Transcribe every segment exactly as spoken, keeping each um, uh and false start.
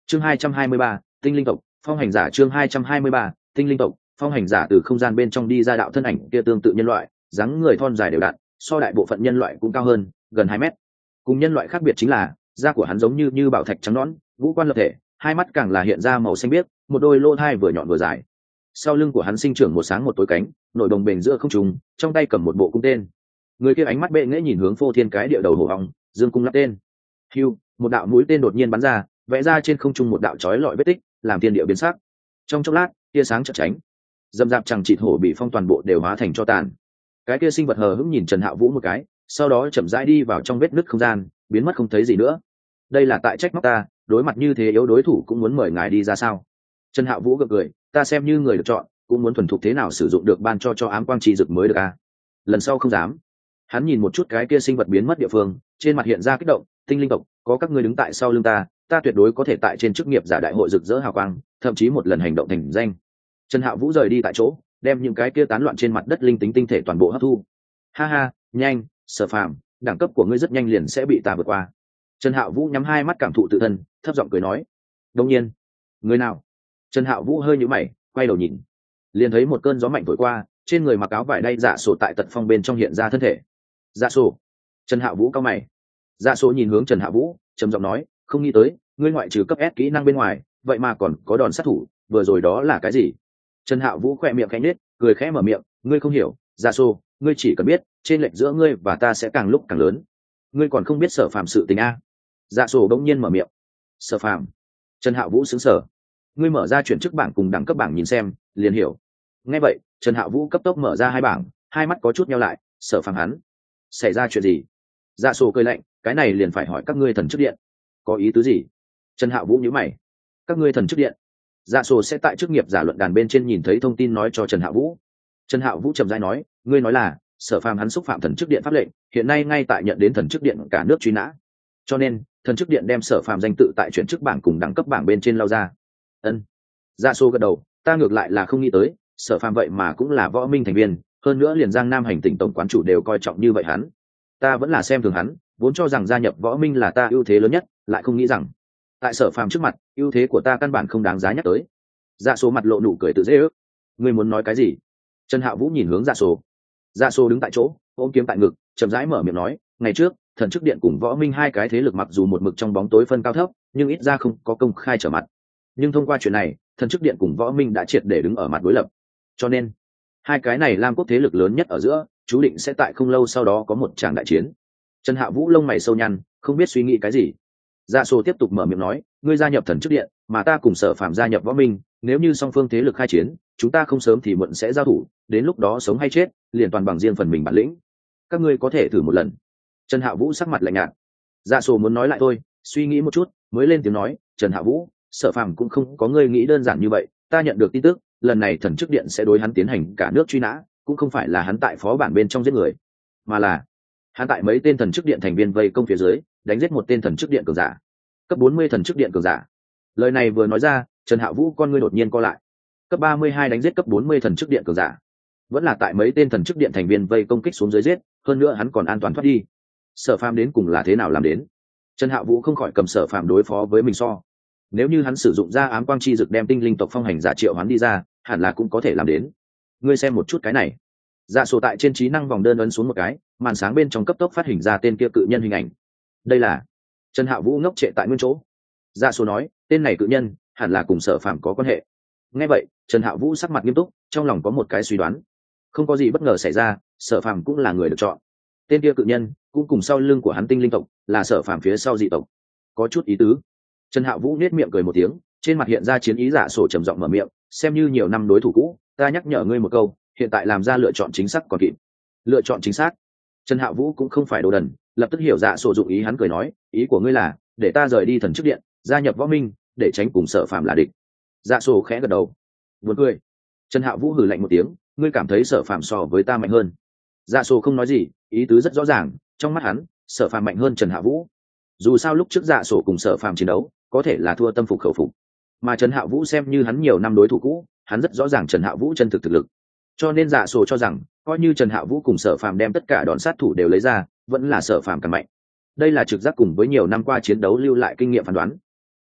chương hai trăm hai mươi ba, tinh linh tộc phong hành giả. Chương hai trăm hai mươi ba, tinh linh tộc phong hành giả. Từ không gian bên trong đi ra đạo thân ảnh kia tương tự nhân loại, dáng người thon dài đều đặn, so đại bộ phận nhân loại cũng cao hơn gần hai mét. Cùng nhân loại khác biệt chính là da của hắn giống như như bảo thạch trắng nõn, ngũ quan lập thể, hai mắt càng là hiện ra màu xanh biếc, một đôi lỗ thai vừa nhọn vừa dài. Sau lưng của hắn sinh trưởng một sáng một tối cánh, nổi đồng bềnh giữa không trung, trong tay cầm một bộ cung tên. Người kia ánh mắt bệ nghễ nhìn hướng phô thiên cái địa đầu hổ ong, dương cung lắp tên. Hưu, một đạo mũi tên đột nhiên bắn ra, vẽ ra trên không trung một đạo chói lọi vết tích, làm thiên địa biến sắc. Trong chốc lát, tia sáng chợt tránh, dầm dạp chẳng chịt hổ bị phong toàn bộ đều hóa thành cho tàn. Cái kia sinh vật hờ hững nhìn Trần Hạo Vũ một cái, sau đó chậm rãi đi vào trong vết nứt không gian, biến mất không thấy gì nữa. Đây là tại trách móc ta, đối mặt như thế yếu đối thủ cũng muốn mời ngài đi ra sao? Trần Hạo Vũ gật cười, ta xem như người được chọn, cũng muốn thuần thục thế nào sử dụng được ban cho cho ám quang chi dực mới được à? Lần sau không dám. Hắn nhìn một chút cái kia sinh vật biến mất địa phương, trên mặt hiện ra kích động, tinh linh tộc, có các ngươi đứng tại sau lưng ta, ta tuyệt đối có thể tại trên chức nghiệp giả đại hội rực rỡ hào quang, thậm chí một lần hành động thành danh. Trần Hạo Vũ rời đi tại chỗ, đem những cái kia tán loạn trên mặt đất linh tính tinh thể toàn bộ hấp thu. Ha ha, nhanh, Sở Phàm, đẳng cấp của ngươi rất nhanh liền sẽ bị ta vượt qua. Trần Hạo Vũ nhắm hai mắt cảm thụ tự thân, thấp giọng cười nói. Đương nhiên, người nào? Trần Hạo Vũ hơi nhíu mày, quay đầu nhìn, liền thấy một cơn gió mạnh thổi qua, trên người mặc áo vải đay Dạ Sổ tại tật phong bên trong hiện ra thân thể. Dạ Sổ. Trần Hạo Vũ cao mày. Dạ Sổ nhìn hướng Trần Hạo Vũ, trầm giọng nói, không nghĩ tới, ngươi ngoại trừ cấp S kỹ năng bên ngoài, vậy mà còn có đòn sát thủ, vừa rồi đó là cái gì? Trần Hạo Vũ khẽ miệng khẽ nhếch, cười khẽ mở miệng, ngươi không hiểu, Dạ Sổ, ngươi chỉ cần biết, trên lệch giữa ngươi và ta sẽ càng lúc càng lớn. Ngươi còn không biết Sở Phàm sự tình a? Dạ Sổ bỗng nhiên mở miệng. Sở Phàm? Trần Hạo Vũ sững sờ. Ngươi mở ra chuyển chức bảng cùng đẳng cấp bảng nhìn xem, liền hiểu. Nghe vậy, Trần Hạo Vũ cấp tốc mở ra hai bảng, hai mắt có chút nheo lại, Sở Phàm hắn, xảy ra chuyện gì? Dạ Sổ cười lạnh, cái này liền phải hỏi các ngươi thần chức điện. Có ý tứ gì? Trần Hạo Vũ nhíu mày. Các ngươi thần chức điện? Dạ Sổ sẽ tại chức nghiệp giả luận đàn bên trên nhìn thấy thông tin nói cho Trần Hạo Vũ. Trần Hạo Vũ trầm rãi nói, ngươi nói là Sở Phàm hắn xúc phạm thần chức điện pháp lệnh, hiện nay ngay tại nhận đến thần chức điện cả nước truy nã, cho nên thần chức điện đem Sở Phàm danh tự tại chuyển chức bảng cùng đẳng cấp bảng bên trên lao ra. Ân. Dạ Sổ gật đầu, ta ngược lại là không nghĩ tới, Sở Phàm vậy mà cũng là võ minh thành viên, hơn nữa liền Giang Nam hành tỉnh tổng quán chủ đều coi trọng như vậy hắn. Ta vẫn là xem thường hắn, vốn cho rằng gia nhập võ minh là ta ưu thế lớn nhất, lại không nghĩ rằng tại Sở Phàm trước mặt, ưu thế của ta căn bản không đáng giá nhắc tới. Dạ Sổ mặt lộ nụ cười tự dễ ước. Ngươi muốn nói cái gì? Trần Hạo Vũ nhìn hướng Dạ Sổ. Dạ Sổ đứng tại chỗ, ôm kiếm tại ngực, chậm rãi mở miệng nói, ngày trước thần chức điện cùng võ minh hai cái thế lực mặc dù một mực trong bóng tối phân cao thấp, nhưng ít ra không có công khai trở mặt. Nhưng thông qua chuyện này, thần chức điện cùng võ minh đã triệt để đứng ở mặt đối lập, cho nên hai cái này Lam quốc thế lực lớn nhất ở giữa, chú định sẽ tại không lâu sau đó có một tràng đại chiến. Trần Hạo Vũ lông mày sâu nhăn, không biết suy nghĩ cái gì. Dạ Sổ tiếp tục mở miệng nói, ngươi gia nhập thần chức điện, mà ta cùng Sở Phàm gia nhập võ minh, nếu như song phương thế lực khai chiến, chúng ta không sớm thì muộn sẽ giao thủ, đến lúc đó sống hay chết, liền toàn bằng riêng phần mình bản lĩnh. Các ngươi có thể thử một lần. Trần Hạo Vũ sắc mặt lạnh nhạt. Dạ Sổ muốn nói lại thôi, suy nghĩ một chút, mới lên tiếng nói, Trần Hạo Vũ, Sở Phàm cũng không có ngươi nghĩ đơn giản như vậy, ta nhận được tin tức, lần này thần chức điện sẽ đối hắn tiến hành cả nước truy nã, cũng không phải là hắn tại phó bản bên trong giết người, mà là hắn tại mấy tên thần chức điện thành viên vây công phía dưới, đánh giết một tên thần chức điện cường giả, cấp bốn mươi thần chức điện cường giả. Lời này vừa nói ra, Trần Hạo Vũ con ngươi đột nhiên co lại. Cấp ba mươi hai đánh giết cấp bốn mươi thần chức điện cường giả, vẫn là tại mấy tên thần chức điện thành viên vây công kích xuống dưới giết, hơn nữa hắn còn an toàn thoát đi. Sở Phàm đến cùng là thế nào làm đến? Trần Hạo Vũ không khỏi cầm Sở Phàm đối phó với mình so. Nếu như hắn sử dụng ra ám quang chi dực đem tinh linh tộc phong hành giả triệu hắn đi ra, hẳn là cũng có thể làm đến. Ngươi xem một chút cái này. Dạ Sổ tại trên trí năng vòng đơn ấn xuống một cái, màn sáng bên trong cấp tốc phát hình ra tên kia cự nhân hình ảnh. Đây là Trần Hạo Vũ ngốc trệ tại nguyên chỗ. Dạ Sổ nói, tên này cự nhân hẳn là cùng Sở Phàm có quan hệ. Nghe vậy, Trần Hạo Vũ sắc mặt nghiêm túc, trong lòng có một cái suy đoán. Không có gì bất ngờ xảy ra, Sở Phàm cũng là người được chọn. Tên kia cự nhân cũng cùng sau lưng của hắn tinh linh tộc, là Sở Phàm phía sau dị tộc. Có chút ý tứ. Trần Hạo Vũ nét miệng cười một tiếng, trên mặt hiện ra chiến ý. Dạ Sổ trầm giọng mở miệng, xem như nhiều năm đối thủ cũ, ta nhắc nhở ngươi một câu, hiện tại làm ra lựa chọn chính xác còn kịp. Lựa chọn chính xác? Trần Hạo Vũ cũng không phải đồ đần, lập tức hiểu Dạ Sổ dụng ý. Hắn cười nói, ý của ngươi là để ta rời đi thần chức điện, gia nhập võ minh, để tránh cùng Sở Phàm là địch. Dạ Sổ khẽ gật đầu. Buồn cười. Trần Hạo Vũ hừ lạnh một tiếng, ngươi cảm thấy Sở Phàm so với ta mạnh hơn? Dạ Sổ không nói gì, ý tứ rất rõ ràng, trong mắt hắn, Sở Phàm mạnh hơn Trần Hạo Vũ. Dù sao lúc trước Dạ Sổ cùng Sở Phàm chiến đấu, có thể là thua tâm phục khẩu phục, mà Trần Hạo Vũ xem như hắn nhiều năm đối thủ cũ, hắn rất rõ ràng Trần Hạo Vũ chân thực thực lực, cho nên Dạ Sổ cho rằng coi như Trần Hạo Vũ cùng Sở Phàm đem tất cả đòn sát thủ đều lấy ra, vẫn là Sở Phàm càng mạnh. Đây là trực giác cùng với nhiều năm qua chiến đấu lưu lại kinh nghiệm phán đoán. Ừ,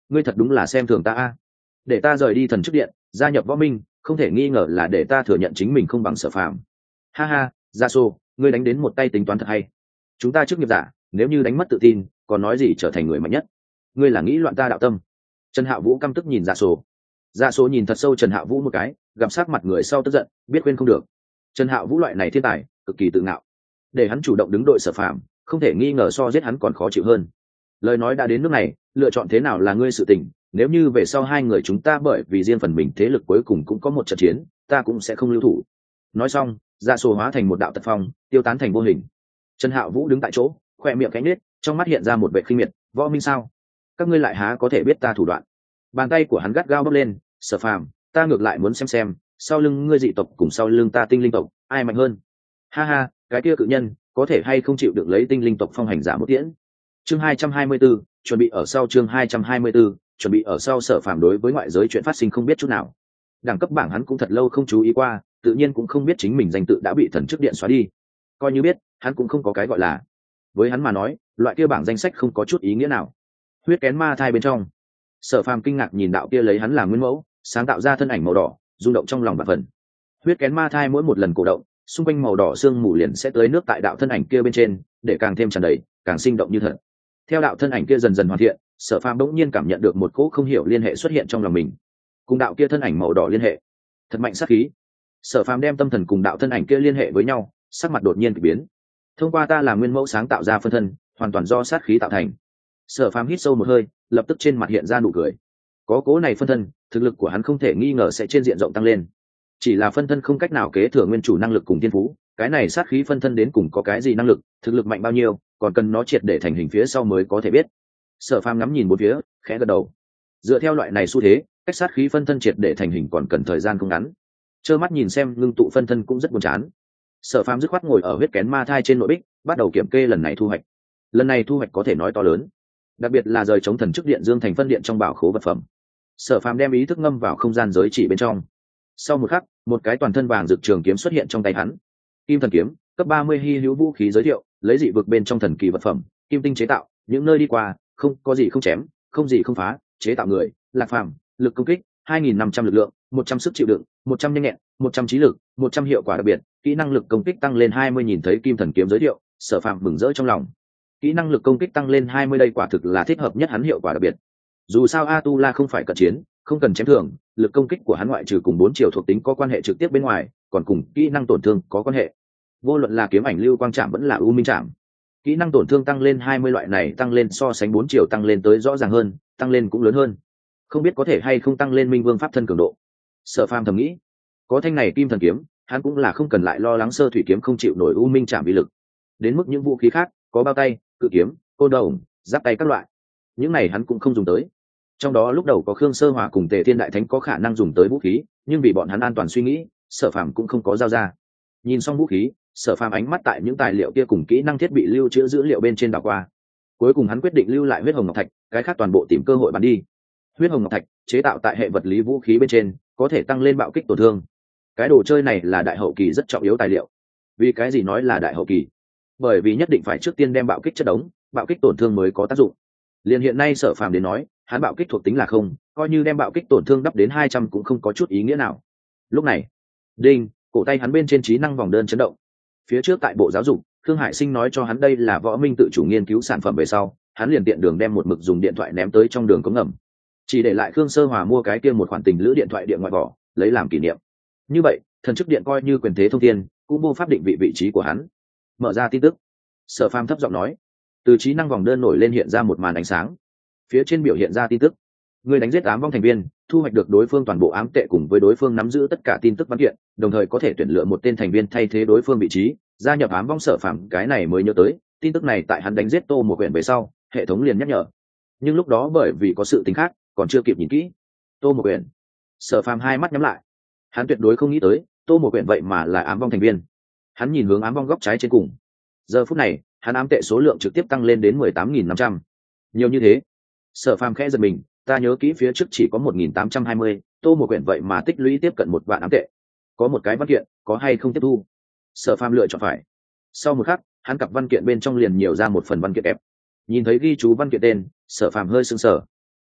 ngươi thật đúng là xem thường ta a. Để ta rời đi thần chức điện, gia nhập võ minh, không thể nghi ngờ là để ta thừa nhận chính mình không bằng Sở Phàm. Ha ha, Gia Sô, ngươi đánh đến một tay tính toán thật hay. Chúng ta chức nghiệp giả, nếu như đánh mất tự tin, còn nói gì trở thành người mạnh nhất? Ngươi là nghĩ loạn ta đạo tâm. Trần Hạo Vũ căm tức nhìn Gia Sô. Gia Sô nhìn thật sâu Trần Hạo Vũ một cái, gặp sắc mặt người sau tức giận, biết khuyên không được. Trần Hạo Vũ loại này thiên tài, cực kỳ tự ngạo. Để hắn chủ động đứng đội Sở Phàm, không thể nghi ngờ so giết hắn còn khó chịu hơn. Lời nói đã đến nước này, lựa chọn thế nào là ngươi sự tình, nếu như về sau hai người chúng ta bởi vì riêng phần mình thế lực cuối cùng cũng có một trận chiến, ta cũng sẽ không lưu thủ. Nói xong, Dạ Sổ hóa thành một đạo tật phong, tiêu tán thành vô hình. Trần Hạo Vũ đứng tại chỗ, khoe miệng cánh nết, trong mắt hiện ra một vẻ khinh miệt, võ minh sao? Các ngươi lại há có thể biết ta thủ đoạn? Bàn tay của hắn gắt gao bốc lên, Sở Phàm, ta ngược lại muốn xem xem, sau lưng ngươi dị tộc cùng sau lưng ta tinh linh tộc, ai mạnh hơn? Ha ha, cái kia cự nhân, có thể hay không chịu được lấy tinh linh tộc phong hành giả một tiễn? Chương hai trăm hai mươi 224, chuẩn bị ở sau chương hai trăm hai mươi 224, chuẩn bị ở sau. Sở Phàm đối với ngoại giới chuyện phát sinh không biết chút nào. Đẳng cấp bảng hắn cũng thật lâu không chú ý qua, tự nhiên cũng không biết chính mình danh tự đã bị thần chức điện xóa đi. Coi như biết, hắn cũng không có cái gọi là. Với hắn mà nói, loại kia bảng danh sách không có chút ý nghĩa nào. Huyết kén ma thai bên trong, Sở Phàm kinh ngạc nhìn đạo kia lấy hắn làm nguyên mẫu, sáng tạo ra thân ảnh màu đỏ, rung động trong lòng vạn phần. Huyết kén ma thai mỗi một lần cổ động, xung quanh màu đỏ xương mù liền sẽ tới nước tại đạo thân ảnh kia bên trên, để càng thêm tràn đầy, càng sinh động như thật. Theo đạo thân ảnh kia dần dần hoàn thiện, Sở Phàm bỗng nhiên cảm nhận được một cỗ không hiểu liên hệ xuất hiện trong lòng mình. Cùng đạo kia thân ảnh màu đỏ liên hệ, thật mạnh sát khí. Sở Phàm đem tâm thần cùng đạo thân ảnh kia liên hệ với nhau, sắc mặt đột nhiên kỳ biến. Thông qua ta làm nguyên mẫu sáng tạo ra phân thân, hoàn toàn do sát khí tạo thành. Sở Phàm hít sâu một hơi, lập tức trên mặt hiện ra nụ cười. Có cố này phân thân, thực lực của hắn không thể nghi ngờ sẽ trên diện rộng tăng lên. Chỉ là phân thân không cách nào kế thừa nguyên chủ năng lực cùng thiên phú, cái này sát khí phân thân đến cùng có cái gì năng lực, thực lực mạnh bao nhiêu, còn cần nó triệt để thành hình phía sau mới có thể biết. Sở Phàm ngắm nhìn bốn phía, khẽ gật đầu. Dựa theo loại này xu thế, cách sát khí phân thân triệt để thành hình còn cần thời gian không ngắn. Trơ mắt nhìn xem ngưng tụ phân thân cũng rất buồn chán. Sở Phàm dứt khoát ngồi ở huyết kén ma thai trên nội bích, bắt đầu kiểm kê lần này thu hoạch. Lần này thu hoạch có thể nói to lớn, đặc biệt là rời chống thần chức điện dương thành phân điện trong bảo khố vật phẩm. Sở Phàm đem ý thức ngâm vào không gian giới chỉ bên trong. Sau một khắc, một cái toàn thân vàng rực trường kiếm xuất hiện trong tay hắn. Kim thần kiếm, cấp ba mươi hi hữu vũ khí giới thiệu, lấy dị vực bên trong thần kỳ vật phẩm, kim tinh chế tạo, những nơi đi qua, không có gì không chém, không gì không phá, chế tạo người, lạc phàm, lực công kích, hai nghìn năm trăm lực lượng, một trăm sức chịu đựng, một trăm nhanh nhẹn, một trăm trí lực, một trăm hiệu quả đặc biệt, kỹ năng lực công kích tăng lên hai mươi. Nhìn thấy kim thần kiếm giới thiệu, Sở Phàm mừng rỡ trong lòng. Kỹ năng lực công kích tăng lên hai mươi đây quả thực là thích hợp nhất hắn hiệu quả đặc biệt. Dù sao Atula không phải cận chiến, không cần chém thường, lực công kích của hắn ngoại trừ cùng bốn chiều thuộc tính có quan hệ trực tiếp bên ngoài, còn cùng kỹ năng tổn thương có quan hệ. Vô luận là kiếm ảnh lưu quang trảm vẫn là u minh trảm, kỹ năng tổn thương tăng lên hai mươi, loại này tăng lên so sánh bốn chiều tăng lên tới rõ ràng hơn, tăng lên cũng lớn hơn. Không biết có thể hay không tăng lên minh vương pháp thân cường độ. Sở Phàm thầm nghĩ, có thanh này kim thần kiếm, hắn cũng là không cần lại lo lắng sơ thủy kiếm không chịu nổi u minh trảm uy lực. Đến mức những vũ khí khác, có bao tay, cự kiếm, côn đồng, giáp tay các loại, những này hắn cũng không dùng tới. Trong đó lúc đầu có Khương Sơ Hòa cùng Tề Thiên Đại Thánh có khả năng dùng tới vũ khí, nhưng vì bọn hắn an toàn suy nghĩ, Sở Phàm cũng không có giao ra. Nhìn xong vũ khí, Sở Phàm ánh mắt tại những tài liệu kia cùng kỹ năng thiết bị lưu trữ dữ liệu bên trên đảo qua. Cuối cùng hắn quyết định lưu lại huyết hồng ngọc thạch, cái khác toàn bộ tìm cơ hội bán đi. Huyết hồng ngọc thạch chế tạo tại hệ vật lý vũ khí bên trên, có thể tăng lên bạo kích tổn thương. Cái đồ chơi này là đại hậu kỳ rất trọng yếu tài liệu. Vì cái gì nói là đại hậu kỳ? Bởi vì nhất định phải trước tiên đem bạo kích chất đống, bạo kích tổn thương mới có tác dụng. Liên hiện nay Sở Phàm đến nói, hắn bạo kích thuộc tính là không, coi như đem bạo kích tổn thương đắp đến hai trăm cũng không có chút ý nghĩa nào. Lúc này, đinh, cổ tay hắn bên trên trí năng vòng đơn chấn động. Phía trước tại bộ giáo dục, Khương Hải Sinh nói cho hắn đây là võ minh tự chủ nghiên cứu sản phẩm về sau, hắn liền tiện đường đem một mực dùng điện thoại ném tới trong đường cống ngầm, chỉ để lại Khương Sơ Hòa mua cái kia một khoản tình lữ điện thoại điện ngoại vỏ, lấy làm kỷ niệm. Như vậy, thần chức điện coi như quyền thế thông thiên, cũng vô pháp định vị vị trí của hắn. Mở ra tin tức, Sở Phàm thấp giọng nói. Từ trí năng vòng đơn nổi lên hiện ra một màn ánh sáng. Phía trên biểu hiện ra tin tức: người đánh giết ám vong thành viên, thu hoạch được đối phương toàn bộ ám tệ cùng với đối phương nắm giữ tất cả tin tức văn kiện, đồng thời có thể tuyển lựa một tên thành viên thay thế đối phương vị trí, gia nhập ám vong. Sở Phàm cái này mới nhớ tới, tin tức này tại hắn đánh giết Tô một quyển về sau, hệ thống liền nhắc nhở. Nhưng lúc đó bởi vì có sự tình khác, còn chưa kịp nhìn kỹ. Tô một quyển. Sở Phàm hai mắt nhắm lại. Hắn tuyệt đối không nghĩ tới, Tô một quyển vậy mà là ám vong thành viên. Hắn nhìn hướng ám vong góc trái trên cùng. Giờ phút này, hắn ám tệ số lượng trực tiếp tăng lên đến mười tám nghìn năm trăm. Nhiều như thế. Sở Phàm khẽ giật mình, ta nhớ kỹ phía trước chỉ có một nghìn tám trăm hai mươi, Tô một quyển vậy mà tích lũy tiếp cận một vạn ám tệ. Có một cái văn kiện, có hay không tiếp thu? Sở Phàm lựa chọn phải. Sau một khắc, hắn cặp văn kiện bên trong liền nhiều ra một phần văn kiện ép. Nhìn thấy ghi chú văn kiện tên, Sở Phàm hơi sững sờ.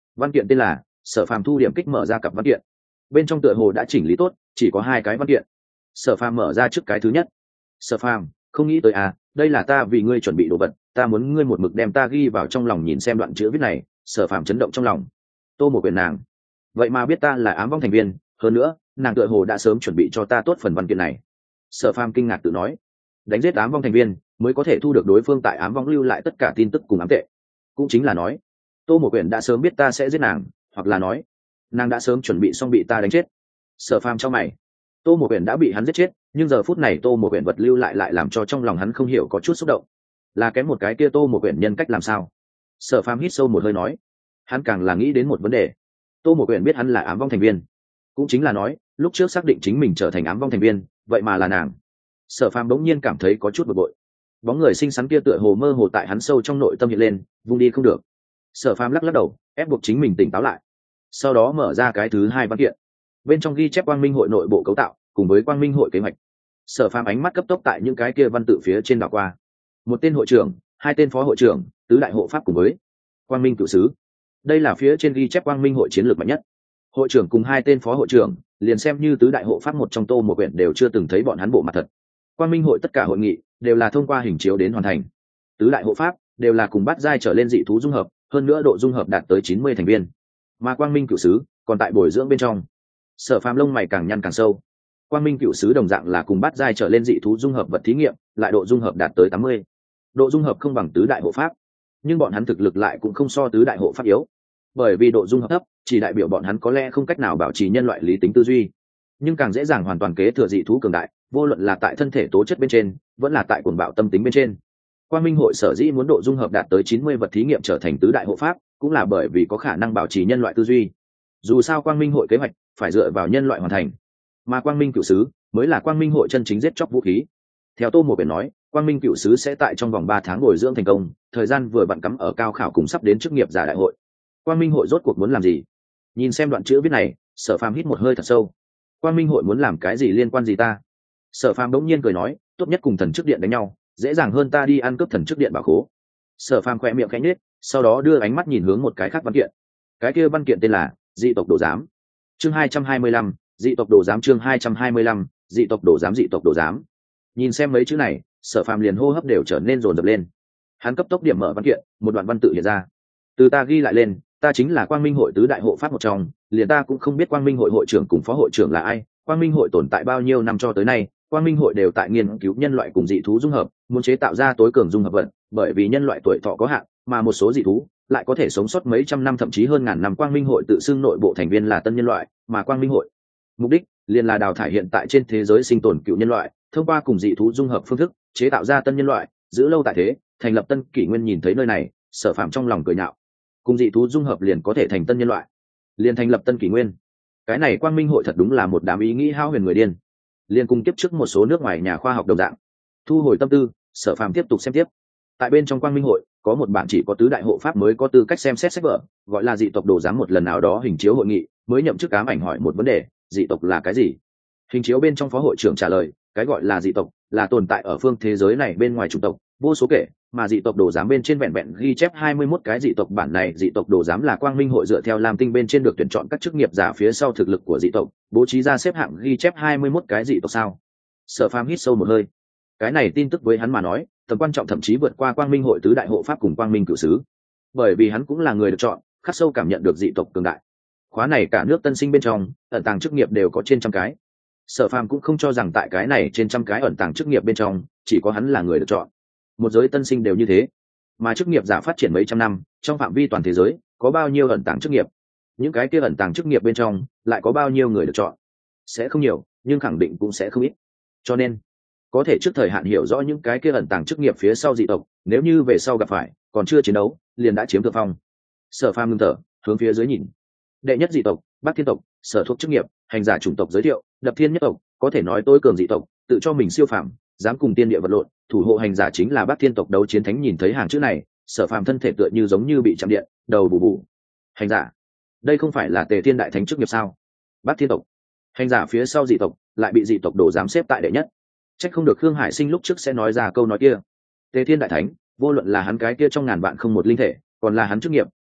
Văn kiện tên là Sở Phàm thu điểm kích mở ra cặp văn kiện. Bên trong tựa hồ đã chỉnh lý tốt, chỉ có hai cái văn kiện. Sở Phàm mở ra trước cái thứ nhất. Sở Phàm, không nghĩ tới à, đây là ta vì ngươi chuẩn bị đồ vật, ta muốn ngươi một mực đem ta ghi vào trong lòng, nhìn xem đoạn chữ viết này. Sở Phàm chấn động trong lòng. Tô một quyền nàng, vậy mà biết ta là ám vong thành viên, hơn nữa nàng tựa hồ đã sớm chuẩn bị cho ta tốt phần văn kiện này. Sở Phàm kinh ngạc tự nói, đánh giết ám vong thành viên mới có thể thu được đối phương tại ám vong lưu lại tất cả tin tức cùng ám tệ. Cũng chính là nói, Tô một quyền đã sớm biết ta sẽ giết nàng, hoặc là nói nàng đã sớm chuẩn bị xong bị ta đánh chết. Sở Phàm cho mày, Tô một quyền đã bị hắn giết chết, nhưng giờ phút này Tô một quyền vật lưu lại lại làm cho trong lòng hắn không hiểu có chút xúc động. Là kém một cái kia Tô một quyền nhân cách làm sao? Sở Phàm hít sâu một hơi nói, hắn càng là nghĩ đến một vấn đề. Tô một quyền biết hắn là ám vong thành viên, cũng chính là nói lúc trước xác định chính mình trở thành ám vong thành viên, vậy mà là nàng. Sở Phàm đống nhiên cảm thấy có chút bực bội. Bóng người xinh xắn kia tựa hồ mơ hồ tại hắn sâu trong nội tâm hiện lên, vung đi không được. Sở Phàm lắc lắc đầu, ép buộc chính mình tỉnh táo lại. Sau đó mở ra cái thứ hai văn kiện. Bên trong ghi chép Quang Minh hội nội bộ cấu tạo cùng với Quang Minh hội kế hoạch. Sở Phàm ánh mắt cấp tốc tại những cái kia văn tự phía trên đảo qua. Một tên hội trưởng, hai tên phó hội trưởng, tứ đại hộ pháp cùng với Quang Minh cửu sứ. Đây là phía trên ghi chép Quang Minh hội chiến lược mạnh nhất. Hội trưởng cùng hai tên phó hội trưởng, liền xem như tứ đại hộ pháp một trong Tô một quyển đều chưa từng thấy bọn hắn bộ mặt thật. Quang Minh hội tất cả hội nghị đều là thông qua hình chiếu đến hoàn thành. Tứ đại hộ pháp đều là cùng bắt giai trở lên dị thú dung hợp, hơn nữa độ dung hợp đạt tới chín mươi thành viên. Mà Quang Minh cửu sứ còn tại bồi dưỡng bên trong. Sở Phàm lông mày càng nhăn càng sâu. Quang Minh cửu sứ đồng dạng là cùng bắt giai trở lên dị thú dung hợp vật thí nghiệm, lại độ dung hợp đạt tới tám mươi. Độ dung hợp không bằng tứ đại hộ pháp, nhưng bọn hắn thực lực lại cũng không so tứ đại hộ pháp yếu. Bởi vì độ dung hợp thấp, chỉ đại biểu bọn hắn có lẽ không cách nào bảo trì nhân loại lý tính tư duy, nhưng càng dễ dàng hoàn toàn kế thừa dị thú cường đại, vô luận là tại thân thể tố chất bên trên, vẫn là tại cuồng bạo tâm tính bên trên. Quang Minh hội sở dĩ muốn độ dung hợp đạt tới chín mươi vật thí nghiệm trở thành tứ đại hộ pháp, cũng là bởi vì có khả năng bảo trì nhân loại tư duy. Dù sao Quang Minh hội kế hoạch phải dựa vào nhân loại hoàn thành, mà Quang Minh cửu sứ mới là Quang Minh hội chân chính giết chóc vũ khí. Theo Tô một biển nói, Quang Minh cửu sứ sẽ tại trong vòng ba tháng bồi dưỡng thành công, thời gian vừa vặn cắm ở cao khảo cùng sắp đến chức nghiệp giả đại hội. Quang Minh hội rốt cuộc muốn làm gì? Nhìn xem đoạn chữ viết này, Sở Phàm hít một hơi thật sâu. Quang Minh hội muốn làm cái gì liên quan gì ta? Sở Phàm bỗng nhiên cười nói, tốt nhất cùng thần chức điện đánh nhau, dễ dàng hơn ta đi ăn cướp thần chức điện bảo khố. Sở Phàm khẽ miệng khẽ nhếch, sau đó đưa ánh mắt nhìn hướng một cái khác văn kiện. Cái kia văn kiện tên là dị tộc đồ giám. Chương hai trăm hai mươi lăm, dị tộc đồ giám chương hai trăm hai mươi lăm, dị tộc đồ giám dị tộc đồ giám. Nhìn xem mấy chữ này, Sở Phàm liền hô hấp đều trở nên dồn dập lên. Hắn cấp tốc điểm mở văn kiện, một đoạn văn tự hiện ra. Từ ta ghi lại lên, ta chính là Quang Minh hội tứ đại hộ pháp một trong, liền ta cũng không biết Quang Minh hội hội trưởng cùng phó hội trưởng là ai. Quang Minh hội tồn tại bao nhiêu năm cho tới nay, Quang Minh hội đều tại nghiên cứu nhân loại cùng dị thú dung hợp, muốn chế tạo ra tối cường dung hợp vật, bởi vì nhân loại tuổi thọ có hạn, mà một số dị thú lại có thể sống sót mấy trăm năm thậm chí hơn ngàn năm. Quang Minh hội tự xưng nội bộ thành viên là tân nhân loại, mà Quang Minh hội mục đích liền là đào thải hiện tại trên thế giới sinh tồn cựu nhân loại, thông qua cùng dị thú dung hợp phương thức chế tạo ra tân nhân loại, giữ lâu tại thế, thành lập tân kỷ nguyên. Nhìn thấy nơi này, Sở Phàm trong lòng cười nhạo, cùng dị thú dung hợp liền có thể thành tân nhân loại, liền thành lập tân kỷ nguyên. Cái này Quang Minh hội thật đúng là một đám ý nghĩ hao huyền người điên, liền cùng tiếp trước một số nước ngoài nhà khoa học đồng dạng. Thu hồi tâm tư, Sở Phàm tiếp tục xem tiếp. Tại bên trong Quang Minh hội có một bản chỉ có tứ đại hộ pháp mới có tư cách xem xét sách vở, gọi là dị tộc đồ giám. Một lần nào đó hình chiếu hội nghị, mới nhậm chức ám ảnh hỏi một vấn đề: dị tộc là cái gì? Hình chiếu bên trong phó hội trưởng trả lời, cái gọi là dị tộc là tồn tại ở phương thế giới này bên ngoài chủng tộc vô số kể, mà dị tộc đồ giám bên trên vẹn vẹn ghi chép hai mươi mốt cái dị tộc. Bản này dị tộc đồ giám là Quang Minh hội dựa theo Lam Tinh bên trên được tuyển chọn các chức nghiệp giả phía sau thực lực của dị tộc, bố trí ra xếp hạng ghi chép hai mươi mốt cái dị tộc. Sao? Sở Phàm hít sâu một hơi. Cái này tin tức với hắn mà nói, tầm quan trọng thậm chí vượt qua Quang Minh hội tứ đại hộ pháp cùng Quang Minh cửu sứ, bởi vì hắn cũng là người được chọn, khắc sâu cảm nhận được dị tộc cường đại. Khóa này cả nước tân sinh bên trong, ẩn tàng chức nghiệp đều có trên trăm cái. Sở Phàm cũng không cho rằng tại cái này trên trăm cái ẩn tàng chức nghiệp bên trong, chỉ có hắn là người được chọn. Một giới tân sinh đều như thế, mà chức nghiệp giả phát triển mấy trăm năm, trong phạm vi toàn thế giới có bao nhiêu ẩn tàng chức nghiệp, những cái kia ẩn tàng chức nghiệp bên trong lại có bao nhiêu người được chọn? Sẽ không nhiều, nhưng khẳng định cũng sẽ không ít. Cho nên có thể trước thời hạn hiểu rõ những cái kia ẩn tàng chức nghiệp phía sau dị tộc, nếu như về sau gặp phải còn chưa chiến đấu liền đã chiếm thượng phong. Sở Phàm ngưng thở, hướng phía dưới nhìn. Đệ nhất dị tộc, Bắc Thiên tộc, sở thuộc chức nghiệp, hành giả chủng tộc giới thiệu, Đập Thiên nhất tộc, có thể nói tối cường dị tộc, tự cho mình siêu phàm, dám cùng tiên địa vật lộn, thủ hộ hành giả chính là Bắc Thiên tộc đấu chiến thánh. Nhìn thấy hàng chữ này, Sở Phàm thân thể tựa như giống như bị chạm điện, đầu bù bù. Hành giả, đây không phải là Tề Thiên đại thánh chức nghiệp sao? Bắc Thiên tộc, hành giả phía sau dị tộc, lại bị dị tộc đồ dám xếp tại đệ nhất. Trách không được Khương Hải Sinh lúc trước sẽ nói ra câu nói kia. Tề Thiên đại thánh, vô luận là hắn cái kia trong ngàn vạn không một linh thể, còn là hắn chức nghiệp,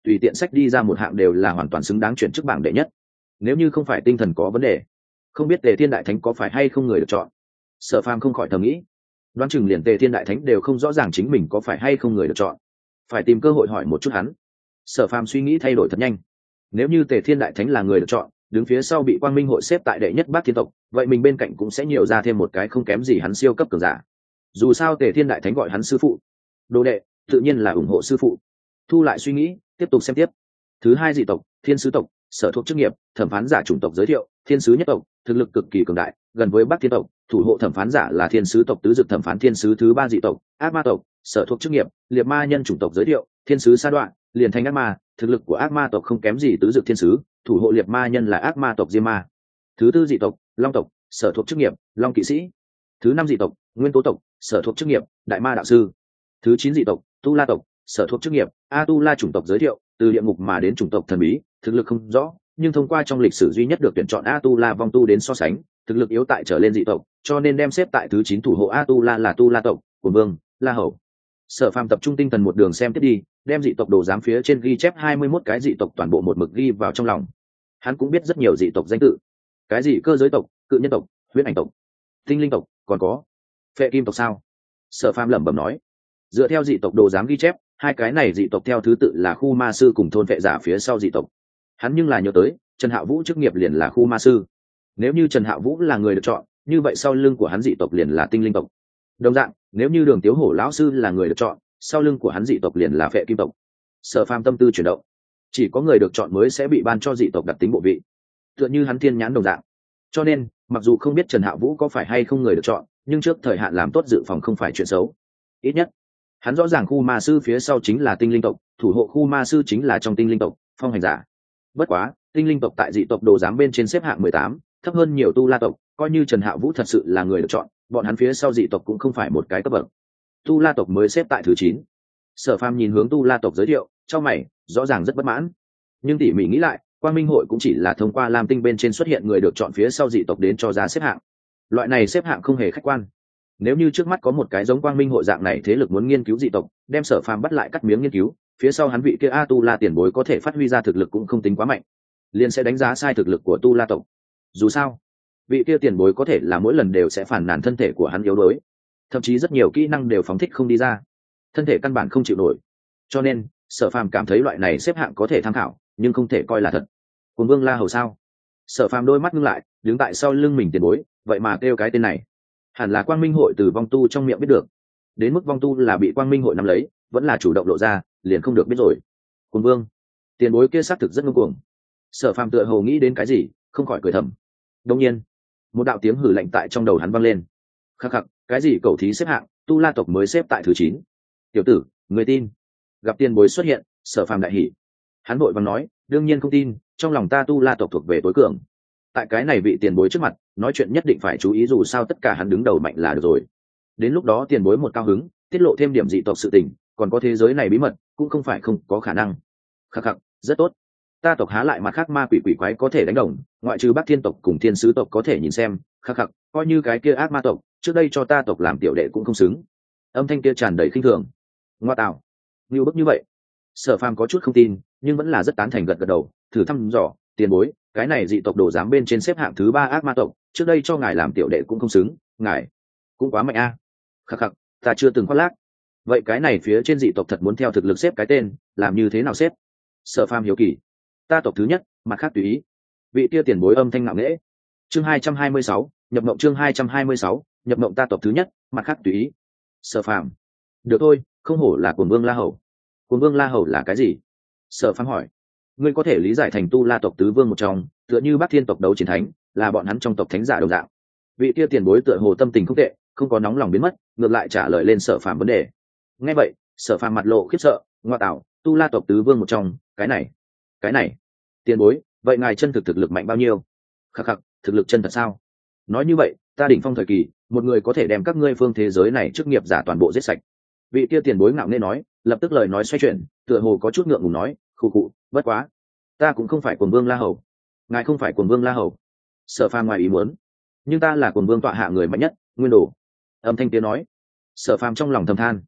tùy tiện sách đi ra một hạng đều là hoàn toàn xứng đáng chuyển chức bảng đệ nhất. Nếu như không phải tinh thần có vấn đề, không biết Tề Thiên Đại Thánh có phải hay không người được chọn. Sở Phàm không khỏi thầm nghĩ, đoán chừng liền Tề Thiên Đại Thánh đều không rõ ràng chính mình có phải hay không người được chọn, phải tìm cơ hội hỏi một chút hắn. Sở Phàm suy nghĩ thay đổi thật nhanh. Nếu như Tề Thiên Đại Thánh là người được chọn, đứng phía sau bị Quang Minh hội xếp tại đệ nhất Bát Thiên tộc, vậy mình bên cạnh cũng sẽ nhiều ra thêm một cái không kém gì hắn siêu cấp cường giả. Dù sao Tề Thiên Đại Thánh gọi hắn sư phụ, đồ đệ, tự nhiên là ủng hộ sư phụ. Thu lại suy nghĩ, tiếp tục xem tiếp. Thứ hai dị tộc, Thiên Sứ tộc, sở thuộc chức nghiệp, thẩm phán giả chủng tộc giới thiệu, Thiên Sứ nhất tộc, thực lực cực kỳ cường đại, gần với Bắc Thiên tộc, thủ hộ thẩm phán giả là Thiên Sứ tộc tứ dực thẩm phán Thiên Sứ thứ ba dị tộc, ác ma tộc, sở thuộc chức nghiệp, liệt ma nhân chủng tộc giới thiệu, Thiên Sứ sa đoạn, liền thành ác ma, thực lực của ác ma tộc không kém gì tứ dực thiên sứ, thủ hộ liệt ma nhân là ác ma tộc Diêm Ma. Thứ tư dị tộc, Long tộc, sở thuộc chức nghiệp, Long kỵ sĩ. Thứ năm dị tộc, Nguyên tố tộc, sở thuộc chức nghiệp, Đại ma đạo sư. Thứ chín dị tộc, Tu La tộc, sở thuộc chức nghiệp, A Tu La chủng tộc giới thiệu, từ địa ngục mà đến chủng tộc thần bí, thực lực không rõ, nhưng thông qua trong lịch sử duy nhất được tuyển chọn A Tu La vong tu đến so sánh, thực lực yếu tại trở lên dị tộc, cho nên đem xếp tại thứ chín thủ hộ A Tu La là Tu La tộc của Vương La Hầu. Sở Phàm tập trung tinh thần một đường xem tiếp đi, đem dị tộc đồ giám phía trên ghi chép hai mươi mốt cái dị tộc toàn bộ một mực ghi vào trong lòng. Hắn cũng biết rất nhiều dị tộc danh tự, cái gì cơ giới tộc, cự nhân tộc, huyễn ảnh tộc, tinh linh tộc, còn có phệ kim tộc sao? Sở Phàm lẩm bẩm nói. Dựa theo dị tộc đồ giám ghi chép, hai cái này dị tộc theo thứ tự là khu ma sư cùng thôn phệ giả phía sau dị tộc. Hắn nhưng là nhớ tới, Trần Hạo Vũ chức nghiệp liền là khu ma sư. Nếu như Trần Hạo Vũ là người được chọn, như vậy sau lưng của hắn dị tộc liền là tinh linh tộc. Đồng dạng, nếu như Đường Tiếu Hổ lão sư là người được chọn, sau lưng của hắn dị tộc liền là phệ kim tộc. Sở Phàm tâm tư chuyển động, chỉ có người được chọn mới sẽ bị ban cho dị tộc đặc tính bộ vị, tựa như hắn thiên nhãn đồng dạng. Cho nên, mặc dù không biết Trần Hạo Vũ có phải hay không người được chọn, nhưng trước thời hạn làm tốt dự phòng không phải chuyện xấu. Ít nhất, hắn rõ ràng khu ma sư phía sau chính là tinh linh tộc, thủ hộ khu ma sư chính là trong tinh linh tộc, phong hành giả. Bất quá, tinh linh tộc tại dị tộc đồ giám bên trên xếp hạng mười tám, thấp hơn nhiều Tu La tộc, coi như Trần Hạo Vũ thật sự là người được chọn, bọn hắn phía sau dị tộc cũng không phải một cái cấp bậc. Tu La tộc mới xếp tại thứ chín. Sở Phàm nhìn hướng Tu La tộc giới thiệu, cho mày, rõ ràng rất bất mãn. Nhưng tỉ mỉ nghĩ lại, Quang Minh hội cũng chỉ là thông qua Lam Tinh bên trên xuất hiện người được chọn phía sau dị tộc đến cho ra xếp hạng. Loại này xếp hạng không hề khách quan. Nếu như trước mắt có một cái giống Quang Minh hội dạng này thế lực muốn nghiên cứu dị tộc, đem Sở Phàm bắt lại cắt miếng nghiên cứu, phía sau hắn vị kia A Tu La tiền bối có thể phát huy ra thực lực cũng không tính quá mạnh, liền sẽ đánh giá sai thực lực của Tu La tộc. Dù sao, vị kia tiền bối có thể là mỗi lần đều sẽ phản nàn thân thể của hắn yếu đuối, thậm chí rất nhiều kỹ năng đều phóng thích không đi ra, thân thể căn bản không chịu nổi. Cho nên Sở Phàm cảm thấy loại này xếp hạng có thể tham khảo, nhưng không thể coi là thật. Cùng Vương La Hầu sao? Sở Phàm đôi mắt ngưng lại, đứng tại sau lưng mình tiền bối, vậy mà kêu cái tên này, hẳn là Quang Minh hội từ vong tu trong miệng biết được. Đến mức vong tu là bị Quang Minh hội nắm lấy, vẫn là chủ động lộ ra, liền không được biết rồi. Cùng Vương, tiền bối kia xác thực rất ngông cuồng. Sở Phàm tựa hồ nghĩ đến cái gì, không khỏi cười thầm. Đương nhiên, một đạo tiếng hử lạnh tại trong đầu hắn vang lên. Khắc khắc, cái gì cầu thí xếp hạng, Tu La tộc mới xếp tại thứ chín. Tiểu tử, người tin? Gặp tiền bối xuất hiện, Sở Phàm đại hỉ. Hắn vội vàng nói, đương nhiên không tin, trong lòng ta Tu La tộc thuộc về tối cường. Tại cái này vị tiền bối trước mặt, nói chuyện nhất định phải chú ý, dù sao tất cả hắn đứng đầu mạnh là được rồi. Đến lúc đó tiền bối một cao hứng, tiết lộ thêm điểm dị tộc sự tình, còn có thế giới này bí mật, cũng không phải không có khả năng. Khắc khắc, rất tốt. Ta tộc há lại mặt khác ma quỷ quỷ quái có thể đánh đồng, ngoại trừ Bắc Thiên tộc cùng Thiên Sứ tộc có thể nhìn xem, khắc khắc, coi như cái kia ác ma tộc, trước đây cho ta tộc làm tiểu đệ cũng không xứng. Âm thanh kia tràn đầy khinh thường. Ngoa tạo, như bức như vậy. Sở Phàm có chút không tin, nhưng vẫn là rất tán thành gật gật đầu, thử thăm dò, tiền bối, cái này dị tộc đồ giám bên trên xếp hạng thứ ba ác ma tộc, trước đây cho ngài làm tiểu đệ cũng không xứng, ngài cũng quá mạnh a. À. Khắc khắc, ta chưa từng khoác lác. Vậy cái này phía trên dị tộc thật muốn theo thực lực xếp cái tên, làm như thế nào xếp? Sở Phàm hiếu kỳ. Ta tộc thứ nhất, mặt khác tùy ý. Vị kia tiền bối âm thanh ngạo nghễ. Chương hai trăm hai mươi sáu, nhập mộng chương hai trăm hai mươi sáu, nhập mộng ta tộc thứ nhất, mặt khác tùy ý. Sở Phàm. Được thôi, không hổ là Cuồng Vương La Hầu. Cuồng Vương La Hầu là cái gì? Sở Phàm hỏi. Ngươi có thể lý giải thành Tu La tộc tứ vương một trong, tựa như Bắc Thiên tộc đấu chiến thánh, là bọn hắn trong tộc thánh giả đồng dạng. Vị kia tiền bối tựa hồ tâm tình không tệ, không có nóng lòng biến mất, ngược lại trả lời lên Sở Phàm vấn đề. Nghe vậy, Sở Phàm mặt lộ khiếp sợ, ngoa tạo, Tu La tộc tứ vương một trong, cái này, cái này, tiền bối, vậy ngài chân thực thực lực mạnh bao nhiêu? Khắc khắc, thực lực chân thật sao? Nói như vậy, ta đỉnh phong thời kỳ, một người có thể đem các ngươi phương thế giới này chức nghiệp giả toàn bộ giết sạch. Vị kia tiền bối ngạo nghễ nói, lập tức lời nói xoay chuyển, tựa hồ có chút ngượng ngùng nói, khụ khụ, bất quá, ta cũng không phải Cuồng Vương La Hầu. Ngài không phải Cuồng Vương La Hầu? Sở Phàm ngoài ý muốn, nhưng ta là Cuồng Vương tọa hạ người mạnh nhất, Nguyên Đồ. Âm thanh tiếng nói. Sở Phàm trong lòng thầm than,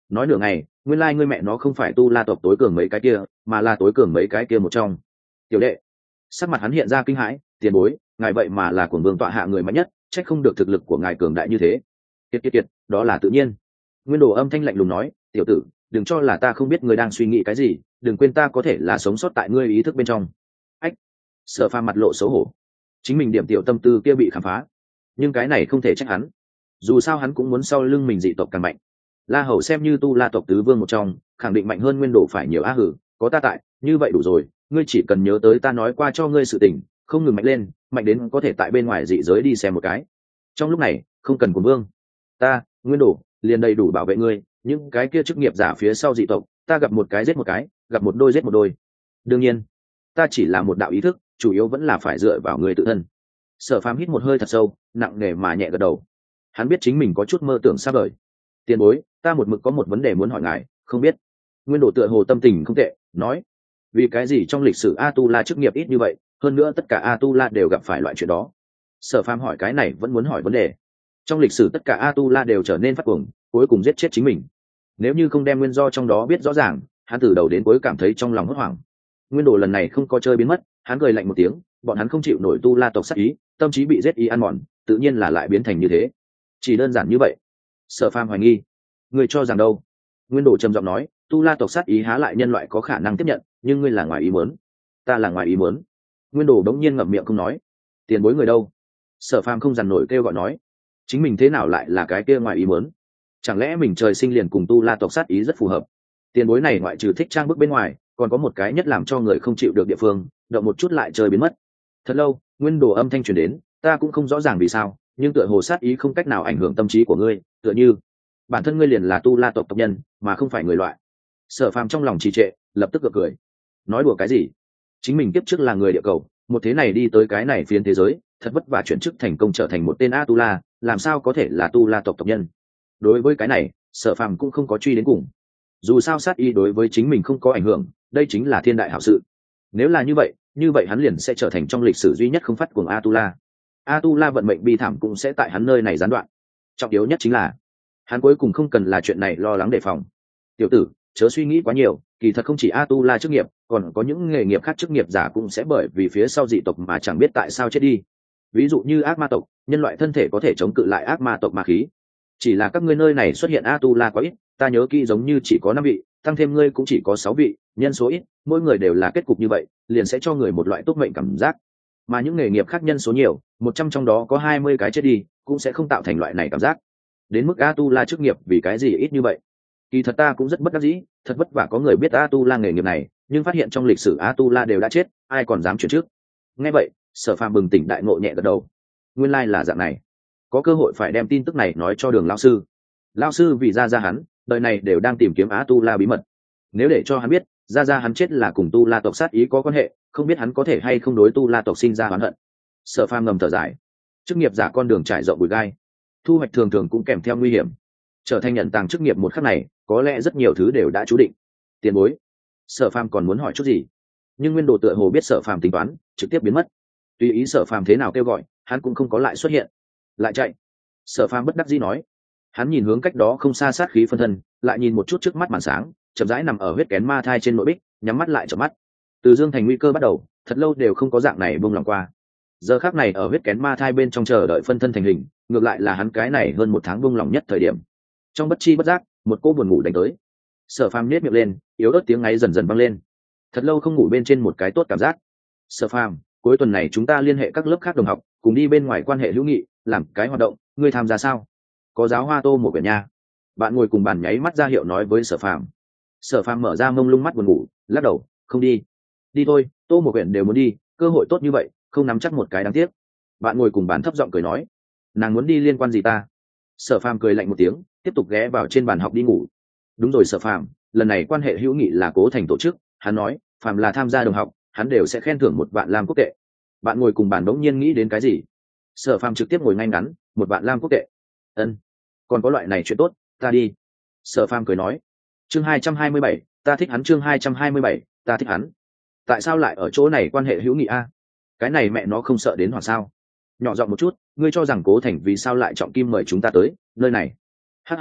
nói nửa ngày nguyên lai、like、ngươi mẹ nó không phải tu la tộc tối cường mấy cái kia mà là tối cường mấy cái kia một trong. Tiểu đệ, sắc mặt hắn hiện ra kinh hãi. Tiền bối, ngài vậy mà là của vương tọa hạ người mạnh nhất, trách không được thực lực của ngài cường đại như thế. Kiệt kiệt kiệt, đó là tự nhiên. Nguyên Đồ âm thanh lạnh lùng nói, tiểu tử, đừng cho là ta không biết ngươi đang suy nghĩ cái gì, đừng quên ta có thể là sống sót tại ngươi ý thức bên trong. Ách. Sở Phàm mặt lộ xấu hổ, chính mình điểm tiểu tâm tư kia bị khám phá, nhưng cái này không thể trách hắn, dù sao hắn cũng muốn sau lưng mình dị tộc càng mạnh. La Hầu xem như tu la tộc tứ vương một trong, khẳng định mạnh hơn Nguyên Đồ phải nhiều. Á hử, có ta tại, như vậy đủ rồi, ngươi chỉ cần nhớ tới ta nói qua cho ngươi sự tình, không ngừng mạnh lên, mạnh đến có thể tại bên ngoài dị giới đi xem một cái. Trong lúc này không cần của vương, ta Nguyên Đồ liền đầy đủ bảo vệ ngươi. Những cái kia chức nghiệp giả phía sau dị tộc, ta gặp một cái giết một cái, gặp một đôi giết một đôi. Đương nhiên ta chỉ là một đạo ý thức, chủ yếu vẫn là phải dựa vào người tự thân. Sở Phàm hít một hơi thật sâu, nặng nề mà nhẹ gật đầu. Hắn biết chính mình có chút mơ tưởng xa vời. Tiền bối, ta một mực có một vấn đề muốn hỏi ngài, không biết. Nguyên Đồ tựa hồ tâm tình không tệ, nói, vì cái gì trong lịch sử A Tu La chức nghiệp ít như vậy, hơn nữa tất cả A Tu La đều gặp phải loại chuyện đó. Sở Phàm hỏi cái này vẫn muốn hỏi vấn đề. Trong lịch sử tất cả A Tu La đều trở nên phát cuồng, cuối cùng giết chết chính mình. Nếu như không đem nguyên do trong đó biết rõ ràng, hắn từ đầu đến cuối cảm thấy trong lòng hốt hoảng. Nguyên Đồ lần này không có chơi biến mất, hắn cười lạnh một tiếng, bọn hắn không chịu nổi Tu La tộc sát ý, tâm trí bị giết ý ăn mòn, tự nhiên là lại biến thành như thế. Chỉ đơn giản như vậy. Sở Phàm hoài nghi, ngươi cho rằng đâu? Nguyên Đồ trầm giọng nói, Tu La tộc sát ý há lại nhân loại có khả năng tiếp nhận, nhưng ngươi là ngoài ý muốn. Ta là ngoài ý muốn. Nguyên Đồ đống nhiên ngậm miệng không nói. Tiền bối người đâu? Sở Phàm không dằn nổi kêu gọi nói, chính mình thế nào lại là cái kia ngoài ý muốn? Chẳng lẽ mình trời sinh liền cùng Tu La tộc sát ý rất phù hợp? Tiền bối này ngoại trừ thích trang bức bên ngoài, còn có một cái nhất làm cho người không chịu được địa phương, động một chút lại trời biến mất. Thật lâu, Nguyên Đồ âm thanh truyền đến, ta cũng không rõ ràng vì sao, nhưng tựa hồ sát ý không cách nào ảnh hưởng tâm trí của ngươi, tựa như bản thân ngươi liền là Tu La tộc tộc nhân, mà không phải người loại. Sở Phàm trong lòng trì trệ, lập tức gượng cười. Nói đùa cái gì? Chính mình kiếp trước là người địa cầu, một thế này đi tới cái này phiến thế giới, thật vất vả chuyển chức thành công trở thành một tên A Tu La, làm sao có thể là Tu La tộc tộc nhân? Đối với cái này, Sở Phàm cũng không có truy đến cùng. Dù sao sát ý đối với chính mình không có ảnh hưởng, đây chính là thiên đại hảo sự. Nếu là như vậy, như vậy hắn liền sẽ trở thành trong lịch sử duy nhất không phát cuồng A Tu La. A Tu La vận mệnh bi thảm cũng sẽ tại hắn nơi này gián đoạn. Trọng yếu nhất chính là hắn cuối cùng không cần là chuyện này lo lắng đề phòng. Tiểu tử, chớ suy nghĩ quá nhiều, kỳ thật không chỉ A Tu La chức nghiệp, còn có những nghề nghiệp khác chức nghiệp giả cũng sẽ bởi vì phía sau dị tộc mà chẳng biết tại sao chết đi. Ví dụ như ác ma tộc, nhân loại thân thể có thể chống cự lại ác ma tộc ma khí. Chỉ là các ngươi nơi này xuất hiện A Tu La quá ít, ta nhớ kỹ giống như chỉ có năm vị, tăng thêm ngươi cũng chỉ có sáu vị, nhân số ít, mỗi người đều là kết cục như vậy, liền sẽ cho người một loại tốt mệnh cảm giác. Mà những nghề nghiệp khác nhân số nhiều, một trăm trong đó có hai mươi cái chết đi, cũng sẽ không tạo thành loại này cảm giác. Đến mức A Tu La chức nghiệp vì cái gì ít như vậy? Kỳ thật ta cũng rất bất đắc dĩ, thật vất vả có người biết A Tu La nghề nghiệp này, nhưng phát hiện trong lịch sử A Tu La đều đã chết, ai còn dám chuyển trước? Nghe vậy, Sở Phàm bừng tỉnh đại ngộ nhẹ gật đầu. Nguyên lai là dạng này. Có cơ hội phải đem tin tức này nói cho Đường lão sư. Lão sư vì ra ra hắn, đời này đều đang tìm kiếm A Tu La bí mật. Nếu để cho hắn biết, ra ra hắn chết là cùng Tu La tộc sát ý có quan hệ, không biết hắn có thể hay không đối Tu La tộc sinh ra oán hận. Sở Phàm ngầm thở dài. Chức nghiệp giả con đường trải rộng bụi gai, thu hoạch thường thường cũng kèm theo nguy hiểm. Trở thành nhận tàng chức nghiệp một khắc này, có lẽ rất nhiều thứ đều đã chú định. Tiền bối, Sở Phàm còn muốn hỏi chút gì, nhưng Nguyên Đồ tựa hồ biết Sở Phàm tính toán, trực tiếp biến mất. Tùy ý Sở Phàm thế nào kêu gọi, hắn cũng không có lại xuất hiện. Lại chạy. Sở Phàm bất đắc dĩ nói. Hắn nhìn hướng cách đó không xa sát khí phân thân, lại nhìn một chút trước mắt màn sáng, chậm rãi nằm ở huyết kén ma thai trên nội bích, nhắm mắt lại chợp mắt. Từ Dương Thành nguy cơ bắt đầu, thật lâu đều không có dạng này buông lòng qua. Giờ khắc này ở huyết kén ma thai bên trong chờ đợi phân thân thành hình, ngược lại là hắn cái này hơn một tháng buông lòng nhất thời điểm. Trong bất chi bất giác, một cô buồn ngủ đánh tới. Sở Phàm nhếch miệng lên, yếu ớt tiếng ngáy dần dần vang lên. Thật lâu không ngủ bên trên một cái tốt cảm giác. Sở Phàm, cuối tuần này chúng ta liên hệ các lớp khác đồng học, cùng đi bên ngoài quan hệ hữu nghị, làm cái hoạt động, ngươi tham gia sao? Có giáo hoa Tô một quyển nha. Bạn ngồi cùng bàn nháy mắt ra hiệu nói với Sở Phàm. Sở Phàm mở ra mông lung mắt buồn ngủ, lắc đầu, không đi. Đi thôi, Tô một quyển đều muốn đi, cơ hội tốt như vậy, không nắm chắc một cái đáng tiếc. Bạn ngồi cùng bàn thấp giọng cười nói, nàng muốn đi liên quan gì ta? Sở Phàm cười lạnh một tiếng, tiếp tục ghé vào trên bàn học đi ngủ. Đúng rồi Sở Phàm, lần này quan hệ hữu nghị là Cố Thành tổ chức, hắn nói, phàm là tham gia đồng học, hắn đều sẽ khen thưởng một vạn lam quốc tệ. Bạn ngồi cùng bàn đống nhiên nghĩ đến cái gì? Sở Phàm trực tiếp ngồi ngay ngắn, một vạn lam quốc tệ. Ân, còn có loại này chuyện tốt, ta đi. Sở Phàm cười nói. Chương hai trăm hai mươi bảy, ta thích hắn. Chương hai trăm hai mươi bảy, ta thích hắn. Tại sao lại ở chỗ này quan hệ hữu nghị a? Cái này mẹ nó không sợ đến hoặc sao? Nhỏ giọng một chút, ngươi cho rằng Cố Thành vì sao lại trọng kim mời chúng ta tới nơi này? Hắc hắc hắc,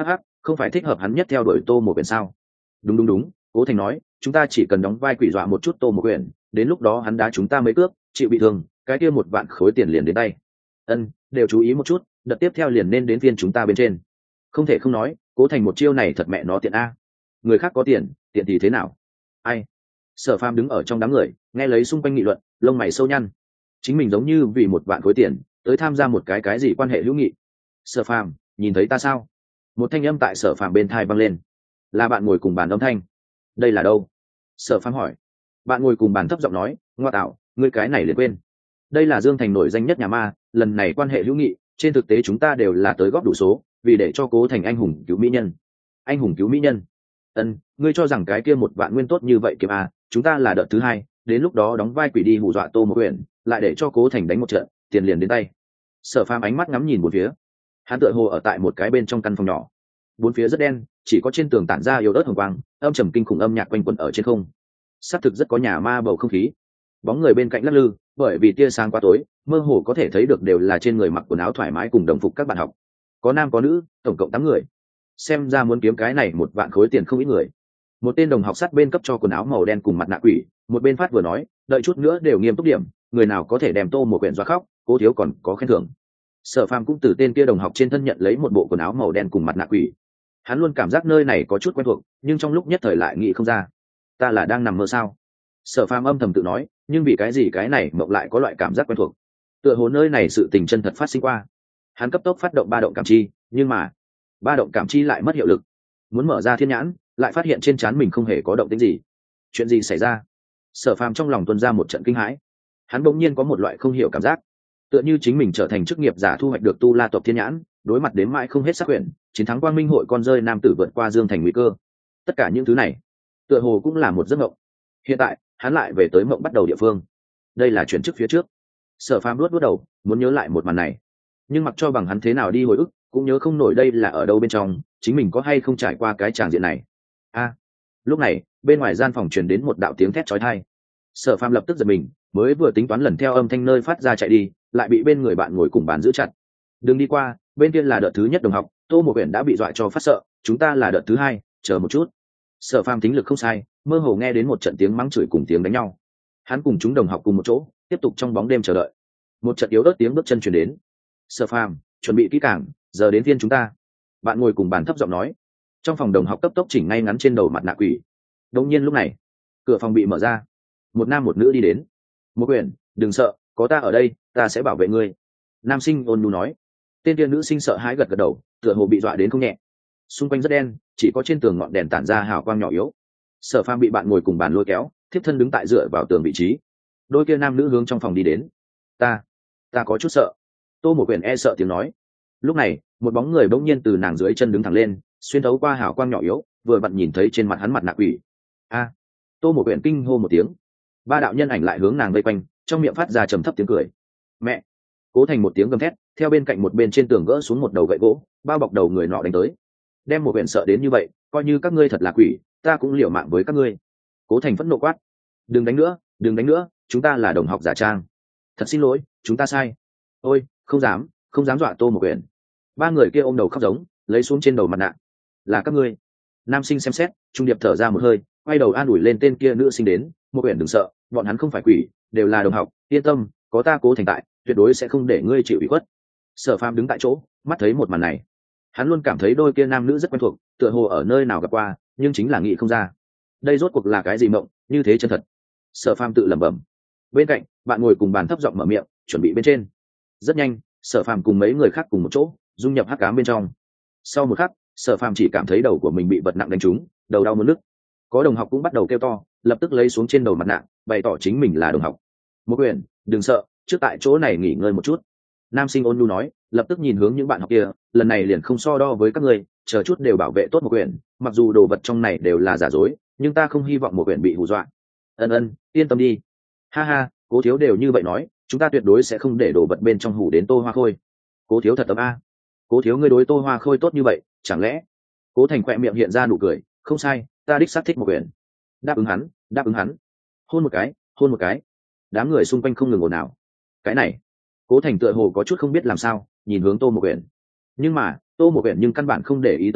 không phải thích hợp hắn nhất theo đuổi Tô Một Quyển sao? Đúng đúng đúng, Cố Thành nói, chúng ta chỉ cần đóng vai quỷ dọa một chút Tô Một Quyển, đến lúc đó hắn đá chúng ta mấy cước, chịu bị thương, cái kia một vạn khối tiền liền đến tay. Ân, đều chú ý một chút, đợt tiếp theo liền nên đến phiên chúng ta bên trên. Không thể không nói, Cố Thành một chiêu này thật mẹ nó tiện a. Người khác có tiền, tiện thì thế nào? Ai? Sở Phàm đứng ở trong đám người, nghe lấy xung quanh nghị luận, lông mày sâu nhăn. Chính mình giống như vì một vạn khối tiền, tới tham gia một cái cái gì quan hệ hữu nghị. Sở Phàm, nhìn thấy ta sao? Một thanh âm tại Sở Phàm bên tai vang lên. Là bạn ngồi cùng bàn âm thanh. Đây là đâu? Sở Phàm hỏi. Bạn ngồi cùng bàn thấp giọng nói, ngoa tạo, ngươi cái này liền quên. Đây là Dương Thành nổi danh nhất nhà ma, lần này quan hệ hữu nghị, trên thực tế chúng ta đều là tới góp đủ số, vì để cho Cố Thành anh hùng cứu mỹ nhân. Anh hùng cứu mỹ nhân? Ân, ngươi cho rằng cái kia một vạn nguyên tốt như vậy kiếm à, chúng ta là đợt thứ hai, đến lúc đó đóng vai quỷ đi hù dọa Tô Một Quyển, lại để cho Cố Thành đánh một trận, tiền liền đến tay. Sở Phàm ánh mắt ngắm nhìn một phía, hắn tựa hồ ở tại một cái bên trong căn phòng nhỏ, bốn phía rất đen, chỉ có trên tường tản ra yếu ớt hồng quang, âm trầm kinh khủng âm nhạc quanh quẩn ở trên không, xác thực rất có nhà ma bầu không khí. Bóng người bên cạnh lắc lư, bởi vì tia sáng quá tối, mơ hồ có thể thấy được đều là trên người mặc quần áo thoải mái cùng đồng phục các bạn học, có nam có nữ, tổng cộng tám người. Xem ra muốn kiếm cái này một vạn khối tiền không ít người. Một tên đồng học sát bên cấp cho quần áo màu đen cùng mặt nạ quỷ, một bên phát vừa nói, đợi chút nữa đều nghiêm túc điểm, người nào có thể đem Tô Một Quyển dọa khóc, Cố thiếu còn có khen thưởng. Sở Phàm cũng từ tên kia đồng học trên thân nhận lấy một bộ quần áo màu đen cùng mặt nạ quỷ. Hắn luôn cảm giác nơi này có chút quen thuộc, nhưng trong lúc nhất thời lại nghĩ không ra. Ta là đang nằm mơ sao? Sở Phàm âm thầm tự nói, nhưng vì cái gì cái này mộng lại có loại cảm giác quen thuộc? Tựa hồ nơi này sự tình chân thật phát sinh qua. Hắn cấp tốc phát động ba động cảm chi, nhưng mà ba động cảm chi lại mất hiệu lực. Muốn mở ra thiên nhãn, lại phát hiện trên trán mình không hề có động tĩnh gì. Chuyện gì xảy ra? Sở Phàm trong lòng tuôn ra một trận kinh hãi. Hắn bỗng nhiên có một loại không hiểu cảm giác, tựa như chính mình trở thành chức nghiệp giả thu hoạch được tu la tộc thiên nhãn, đối mặt đến mãi không hết sắc quyển, chiến thắng Quang Minh hội con rơi nam tử vượt qua Dương Thành nguy cơ. Tất cả những thứ này, tựa hồ cũng là một giấc mộng. Hiện tại, hắn lại về tới mộng bắt đầu địa phương. Đây là chuyển chức phía trước. Sở Phàm luốt luốt đầu, muốn nhớ lại một màn này, nhưng mặc cho bằng hắn thế nào đi hồi ức, cũng nhớ không nổi đây là ở đâu bên trong, chính mình có hay không trải qua cái tràng diện này. A, lúc này, bên ngoài gian phòng truyền đến một đạo tiếng thét chói tai. Sở Phàm lập tức giật mình, mới vừa tính toán lần theo âm thanh nơi phát ra chạy đi, lại bị bên người bạn ngồi cùng bàn giữ chặt. Đừng đi qua, bên kia là đợt thứ nhất đồng học, Tô Một Quyển đã bị dọa cho phát sợ, chúng ta là đợt thứ hai, chờ một chút. Sở Phàm tính lực không sai, mơ hồ nghe đến một trận tiếng mắng chửi cùng tiếng đánh nhau. Hắn cùng chúng đồng học cùng một chỗ, tiếp tục trong bóng đêm chờ đợi. Một trận yếu ớt tiếng bước chân truyền đến. Sở Phàm, chuẩn bị kỹ càng, giờ đến phiên chúng ta. Bạn ngồi cùng bàn thấp giọng nói. Trong phòng đồng học cấp tốc chỉnh ngay ngắn trên đầu mặt nạ quỷ. Đột nhiên lúc này, cửa phòng bị mở ra, một nam một nữ đi đến. Một Quyển, đừng sợ, có ta ở đây, ta sẽ bảo vệ ngươi. Nam sinh ôn nhu nói. Tên tiên nữ sinh sợ hãi gật gật đầu, tựa hồ bị dọa đến không nhẹ. Xung quanh rất đen, chỉ có trên tường ngọn đèn tản ra hào quang nhỏ yếu. Sở Phàm bị bạn ngồi cùng bàn lôi kéo, thiếp thân đứng tại dựa vào tường vị trí. Đôi kia nam nữ hướng trong phòng đi đến. Ta, ta có chút sợ. Tô Một Quyển e sợ tiếng nói. Lúc này, một bóng người bỗng nhiên từ nàng dưới chân đứng thẳng lên, xuyên thấu qua hào quang nhỏ yếu, vừa vặn nhìn thấy trên mặt hắn mặt nạ quỷ. A! Tô Một Quyển kinh hô một tiếng. Ba đạo nhân ảnh lại hướng nàng vây quanh, trong miệng phát ra trầm thấp tiếng cười. Mẹ! Cố Thành một tiếng gầm thét, theo bên cạnh một bên trên tường gỡ xuống một đầu gậy gỗ, bao bọc đầu người nọ đánh tới. Đem Một Quyển sợ đến như vậy, coi như các ngươi thật là quỷ, ta cũng liều mạng với các ngươi. Cố Thành phẫn nộ quát. Đừng đánh nữa, đừng đánh nữa, chúng ta là đồng học giả trang. Thật xin lỗi, chúng ta sai. Ôi, không dám, không dám dọa Tô Một Quyển. Ba người kia ôm đầu khóc giống, lấy xuống trên đầu mặt nạ. Là các ngươi. Nam sinh xem xét, trung điệp thở ra một hơi, quay đầu an ủi lên tên kia nữ sinh đến. Một Quyển đừng sợ, bọn hắn không phải quỷ, đều là đồng học, yên tâm, có ta Cố Thành tại, tuyệt đối sẽ không để ngươi chịu ủy khuất. Sở Phàm đứng tại chỗ, mắt thấy một màn này, hắn luôn cảm thấy đôi kia nam nữ rất quen thuộc, tựa hồ ở nơi nào gặp qua, nhưng chính là nghĩ không ra. Đây rốt cuộc là cái gì mộng, như thế chân thật. Sở Phàm tự lẩm bẩm. Bên cạnh, bạn ngồi cùng bàn thấp giọng mở miệng, chuẩn bị bên trên. Rất nhanh, Sở Phàm cùng mấy người khác cùng một chỗ, dung nhập hắc ám bên trong. Sau một khắc, Sở Phàm chỉ cảm thấy đầu của mình bị vật nặng đánh trúng, đầu đau muốn nức. Có đồng học cũng bắt đầu kêu to, lập tức lấy xuống trên đầu mặt nạ, bày tỏ chính mình là đồng học. Một Quyển, đừng sợ, trước tại chỗ này nghỉ ngơi một chút. Nam sinh ôn nhu nói, lập tức nhìn hướng những bạn học kia, lần này liền không so đo với các ngươi, chờ chút đều bảo vệ tốt Một Quyển, mặc dù đồ vật trong này đều là giả dối, nhưng ta không hy vọng Một Quyển bị hù dọa. Ân ân, yên tâm đi. Ha ha, Cố thiếu đều như vậy nói, chúng ta tuyệt đối sẽ không để đồ vật bên trong hù đến Tô Hoa Khôi. Cố thiếu thật ấm a. Cố thiếu ngươi đối Tô Hoa Khôi tốt như vậy, chẳng lẽ? Cố Thành khỏe miệng hiện ra nụ cười, không sai, ta đích xác thích Một Quyển. Đáp ứng hắn, đáp ứng hắn. Hôn một cái, hôn một cái. Đám người xung quanh không ngừng ồn ào. Cái này, Cố Thành tựa hồ có chút không biết làm sao, nhìn hướng Tô Một Quyển. Nhưng mà, Tô Một Quyển nhưng căn bản không để ý tới hắn,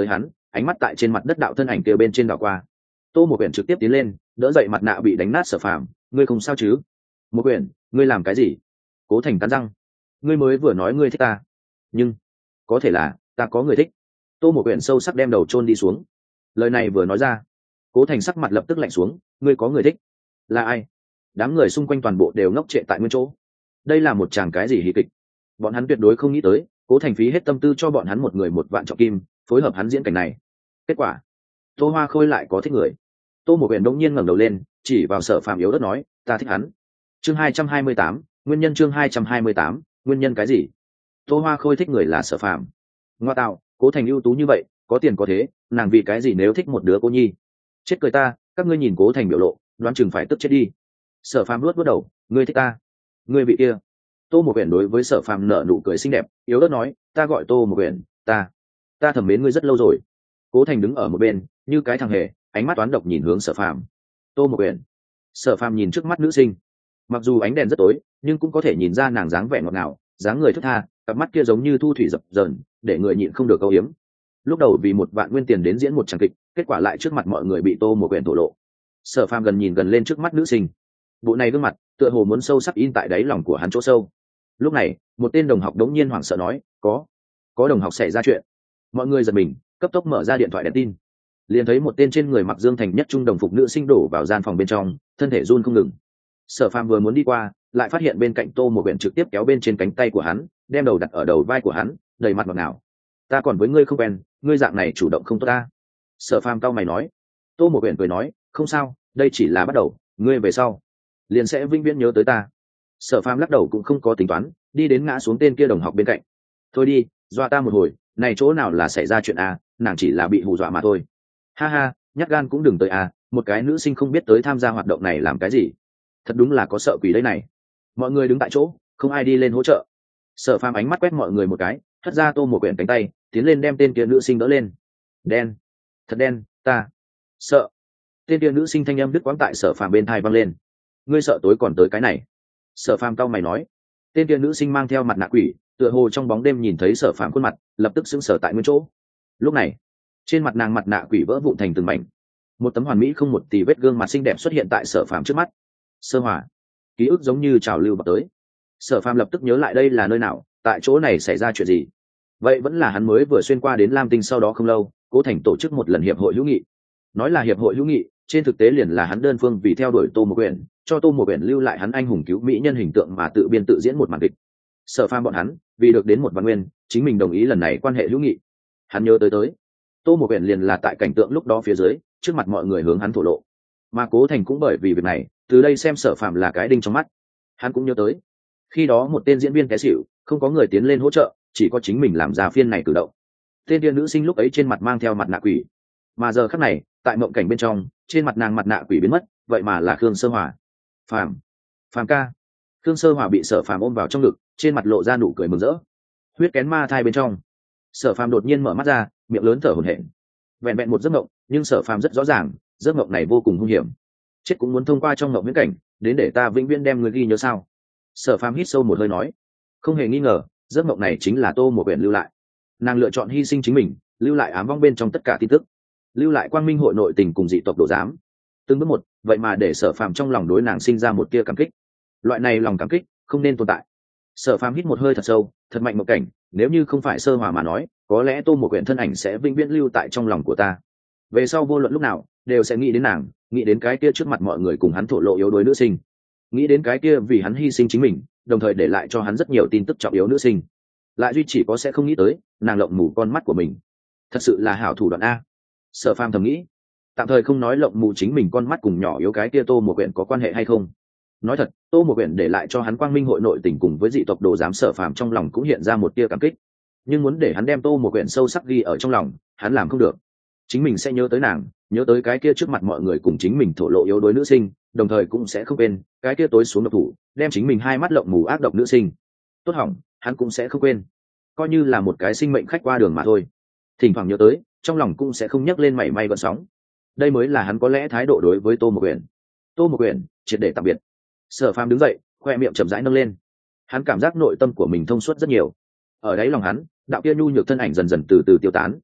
ánh mắt tại trên mặt đất đạo thân ảnh kia bên trên đảo qua. Tô một quyển trực tiếp tiến lên đỡ dậy mặt nạ bị đánh nát Sở Phàm. Ngươi không sao chứ? Một quyển, ngươi làm cái gì? Cố Thành cắn răng. Ngươi mới vừa nói ngươi thích ta, nhưng có thể là ta có người thích. Tô một quyển sâu sắc đem đầu chôn đi xuống. Lời này vừa nói ra, Cố Thành sắc mặt lập tức lạnh xuống. Ngươi có người thích? Là ai? Đám người xung quanh toàn bộ đều ngốc trệ tại nguyên chỗ. Đây là một tràng cái gì hí kịch? Bọn hắn tuyệt đối không nghĩ tới Cố Thành phí hết tâm tư cho bọn hắn một người một vạn trọng kim phối hợp hắn diễn cảnh này. Kết quả, Tô Hoa Khôi lại có thích người. Tô một quyển đông nhiên ngẩng đầu lên chỉ vào Sở Phàm yếu ớt nói, ta thích hắn. Chương hai trăm hai mươi tám, nguyên nhân chương hai trăm hai mươi tám, nguyên nhân cái gì? Tô Hoa Khôi thích người là Sở Phàm. Ngoa tạo, Cố Thành ưu tú như vậy, có tiền có thế, nàng vì cái gì nếu thích một đứa cô nhi? Chết cười ta, các ngươi nhìn Cố Thành biểu lộ, đoán chừng phải tức chết đi. Sở Phàm luốt luốt đầu, ngươi thích ta? Ngươi vị kia. Tô một quyển đối với Sở Phàm nở nụ cười xinh đẹp, yếu ớt nói, ta gọi Tô một quyển, ta, ta thầm mến ngươi rất lâu rồi. Cố Thành đứng ở một bên, như cái thằng hề, ánh mắt toán độc nhìn hướng Sở Phàm. Tô một quyển. Sở Phàm nhìn trước mắt nữ sinh, mặc dù ánh đèn rất tối, nhưng cũng có thể nhìn ra nàng dáng vẻ ngọt ngào, dáng người thướt tha, cặp mắt kia giống như thu thủy dập dờn, để người nhịn không được câu hiếm. Lúc đầu vì một vạn nguyên tiền đến diễn một tràng kịch, kết quả lại trước mặt mọi người bị Tô một quyển thổ lộ. Sở Phàm gần nhìn gần lên trước mắt nữ sinh, bộ này gương mặt tựa hồ muốn sâu sắc in tại đáy lòng của hắn chỗ sâu. Lúc này, một tên đồng học đống nhiên hoảng sợ nói, có có đồng học xảy ra chuyện. Mọi người giật mình, cấp tốc mở ra điện thoại đèn tin, liền thấy một tên trên người mặc dương thành nhất trung đồng phục nữ sinh đổ vào gian phòng bên trong, thân thể run không ngừng. Sở Phàm vừa muốn đi qua, lại phát hiện bên cạnh Tô một quyển trực tiếp kéo bên trên cánh tay của hắn, đem đầu đặt ở đầu vai của hắn, đầy mặt ngọt ngào. Ta còn với ngươi không quen, ngươi dạng này chủ động không tốt ta. Sở Phàm cau mày nói. Tô một quyển cười nói, không sao, đây chỉ là bắt đầu, ngươi về sau liền sẽ vĩnh viễn nhớ tới ta. Sở Phàm lắc đầu cũng không có tính toán, đi đến ngã xuống tên kia đồng học bên cạnh. Thôi đi, dọa ta một hồi, này chỗ nào là xảy ra chuyện à, nàng chỉ là bị hù dọa mà thôi. Ha ha, nhát gan cũng đừng tới à, một cái nữ sinh không biết tới tham gia hoạt động này làm cái gì. Thật đúng là có sợ quỷ đây này. Mọi người đứng tại chỗ, không ai đi lên hỗ trợ. Sở Phàm ánh mắt quét mọi người một cái, hất ra Tô một quyển cánh tay, tiến lên đem tên kia nữ sinh đỡ lên. Đen, thật đen, ta sợ. Tên kia nữ sinh thanh âm đứt quãng tại Sở Phàm bên tai vang lên. Ngươi sợ tối còn tới cái này? Sở Phàm cau mày nói. Tên kia nữ sinh mang theo mặt nạ quỷ, tựa hồ trong bóng đêm nhìn thấy Sở Phàm khuôn mặt, lập tức sững sờ tại nguyên chỗ. Lúc này, trên mặt nàng mặt nạ quỷ vỡ vụn thành từng mảnh, một tấm hoàn mỹ không một tì vết gương mặt xinh đẹp xuất hiện tại Sở Phàm trước mắt. Sơ hỏa, ký ức giống như trào lưu vào tới. Sở Phàm lập tức nhớ lại đây là nơi nào, tại chỗ này xảy ra chuyện gì. Vậy vẫn là hắn mới vừa xuyên qua đến Lam Tinh sau đó không lâu, Cố Thành tổ chức một lần hiệp hội hữu nghị. Nói là hiệp hội hữu nghị, trên thực tế liền là hắn đơn phương vì theo đuổi Tô một quyển, cho Tô một quyển lưu lại hắn anh hùng cứu mỹ nhân hình tượng mà tự biên tự diễn một màn kịch. Sở Phàm bọn hắn vì được đến một văn nguyên, chính mình đồng ý lần này quan hệ hữu nghị. Hắn nhớ tới tới, Tô một quyển liền là tại cảnh tượng lúc đó phía dưới, trước mặt mọi người hướng hắn thổ lộ. Mà Cố Thành cũng bởi vì việc này, từ đây xem Sở Phàm là cái đinh trong mắt. Hắn cũng nhớ tới, khi đó một tên diễn viên té xỉu, không có người tiến lên hỗ trợ, chỉ có chính mình làm ra phiên này cử động. Tên kia nữ sinh lúc ấy trên mặt mang theo mặt nạ quỷ, mà giờ khắc này, tại mộng cảnh bên trong, trên mặt nàng mặt nạ quỷ biến mất, vậy mà là Khương Sơ Hỏa. Phàm, Phàm ca. Khương Sơ Hỏa bị Sở Phàm ôm vào trong ngực, trên mặt lộ ra nụ cười mừng rỡ. Huyết kén ma thai bên trong, Sở Phàm đột nhiên mở mắt ra, miệng lớn thở hổn hển. Vẹn vẹn một giấc mộng, nhưng Sở Phàm rất rõ ràng, giấc mộng này vô cùng hung hiểm. Chết cũng muốn thông qua trong mộng viễn cảnh, đến để ta vĩnh viễn đem người ghi nhớ sao? Sở Phàm hít sâu một hơi nói, không hề nghi ngờ, giấc mộng này chính là Tô một quyển lưu lại. Nàng lựa chọn hy sinh chính mình, lưu lại ám vong bên trong tất cả tin tức, lưu lại quang minh hội nội tình cùng dị tộc đồ giám. Từng bước một, vậy mà để Sở Phàm trong lòng đối nàng sinh ra một tia cảm kích. Loại này lòng cảm kích không nên tồn tại. Sở Phàm hít một hơi thật sâu, thật mạnh một cảnh, nếu như không phải Sơ Hỏa mà nói, có lẽ Tô một quyển thân ảnh sẽ vĩnh viễn lưu tại trong lòng của ta. Về sau vô luận lúc nào, đều sẽ nghĩ đến nàng, nghĩ đến cái kia trước mặt mọi người cùng hắn thổ lộ yếu đuối nữ sinh, nghĩ đến cái kia vì hắn hy sinh chính mình, đồng thời để lại cho hắn rất nhiều tin tức trọng yếu nữ sinh. Lại duy chỉ có sẽ không nghĩ tới, nàng lộng mù con mắt của mình. Thật sự là hảo thủ đoạn a. Sở Phàm thầm nghĩ, tạm thời không nói lộng mù chính mình con mắt cùng nhỏ yếu cái kia Tô một quyển có quan hệ hay không. Nói thật, Tô một quyển để lại cho hắn quang minh hội nội tình cùng với dị tộc đồ giám, Sở Phàm trong lòng cũng hiện ra một tia cảm kích. Nhưng muốn để hắn đem Tô một quyển sâu sắc ghi ở trong lòng, hắn làm không được. Chính mình sẽ nhớ tới nàng, nhớ tới cái kia trước mặt mọi người cùng chính mình thổ lộ yếu đuối nữ sinh, đồng thời cũng sẽ không quên cái kia tối xuống độc thủ, đem chính mình hai mắt lộng mù ác độc nữ sinh. Tốt hỏng, hắn cũng sẽ không quên, coi như là một cái sinh mệnh khách qua đường mà thôi. Thỉnh thoảng nhớ tới, trong lòng cũng sẽ không nhấc lên mảy may gợn sóng. Đây mới là hắn có lẽ thái độ đối với Tô một quyển. Tô một quyển, triệt để tạm biệt. Sở Phàm đứng dậy, khoe miệng chậm rãi nâng lên. Hắn cảm giác nội tâm của mình thông suốt rất nhiều. Ở đáy lòng hắn, đạo kia nhu nhược thân ảnh dần dần từ từ tiêu tán.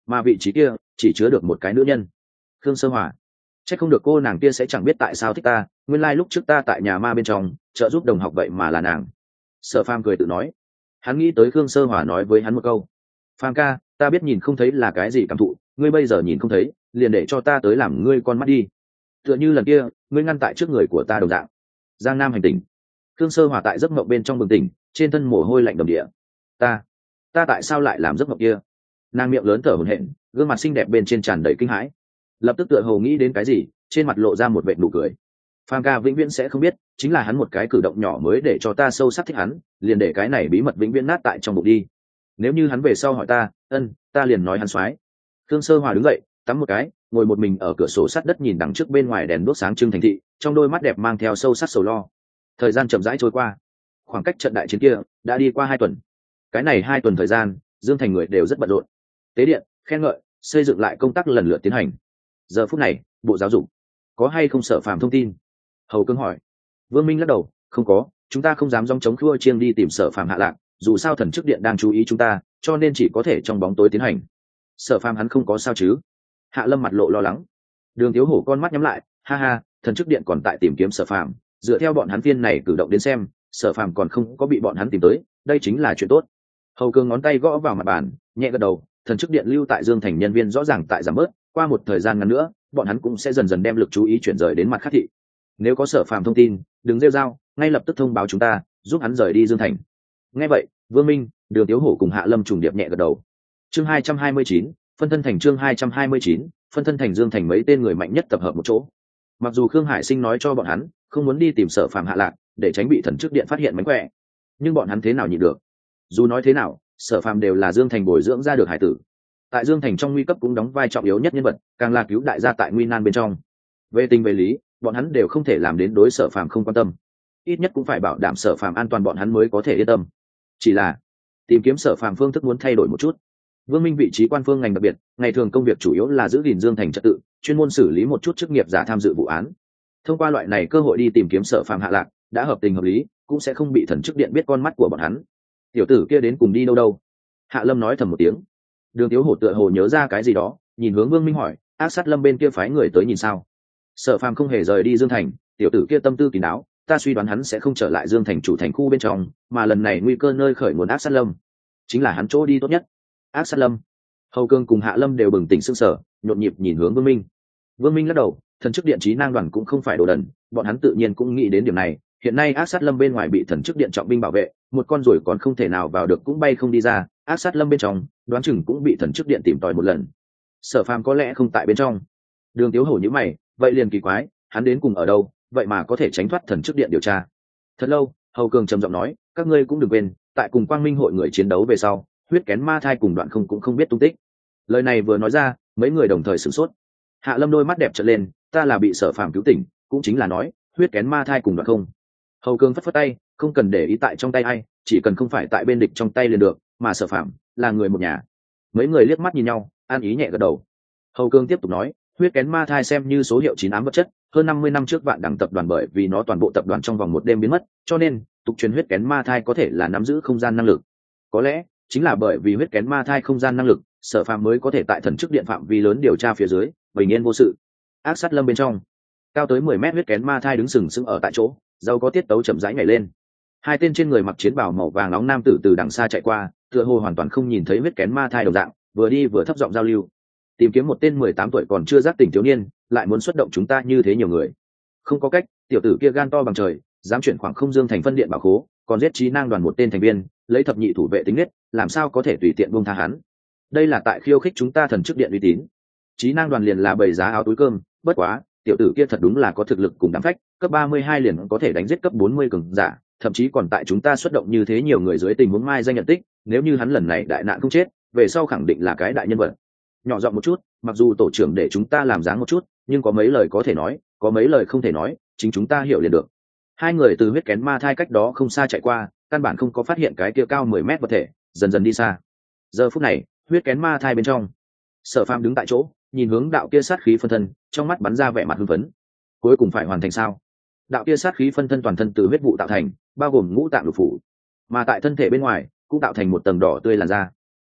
mà vị trí kia chỉ chứa được một cái nữ nhân. Khương Sơ Hòa. Chắc không được cô nàng kia sẽ chẳng biết tại sao thích ta, nguyên lai lúc trước ta tại nhà ma bên trong trợ giúp đồng học vậy mà là nàng. Sở Phàm cười tự nói. Hắn nghĩ tới Khương Sơ Hòa nói với hắn một câu: Phàm ca, ta biết nhìn không thấy là cái gì cảm thụ, ngươi bây giờ nhìn không thấy, liền để cho ta tới làm ngươi con mắt đi. Tựa như lần kia ngươi ngăn tại trước người của ta đồng dạng. Giang Nam hành tỉnh. Khương Sơ Hòa tại giấc mộng bên trong bừng tỉnh, trên thân mồ hôi lạnh đầm địa. Ta, ta tại sao lại làm giấc mộng kia? Nàng miệng lớn thở hổn hển, gương mặt xinh đẹp bên trên tràn đầy kinh hãi. Lập tức tựa hồ nghĩ đến cái gì, trên mặt lộ ra một vệt nụ cười. Phàm ca vĩnh viễn sẽ không biết, chính là hắn một cái cử động nhỏ mới để cho ta sâu sắc thích hắn, liền để cái này bí mật vĩnh viễn nát tại trong bụng đi. Nếu như hắn về sau hỏi ta, ân, ta liền nói hắn soái. Khương Sơ Hòa đứng dậy, tắm một cái, ngồi một mình ở cửa sổ sắt đất nhìn đằng trước bên ngoài đèn đuốc sáng trưng thành thị, trong đôi mắt đẹp mang theo sâu sắc sầu lo. Thời gian chậm rãi trôi qua, khoảng cách trận đại chiến kia đã đi qua hai tuần. Cái này hai tuần thời gian, Dương Thành người đều rất bận rộn. Tế điện, khen ngợi, xây dựng lại công tác lần lượt tiến hành. Giờ phút này, Bộ Giáo dục có hay không Sở Phàm thông tin? Hầu Cương hỏi. Vương Minh lắc đầu, không có, chúng ta không dám dòng chống khua chiêng đi tìm Sở Phàm hạ lạc, dù sao thần chức điện đang chú ý chúng ta, cho nên chỉ có thể trong bóng tối tiến hành. Sở Phàm hắn không có sao chứ? Hạ Lâm mặt lộ lo lắng. Đường Thiếu Hổ con mắt nhắm lại, ha ha, thần chức điện còn tại tìm kiếm Sở Phàm, dựa theo bọn hắn viên này cử động đến xem, Sở Phàm còn không có bị bọn hắn tìm tới, đây chính là chuyện tốt. Hầu Cương ngón tay gõ vào mặt bàn, nhẹ gật đầu, thần chức điện lưu tại Dương Thành nhân viên rõ ràng tại giảm bớt, qua một thời gian ngắn nữa, bọn hắn cũng sẽ dần dần đem lực chú ý chuyển rời đến mặt khác thị. Nếu có Sở Phàm thông tin, đừng rêu rao, ngay lập tức thông báo chúng ta, giúp hắn rời đi Dương Thành. Nghe vậy, Vương Minh, Đường Tiếu Hổ cùng Hạ Lâm trùng điệp nhẹ gật đầu. Chương hai trăm hai mươi chín, phân thân thành chương hai trăm hai mươi chín, phân thân thành Dương Thành mấy tên người mạnh nhất tập hợp một chỗ. Mặc dù Khương Hải Sinh nói cho bọn hắn, không muốn đi tìm Sở Phàm hạ lạc, để tránh bị thần chức điện phát hiện mánh khỏe, nhưng bọn hắn thế nào nhịn được? Dù nói thế nào, Sở Phàm đều là Dương Thành bồi dưỡng ra được hải tử. Tại Dương Thành trong nguy cấp cũng đóng vai trọng yếu nhất nhân vật, càng là cứu đại gia tại nguy nan bên trong. Về tình về lý, bọn hắn đều không thể làm đến đối Sở Phàm không quan tâm, ít nhất cũng phải bảo đảm Sở Phàm an toàn bọn hắn mới có thể yên tâm. Chỉ là tìm kiếm Sở Phàm phương thức muốn thay đổi một chút. Vương Minh vị trí quan phương ngành đặc biệt, ngày thường công việc chủ yếu là giữ gìn Dương Thành trật tự, chuyên môn xử lý một chút chức nghiệp giả tham dự vụ án. Thông qua loại này cơ hội đi tìm kiếm Sở Phàm hạ lạc, đã hợp tình hợp lý, cũng sẽ không bị thần chức điện biết con mắt của bọn hắn. Tiểu tử kia đến cùng đi đâu đâu? Hạ Lâm nói thầm một tiếng. Đường Tiếu Hổ tựa hồ nhớ ra cái gì đó, nhìn hướng Vương Minh hỏi, Ác Sát Lâm bên kia phái người tới nhìn sao? Sở Phàm không hề rời đi Dương Thành, tiểu tử kia tâm tư kín đáo, ta suy đoán hắn sẽ không trở lại Dương Thành chủ thành khu bên trong, mà lần này nguy cơ nơi khởi nguồn Ác Sát Lâm chính là hắn chỗ đi tốt nhất. Ác Sát Lâm. Hầu Cương cùng Hạ Lâm đều bừng tỉnh sững sờ, nhộn nhịp nhìn hướng Vương Minh. Vương Minh lắc đầu, thần chức điện trí năng đoàn cũng không phải đồ đần, bọn hắn tự nhiên cũng nghĩ đến điểm này. Hiện nay Ác Sát Lâm bên ngoài bị thần chức điện trọng binh bảo vệ, một con ruồi còn không thể nào vào được cũng bay không đi ra, Ác Sát Lâm bên trong, đoán chừng cũng bị thần chức điện tìm tòi một lần. Sở Phàm có lẽ không tại bên trong. Đường Tiếu Hổ nhíu mày, vậy liền kỳ quái, hắn đến cùng ở đâu, vậy mà có thể tránh thoát thần chức điện điều tra. Thật lâu, Hầu Cường trầm giọng nói, các ngươi cũng đừng quên, tại cùng Quang Minh hội người chiến đấu về sau, huyết kén ma thai cùng Đoạn Không cũng không biết tung tích. Lời này vừa nói ra, mấy người đồng thời sửng sốt. Hạ Lâm đôi mắt đẹp trợn lên, ta là bị Sở Phàm cứu tỉnh, cũng chính là nói, huyết kén ma thai cùng Đoạn Không. Hầu Cường phất phất tay, không cần để ý tại trong tay ai, chỉ cần không phải tại bên địch trong tay liền được, mà Sở Phàm là người một nhà. Mấy người liếc mắt nhìn nhau, an ý nhẹ gật đầu. Hầu Cường tiếp tục nói, huyết kén ma thai xem như số hiệu chín ám vật chất, hơn năm mươi năm trước Vạn Đẳng tập đoàn bởi vì nó toàn bộ tập đoàn trong vòng một đêm biến mất, cho nên tục truyền huyết kén ma thai có thể là nắm giữ không gian năng lực. Có lẽ chính là bởi vì huyết kén ma thai không gian năng lực, Sở Phàm mới có thể tại thần chức điện phạm vi lớn điều tra phía dưới, bình yên vô sự. Ác Sát Lâm bên trong, cao tới mười mét huyết kén ma thai đứng sừng sững ở tại chỗ, giàu có tiết tấu chậm rãi nhảy lên. Hai tên trên người mặc chiến bào màu vàng nóng nam tử từ đằng xa chạy qua, tựa hồ hoàn toàn không nhìn thấy huyết kén ma thai đồng dạng, vừa đi vừa thấp giọng giao lưu. Tìm kiếm một tên mười tám tuổi còn chưa giác tỉnh thiếu niên, lại muốn xuất động chúng ta như thế nhiều người. Không có cách, tiểu tử kia gan to bằng trời, dám chuyển khoảng không Dương Thành phân điện bảo khố, còn giết trí năng đoàn một tên thành viên, lấy thập nhị thủ vệ tính nết, làm sao có thể tùy tiện buông tha hắn. Đây là tại khiêu khích chúng ta thần chức điện uy tín. Trí năng đoàn liền là bầy giá áo túi cơm, bất quá, tiểu tử kia thật đúng là có thực lực cùng đám phách, cấp ba mươi hai liền có thể đánh giết cấp bốn mươi cường giả, thậm chí còn tại chúng ta xuất động như thế nhiều người dưới tình huống mai danh nhận tích, nếu như hắn lần này đại nạn không chết, về sau khẳng định là cái đại nhân vật. Nhỏ giọng một chút, mặc dù tổ trưởng để chúng ta làm dáng một chút, nhưng có mấy lời có thể nói, có mấy lời không thể nói, chính chúng ta hiểu liền được. Hai người từ huyết kén ma thai cách đó không xa chạy qua, căn bản không có phát hiện cái kia cao mười mét vật thể, dần dần đi xa. Giờ phút này, huyết kén ma thai bên trong, Sở Phàm đứng tại chỗ, nhìn hướng đạo kia sát khí phân thân, trong mắt bắn ra vẻ mặt hưng phấn. Cuối cùng phải hoàn thành sao? Đạo kia sát khí phân thân toàn thân từ huyết vụ tạo thành, bao gồm ngũ tạng lục phủ, mà tại thân thể bên ngoài cũng tạo thành một tầng đỏ tươi làn da.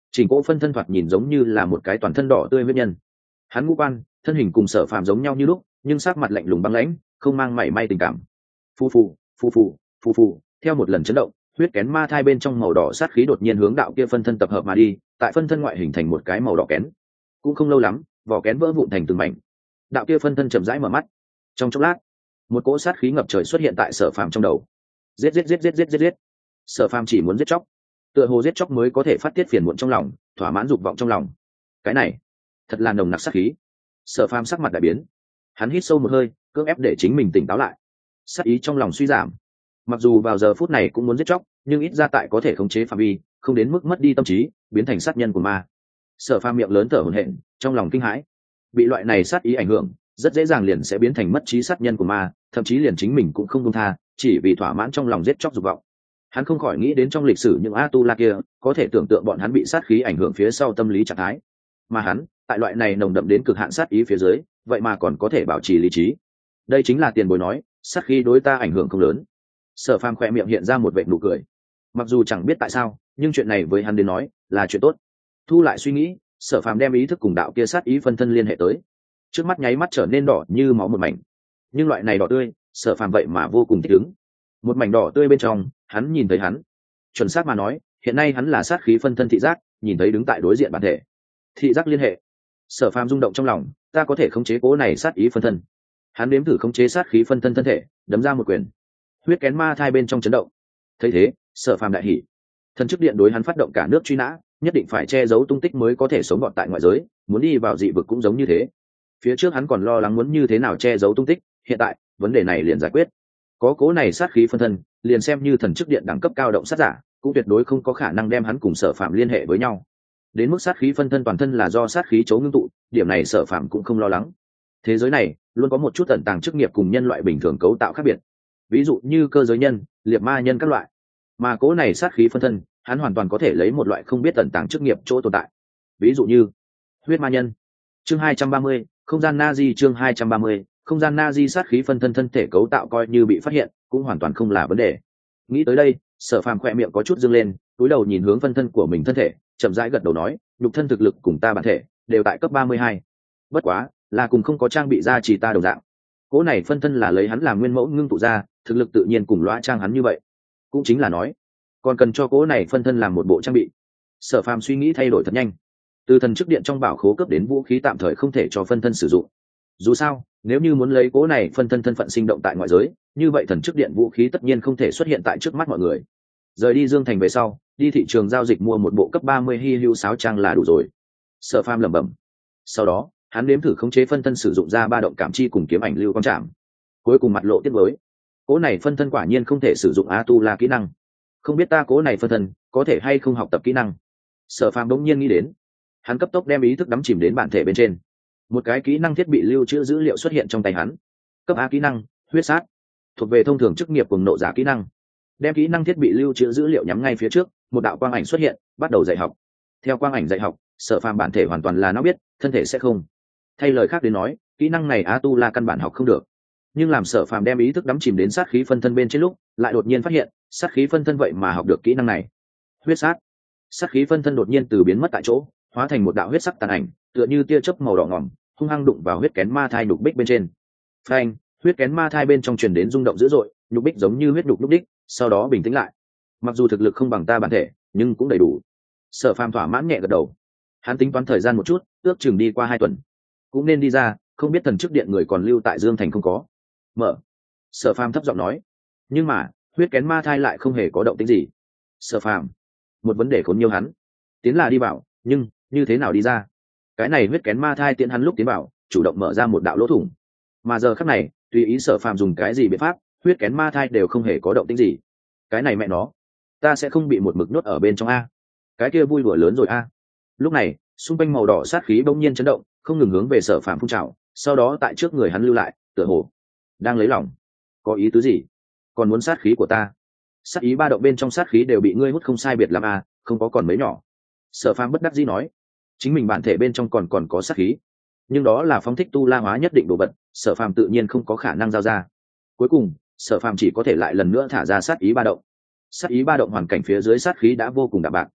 chỉnh cỗ phân thân thoạt nhìn giống như là một cái toàn thân đỏ tươi huyết nhân. Hắn ngũ quan thân hình cùng Sở Phàm giống nhau như lúc, nhưng sắc mặt lạnh lùng băng lãnh, không mang mảy may tình cảm. Phù phù phù phù phù phù, theo một lần chấn động, huyết kén ma thai bên trong màu đỏ sát khí đột nhiên hướng đạo kia phân thân tập hợp mà đi, tại phân thân ngoại hình thành một cái màu đỏ kén. Cũng không lâu lắm, vỏ kén vỡ vụn thành từng mảnh. Đạo kia phân thân chậm rãi mở mắt. Trong chốc lát, một cỗ sát khí ngập trời xuất hiện tại Sở Phàm trong đầu. Giết giết giết giết giết giết giết. Sở Phàm chỉ muốn giết chóc, tựa hồ giết chóc mới có thể phát tiết phiền muộn trong lòng, thỏa mãn dục vọng trong lòng. Cái này, thật là nồng nặc sát khí. Sở Phàm sắc mặt đại biến, hắn hít sâu một hơi, cưỡng ép để chính mình tỉnh táo lại. Sát ý trong lòng suy giảm. Mặc dù vào giờ phút này cũng muốn giết chóc, nhưng ít ra tại có thể khống chế phạm vi, không đến mức mất đi tâm trí, biến thành sát nhân của ma. Sở Phàm miệng lớn thở hổn hển, trong lòng kinh hãi. Bị loại này sát ý ảnh hưởng, rất dễ dàng liền sẽ biến thành mất trí sát nhân của ma, thậm chí liền chính mình cũng không buông tha, chỉ vì thỏa mãn trong lòng giết chóc dục vọng. Hắn không khỏi nghĩ đến trong lịch sử những Atula kia, có thể tưởng tượng bọn hắn bị sát khí ảnh hưởng phía sau tâm lý trạng thái. Mà hắn, tại loại này nồng đậm đến cực hạn sát ý phía dưới, vậy mà còn có thể bảo trì lý trí. Đây chính là tiền bối nói, sát khí đối ta ảnh hưởng không lớn. Sở Phàm khỏe miệng hiện ra một vệt nụ cười. Mặc dù chẳng biết tại sao, nhưng chuyện này với hắn đến nói là chuyện tốt. Thu lại suy nghĩ, Sở Phàm đem ý thức cùng đạo kia sát ý phân thân liên hệ tới. Trước mắt nháy mắt trở nên đỏ như máu một mảnh. Nhưng loại này đỏ tươi, Sở Phàm vậy mà vô cùng thích ứng. Một mảnh đỏ tươi bên trong, hắn nhìn thấy hắn. Chuẩn xác mà nói, hiện nay hắn là sát khí phân thân thị giác, nhìn thấy đứng tại đối diện bản thể. Thị giác liên hệ. Sở Phàm rung động trong lòng, ta có thể khống chế cố này sát ý phân thân. Hắn nếm thử khống chế sát khí phân thân thân thể, đấm ra một quyền. Huyết kén ma thai bên trong chấn động. Thấy thế, Sở Phàm đại hỉ. Thần chức điện đối hắn phát động cả nước truy nã, nhất định phải che giấu tung tích mới có thể sống gọn tại ngoại giới, muốn đi vào dị vực cũng giống như thế. Phía trước hắn còn lo lắng muốn như thế nào che giấu tung tích, hiện tại vấn đề này liền giải quyết. Có cố này sát khí phân thân, liền xem như thần chức điện đẳng cấp cao động sát giả, cũng tuyệt đối không có khả năng đem hắn cùng Sở Phàm liên hệ với nhau. Đến mức sát khí phân thân toàn thân là do sát khí chấu ngưng tụ, điểm này Sở Phàm cũng không lo lắng. Thế giới này luôn có một chút tận tàng chức nghiệp cùng nhân loại bình thường cấu tạo khác biệt, ví dụ như cơ giới nhân, liệt ma nhân các loại. Mà cố này sát khí phân thân, hắn hoàn toàn có thể lấy một loại không biết tận tàng chức nghiệp chỗ tồn tại, ví dụ như huyết ma nhân. Chương hai trăm ba mươi, không gian Nazi. Chương hai trăm ba mươi, không gian Nazi. Sát khí phân thân thân thể cấu tạo coi như bị phát hiện, cũng hoàn toàn không là vấn đề. Nghĩ tới đây, Sở Phàm khỏe miệng có chút dương lên, cúi đầu nhìn hướng phân thân của mình thân thể, chậm rãi gật đầu nói, nhục thân thực lực cùng ta bản thể đều tại cấp ba mươi hai. Bất quá, là cùng không có trang bị ra chỉ ta đồng dạng. Cố này phân thân là lấy hắn làm nguyên mẫu ngưng tụ ra, thực lực tự nhiên cùng lõa trang hắn như vậy. Cũng chính là nói, còn cần cho cố này phân thân làm một bộ trang bị. Sở Phàm suy nghĩ thay đổi thật nhanh. Từ thần chức điện trong bảo khố cấp đến vũ khí tạm thời không thể cho phân thân sử dụng. Dù sao, nếu như muốn lấy cố này phân thân thân phận sinh động tại ngoại giới, như vậy thần chức điện vũ khí tất nhiên không thể xuất hiện tại trước mắt mọi người. Rời đi Dương Thành về sau, đi thị trường giao dịch mua một bộ cấp ba mươi hy hữu sáo trang là đủ rồi. Sở Phàm lẩm bẩm. Sau đó, hắn nếm thử khống chế phân thân sử dụng ra ba động cảm chi cùng kiếm ảnh lưu quang trảm. Cuối cùng mặt lộ tiếc nuối. Cố này phân thân quả nhiên không thể sử dụng Atula kỹ năng. Không biết ta cố này phân thân có thể hay không học tập kỹ năng. Sở Phàm đống nhiên nghĩ đến. Hắn cấp tốc đem ý thức đắm chìm đến bản thể bên trên. Một cái kỹ năng thiết bị lưu trữ dữ liệu xuất hiện trong tay hắn. Cấp A kỹ năng, huyết sát, thuộc về thông thường chức nghiệp cùng nộ giả kỹ năng. Đem kỹ năng thiết bị lưu trữ dữ liệu nhắm ngay phía trước, một đạo quang ảnh xuất hiện, bắt đầu dạy học. Theo quang ảnh dạy học, Sở Phàm bản thể hoàn toàn là nó biết, thân thể sẽ không. Thay lời khác đến nói, kỹ năng này Atula căn bản học không được. Nhưng làm Sở Phàm đem ý thức đắm chìm đến sát khí phân thân bên trên lúc, lại đột nhiên phát hiện, sát khí phân thân vậy mà học được kỹ năng này. Huyết sát. Sát khí phân thân đột nhiên từ biến mất tại chỗ, hóa thành một đạo huyết sắc tàn ảnh, tựa như tia chớp màu đỏ ngòm, hung hăng đụng vào huyết kén ma thai nhục bích bên trên. Phanh, huyết kén ma thai bên trong truyền đến rung động dữ dội, nhục bích giống như huyết đục lúc đích, sau đó bình tĩnh lại. Mặc dù thực lực không bằng ta bản thể, nhưng cũng đầy đủ. Sở Phàm thỏa mãn nhẹ gật đầu. Hắn tính toán thời gian một chút, ước chừng đi qua hai tuần, cũng nên đi ra, không biết thần chức điện người còn lưu tại Dương Thành không có. Mở. Sở Phàm thấp giọng nói. Nhưng mà, huyết kén ma thai lại không hề có động tĩnh gì. Sở Phàm, một vấn đề khốn nhiều hắn. Tiến là đi vào, nhưng như thế nào đi ra? Cái này huyết kén ma thai tiện hắn lúc tiến vào, chủ động mở ra một đạo lỗ thủng. Mà giờ khắc này, tùy ý Sở Phàm dùng cái gì biện pháp, huyết kén ma thai đều không hề có động tĩnh gì. Cái này mẹ nó, ta sẽ không bị một mực nhốt ở bên trong a. Cái kia vui đùa lớn rồi a. Lúc này, xung quanh màu đỏ sát khí bỗng nhiên chấn động, không ngừng hướng về Sở Phàm phun trào, sau đó tại trước người hắn lưu lại, tựa hồ đang lấy lòng. Có ý tứ gì? Còn muốn sát khí của ta? Sát ý ba động bên trong sát khí đều bị ngươi hút không sai biệt lắm a, không có còn mấy nhỏ. Sở Phàm bất đắc dĩ nói, chính mình bản thể bên trong còn còn có sát khí, nhưng đó là phóng thích tu la hóa nhất định đồ vật, Sở Phàm tự nhiên không có khả năng giao ra. Cuối cùng, Sở Phàm chỉ có thể lại lần nữa thả ra sát ý ba động. Sát ý ba động hoàn cảnh phía dưới sát khí đã vô cùng đạm bạc.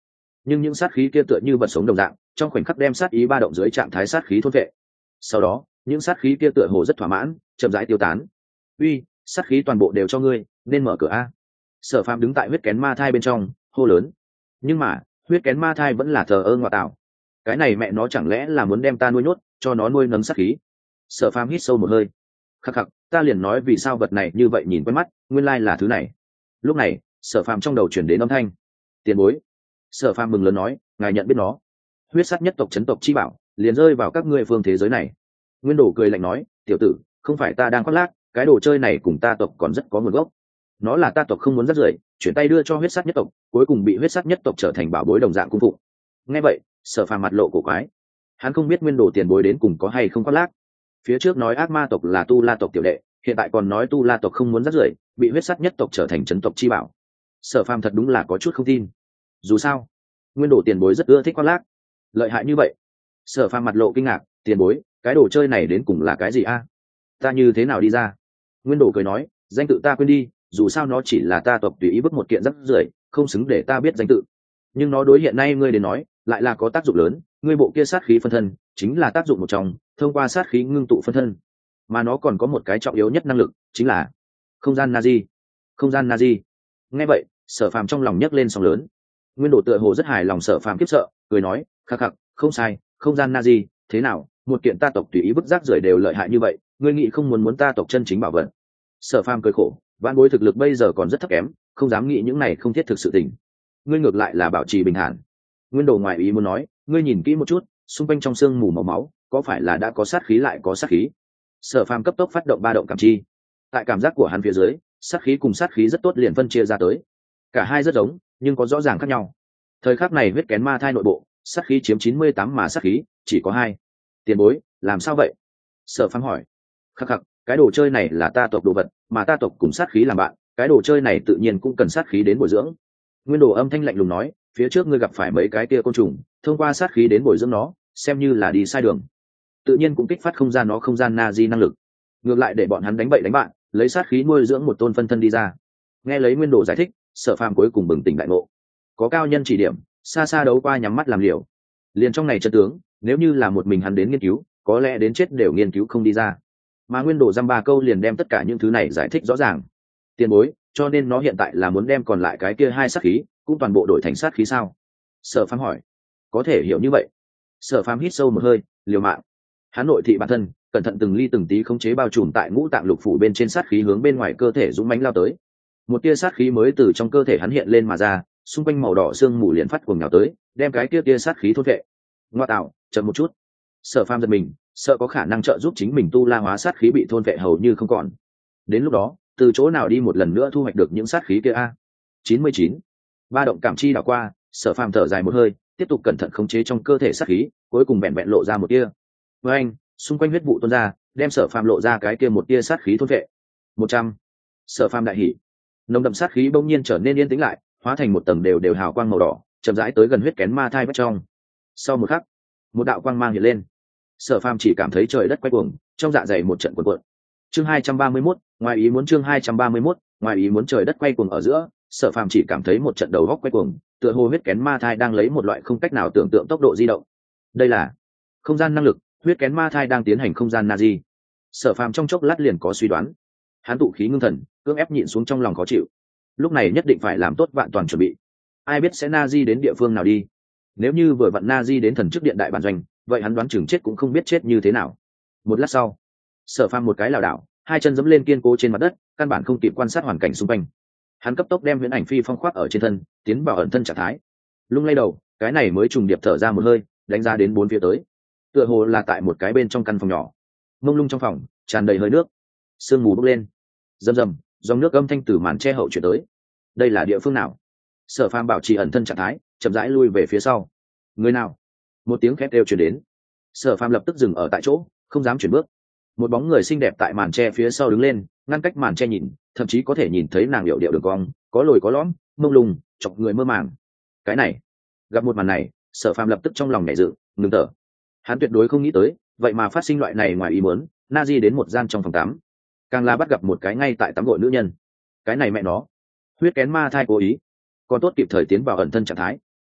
nhưng những sát khí kia tựa như vật sống đồng dạng, trong khoảnh khắc đem sát ý ba động dưới trạng thái sát khí thôn vệ. Sau đó những sát khí kia tựa hồ rất thỏa mãn, chậm rãi tiêu tán. Uy, sát khí toàn bộ đều cho ngươi, nên mở cửa a. Sở Phàm đứng tại huyết kén ma thai bên trong hô lớn, nhưng mà huyết kén ma thai vẫn là thờ ơ ngoại tạo. Cái này mẹ nó chẳng lẽ là muốn đem ta nuôi nhốt, cho nó nuôi nấng sát khí? Sở Phàm hít sâu một hơi, khắc khắc, ta liền nói vì sao vật này như vậy nhìn quen mắt, nguyên lai là thứ này. Lúc này Sở Phàm trong đầu chuyển đến âm thanh, tiền bối. Sở Phàm mừng lớn nói, ngài nhận biết nó, huyết sát nhất tộc chấn tộc chi bảo, liền rơi vào các ngươi phương thế giới này. Nguyên Đồ cười lạnh nói, tiểu tử, không phải ta đang khoác lác, cái đồ chơi này cùng ta tộc còn rất có nguồn gốc. Nó là ta tộc không muốn rắc rưởi, chuyển tay đưa cho huyết sát nhất tộc, cuối cùng bị huyết sát nhất tộc trở thành bảo bối đồng dạng cung phụng. Nghe vậy Sở Phàm mặt lộ cổ quái, hắn không biết Nguyên Đồ tiền bối đến cùng có hay không khoác lác. Phía trước nói ác ma tộc là tu la tộc tiểu đệ, hiện tại còn nói tu la tộc không muốn rắc rưởi, bị huyết sát nhất tộc trở thành chấn tộc chi bảo. Sở Phàm thật đúng là có chút không tin. Dù sao Nguyên Đồ tiền bối rất ưa thích khoác lác, lợi hại như vậy. Sở Phàm mặt lộ kinh ngạc, tiền bối, cái đồ chơi này đến cùng là cái gì a? Ta như thế nào đi ra? Nguyên Đồ cười nói, danh tự ta quên đi, dù sao nó chỉ là ta tộc tùy ý vứt một kiện rắc rưởi, không xứng để ta biết danh tự. Nhưng nó đối hiện nay ngươi đến nói lại là có tác dụng lớn, ngươi bộ kia sát khí phân thân chính là tác dụng một trong, thông qua sát khí ngưng tụ phân thân. Mà nó còn có một cái trọng yếu nhất năng lực, chính là không gian Nazi. Không gian Nazi. Nghe vậy Sở Phàm trong lòng nhấc lên sóng lớn. Nguyên Đồ tựa hồ rất hài lòng Sở Phàm khiếp sợ, cười nói, khắc khắc, không sai, không gian Nazi, thế nào, một kiện ta tộc tùy ý vứt rác rưởi đều lợi hại như vậy, ngươi nghĩ không muốn muốn ta tộc chân chính bảo vật? Sở Phàm cười khổ, vạn bối thực lực bây giờ còn rất thấp kém, không dám nghĩ những này không thiết thực sự tình. Ngươi ngược lại là bảo trì bình thản. Nguyên Đồ ngoài ý muốn nói, ngươi nhìn kỹ một chút, xung quanh trong xương mù màu máu có phải là đã có sát khí lại có sát khí? Sở Phàm cấp tốc phát động ba động cảm chi, tại cảm giác của hắn phía dưới, sát khí cùng sát khí rất tốt liền phân chia ra tới, cả hai rất giống nhưng có rõ ràng khác nhau. Thời khắc này huyết kén ma thai nội bộ sát khí chiếm chín mươi tám mà sát khí chỉ có hai. Tiền bối, làm sao vậy? Sở Phàm hỏi. Khắc khắc, cái đồ chơi này là ta tộc đồ vật, mà ta tộc cùng sát khí làm bạn, cái đồ chơi này tự nhiên cũng cần sát khí đến bồi dưỡng. Nguyên Đồ âm thanh lạnh lùng nói, phía trước ngươi gặp phải mấy cái kia côn trùng, thông qua sát khí đến bồi dưỡng nó, xem như là đi sai đường, tự nhiên cũng kích phát không gian nó không gian Nazi năng lực, ngược lại để bọn hắn đánh bậy đánh bạn, lấy sát khí nuôi dưỡng một tôn phân thân đi ra. Nghe lấy Nguyên Đồ giải thích, Sở Phàm cuối cùng bừng tỉnh đại ngộ, có cao nhân chỉ điểm, xa xa đấu qua nhắm mắt làm liều. Liền trong này chân tướng, nếu như là một mình hắn đến nghiên cứu, có lẽ đến chết đều nghiên cứu không đi ra. Mà Nguyên Đồ dăm ba câu liền đem tất cả những thứ này giải thích rõ ràng. Tiền bối, cho nên nó hiện tại là muốn đem còn lại cái kia hai sát khí cũng toàn bộ đổi thành sát khí sao? Sở Phàm hỏi. Có thể hiểu như vậy. Sở Phàm hít sâu một hơi, liều mạng. Hắn nội thị bản thân, cẩn thận từng ly từng tí khống chế bao trùm tại ngũ tạng lục phủ bên trên sát khí hướng bên ngoài cơ thể dũng mãnh lao tới. Một tia sát khí mới từ trong cơ thể hắn hiện lên mà ra, xung quanh màu đỏ xương mù liền phát cuồng nhào tới, đem cái kia tia sát khí thôn vệ. Ngoa tạo, chậm một chút. Sở Phàm giật mình, sợ có khả năng trợ giúp chính mình tu la hóa sát khí bị thôn vệ hầu như không còn. Đến lúc đó, từ chỗ nào đi một lần nữa thu hoạch được những sát khí kia a? chín mươi chín. Ba động cảm chi đảo qua, Sở Phàm thở dài một hơi, tiếp tục cẩn thận khống chế trong cơ thể sát khí, cuối cùng bèn bèn lộ ra một tia. Với anh, xung quanh huyết vụ tuôn ra, đem Sở Phàm lộ ra cái kia một tia sát khí thôn vệ. một trăm. Sở Phàm đại hỉ. Nồng đậm sát khí bỗng nhiên trở nên yên tĩnh lại, hóa thành một tầng đều đều hào quang màu đỏ, chậm rãi tới gần huyết kén ma thai vách trong. Sau một khắc, một đạo quang mang hiện lên. Sở Phàm chỉ cảm thấy trời đất quay cuồng, trong dạ dày một trận cuộn cuộn. Chương hai trăm ba mươi mốt, ngoài ý muốn chương hai trăm ba mươi mốt, ngoài ý muốn trời đất quay cuồng ở giữa, Sở Phàm chỉ cảm thấy một trận đầu góc quay cuồng, tựa hồ huyết kén ma thai đang lấy một loại không cách nào tưởng tượng tốc độ di động. Đây là không gian năng lực, huyết kén ma thai đang tiến hành không gian Nazi. Sở Phàm trong chốc lát liền có suy đoán. Hắn tụ khí ngưng thần, cưỡng ép nhịn xuống trong lòng khó chịu. Lúc này nhất định phải làm tốt vạn toàn chuẩn bị. Ai biết sẽ Nazi đến địa phương nào đi? Nếu như vừa vặn Nazi đến thần chức điện đại bản doanh, vậy hắn đoán chừng chết cũng không biết chết như thế nào. Một lát sau, Sở Phàm một cái lảo đảo, hai chân giẫm lên kiên cố trên mặt đất, căn bản không kịp quan sát hoàn cảnh xung quanh. Hắn cấp tốc đem huyễn ảnh phi phong khoác ở trên thân, tiến vào ẩn thân trạng thái. Lung lay đầu, cái này mới trùng điệp thở ra một hơi, đánh ra đến bốn phía tới. Tựa hồ là tại một cái bên trong căn phòng nhỏ. Mông lung trong phòng, tràn đầy hơi nước, sương mù bốc lên. Rầm rầm, dòng nước âm thanh từ màn che hậu chuyển tới. Đây là địa phương nào? Sở Phàm bảo trì ẩn thân trạng thái, chậm rãi lui về phía sau. Người nào? Một tiếng khét đều truyền đến. Sở Phàm lập tức dừng ở tại chỗ, không dám chuyển bước. Một bóng người xinh đẹp tại màn che phía sau đứng lên, ngăn cách màn che nhìn, thậm chí có thể nhìn thấy nàng điệu điệu đường cong, có lồi có lõm, mông lung, chọc người mơ màng. Cái này, gặp một màn này, Sở Phàm lập tức trong lòng nảy dựng, ngừng thở. Hắn tuyệt đối không nghĩ tới, vậy mà phát sinh loại này ngoài ý muốn, Nazi đến một gian trong phòng tắm, càng là bắt gặp một cái ngay tại tắm gội nữ nhân. Cái này mẹ nó, huyết kén ma thai cố ý, còn tốt kịp thời tiến vào ẩn thân trạng thái,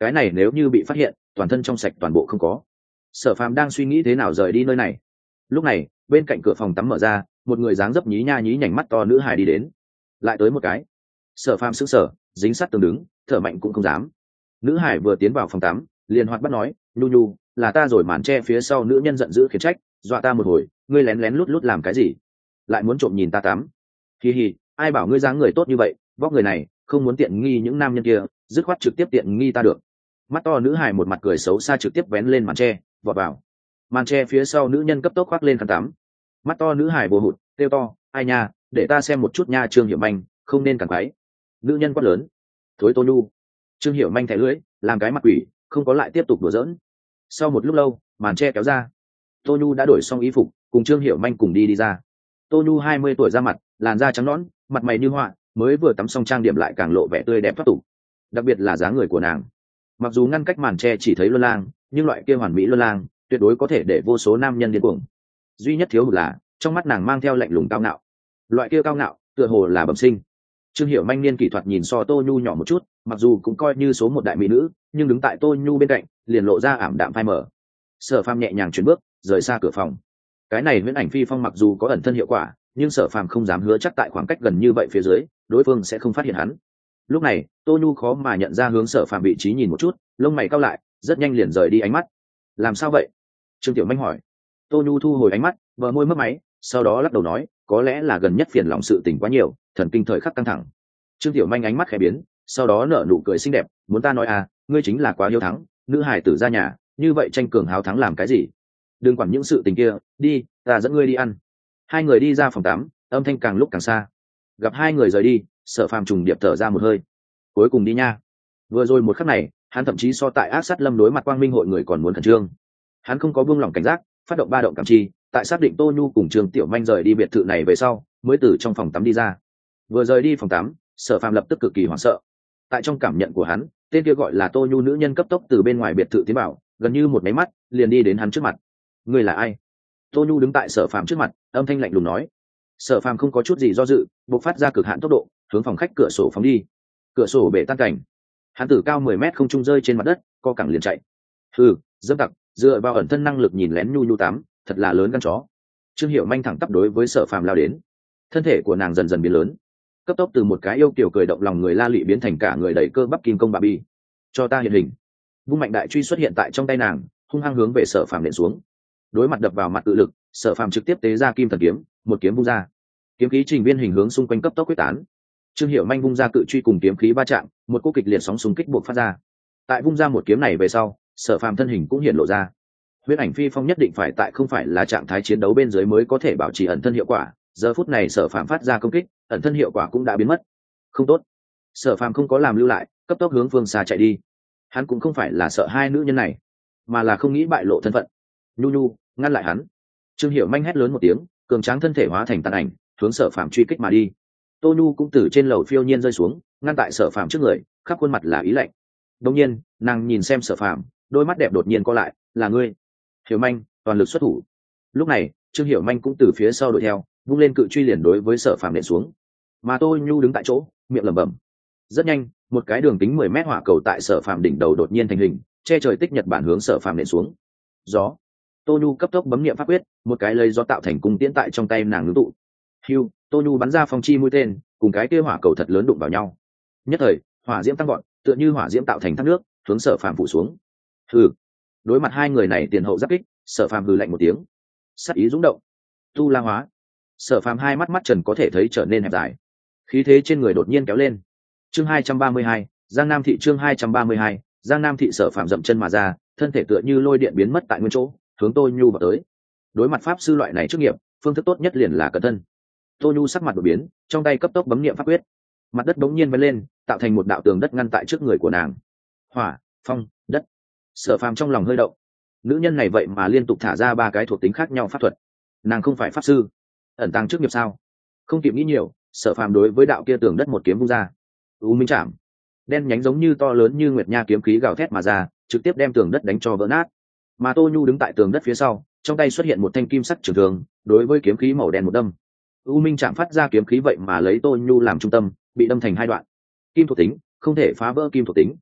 cái này nếu như bị phát hiện toàn thân trong sạch toàn bộ không có. Sở Phàm đang suy nghĩ thế nào rời đi nơi này. Lúc này bên cạnh cửa phòng tắm mở ra, một người dáng dấp nhí nha nhí nhảnh mắt to nữ hài đi đến. Lại tới một cái. Sở Phàm sững sờ, dính sát tường đứng, thở mạnh cũng không dám. Nữ hải vừa tiến vào phòng tắm liền hoạt bắt nói, nhu nhu là ta rồi. Màn che phía sau nữ nhân giận dữ khiển trách, dọa ta một hồi, ngươi lén lén lút lút làm cái gì, lại muốn trộm nhìn ta tắm. Hi hi, ai bảo ngươi dáng người tốt như vậy, vóc người này không muốn tiện nghi những nam nhân kia, dứt khoát trực tiếp tiện nghi ta được. Mắt to nữ hải một mặt cười xấu xa trực tiếp vén lên màn che vọt vào. Màn che phía sau nữ nhân cấp tốc khoác lên khăn tắm. Mắt to nữ hải bồ hụt kêu to, ai nha, để ta xem một chút nha. Trương Hiểu Manh không nên càng quái. Nữ nhân quát lớn, thối Tô Nhu. Trương Hiểu Manh thẻ lưỡi làm cái mặt quỷ, không có lại tiếp tục đùa giỡn. Sau một lúc lâu màn che kéo ra, Tô Nhu đã đổi xong y phục cùng Trương Hiểu Manh cùng đi đi ra. Tô Nhu hai mươi tuổi ra mặt, làn da trắng nõn, mặt mày như họa, mới vừa tắm xong trang điểm lại càng lộ vẻ tươi đẹp thoát tục. Đặc biệt là dáng người của nàng, mặc dù ngăn cách màn che chỉ thấy luân lang, nhưng loại kia hoàn mỹ luân lang tuyệt đối có thể để vô số nam nhân điên cuồng. Duy nhất thiếu hụt là trong mắt nàng mang theo lạnh lùng cao ngạo, loại kia cao ngạo tựa hồ là bẩm sinh. Trương Hiểu Manh niên kỹ thuật nhìn so Tô Nhu nhỏ một chút, mặc dù cũng coi như số một đại mỹ nữ, nhưng đứng tại Tô Nhu bên cạnh liền lộ ra ảm đạm phai mờ. Sở Phàm nhẹ nhàng chuyển bước rời xa cửa phòng. Cái này huyễn ảnh phi phong mặc dù có ẩn thân hiệu quả, nhưng Sở Phàm không dám hứa chắc tại khoảng cách gần như vậy phía dưới đối phương sẽ không phát hiện hắn. Lúc này Tô Nhu khó mà nhận ra hướng Sở Phàm vị trí nhìn một chút, lông mày cau lại, rất nhanh liền rời đi ánh mắt. Làm sao vậy? Trương Tiểu Manh hỏi. Tô Nhu thu hồi ánh mắt, bờ môi mấp máy, sau đó lắc đầu nói, có lẽ là gần nhất phiền lòng sự tình quá nhiều, thần kinh thời khắc căng thẳng. Trương Tiểu Manh ánh mắt khẽ biến, sau đó nở nụ cười xinh đẹp, muốn ta nói à, ngươi chính là quá hiếu thắng, nữ hài tử ra nhà như vậy tranh cường háo thắng làm cái gì? Đừng quản những sự tình kia, đi, ta dẫn ngươi đi ăn. Hai người đi ra phòng tắm, âm thanh càng lúc càng xa. Gặp hai người rời đi, Sở Phàm trùng điệp thở ra một hơi. Cuối cùng đi nha. Vừa rồi một khắc này, hắn thậm chí so tại Ác Sát Lâm đối mặt Quang Minh hội người còn muốn khẩn trương. Hắn không có buông lỏng cảnh giác, phát động ba động cảm chi, tại xác định Tô Nhu cùng Trương Tiểu Manh rời đi biệt thự này về sau, mới từ trong phòng tắm đi ra. Vừa rời đi phòng tắm, Sở Phàm lập tức cực kỳ hoảng sợ. Tại trong cảm nhận của hắn, tên kia gọi là Tô Nhu nữ nhân cấp tốc từ bên ngoài biệt thự tiến vào, gần như một máy mắt liền đi đến hắn trước mặt. Ngươi là ai? Tô Nhu đứng tại Sở Phàm trước mặt, âm thanh lạnh lùng nói. Sở Phàm không có chút gì do dự, bộc phát ra cực hạn tốc độ, hướng phòng khách cửa sổ phóng đi. Cửa sổ bể tan cảnh, hắn từ cao mười mét không trung rơi trên mặt đất, co cẳng liền chạy. Hừ, dâm tặc, dựa vào ẩn thân năng lực nhìn lén Nhu Nhu tám, thật là lớn gan chó. Trương Hiểu Manh thẳng tắp đối với Sở Phàm lao đến. Thân thể của nàng dần dần biến lớn, cấp tốc từ một cái yêu kiều cười động lòng người la lị biến thành cả người đầy cơ bắp kim công bà bi. Cho ta hiện hình. Vung mạnh đại truy xuất hiện tại trong tay nàng, hung hăng hướng về Sở Phàm nện xuống. Đối mặt đập vào mặt tự lực, Sở Phàm trực tiếp tế ra kim thần kiếm, một kiếm vung ra. Kiếm khí trình viên hình hướng xung quanh cấp tốc quyết tán. Trương Hiểu Manh vung ra cự truy cùng kiếm khí va chạm, một cú kịch liệt sóng xung kích buộc phát ra. Tại vung ra một kiếm này về sau, Sở Phàm thân hình cũng hiện lộ ra. Huyễn ảnh phi phong nhất định phải tại không phải là trạng thái chiến đấu bên dưới mới có thể bảo trì ẩn thân hiệu quả. Giờ phút này Sở Phàm phát ra công kích, ẩn thân hiệu quả cũng đã biến mất. Không tốt. Sở Phàm không có làm lưu lại, cấp tốc hướng phương xa chạy đi. Hắn cũng không phải là sợ hai nữ nhân này, mà là không nghĩ bại lộ thân phận. Nhu Nhu, ngăn lại hắn. Trương Hiểu Manh hét lớn một tiếng, cường tráng thân thể hóa thành tàn ảnh, hướng Sở Phàm truy kích mà đi. Tô Nhu cũng từ trên lầu phiêu nhiên rơi xuống, ngăn tại Sở Phàm trước người, khắp khuôn mặt là ý lạnh. Đột nhiên, nàng nhìn xem Sở Phàm, đôi mắt đẹp đột nhiên co lại, là ngươi. Hiểu Manh, toàn lực xuất thủ. Lúc này, Trương Hiểu Manh cũng từ phía sau đuổi theo, vung lên cự truy liền đối với Sở Phàm nện xuống. Mà Tô Nhu đứng tại chỗ, miệng lẩm bẩm. Rất nhanh, một cái đường kính mười mét hỏa cầu tại Sở Phàm đỉnh đầu đột nhiên thành hình, che trời tích Nhật Bản hướng Sở Phàm nện xuống. Gió. Tô Nhu cấp tốc bấm niệm pháp quyết, một cái lấy gió tạo thành cung tiễn tại trong tay nàng ngưng tụ. Hưu, Tô Nhu bắn ra phong chi mũi tên, cùng cái kia hỏa cầu thật lớn đụng vào nhau. Nhất thời, hỏa diễm tăng vọt, tựa như hỏa diễm tạo thành thác nước, hướng Sở Phàm phủ xuống. Hừ. Đối mặt hai người này tiền hậu giáp kích, Sở Phàm hừ lạnh một tiếng. Sát ý dũng động. Tu La hóa. Sở Phàm hai mắt mắt trần có thể thấy trở nên hẹp dài, khí thế trên người đột nhiên kéo lên. Chương hai trăm ba mươi hai, Giang Nam thị. Chương hai trăm ba mươi hai, Giang Nam thị. Sở Phàm dậm chân mà ra, thân thể tựa như lôi điện biến mất tại nguyên chỗ, hướng Tô Nhu vào tới. Đối mặt pháp sư loại này chức nghiệp, phương thức tốt nhất liền là cẩn thân. Tô Nhu sắc mặt đột biến, trong tay cấp tốc bấm niệm pháp quyết. Mặt đất bỗng nhiên vén lên, tạo thành một đạo tường đất ngăn tại trước người của nàng. Hỏa, phong, đất. Sở Phàm trong lòng hơi động. Nữ nhân này vậy mà liên tục thả ra ba cái thuộc tính khác nhau pháp thuật. Nàng không phải pháp sư, ẩn tàng chức nghiệp sao? Không kịp nghĩ nhiều, Sở Phàm đối với đạo kia tường đất một kiếm vung ra. U Minh Trảm. Đen nhánh giống như to lớn như nguyệt nha kiếm khí gào thét mà ra, trực tiếp đem tường đất đánh cho vỡ nát. Mà Tô Nhu đứng tại tường đất phía sau, trong tay xuất hiện một thanh kim sắc trường thương, đối với kiếm khí màu đen một đâm. U Minh Trảm phát ra kiếm khí vậy mà lấy Tô Nhu làm trung tâm, bị đâm thành hai đoạn. Kim thuộc tính, không thể phá vỡ kim thuộc tính.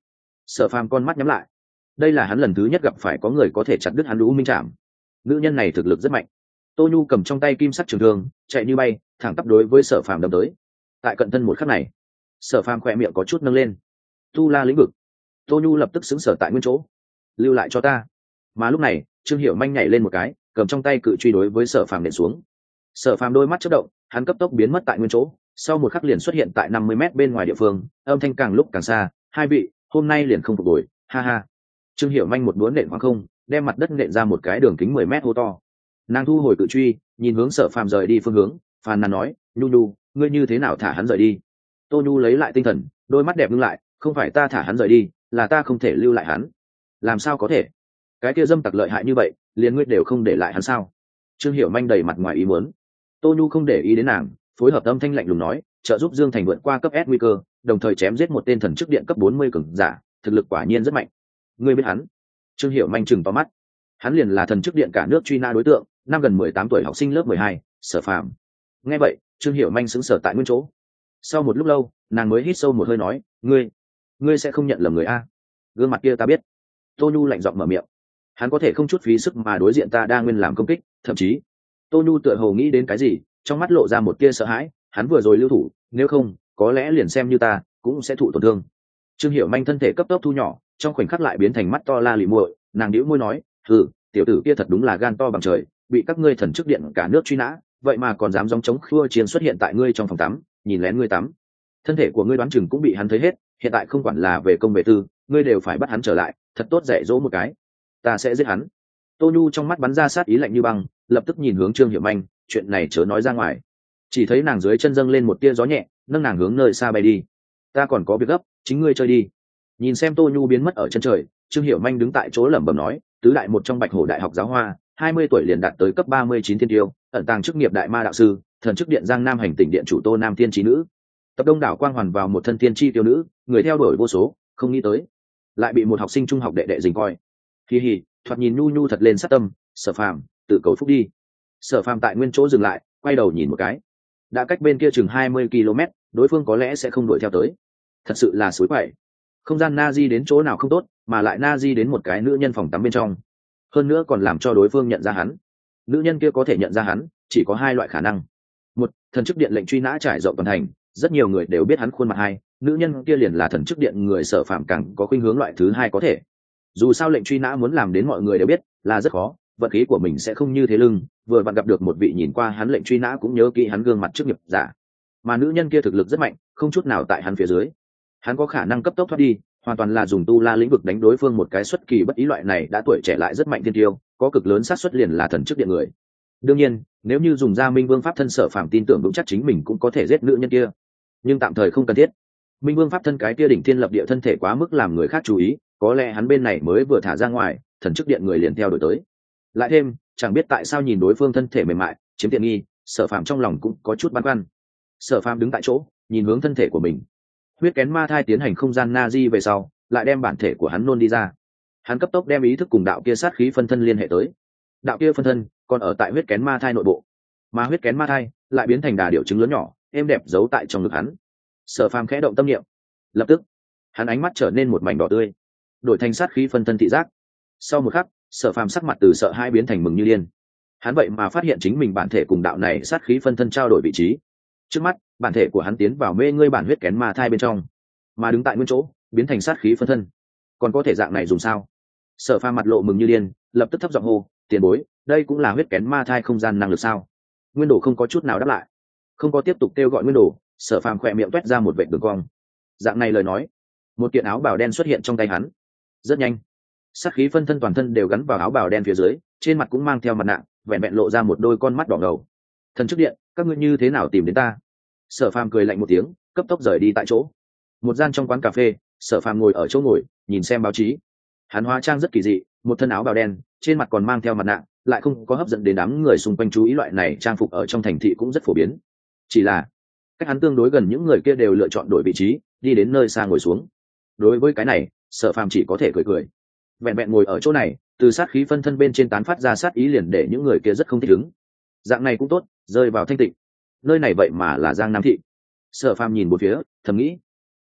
Sở Phàm con mắt nhắm lại. Đây là hắn lần thứ nhất gặp phải có người có thể chặt đứt hắn lũ minh trảm. Nữ nhân này thực lực rất mạnh. Tô Nhu cầm trong tay kim sắc trường thương, chạy như bay, thẳng tắp đối với Sở Phàm đâm tới. Tại cận thân một khắc này, Sở Phàm khỏe miệng có chút nâng lên. Tu La lĩnh vực. Tô Nhu lập tức xứng sở tại nguyên chỗ. Lưu lại cho ta. Mà lúc này, Trương Hiểu Manh nhảy lên một cái, cầm trong tay cự truy đối với Sở Phàm nện xuống. Sở Phàm đôi mắt chớp động, hắn cấp tốc biến mất tại nguyên chỗ, sau một khắc liền xuất hiện tại năm mươi mét bên ngoài địa phương, âm thanh càng lúc càng xa, hai vị, hôm nay liền không phục hồi, ha ha. Trương Hiểu Manh một đũa nện khoảng không, đem mặt đất nện ra một cái đường kính mười mét hố to. Nàng thu hồi cự truy, nhìn hướng Sở Phàm rời đi phương hướng, phàn nàn nói, "Nhu Nhu, ngươi như thế nào thả hắn rời đi?" Tô Nhu lấy lại tinh thần, đôi mắt đẹp ngưng lại, "Không phải ta thả hắn rời đi, là ta không thể lưu lại hắn." "Làm sao có thể? Cái kia dâm tặc lợi hại như vậy, liền ngươi đều không để lại hắn sao?" Trương Hiểu Manh đầy mặt ngoài ý muốn. Tô Nhu không để ý đến nàng, phối hợp âm thanh lạnh lùng nói, trợ giúp Dương Thành vượt qua cấp S nguy cơ, đồng thời chém giết một tên thần chức điện cấp bốn mươi cường giả, thực lực quả nhiên rất mạnh. Ngươi biết hắn? Trương Hiểu Manh trừng to mắt. Hắn liền là thần chức điện cả nước truy nã đối tượng, năm gần mười tám tuổi học sinh lớp mười hai, Sở Phàm. Nghe vậy, Trương Hiểu Manh sững sờ tại nguyên chỗ. Sau một lúc lâu, nàng mới hít sâu một hơi nói, "Ngươi, ngươi sẽ không nhận lầm người a?" "Gương mặt kia ta biết." Tô Nhu lạnh giọng mở miệng. "Hắn có thể không chút phí sức mà đối diện ta đa nguyên làm công kích, thậm chí..." Tô Nhu tựa hồ nghĩ đến cái gì, trong mắt lộ ra một tia sợ hãi, hắn vừa rồi lưu thủ, nếu không, có lẽ liền xem như ta, cũng sẽ thụ tổn thương. Trương Hiểu Manh thân thể cấp tốc thu nhỏ, trong khoảnh khắc lại biến thành mắt to la lì muội, nàng nhíu môi nói, "Hừ, tiểu tử kia thật đúng là gan to bằng trời, bị các ngươi thần chức điện cả nước truy nã, vậy mà còn dám gióng chống khua chiến xuất hiện tại ngươi trong phòng tắm, nhìn lén ngươi tắm. Thân thể của ngươi đoán chừng cũng bị hắn thấy hết, hiện tại không quản là về công về tư, ngươi đều phải bắt hắn trở lại, thật tốt dạy dỗ một cái. Ta sẽ giết hắn." Tô Nhu trong mắt bắn ra sát ý lạnh như băng, lập tức nhìn hướng Trương Hiểu Manh, "Chuyện này chớ nói ra ngoài." Chỉ thấy nàng dưới chân dâng lên một tia gió nhẹ, nâng nàng hướng nơi xa bay đi. "Ta còn có việc gấp, chính ngươi chơi đi." Nhìn xem Tô Nhu biến mất ở chân trời, Trương Hiểu Manh đứng tại chỗ lẩm bẩm nói, tứ đại một trong Bạch Hổ Đại học giáo hoa, hai mươi tuổi liền đạt tới cấp ba mươi chín thiên tiêu, ẩn tàng chức nghiệp đại ma đạo sư, thần chức điện Giang Nam hành tỉnh điện chủ Tô Nam tiên trí nữ. Tập đông đảo quang hoàn vào một thân tiên chi tiêu nữ, người theo đuổi vô số, không nghĩ tới lại bị một học sinh trung học đệ đệ dình coi. Hi hi, thoạt nhìn Nhu Nhu thật lên sát tâm, Sở Phàm, tự cầu phúc đi. Sở Phàm tại nguyên chỗ dừng lại, quay đầu nhìn một cái. Đã cách bên kia chừng hai mươi ki lô mét, đối phương có lẽ sẽ không đuổi theo tới. Thật sự là suối quậy. Không gian Nazi đến chỗ nào không tốt, mà lại Nazi đến một cái nữ nhân phòng tắm bên trong. Hơn nữa còn làm cho đối phương nhận ra hắn. Nữ nhân kia có thể nhận ra hắn, chỉ có hai loại khả năng. Một, thần chức điện lệnh truy nã trải rộng toàn thành, rất nhiều người đều biết hắn khuôn mặt. Hai, nữ nhân kia liền là thần chức điện người Sở Phàm, càng có khuynh hướng loại thứ hai có thể. Dù sao lệnh truy nã muốn làm đến mọi người đều biết là rất khó, vận khí của mình sẽ không như thế lưng, vừa vặn gặp được một vị nhìn qua hắn lệnh truy nã cũng nhớ kỹ hắn gương mặt trước nghiệp giả. Mà nữ nhân kia thực lực rất mạnh, không chút nào tại hắn phía dưới. Hắn có khả năng cấp tốc thoát đi, hoàn toàn là dùng tu la lĩnh vực đánh đối phương một cái xuất kỳ bất ý, loại này đã tuổi trẻ lại rất mạnh thiên tiêu, có cực lớn xác suất liền là thần chức điện người. Đương nhiên, nếu như dùng ra Minh Vương pháp thân, Sở Phàm tin tưởng vững chắc chính mình cũng có thể giết nữ nhân kia, nhưng tạm thời không cần thiết. Minh Vương pháp thân cái kia đỉnh thiên lập địa thân thể quá mức làm người khác chú ý, có lẽ hắn bên này mới vừa thả ra ngoài, thần chức điện người liền theo đuổi tới. Lại thêm, chẳng biết tại sao nhìn đối phương thân thể mềm mại, chiếm tiện nghi, Sở Phàm trong lòng cũng có chút băn khoăn. Sở Phàm đứng tại chỗ, nhìn hướng thân thể của mình. Huyết kén ma thai tiến hành không gian Nazi về sau, lại đem bản thể của hắn nôn đi ra. Hắn cấp tốc đem ý thức cùng đạo kia sát khí phân thân liên hệ tới. Đạo kia phân thân còn ở tại huyết kén ma thai nội bộ, mà huyết kén ma thai lại biến thành đà điểu trứng lớn nhỏ, êm đẹp giấu tại trong ngực hắn. Sở Phàm khẽ động tâm niệm, lập tức, hắn ánh mắt trở nên một mảnh đỏ tươi, đổi thành sát khí phân thân thị giác. Sau một khắc, Sở Phàm sắc mặt từ sợ hãi biến thành mừng như điên. Hắn vậy mà phát hiện chính mình bản thể cùng đạo này sát khí phân thân trao đổi vị trí. Trước mắt, bản thể của hắn tiến vào mê ngươi bản huyết kén ma thai bên trong, mà đứng tại nguyên chỗ, biến thành sát khí phân thân. Còn có thể dạng này dùng sao? Sở Phàm mặt lộ mừng như điên, lập tức thấp giọng hô, "Tiền bối, đây cũng là huyết kén ma thai không gian năng lực sao?" Nguyên Đồ không có chút nào đáp lại, không có tiếp tục kêu gọi Nguyên Đồ. Sở Phàm khỏe miệng toét ra một vệt đường cong. Dạng này lời nói, một kiện áo bào đen xuất hiện trong tay hắn. Rất nhanh, sát khí phân thân toàn thân đều gắn vào áo bào đen phía dưới, trên mặt cũng mang theo mặt nạ, vẹn vẹn lộ ra một đôi con mắt đỏ ngầu. "Thần chức điện, các ngươi như thế nào tìm đến ta?" Sở Phàm cười lạnh một tiếng, cấp tốc rời đi tại chỗ. Một gian trong quán cà phê, Sở Phàm ngồi ở chỗ ngồi, nhìn xem báo chí. Hắn hóa trang rất kỳ dị, một thân áo bào đen, trên mặt còn mang theo mặt nạ, lại không có hấp dẫn đến đám người xung quanh chú ý, loại này trang phục ở trong thành thị cũng rất phổ biến. Chỉ là cách hắn tương đối gần, những người kia đều lựa chọn đổi vị trí, đi đến nơi xa ngồi xuống. Đối với cái này, Sở Phàm chỉ có thể cười cười. Vẹn vẹn ngồi ở chỗ này, từ sát khí phân thân bên trên tán phát ra sát ý liền để những người kia rất không thích ứng. Dạng này cũng tốt, rơi vào thanh tịnh. Nơi này vậy mà là Giang Nam thị. Sở Phàm nhìn bốn phía, thầm nghĩ,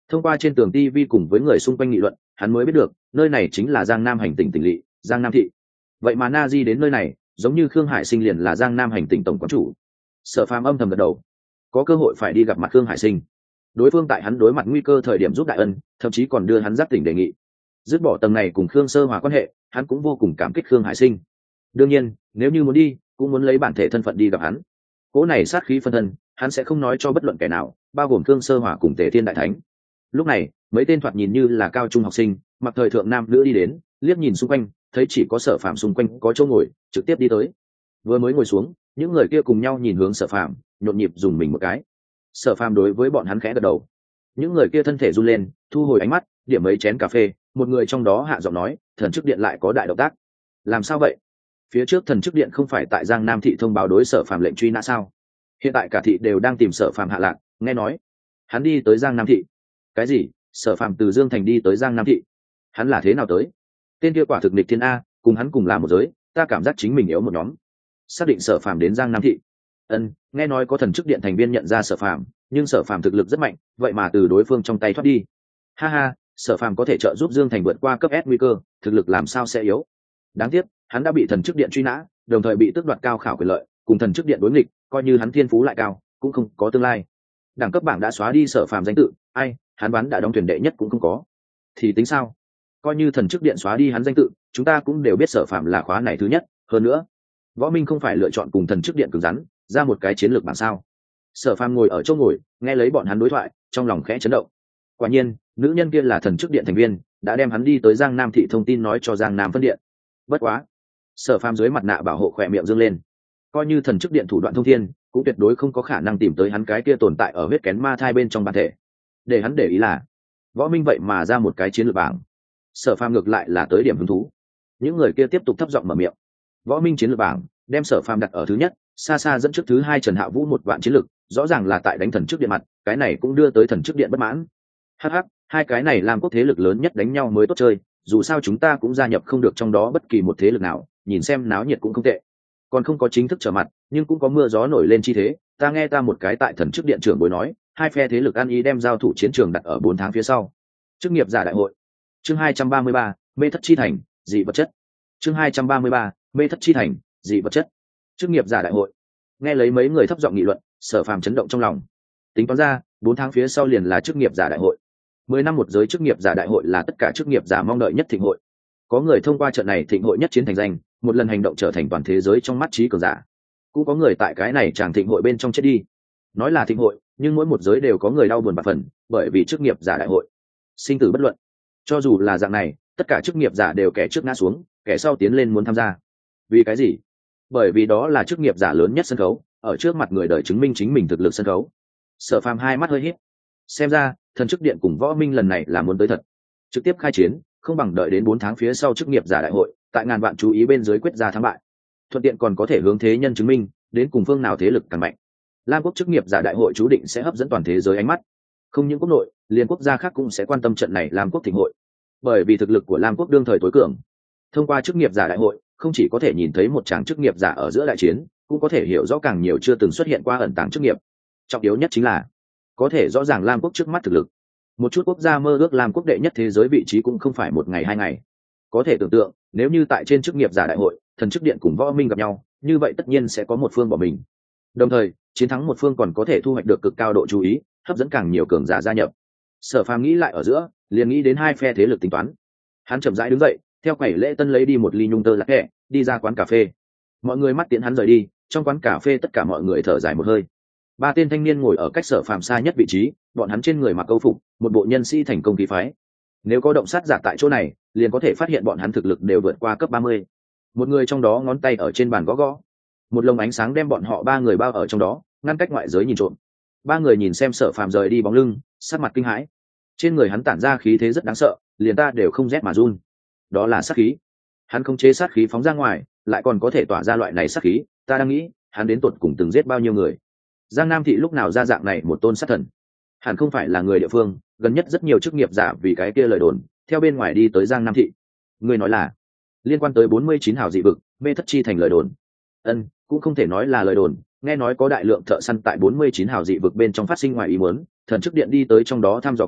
Thông qua trên tường ti vi cùng với người xung quanh nghị luận, hắn mới biết được nơi này chính là Giang Nam hành tỉnh tỉnh lỵ, Giang Nam thị. Vậy mà Na Di đến nơi này, giống như Khương Hải Sinh liền là Giang Nam hành tỉnh tổng quán chủ. Sở Phàm âm thầm gật đầu, có cơ hội phải đi gặp mặt Khương Hải Sinh. Đối phương tại hắn đối mặt nguy cơ thời điểm giúp đại ân, thậm chí còn đưa hắn giác tỉnh đề nghị. Dứt bỏ tầng này cùng Khương Sơ Hòa quan hệ, hắn cũng vô cùng cảm kích Khương Hải Sinh. Đương nhiên, nếu như muốn đi, cũng muốn lấy bản thể thân phận đi gặp hắn. Cố này sát khí phân thân, hắn sẽ không nói cho bất luận kẻ nào, bao gồm Khương Sơ Hòa cùng Tề Thiên đại thánh. Lúc này, mấy tên thoạt nhìn như là cao trung học sinh, mặc thời thượng nam nữ đi đến, liếc nhìn xung quanh, thấy chỉ có Sở Phàm xung quanh có chỗ ngồi, trực tiếp đi tới. Vừa mới ngồi xuống, những người kia cùng nhau nhìn hướng Sở Phàm, nhộn nhịp dùng mình một cái. Sở Phàm đối với bọn hắn khẽ gật đầu. Những người kia thân thể run lên, thu hồi ánh mắt, điểm mấy chén cà phê, một người trong đó hạ giọng nói, thần chức điện lại có đại động tác. Làm sao vậy? Phía trước thần chức điện không phải tại Giang Nam thị thông báo đối Sở Phàm lệnh truy nã sao? Hiện tại cả thị đều đang tìm Sở Phàm hạ lạc, nghe nói hắn đi tới Giang Nam thị. Cái gì? Sở Phàm từ Dương Thành đi tới Giang Nam thị? Hắn là thế nào tới? Tên kia quả thực nghịch thiên a, cùng hắn cùng là một giới, ta cảm giác chính mình yếu một nhóm. Xác định Sở Phàm đến Giang Nam thị. Ân, nghe nói có thần chức điện thành viên nhận ra Sở Phàm, nhưng Sở Phàm thực lực rất mạnh, vậy mà từ đối phương trong tay thoát đi. Ha ha, Sở Phàm có thể trợ giúp Dương Thành vượt qua cấp S nguy cơ, thực lực làm sao sẽ yếu? Đáng tiếc, hắn đã bị thần chức điện truy nã, đồng thời bị tước đoạt cao khảo quyền lợi, cùng thần chức điện đối nghịch, coi như hắn thiên phú lại cao, cũng không có tương lai. Đẳng cấp bảng đã xóa đi Sở Phàm danh tự, ai, hắn bán đã đóng thuyền đệ nhất cũng không có. Thì tính sao? Coi như thần chức điện xóa đi hắn danh tự, chúng ta cũng đều biết Sở Phàm là khóa này thứ nhất, hơn nữa, Võ Minh không phải lựa chọn cùng thần chức điện cứng rắn, ra một cái chiến lược bảng sao? Sở Phàm ngồi ở chỗ ngồi, nghe lấy bọn hắn đối thoại, trong lòng khẽ chấn động. Quả nhiên, nữ nhân kia là thần chức điện thành viên, đã đem hắn đi tới Giang Nam thị thông tin nói cho Giang Nam phân điện. Bất quá, Sở Phàm dưới mặt nạ bảo hộ khỏe miệng dương lên. Coi như thần chức điện thủ đoạn thông thiên, cũng tuyệt đối không có khả năng tìm tới hắn cái kia tồn tại ở huyết kén ma thai bên trong bản thể. Để hắn để ý là, Võ Minh vậy mà ra một cái chiến lược bảng. Sở Phàm ngược lại là tới điểm hứng thú. Những người kia tiếp tục thấp giọng mở miệng. Võ Minh chiến lược bảng, đem Sở Phàm đặt ở thứ nhất, xa xa dẫn trước thứ hai Trần Hạ Vũ một vạn chiến lược, rõ ràng là tại đánh thần chức điện mặt, cái này cũng đưa tới thần chức điện bất mãn. Hắc hắc, hai cái này làm quốc thế lực lớn nhất đánh nhau mới tốt chơi, dù sao chúng ta cũng gia nhập không được trong đó bất kỳ một thế lực nào, nhìn xem náo nhiệt cũng không tệ. Còn không có chính thức trở mặt, nhưng cũng có mưa gió nổi lên chi thế, ta nghe ta một cái tại thần chức điện trưởng bối nói, hai phe thế lực ăn ý đem giao thủ chiến trường đặt ở bốn tháng phía sau. Chức nghiệp giả đại hội. Chương hai trăm ba mươi ba, mê thất chi thành, dị vật chất. Chương hai trăm ba mươi ba, mê thất chi thành, dị vật chất. Chức nghiệp giả đại hội. Nghe lấy mấy người thấp giọng nghị luận, Sở Phàm chấn động trong lòng. Tính toán ra, bốn tháng phía sau liền là chức nghiệp giả đại hội. Mười năm một giới chức nghiệp giả đại hội là tất cả chức nghiệp giả mong đợi nhất thịnh hội. Có người thông qua trận này thịnh hội nhất chiến thành danh, một lần hành động trở thành toàn thế giới trong mắt trí cường giả. Cũng có người tại cái này chàng thịnh hội bên trong chết đi. Nói là thịnh hội, nhưng mỗi một giới đều có người đau buồn bạc phần, bởi vì chức nghiệp giả đại hội sinh tử bất luận. Cho dù là dạng này, tất cả chức nghiệp giả đều kẻ trước ngã xuống, kẻ sau tiến lên muốn tham gia. Vì cái gì? Bởi vì đó là chức nghiệp giả lớn nhất sân khấu, ở trước mặt người đời chứng minh chính mình thực lực sân khấu. Sở Phàm hai mắt hơi híp. Xem ra, thần chức điện cùng Võ Minh lần này là muốn tới thật. Trực tiếp khai chiến, không bằng đợi đến bốn tháng phía sau chức nghiệp giả đại hội, tại ngàn vạn chú ý bên dưới quyết ra thắng bại. Thuận tiện còn có thể hướng thế nhân chứng minh, đến cùng phương nào thế lực càng mạnh. Lam quốc chức nghiệp giả đại hội chú định sẽ hấp dẫn toàn thế giới ánh mắt. Không những quốc nội, liền quốc gia khác cũng sẽ quan tâm trận này Lam quốc thịnh hội. Bởi vì thực lực của Lam quốc đương thời tối cường. Thông qua chức nghiệp giả đại hội, không chỉ có thể nhìn thấy một tràng chức nghiệp giả ở giữa đại chiến, cũng có thể hiểu rõ càng nhiều chưa từng xuất hiện qua ẩn tàng chức nghiệp. Trọng yếu nhất chính là có thể rõ ràng Lam quốc trước mắt thực lực. Một chút quốc gia mơ ước Lam quốc đệ nhất thế giới vị trí cũng không phải một ngày hai ngày. Có thể tưởng tượng, nếu như tại trên chức nghiệp giả đại hội, thần chức điện cùng Võ Minh gặp nhau, như vậy tất nhiên sẽ có một phương bỏ mình. Đồng thời, chiến thắng một phương còn có thể thu hoạch được cực cao độ chú ý, hấp dẫn càng nhiều cường giả gia nhập. Sở Phàm nghĩ lại ở giữa, liền nghĩ đến hai phe thế lực tính toán. Hắn chậm rãi đứng dậy, theo quầy lễ tân lấy đi một ly nhung tơ lạc kẹ, đi ra quán cà phê. Mọi người mắt tiễn hắn rời đi, trong quán cà phê tất cả mọi người thở dài một hơi. Ba tên thanh niên ngồi ở cách Sở Phàm xa nhất vị trí, bọn hắn trên người mặc câu phục, một bộ nhân sĩ thành công khí phái. Nếu có động sát giả tại chỗ này, liền có thể phát hiện bọn hắn thực lực đều vượt qua cấp ba mươi. Một người trong đó ngón tay ở trên bàn gõ gõ, một lồng ánh sáng đem bọn họ ba người bao ở trong đó, ngăn cách ngoại giới nhìn trộm. Ba người nhìn xem Sở Phàm rời đi bóng lưng, sắc mặt kinh hãi. Trên người hắn tản ra khí thế rất đáng sợ, liền ta đều không rét mà run. Đó là sát khí. Hắn không chế sát khí phóng ra ngoài, lại còn có thể tỏa ra loại này sát khí, ta đang nghĩ, hắn đến tột cùng từng giết bao nhiêu người. Giang Nam thị lúc nào ra dạng này một tôn sát thần? Hẳn không phải là người địa phương, gần nhất rất nhiều chức nghiệp giả vì cái kia lời đồn, theo bên ngoài đi tới Giang Nam thị. Người nói là liên quan tới bốn mươi chín hào dị vực, mê thất chi thành lời đồn. Ân, cũng không thể nói là lời đồn, nghe nói có đại lượng thợ săn tại bốn mươi chín hào dị vực bên trong phát sinh ngoài ý muốn, thần chức điện đi tới trong đó thăm dò qua,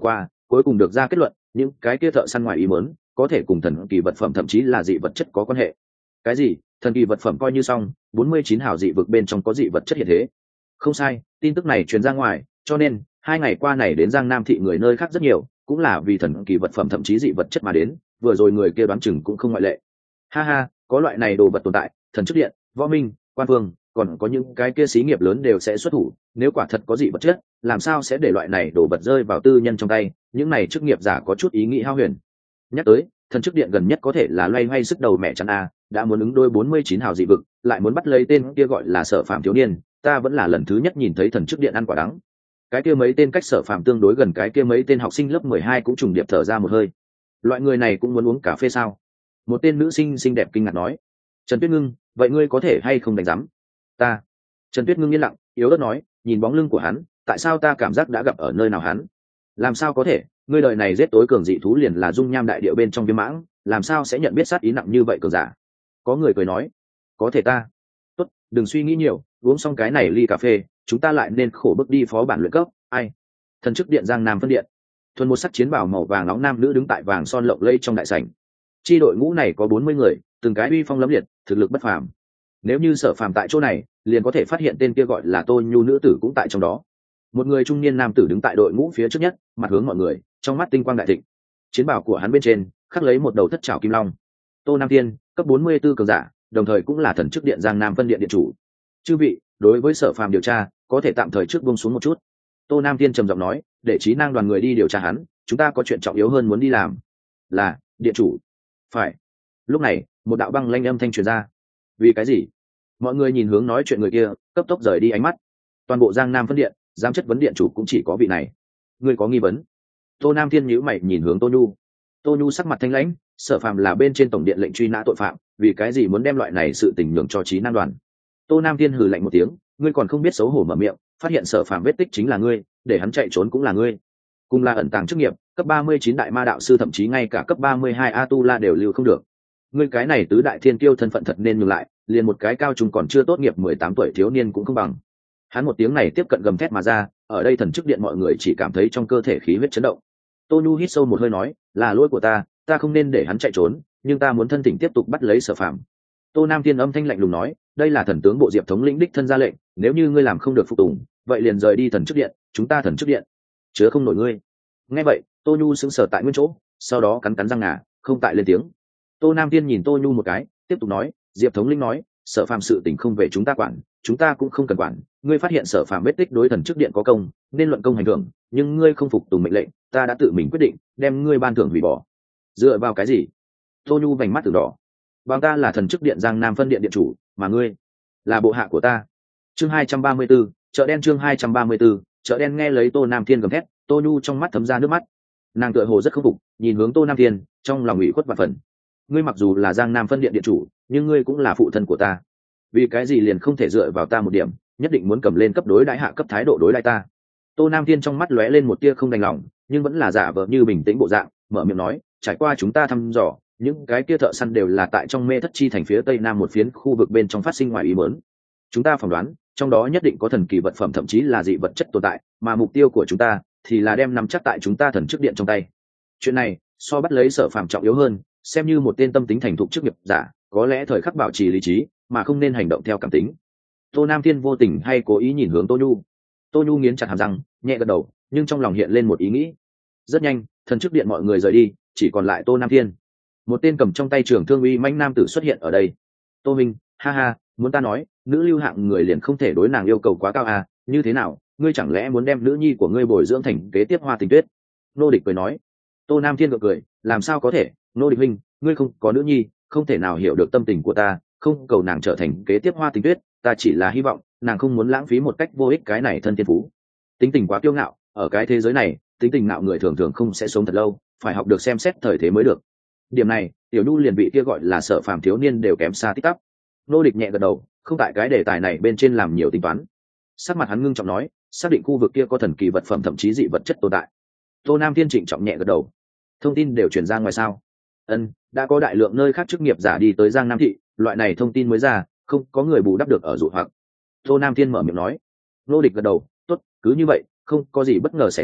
cuối cùng được ra kết luận những cái kia thợ săn ngoài ý muốn có thể cùng thần kỳ vật phẩm thậm chí là dị vật chất có quan hệ. Cái gì? Thần kỳ vật phẩm coi như xong, bốn mươi chín hào dị vực bên trong có dị vật chất hiện thế. Không sai, tin tức này truyền ra ngoài, cho nên hai ngày qua này đến Giang Nam thị người nơi khác rất nhiều, cũng là vì thần kỳ vật phẩm thậm chí dị vật chất mà đến, vừa rồi người kia đoán chừng cũng không ngoại lệ. Ha ha, có loại này đồ vật tồn tại, thần chức điện, võ minh, quan vương, còn có những cái kia xí nghiệp lớn đều sẽ xuất thủ, nếu quả thật có dị vật chất, làm sao sẽ để loại này đồ vật rơi vào tư nhân trong tay, những này chức nghiệp giả có chút ý nghĩ hao huyền. Nhắc tới, thần chức điện gần nhất có thể là loay hoay sức đầu mẹ chắn a, đã muốn ứng đôi bốn mươi chín hào dị vực, lại muốn bắt lấy tên kia gọi là Sở Phạm thiếu niên, ta vẫn là lần thứ nhất nhìn thấy thần chức điện ăn quả đắng. Cái kia mấy tên cách Sở Phạm tương đối gần, cái kia mấy tên học sinh lớp mười hai cũng trùng điệp thở ra một hơi. Loại người này cũng muốn uống cà phê sao? Một tên nữ sinh xinh đẹp kinh ngạc nói. Trần Tuyết Ngưng, vậy ngươi có thể hay không đánh giám? Ta. Trần Tuyết Ngưng yên lặng, yếu ớt nói, nhìn bóng lưng của hắn, tại sao ta cảm giác đã gặp ở nơi nào hắn? Làm sao có thể, ngươi đời này giết tối cường dị thú liền là dung nham đại địa bên trong viêm mãng, làm sao sẽ nhận biết sát ý nặng như vậy cường giả? Có người cười nói, có thể ta. Tốt, đừng suy nghĩ nhiều, uống xong cái này ly cà phê, chúng ta lại nên khổ bước đi phó bản luyện cấp. Ai? Thần chức điện Giang Nam phân điện. Thuần một sắc chiến bào màu vàng nóng nam nữ đứng tại vàng son lộng lẫy trong đại sảnh. Chi đội ngũ này có bốn mươi người, từng cái uy phong lẫm liệt, thực lực bất phàm. Nếu như Sở Phàm tại chỗ này, liền có thể phát hiện tên kia gọi là Tô Nhu nữ tử cũng tại trong đó. Một người trung niên nam tử đứng tại đội ngũ phía trước nhất, mặt hướng mọi người, trong mắt tinh quang đại thịnh. Chiến bào của hắn bên trên khắc lấy một đầu thất trảo kim long. Tô Nam Tiên, cấp bốn mươi 44 cường giả, đồng thời cũng là thần chức điện Giang Nam phân điện điện chủ. Chư vị, đối với Sở Phàm điều tra, có thể tạm thời trước buông xuống một chút. Tô Nam Tiên trầm giọng nói, để trí năng đoàn người đi điều tra hắn, chúng ta có chuyện trọng yếu hơn muốn đi làm. Là, điện chủ. Phải. Lúc này, một đạo băng lanh âm thanh truyền ra. Vì cái gì? Mọi người nhìn hướng nói chuyện người kia, cấp tốc rời đi ánh mắt. Toàn bộ Giang Nam phân điện, giám chất vấn điện chủ cũng chỉ có vị này. Ngươi có nghi vấn? Tô Nam Thiên nhíu mày nhìn hướng Tô Nhu. Tô Nhu sắc mặt thanh lãnh, Sở Phàm là bên trên tổng điện lệnh truy nã tội phạm, vì cái gì muốn đem loại này sự tình nhường cho trí năng đoàn? Tô Nam Thiên hừ lạnh một tiếng, ngươi còn không biết xấu hổ mở miệng, phát hiện Sở Phàm vết tích chính là ngươi, để hắn chạy trốn cũng là ngươi. Cùng là ẩn tàng chức nghiệp, cấp ba mươi chín đại ma đạo sư thậm chí ngay cả cấp ba mươi hai a tu la đều lưu không được. Ngươi cái này tứ đại thiên kiêu thân phận thật nên nhường lại, liền một cái cao trung còn chưa tốt nghiệp mười tám tuổi thiếu niên cũng không bằng. Hắn một tiếng này tiếp cận gầm thét mà ra, ở đây thần chức điện mọi người chỉ cảm thấy trong cơ thể khí huyết chấn động. Tô Nhu hít sâu một hơi nói, là lỗi của ta, ta không nên để hắn chạy trốn, nhưng ta muốn thân thỉnh tiếp tục bắt lấy Sở Phàm. Tô Nam Tiên âm thanh lạnh lùng nói, đây là thần tướng bộ Diệp thống lĩnh đích thân ra lệnh, nếu như ngươi làm không được phục tùng, vậy liền rời đi thần chức điện, chúng ta thần chức điện chứa không nổi ngươi. Nghe vậy, Tô Nhu sững sờ tại nguyên chỗ, sau đó cắn cắn răng ngà, không tại lên tiếng. Tô Nam Tiên nhìn Tô Nhu một cái, tiếp tục nói, Diệp thống lĩnh nói, Sở Phàm sự tình không về chúng ta quản, chúng ta cũng không cần quản, ngươi phát hiện Sở Phàm vết tích đối thần chức điện có công, nên luận công hành thưởng, nhưng ngươi không phục tùng mệnh lệnh, ta đã tự mình quyết định, đem ngươi ban thưởng hủy bỏ. Dựa vào cái gì? Tô Nhu vành mắt từ đỏ. Bằng ta là thần chức điện Giang Nam phân điện điện chủ, mà ngươi là bộ hạ của ta. Chương hai trăm ba mươi 234, chợ đen chương hai trăm ba mươi 234, chợ đen nghe lấy Tô Nam Thiên gầm thét, Tô Nhu trong mắt thấm ra nước mắt. Nàng tựa hồ rất khâm phục, nhìn hướng Tô Nam Thiên, trong lòng ủy khuất vạn phần. Ngươi mặc dù là Giang Nam phân điện điện chủ, nhưng ngươi cũng là phụ thân của ta. Vì cái gì liền không thể dựa vào ta một điểm, nhất định muốn cầm lên cấp đối đãi hạ cấp thái độ đối đãi ta? Tô Nam Thiên trong mắt lóe lên một tia không đành lòng, nhưng vẫn là giả vờ như bình tĩnh bộ dạng, mở miệng nói, trải qua chúng ta thăm dò, những cái kia thợ săn đều là tại trong Mê Thất Chi thành phía tây nam một phiến khu vực bên trong phát sinh ngoài ý muốn. Chúng ta phỏng đoán, trong đó nhất định có thần kỳ vật phẩm thậm chí là dị vật chất tồn tại, mà mục tiêu của chúng ta thì là đem nắm chắc tại chúng ta thần chức điện trong tay. Chuyện này so bắt lấy Sở Phàm trọng yếu hơn, xem như một tên tâm tính thành thục chức nghiệp giả, có lẽ thời khắc bảo trì lý trí, mà không nên hành động theo cảm tính. Tô Nam Thiên vô tình hay cố ý nhìn hướng Tô Nhu. Tô Nhu nghiến chặt hàm răng, nhẹ gật đầu, nhưng trong lòng hiện lên một ý nghĩ. Rất nhanh, thần chức điện mọi người rời đi, chỉ còn lại Tô Nam Thiên. Một tên cầm trong tay trường thương uy mãnh nam tử xuất hiện ở đây. Tô Minh, ha ha, muốn ta nói, nữ lưu hạng người liền không thể đối nàng yêu cầu quá cao à, như thế nào, ngươi chẳng lẽ muốn đem nữ nhi của ngươi bồi dưỡng thành kế tiếp Hoa Tình Tuyết? Nô Địch cười nói. Tô Nam Thiên gượng cười, làm sao có thể, Nô Địch huynh, ngươi không có nữ nhi, không thể nào hiểu được tâm tình của ta, không cầu nàng trở thành kế tiếp Hoa Tình Tuyết, ta chỉ là hy vọng nàng không muốn lãng phí một cách vô ích cái này thân thiên phú. Tính tình quá kiêu ngạo, ở cái thế giới này, tính tình ngạo người thường thường không sẽ sống thật lâu, phải học được xem xét thời thế mới được. Điểm này, Tiểu Nhu liền bị kia gọi là Sở Phàm thiếu niên đều kém xa tích tắp. Nô Địch nhẹ gật đầu, không tại cái đề tài này bên trên làm nhiều tính toán. Sắc mặt hắn ngưng trọng nói, xác định khu vực kia có thần kỳ vật phẩm thậm chí dị vật chất tồn tại. Tô Nam Thiên trịnh trọng nhẹ gật đầu. Thông tin đều truyền ra ngoài sao? Ân, đã có đại lượng nơi khác chức nghiệp giả đi tới Giang Nam thị, loại này thông tin mới ra, không có người bù đắp được ở dụ hoặc. Tô Nam Thiên mở miệng nói. Nô Địch gật đầu, tốt, cứ như vậy, không có gì bất ngờ xảy ra,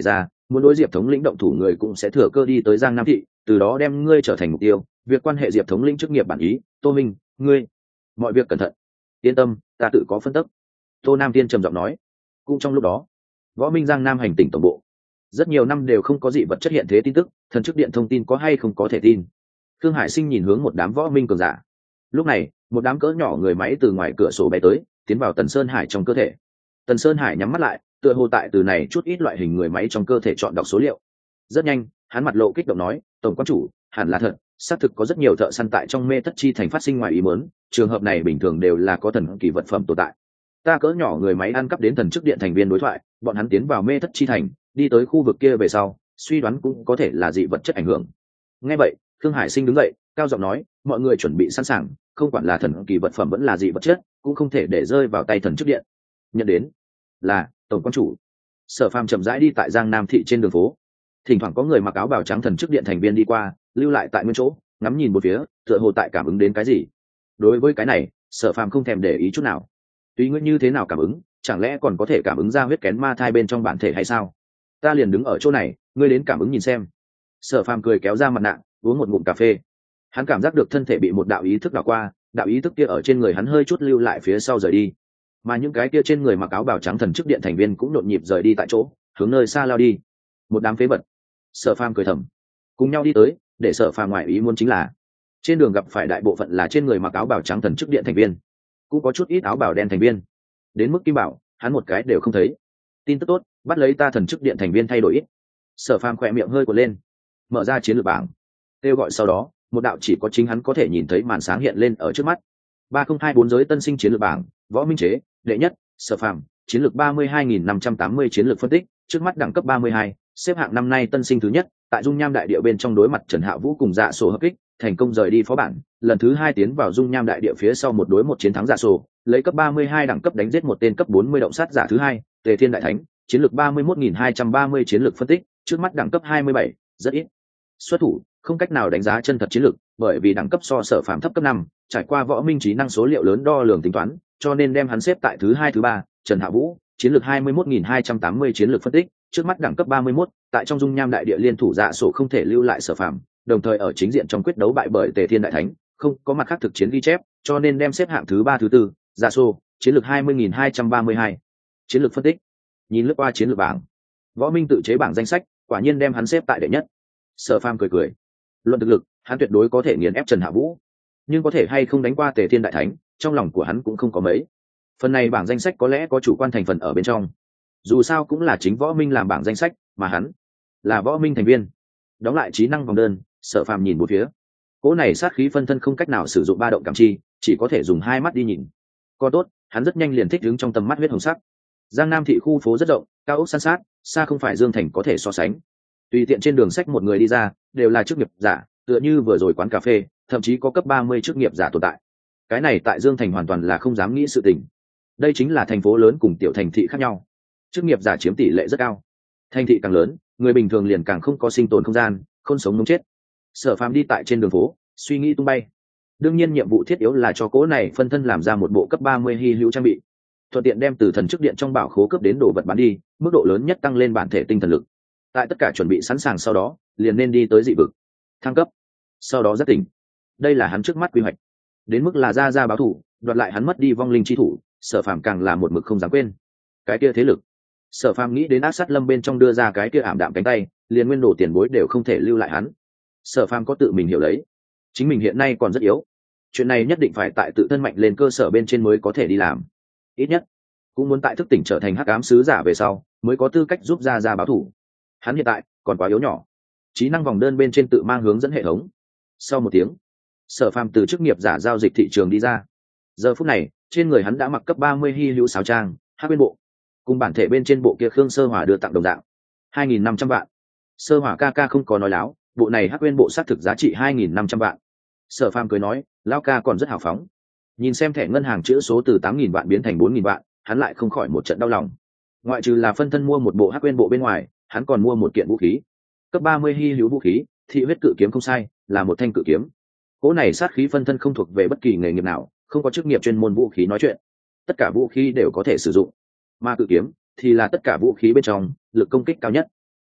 muốn đối diệp thống lĩnh động thủ người cũng sẽ thừa cơ đi tới giang nam thị, từ đó đem ngươi trở thành mục tiêu. Việc quan hệ diệp thống lĩnh chức nghiệp bản ý, Tô Minh, ngươi mọi việc cẩn thận, yên tâm, ta tự có phân tích. Tô Nam Thiên trầm giọng nói. Cũng trong lúc đó, võ minh giang nam hành tỉnh tổng bộ, rất nhiều năm đều không có dị vật chất hiện thế tin tức, thần chức điện thông tin có hay không có thể tin. Thương Hải Sinh nhìn hướng một đám võ minh cường giả. Lúc này, một đám cỡ nhỏ người máy từ ngoài cửa sổ bay tới, tiến vào Tần Sơn Hải trong cơ thể. Tần Sơn Hải nhắm mắt lại, tựa hồ tại từ này chút ít loại hình người máy trong cơ thể chọn đọc số liệu. Rất nhanh, hắn mặt lộ kích động nói, tổng quan chủ, hẳn là thật, xác thực có rất nhiều thợ săn tại trong mê thất chi thành phát sinh ngoài ý muốn, trường hợp này bình thường đều là có thần kỳ vật phẩm tồn tại. Ta cỡ nhỏ người máy ăn cắp đến thần chức điện thành viên đối thoại, bọn hắn tiến vào mê thất chi thành, đi tới khu vực kia về sau, suy đoán cũng có thể là dị vật chất ảnh hưởng. Nghe vậy, Thương Hải Sinh đứng dậy, cao giọng nói, mọi người chuẩn bị sẵn sàng, không quản là thần kỳ vật phẩm vẫn là dị vật chất, cũng không thể để rơi vào tay thần chức điện. Nhận đến là tổng quan chủ. Sở Phàm chậm rãi đi tại Giang Nam thị trên đường phố, thỉnh thoảng có người mặc áo bào trắng thần chức điện thành viên đi qua, lưu lại tại nguyên chỗ, ngắm nhìn một phía, tựa hồ tại cảm ứng đến cái gì. Đối với cái này, Sở Phàm không thèm để ý chút nào. Tùy ngươi như thế nào cảm ứng, chẳng lẽ còn có thể cảm ứng ra huyết kén ma thai bên trong bản thể hay sao? Ta liền đứng ở chỗ này, ngươi đến cảm ứng nhìn xem. Sở Phàm cười kéo ra mặt nạ, uống một ngụm cà phê. Hắn cảm giác được thân thể bị một đạo ý thức đảo qua, đạo ý thức kia ở trên người hắn hơi chút lưu lại phía sau rời đi, mà những cái kia trên người mặc áo bào trắng thần chức điện thành viên cũng nhộn nhịp rời đi tại chỗ, hướng nơi xa lao đi. Một đám phế vật. Sở Phàm cười thầm, cùng nhau đi tới. Để Sở Phàm ngoại ý muốn chính là, trên đường gặp phải đại bộ phận là trên người mặc áo bào trắng thần chức điện thành viên, cũng có chút ít áo bào đen thành viên. Đến mức Kim Bảo, hắn một cái đều không thấy. Tin tức tốt, bắt lấy ta thần chức điện thành viên thay đổi ít. Sở Phàm khỏe miệng hơi cuộn lên, mở ra chiến lược bảng, kêu gọi sau đó, một đạo chỉ có chính hắn có thể nhìn thấy màn sáng hiện lên ở trước mắt. ba không hai bốn giới tân sinh chiến lược bảng, võ minh chế, đệ nhất, Sở Phàm, chiến lược ba mươi hai nghìn năm trăm tám mươi chiến lược phân tích, trước mắt đẳng cấp ba mươi hai, xếp hạng năm nay tân sinh thứ nhất, tại dung nham đại địa bên trong đối mặt Trần Hạ Vũ cùng Dạ Sổ hợp kích, thành công rời đi phó bản, lần thứ hai tiến vào dung nham đại địa phía sau một đối một chiến thắng Dạ Sổ, lấy cấp ba mươi hai đẳng cấp đánh giết một tên cấp bốn mươi động sát giả thứ hai, Tề Thiên Đại Thánh, chiến lược ba mươi mốt nghìn hai trăm ba mươi chiến lược phân tích, trước mắt đẳng cấp hai mươi bảy, rất ít. Xuất thủ, không cách nào đánh giá chân thật chiến lược, bởi vì đẳng cấp so Sở Phàm thấp cấp năm, trải qua võ minh trí năng số liệu lớn đo lường tính toán, cho nên đem hắn xếp tại thứ hai thứ ba. Trần Hạ Vũ, chiến lược hai mươi mốt nghìn hai trăm tám mươi chiến lược phân tích, trước mắt đẳng cấp ba mươi mốt, tại trong dung nham đại địa liên thủ Dạ Sổ không thể lưu lại Sở Phàm, đồng thời ở chính diện trong quyết đấu bại bởi Tề Thiên Đại Thánh, không có mặt khác thực chiến ghi chép, cho nên đem xếp hạng thứ ba thứ tư. Dạ Sổ, chiến lược hai mươi nghìn hai trăm ba mươi hai chiến lược phân tích. Nhìn lướt qua chiến lược bảng, võ minh tự chế bảng danh sách, quả nhiên đem hắn xếp tại đệ nhất. Sở Phàm cười cười, luận thực lực, hắn tuyệt đối có thể nghiền ép Trần Hạ Vũ, nhưng có thể hay không đánh qua Tề Thiên Đại Thánh, trong lòng của hắn cũng không có mấy. Phần này bảng danh sách có lẽ có chủ quan thành phần ở bên trong, dù sao cũng là chính võ minh làm bảng danh sách, mà hắn là võ minh thành viên. Đóng lại trí năng vòng đơn, Sở Phàm nhìn một phía, cỗ này sát khí phân thân không cách nào sử dụng ba động cảm chi, chỉ có thể dùng hai mắt đi nhìn. Còn tốt, hắn rất nhanh liền thích đứng trong tầm mắt huyết hồng sắc. Giang Nam thị khu phố rất rộng, cao ốc san sát, xa không phải Dương Thành có thể so sánh. Tùy tiện trên đường sách một người đi ra, đều là chức nghiệp giả, tựa như vừa rồi quán cà phê, thậm chí có cấp ba mươi chức nghiệp giả tồn tại. Cái này tại Dương Thành hoàn toàn là không dám nghĩ sự tình. Đây chính là thành phố lớn cùng tiểu thành thị khác nhau, chức nghiệp giả chiếm tỷ lệ rất cao. Thành thị càng lớn, người bình thường liền càng không có sinh tồn không gian, không sống muốn chết. Sở Phàm đi tại trên đường phố, suy nghĩ tung bay. Đương nhiên nhiệm vụ thiết yếu là cho cỗ này phân thân làm ra một bộ cấp ba mươi hy hữu trang bị, thuận tiện đem từ thần chức điện trong bảo khố cướp đến đồ vật bán đi, mức độ lớn nhất tăng lên bản thể tinh thần lực. Tại tất cả chuẩn bị sẵn sàng sau đó, liền nên đi tới dị vực, thăng cấp, sau đó giác tỉnh. Đây là hắn trước mắt quy hoạch. Đến mức là ra ra báo thủ, đoạt lại hắn mất đi vong linh chi thủ, Sở Phàm càng là một mực không dám quên. Cái kia thế lực, Sở Phàm nghĩ đến Ác Sát Lâm bên trong đưa ra cái kia ảm đạm cánh tay, liền nguyên đồ tiền bối đều không thể lưu lại hắn. Sở Phàm có tự mình hiểu lấy, chính mình hiện nay còn rất yếu, chuyện này nhất định phải tại tự thân mạnh lên cơ sở bên trên mới có thể đi làm. Ít nhất cũng muốn tại thức tỉnh trở thành hắc ám sứ giả về sau, mới có tư cách giúp ra ra báo thủ. Hắn hiện tại còn quá yếu nhỏ. Trí năng vòng đơn bên trên tự mang hướng dẫn hệ thống. Sau một tiếng, Sở Phàm từ chức nghiệp giả giao dịch thị trường đi ra. Giờ phút này, trên người hắn đã mặc cấp ba mươi hy hữu sáo trang, hắc bên bộ, cùng bản thể bên trên bộ kia Khương Sơ Hỏa đưa tặng đồng dạng, hai nghìn năm trăm vạn. Sơ Hỏa ca ca không có nói láo, bộ này hắc bên bộ sát thực giá trị hai nghìn năm trăm vạn. Sở Phàm cười nói, lão ca còn rất hào phóng. Nhìn xem thẻ ngân hàng chữ số từ tám nghìn vạn biến thành bốn nghìn vạn, hắn lại không khỏi một trận đau lòng. Ngoại trừ là phân thân mua một bộ hắc bên bộ bên ngoài, hắn còn mua một kiện vũ khí, cấp ba mươi hy hữu vũ khí, thị huyết cự kiếm không sai, là một thanh cự kiếm. Cỗ này sát khí phân thân không thuộc về bất kỳ nghề nghiệp nào, không có chức nghiệp chuyên môn vũ khí nói chuyện, tất cả vũ khí đều có thể sử dụng, mà cự kiếm thì là tất cả vũ khí bên trong lực công kích cao nhất.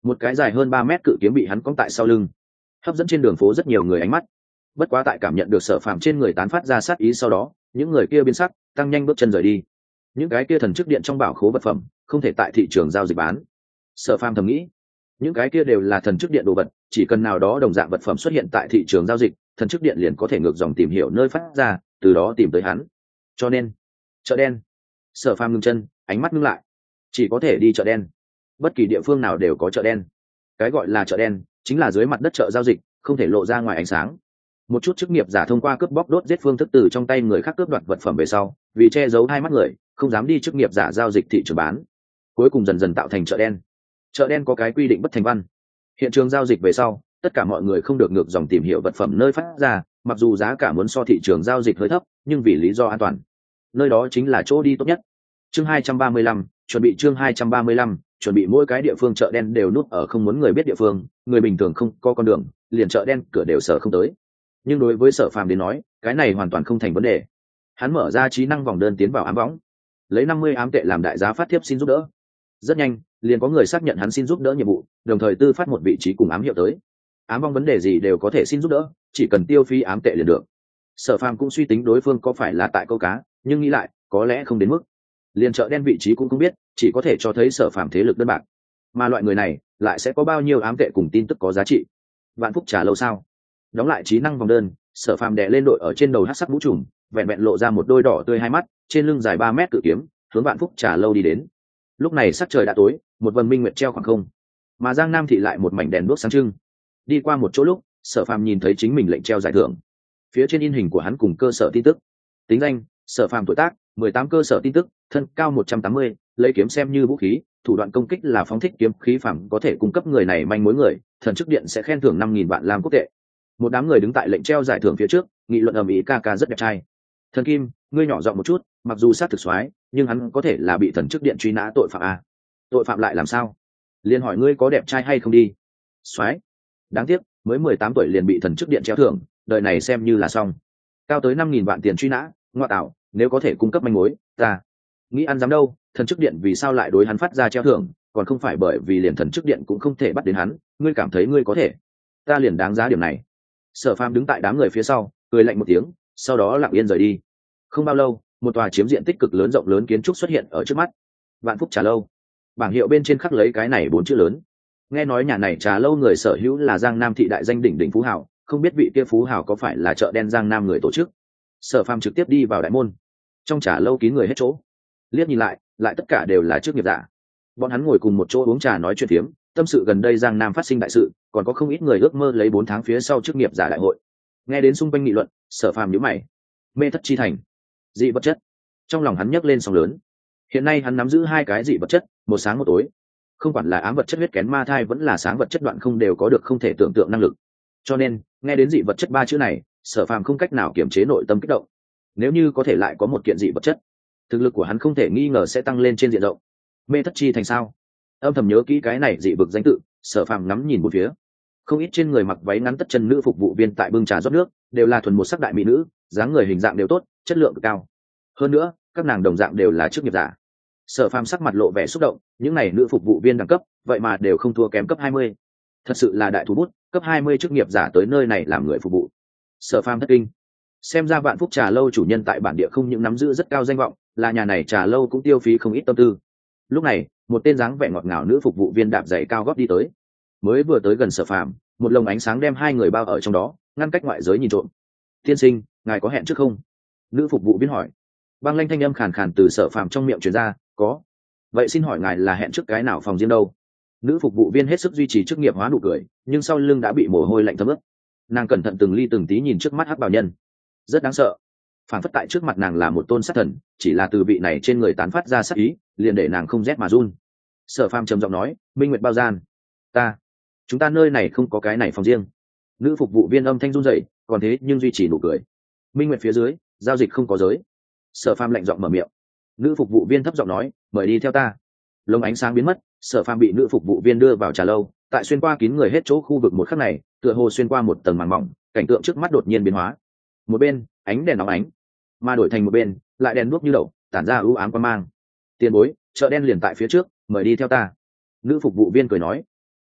một cái dài hơn ba mét cự kiếm bị hắn cong tại sau lưng, hấp dẫn trên đường phố rất nhiều người ánh mắt. Bất quá tại cảm nhận được Sở Phàm trên người tán phát ra sát ý sau đó, những người kia biến sắc, tăng nhanh bước chân rời đi. Những cái kia thần chức điện trong bảo khố vật phẩm không thể tại thị trường giao dịch bán. Sở Phàm thầm nghĩ, những cái kia đều là thần chức điện đồ vật, chỉ cần nào đó đồng dạng vật phẩm xuất hiện tại thị trường giao dịch, thần chức điện liền có thể ngược dòng tìm hiểu nơi phát ra, từ đó tìm tới hắn. Cho nên, chợ đen. Sở Phàm ngừng chân, ánh mắt ngưng lại. Chỉ có thể đi chợ đen. Bất kỳ địa phương nào đều có chợ đen. Cái gọi là chợ đen chính là dưới mặt đất chợ giao dịch, không thể lộ ra ngoài ánh sáng. Một chút chức nghiệp giả thông qua cướp bóc đốt giết phương thức từ trong tay người khác cướp đoạt vật phẩm về sau, vì che giấu hai mắt người, không dám đi chức nghiệp giả giao dịch thị trường bán, cuối cùng dần dần tạo thành chợ đen. Chợ đen có cái quy định bất thành văn, hiện trường giao dịch về sau, tất cả mọi người không được ngược dòng tìm hiểu vật phẩm nơi phát ra, mặc dù giá cả muốn so thị trường giao dịch hơi thấp, nhưng vì lý do an toàn, nơi đó chính là chỗ đi tốt nhất. Chương hai trăm ba mươi lăm, chuẩn bị chương hai trăm ba mươi lăm, chuẩn bị mỗi cái địa phương chợ đen đều núp ở không muốn người biết địa phương, người bình thường không có con đường, liền chợ đen cửa đều sở không tới. Nhưng đối với Sở Phàm đến nói, cái này hoàn toàn không thành vấn đề. Hắn mở ra trí năng vòng đơn tiến vào ám võng, lấy năm mươi ám tệ làm đại giá phát thiếp xin giúp đỡ. Rất nhanh, liền có người xác nhận hắn xin giúp đỡ nhiệm vụ, đồng thời tư phát một vị trí cùng ám hiệu tới. Ám vong vấn đề gì đều có thể xin giúp đỡ, chỉ cần tiêu phí ám tệ liền được. Sở Phàm cũng suy tính đối phương có phải là tại câu cá, nhưng nghĩ lại, có lẽ không đến mức. Liền chợ đen vị trí cũng không biết, chỉ có thể cho thấy Sở Phàm thế lực đơn bạc. Mà loại người này, lại sẽ có bao nhiêu ám tệ cùng tin tức có giá trị? Vạn Phúc Trà lâu sao? Đóng lại trí năng vòng đơn, Sở Phàm đè lên đội ở trên đầu hắc sắc mũ trùm, vẹn vẹn lộ ra một đôi đỏ tươi hai mắt, trên lưng dài ba mét cự kiếm, hướng Vạn Phúc Trà lâu đi đến. Lúc này sắc trời đã tối, một vầng minh nguyệt treo khoảng không, mà Giang Nam thị lại một mảnh đèn đuốc sáng trưng. Đi qua một chỗ lúc, Sở Phàm nhìn thấy chính mình lệnh treo giải thưởng, phía trên in hình của hắn cùng cơ sở tin tức. Tính danh: Sở Phàm, tuổi tác mười tám, cơ sở tin tức: thân cao một trăm tám mươi, lấy kiếm xem như vũ khí, thủ đoạn công kích là phóng thích kiếm khí phẳng, có thể cung cấp người này manh mối người, thần chức điện sẽ khen thưởng năm nghìn vạn lam quốc tệ. Một đám người đứng tại lệnh treo giải thưởng phía trước, nghị luận ầm ĩ, ca ca rất đẹp trai. Thần Kim, ngươi nhỏ giọng một chút, mặc dù sát thực soái, nhưng hắn có thể là bị thần chức điện truy nã tội phạm a. Tội phạm lại làm sao? Liên hỏi ngươi có đẹp trai hay không đi. Soái, đáng tiếc, mới mười tám tuổi liền bị thần chức điện treo thưởng, đời này xem như là xong. Cao tới năm nghìn vạn tiền truy nã, ngoa tạo, nếu có thể cung cấp manh mối, ta nghĩ ăn dám đâu. Thần chức điện vì sao lại đối hắn phát ra treo thưởng, còn không phải bởi vì liền thần chức điện cũng không thể bắt đến hắn, ngươi cảm thấy ngươi có thể? Ta liền đáng giá điểm này. Sở Phàm đứng tại đám người phía sau, cười lạnh một tiếng, sau đó lặng yên rời đi. Không bao lâu, một tòa chiếm diện tích cực lớn rộng lớn kiến trúc xuất hiện ở trước mắt. Vạn Phúc Trà lâu. Bảng hiệu bên trên khắc lấy cái này bốn chữ lớn. Nghe nói nhà này trà lâu người sở hữu là Giang Nam thị đại danh đỉnh đỉnh phú hào, không biết vị kia phú hào có phải là chợ đen Giang Nam người tổ chức. Sở Phàm trực tiếp đi vào đại môn. Trong trà lâu kín người hết chỗ. Liếc nhìn lại, lại tất cả đều là chức nghiệp giả. Bọn hắn ngồi cùng một chỗ uống trà nói chuyện phiếm, tâm sự gần đây Giang Nam phát sinh đại sự, còn có không ít người ước mơ lấy bốn tháng phía sau chức nghiệp giả đại hội. Nghe đến xung quanh nghị luận, Sở Phàm nhíu mày. Mê thất chi thành, dị vật chất. Trong lòng hắn nhấc lên sóng lớn. Hiện nay hắn nắm giữ hai cái dị vật chất, một sáng một tối. Không quản là ám vật chất huyết kén ma thai vẫn là sáng vật chất đoạn không đều có được không thể tưởng tượng năng lực. Cho nên, nghe đến dị vật chất ba chữ này, Sở Phàm không cách nào kiềm chế nội tâm kích động. Nếu như có thể lại có một kiện dị vật chất, thực lực của hắn không thể nghi ngờ sẽ tăng lên trên diện rộng. Mê thất chi thành sao? Âm thầm nhớ kỹ cái này dị vực danh tự, Sở Phàm ngắm nhìn một phía. Không ít trên người mặc váy ngắn tất chân nữ phục vụ viên tại bưng trà rót nước, đều là thuần một sắc đại mỹ nữ, dáng người hình dạng đều tốt, chất lượng cực cao. Hơn nữa, các nàng đồng dạng đều là chức nghiệp giả. Sở Phàm sắc mặt lộ vẻ xúc động, những này nữ phục vụ viên đẳng cấp, vậy mà đều không thua kém cấp hai mươi. Thật sự là đại thú bút, cấp hai mươi chức nghiệp giả tới nơi này làm người phục vụ. Sở Phàm thất kinh. Xem ra Vạn Phúc Trà lâu chủ nhân tại bản địa không những nắm giữ rất cao danh vọng, là nhà này trà lâu cũng tiêu phí không ít tâm tư. Lúc này, một tên dáng vẻ ngọt ngào nữ phục vụ viên đạp giày cao gót đi tới. Mới vừa tới gần Sở Phàm, một lồng ánh sáng đem hai người bao ở trong đó, ngăn cách ngoại giới nhìn trộm. Tiên sinh, ngài có hẹn trước không? Nữ phục vụ viên hỏi. Băng lanh thanh âm khàn khàn từ Sở Phàm trong miệng truyền ra, có. Vậy xin hỏi ngài là hẹn trước cái nào phòng riêng đâu? Nữ phục vụ viên hết sức duy trì chức nghiệp hóa nụ cười, nhưng sau lưng đã bị mồ hôi lạnh thấm ướt. Nàng cẩn thận từng ly từng tí nhìn trước mắt hắc bào nhân, rất đáng sợ. Phản phất tại trước mặt nàng là một tôn sát thần, chỉ là từ vị này trên người tán phát ra sát ý, liền để nàng không rét mà run. Sở Phàm trầm giọng nói, Minh Nguyệt bao gian. Ta, chúng ta nơi này không có cái này phòng riêng. Nữ phục vụ viên âm thanh run rẩy, còn thế nhưng duy trì nụ cười. Minh Nguyệt phía dưới, giao dịch không có giới. Sở Phàm lạnh giọng mở miệng. Nữ phục vụ viên thấp giọng nói, mời đi theo ta. Lồng ánh sáng biến mất, Sở Phàm bị nữ phục vụ viên đưa vào trà lâu, tại xuyên qua kín người hết chỗ khu vực một khắc này, tựa hồ xuyên qua một tầng màn mỏng, cảnh tượng trước mắt đột nhiên biến hóa. Một bên, ánh đèn nóng ánh, mà đổi thành một bên, lại đèn đuốc như đậu, tản ra ưu ám quang mang. Tiền bối, chợ đen liền tại phía trước, mời đi theo ta. Nữ phục vụ viên cười nói.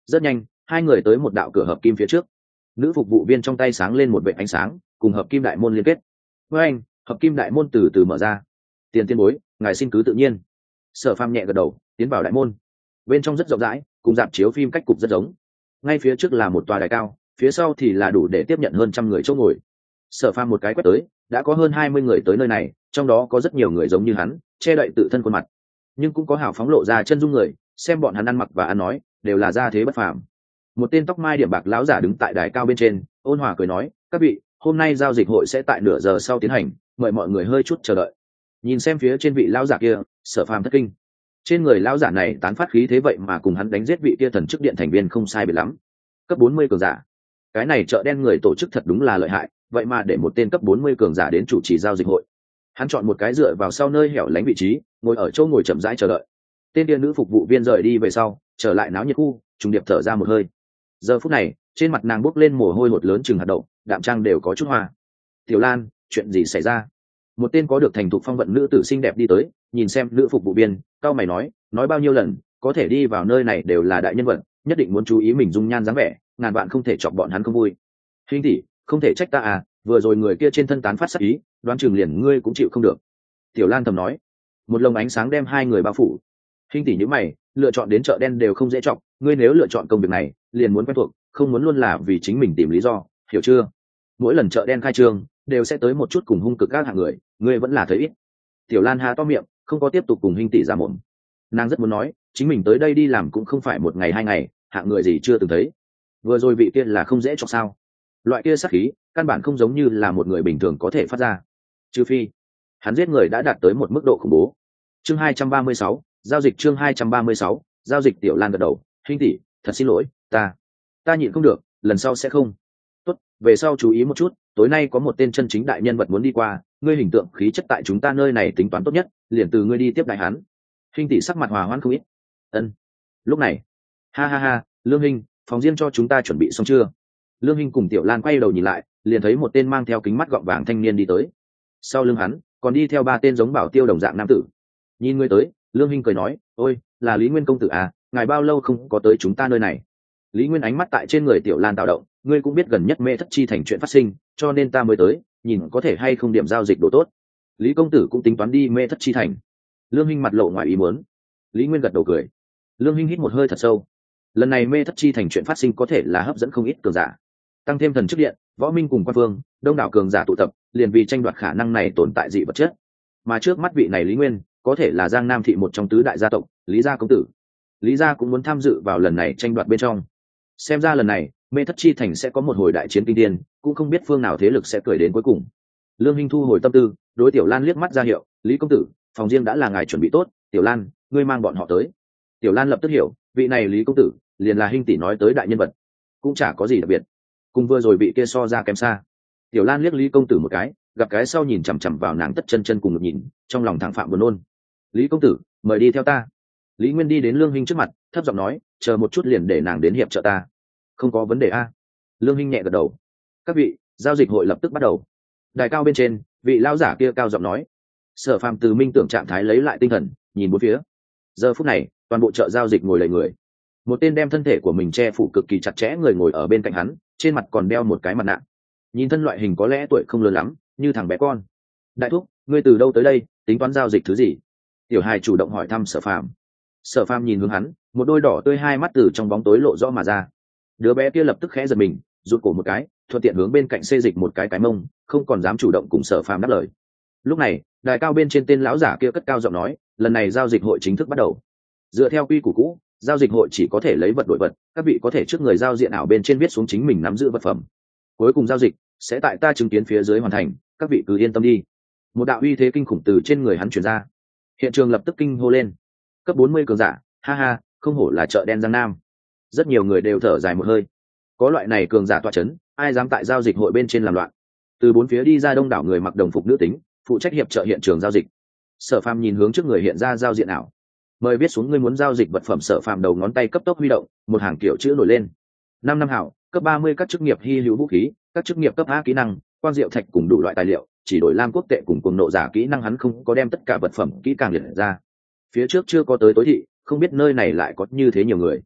Rất nhanh hai người tới một đạo cửa hợp kim phía trước, nữ phục vụ viên trong tay sáng lên một vệt ánh sáng cùng hợp kim đại môn liên kết. Với anh hợp kim đại môn từ từ mở ra. Tiền tiên bối, ngài xin cứ tự nhiên. Sở Phàm nhẹ gật đầu tiến vào đại môn. Bên trong rất rộng rãi, cùng dạp chiếu phim cách cục rất giống. Ngay phía trước là một tòa đài cao, phía sau thì là đủ để tiếp nhận hơn trăm người chỗ ngồi. Sở Phàm một cái quét tới, đã có hơn hai mươi người tới nơi này, trong đó có rất nhiều người giống như hắn, che đậy tự thân khuôn mặt, nhưng cũng có hào phóng lộ ra chân dung người, xem bọn hắn ăn mặc và ăn nói, đều là gia thế bất phàm. Một tên tóc mai điểm bạc lão giả đứng tại đài cao bên trên, ôn hòa cười nói, các vị, hôm nay giao dịch hội sẽ tại nửa giờ sau tiến hành, mời mọi người hơi chút chờ đợi. Nhìn xem phía trên vị lão giả kia, Sở Phàm thất kinh. Trên người lão giả này tán phát khí thế vậy mà cùng hắn đánh giết vị kia thần chức điện thành viên không sai biệt lắm. Cấp bốn mươi cường giả. Cái này chợ đen người tổ chức thật đúng là lợi hại, vậy mà để một tên cấp bốn mươi cường giả đến chủ trì giao dịch hội. Hắn chọn một cái dựa vào sau nơi hẻo lánh vị trí, ngồi ở chỗ ngồi chậm rãi chờ đợi. Tên kia nữ phục vụ viên rời đi về sau, trở lại náo nhiệt khu, trùng điệp thở ra một hơi. Giờ phút này, trên mặt nàng bốc lên mồ hôi hột lớn chừng hạt đậu, đạm trang đều có chút hoa. Tiểu Lan, chuyện gì xảy ra? Một tên có được thành thục phong vận nữ tử xinh đẹp đi tới, nhìn xem nữ phục vụ viên, cao mày nói, nói bao nhiêu lần, có thể đi vào nơi này đều là đại nhân vật, nhất định muốn chú ý mình dung nhan dáng vẻ, ngàn vạn không thể chọc bọn hắn không vui. Hình tỷ, không thể trách ta à, vừa rồi người kia trên thân tán phát sát ý, đoán chừng liền ngươi cũng chịu không được. Tiểu Lan thầm nói. Một lồng ánh sáng đem hai người bao phủ. Hình tỷ nhíu mày, lựa chọn đến chợ đen đều không dễ chọc, ngươi nếu lựa chọn công việc này, liền muốn quen thuộc, không muốn luôn là vì chính mình tìm lý do, hiểu chưa? Mỗi lần chợ đen khai trương, đều sẽ tới một chút cùng hung cực các hạng người, ngươi vẫn là thấy ít. Tiểu Lan há to miệng, không có tiếp tục cùng Hình tỷ ra mồm. Nàng rất muốn nói, chính mình tới đây đi làm cũng không phải một ngày hai ngày, hạng người gì chưa từng thấy. Vừa rồi vị kia là không dễ chọc sao? Loại kia sát khí, căn bản không giống như là một người bình thường có thể phát ra. Trừ phi, hắn giết người đã đạt tới một mức độ khủng bố. Chương hai trăm ba mươi sáu, giao dịch chương hai trăm ba mươi sáu, giao dịch. Tiểu Lan gật đầu, Hình tỷ, thật xin lỗi, ta, ta nhịn không được, lần sau sẽ không. Tốt, về sau chú ý một chút, tối nay có một tên chân chính đại nhân vật muốn đi qua, ngươi hình tượng khí chất tại chúng ta nơi này tính toán tốt nhất, liền từ ngươi đi tiếp đại hắn. Hình tỷ sắc mặt hòa hoãn không ít. Ân. Lúc này, ha ha ha, Lương Hình, phòng riêng cho chúng ta chuẩn bị xong chưa? Lương Hình cùng Tiểu Lan quay đầu nhìn lại, liền thấy một tên mang theo kính mắt gọng vàng thanh niên đi tới. Sau lưng hắn, còn đi theo ba tên giống bảo tiêu đồng dạng nam tử. Nhìn ngươi tới, Lương Hình cười nói, ôi, là Lý Nguyên công tử à, ngài bao lâu không có tới chúng ta nơi này? Lý Nguyên ánh mắt tại trên người Tiểu Lan tạo động, ngươi cũng biết gần nhất Mê Thất Chi thành chuyện phát sinh, cho nên ta mới tới, nhìn có thể hay không điểm giao dịch độ tốt. Lý công tử cũng tính toán đi Mê Thất Chi thành. Lương Hình mặt lộ ngoài ý muốn. Lý Nguyên gật đầu cười. Lương Hình hít một hơi thật sâu. Lần này Mê Thất Chi thành chuyện phát sinh có thể là hấp dẫn không ít cường giả, tăng thêm thần chức điện, võ minh cùng quan phương, đông đảo cường giả tụ tập, liền vì tranh đoạt khả năng này tồn tại dị vật chất. Mà trước mắt vị này Lý Nguyên, có thể là Giang Nam thị một trong tứ đại gia tộc, Lý gia công tử. Lý gia cũng muốn tham dự vào lần này tranh đoạt bên trong. Xem ra lần này, Mê Thất Chi thành sẽ có một hồi đại chiến kinh thiên, cũng không biết phương nào thế lực sẽ cười đến cuối cùng. Lương Hình thu hồi tâm tư, đối Tiểu Lan liếc mắt ra hiệu, Lý công tử, phòng riêng đã là ngài chuẩn bị tốt, Tiểu Lan, ngươi mang bọn họ tới. Tiểu Lan lập tức hiểu, vị này Lý công tử, liền là Hình tỷ nói tới đại nhân vật, cũng chả có gì đặc biệt. Cùng vừa rồi vị kia so ra kém xa. Tiểu Lan liếc Lý công tử một cái, gặp cái sau nhìn chằm chằm vào nàng tất chân chân cùng ngực nhìn, trong lòng thẳng phạm buồn nôn. Lý công tử, mời đi theo ta. Lý Nguyên đi đến Lương Hình trước mặt, thấp giọng nói, chờ một chút liền để nàng đến hiệp trợ ta. Không có vấn đề a. Lương Hình nhẹ gật đầu. Các vị, giao dịch hội lập tức bắt đầu. Đài cao bên trên, vị lão giả kia cao giọng nói. Sở Phàm từ minh tưởng trạng thái lấy lại tinh thần, nhìn bốn phía. Giờ phút này, toàn bộ chợ giao dịch ngồi lầy người. Một tên đem thân thể của mình che phủ cực kỳ chặt chẽ người ngồi ở bên cạnh hắn, trên mặt còn đeo một cái mặt nạ. Nhìn thân loại hình có lẽ tuổi không lớn lắm, như thằng bé con. Đại thúc, ngươi từ đâu tới đây, tính toán giao dịch thứ gì? Tiểu hài chủ động hỏi thăm Sở Phàm. Sở Phàm nhìn hướng hắn, một đôi đỏ tươi hai mắt từ trong bóng tối lộ rõ mà ra. Đứa bé kia lập tức khẽ giật mình, rụt cổ một cái, thuận tiện hướng bên cạnh xê dịch một cái cái mông, không còn dám chủ động cùng Sở Phàm đáp lời. Lúc này, đài cao bên trên tên lão giả kia cất cao giọng nói, lần này giao dịch hội chính thức bắt đầu. Dựa theo quy củ cũ, giao dịch hội chỉ có thể lấy vật đổi vật, các vị có thể trước người giao diện ảo bên trên viết xuống chính mình nắm giữ vật phẩm. Cuối cùng giao dịch sẽ tại ta chứng kiến phía dưới hoàn thành, các vị cứ yên tâm đi. Một đạo uy thế kinh khủng từ trên người hắn truyền ra. Hiện trường lập tức kinh hô lên. Cấp bốn mươi cường giả, ha ha, không hổ là chợ đen Giang Nam. Rất nhiều người đều thở dài một hơi. Có loại này cường giả tọa chấn, ai dám tại giao dịch hội bên trên làm loạn. Từ bốn phía đi ra đông đảo người mặc đồng phục nữ tính, phụ trách hiệp trợ hiện trường giao dịch. Sở Phàm nhìn hướng trước người hiện ra giao diện ảo. Mời viết xuống ngươi muốn giao dịch vật phẩm. Sở Phàm đầu ngón tay cấp tốc huy động, một hàng kiểu chữ nổi lên. Năm năm hảo, cấp ba mươi các chức nghiệp hy hữu vũ khí, các chức nghiệp cấp A kỹ năng, quang diệu thạch cùng đủ loại tài liệu, chỉ đổi lam quốc tệ cùng cuồng nộ giả kỹ năng. Hắn không có đem tất cả vật phẩm kỹ càng liệt ra. Phía trước chưa có tới tối thị, không biết nơi này lại có như thế nhiều người.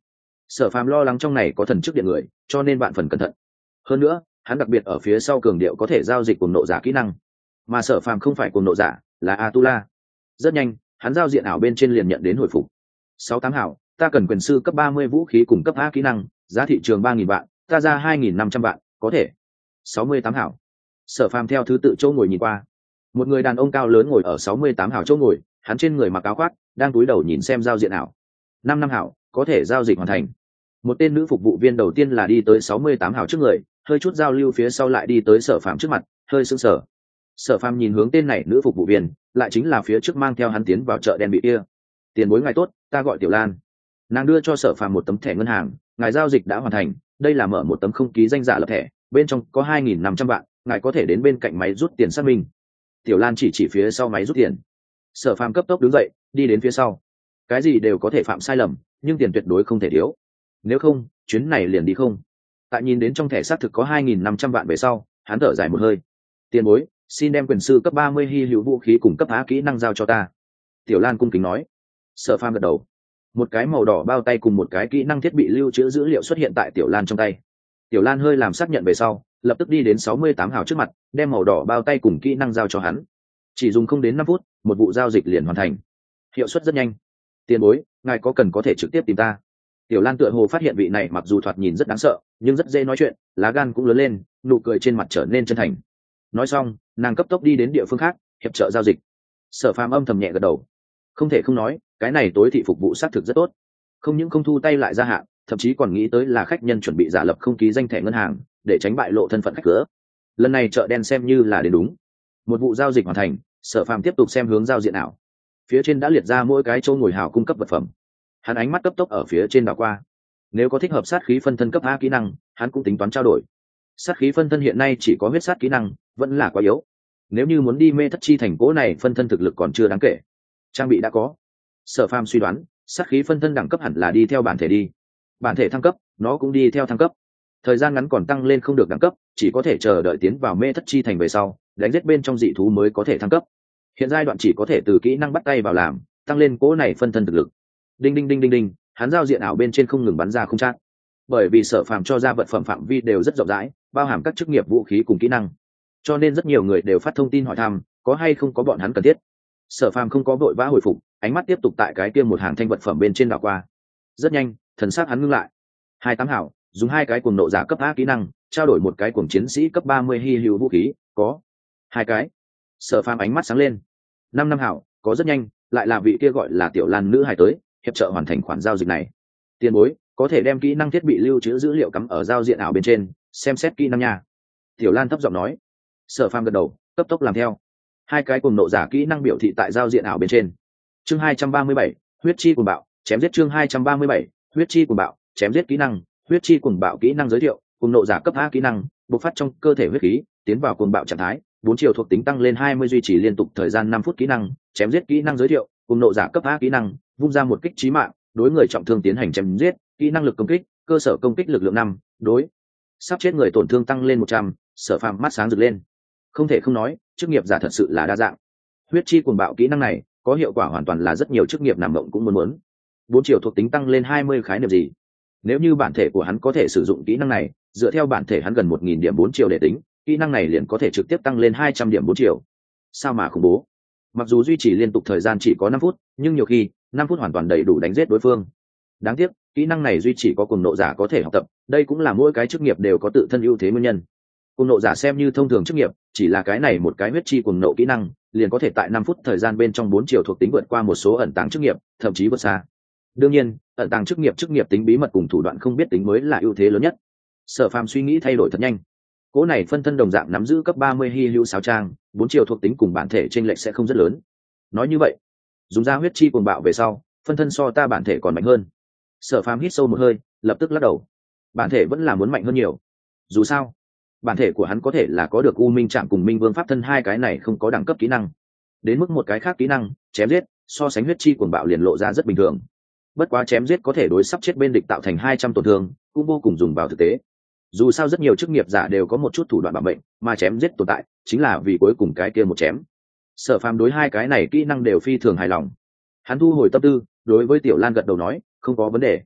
Sở Phàm lo lắng trong này có thần chức điện người, cho nên bạn phần cẩn thận. Hơn nữa, hắn đặc biệt ở phía sau cường điệu có thể giao dịch cùng nộ giả kỹ năng, mà Sở Phàm không phải cùng nộ giả, là Atula. Rất nhanh, hắn giao diện ảo bên trên liền nhận đến hồi phục. Sáu tám hảo, ta cần quyền sư cấp ba mươi vũ khí cùng cấp A kỹ năng, giá thị trường ba nghìn vạn, ta ra hai nghìn năm trăm vạn, có thể. Sáu mươi tám hảo. Sở Phàm theo thứ tự chỗ ngồi nhìn qua. Một người đàn ông cao lớn ngồi ở sáu mươi tám hảo chỗ ngồi, hắn trên người mặc áo khoác, đang cúi đầu nhìn xem giao diện ảo. Năm năm hảo, có thể giao dịch hoàn thành. Một tên nữ phục vụ viên đầu tiên là đi tới sáu mươi tám hảo trước người, hơi chút giao lưu phía sau lại đi tới Sở Phàm trước mặt, hơi sững sờ. Sở Phàm nhìn hướng tên này nữ phục vụ viên, lại chính là phía trước mang theo hắn tiến vào chợ đen bị kia. Tiền bối ngài tốt, ta gọi Tiểu Lan. Nàng đưa cho Sở Phàm một tấm thẻ ngân hàng, ngài giao dịch đã hoàn thành, đây là mở một tấm không ký danh giả lập thẻ, bên trong có hai nghìn năm trăm vạn, ngài có thể đến bên cạnh máy rút tiền xác minh. Tiểu Lan chỉ chỉ phía sau máy rút tiền. Sở Phàm cấp tốc đứng dậy, đi đến phía sau. Cái gì đều có thể phạm sai lầm, nhưng tiền tuyệt đối không thể thiếu. Nếu không, chuyến này liền đi không. Tại nhìn đến trong thẻ xác thực có hai nghìn năm trăm vạn về sau, hắn thở dài một hơi. Tiền bối, xin đem quyền sư cấp ba mươi hy hữu vũ khí cùng cấp á kỹ năng giao cho ta. Tiểu Lan cung kính nói. Sở Phàm gật đầu. Một cái màu đỏ bao tay cùng một cái kỹ năng thiết bị lưu trữ dữ liệu xuất hiện tại Tiểu Lan trong tay. Tiểu Lan hơi làm xác nhận về sau, lập tức đi đến sáu mươi tám hào trước mặt, đem màu đỏ bao tay cùng kỹ năng giao cho hắn. Chỉ dùng không đến năm phút, một vụ giao dịch liền hoàn thành. Hiệu suất rất nhanh. Tiền bối, ngài có cần có thể trực tiếp tìm ta. Tiểu Lan tựa hồ phát hiện vị này mặc dù thoạt nhìn rất đáng sợ, nhưng rất dễ nói chuyện, lá gan cũng lớn lên, nụ cười trên mặt trở nên chân thành. Nói xong, nàng cấp tốc đi đến địa phương khác, hiệp trợ giao dịch. Sở Phàm âm thầm nhẹ gật đầu. Không thể không nói, cái này tối thị phục vụ xác thực rất tốt. Không những không thu tay lại gia hạn, thậm chí còn nghĩ tới là khách nhân chuẩn bị giả lập không ký danh thẻ ngân hàng, để tránh bại lộ thân phận khách cửa. Lần này chợ đen xem như là đến đúng. Một vụ giao dịch hoàn thành, Sở Phàm tiếp tục xem hướng giao diện ảo. Phía trên đã liệt ra mỗi cái chỗ ngồi hào cung cấp vật phẩm. Hắn ánh mắt cấp tốc ở phía trên đảo qua. Nếu có thích hợp sát khí phân thân cấp A kỹ năng, hắn cũng tính toán trao đổi. Sát khí phân thân hiện nay chỉ có huyết sát kỹ năng, vẫn là quá yếu. Nếu như muốn đi mê thất chi thành cố này, phân thân thực lực còn chưa đáng kể. Trang bị đã có. Sở Phàm suy đoán, sát khí phân thân đẳng cấp hẳn là đi theo bản thể đi. Bản thể thăng cấp, nó cũng đi theo thăng cấp. Thời gian ngắn còn tăng lên không được đẳng cấp, chỉ có thể chờ đợi tiến vào mê thất chi thành về sau, đánh giết bên trong dị thú mới có thể thăng cấp. Hiện giai đoạn chỉ có thể từ kỹ năng bắt tay vào làm, tăng lên cố này phân thân thực lực. Đinh đinh đinh đinh đinh, hắn giao diện ảo bên trên không ngừng bắn ra không chát. Bởi vì Sở Phàm cho ra vật phẩm phạm vi đều rất rộng rãi, bao hàm các chức nghiệp vũ khí cùng kỹ năng, cho nên rất nhiều người đều phát thông tin hỏi thăm có hay không có bọn hắn cần thiết. Sở Phàm không có vội vã hồi phục, ánh mắt tiếp tục tại cái kia một hàng thanh vật phẩm bên trên đảo qua. Rất nhanh, thần sắc hắn ngưng lại. Hai tám hảo, dùng hai cái cuồng nộ giả cấp A kỹ năng, trao đổi một cái cuồng chiến sĩ cấp ba mươi hy hữu vũ khí, có hai cái. Sở Phàm ánh mắt sáng lên. Năm năm hảo, có rất nhanh, lại là vị kia gọi là Tiểu Lan nữ hài tới, hiệp trợ hoàn thành khoản giao dịch này. Tiền bối, có thể đem kỹ năng thiết bị lưu trữ dữ liệu cắm ở giao diện ảo bên trên, xem xét kỹ năng nha. Tiểu Lan thấp giọng nói. Sở Phàm gật đầu, cấp tốc làm theo. Hai cái cùng nộ giả kỹ năng biểu thị tại giao diện ảo bên trên. Chương hai trăm ba mươi bảy, huyết chi cuồng bạo, chém giết. Chương hai trăm ba mươi bảy, huyết chi cuồng bạo, chém giết. Kỹ năng, huyết chi cuồng bạo kỹ năng giới thiệu, cùng nộ giả cấp A kỹ năng, bộc phát trong cơ thể huyết khí, tiến vào cuồng bạo trạng thái, bốn chiều thuộc tính tăng lên hai mươi, duy trì liên tục thời gian năm phút. Kỹ năng, chém giết. Kỹ năng giới thiệu, cùng nộ giả cấp A kỹ năng, vung ra một kích chí mạng, đối người trọng thương tiến hành chém giết. Kỹ năng lực công kích, cơ sở công kích lực lượng năm, đối sắp chết người tổn thương tăng lên một trăm. Sở Phàm mắt sáng rực lên. Không thể không nói, chức nghiệp giả thật sự là đa dạng. Huyết chi cuồng bạo kỹ năng này có hiệu quả hoàn toàn là rất nhiều chức nghiệp nằm mộng cũng muốn muốn. Bốn chiều thuộc tính tăng lên hai mươi khái niệm gì? Nếu như bản thể của hắn có thể sử dụng kỹ năng này, dựa theo bản thể hắn gần một nghìn điểm bốn chiều để tính, kỹ năng này liền có thể trực tiếp tăng lên hai trăm điểm bốn chiều. Sao mà khủng bố? Mặc dù duy trì liên tục thời gian chỉ có năm phút, nhưng nhiều khi năm phút hoàn toàn đầy đủ đánh giết đối phương. Đáng tiếc, kỹ năng này duy chỉ có cuồng nộ giả có thể học tập, đây cũng là mỗi cái chức nghiệp đều có tự thân ưu thế nguyên nhân. Cuồng nộ giả xem như thông thường chức nghiệp, chỉ là cái này một cái huyết chi cuồng nộ kỹ năng, liền có thể tại năm phút thời gian bên trong bốn chiều thuộc tính vượt qua một số ẩn tàng chức nghiệp, thậm chí vượt xa. Đương nhiên, ẩn tàng chức nghiệp chức nghiệp tính bí mật cùng thủ đoạn không biết tính mới là ưu thế lớn nhất. Sở Phàm suy nghĩ thay đổi thật nhanh. Cỗ này phân thân đồng dạng nắm giữ cấp ba mươi hy hữu sáo trang, bốn chiều thuộc tính cùng bản thể chênh lệch sẽ không rất lớn. Nói như vậy, dùng ra huyết chi cuồng bạo về sau, phân thân so ta bản thể còn mạnh hơn. Sở Phàm hít sâu một hơi, lập tức lắc đầu. Bản thể vẫn là muốn mạnh hơn nhiều. Dù sao, bản thể của hắn có thể là có được U Minh Trảm cùng Minh Vương pháp thân hai cái này không có đẳng cấp kỹ năng. Đến mức một cái khác kỹ năng, chém giết, so sánh huyết chi cuồng bạo liền lộ ra rất bình thường. Bất quá chém giết có thể đối sắp chết bên địch tạo thành hai trăm tổn thương, cũng vô cùng dùng vào thực tế. Dù sao rất nhiều chức nghiệp giả đều có một chút thủ đoạn bảo mệnh, mà chém giết tồn tại chính là vì cuối cùng cái kia một chém. Sở Phàm đối hai cái này kỹ năng đều phi thường hài lòng. Hắn thu hồi tâm tư, đối với Tiểu Lan gật đầu nói, không có vấn đề.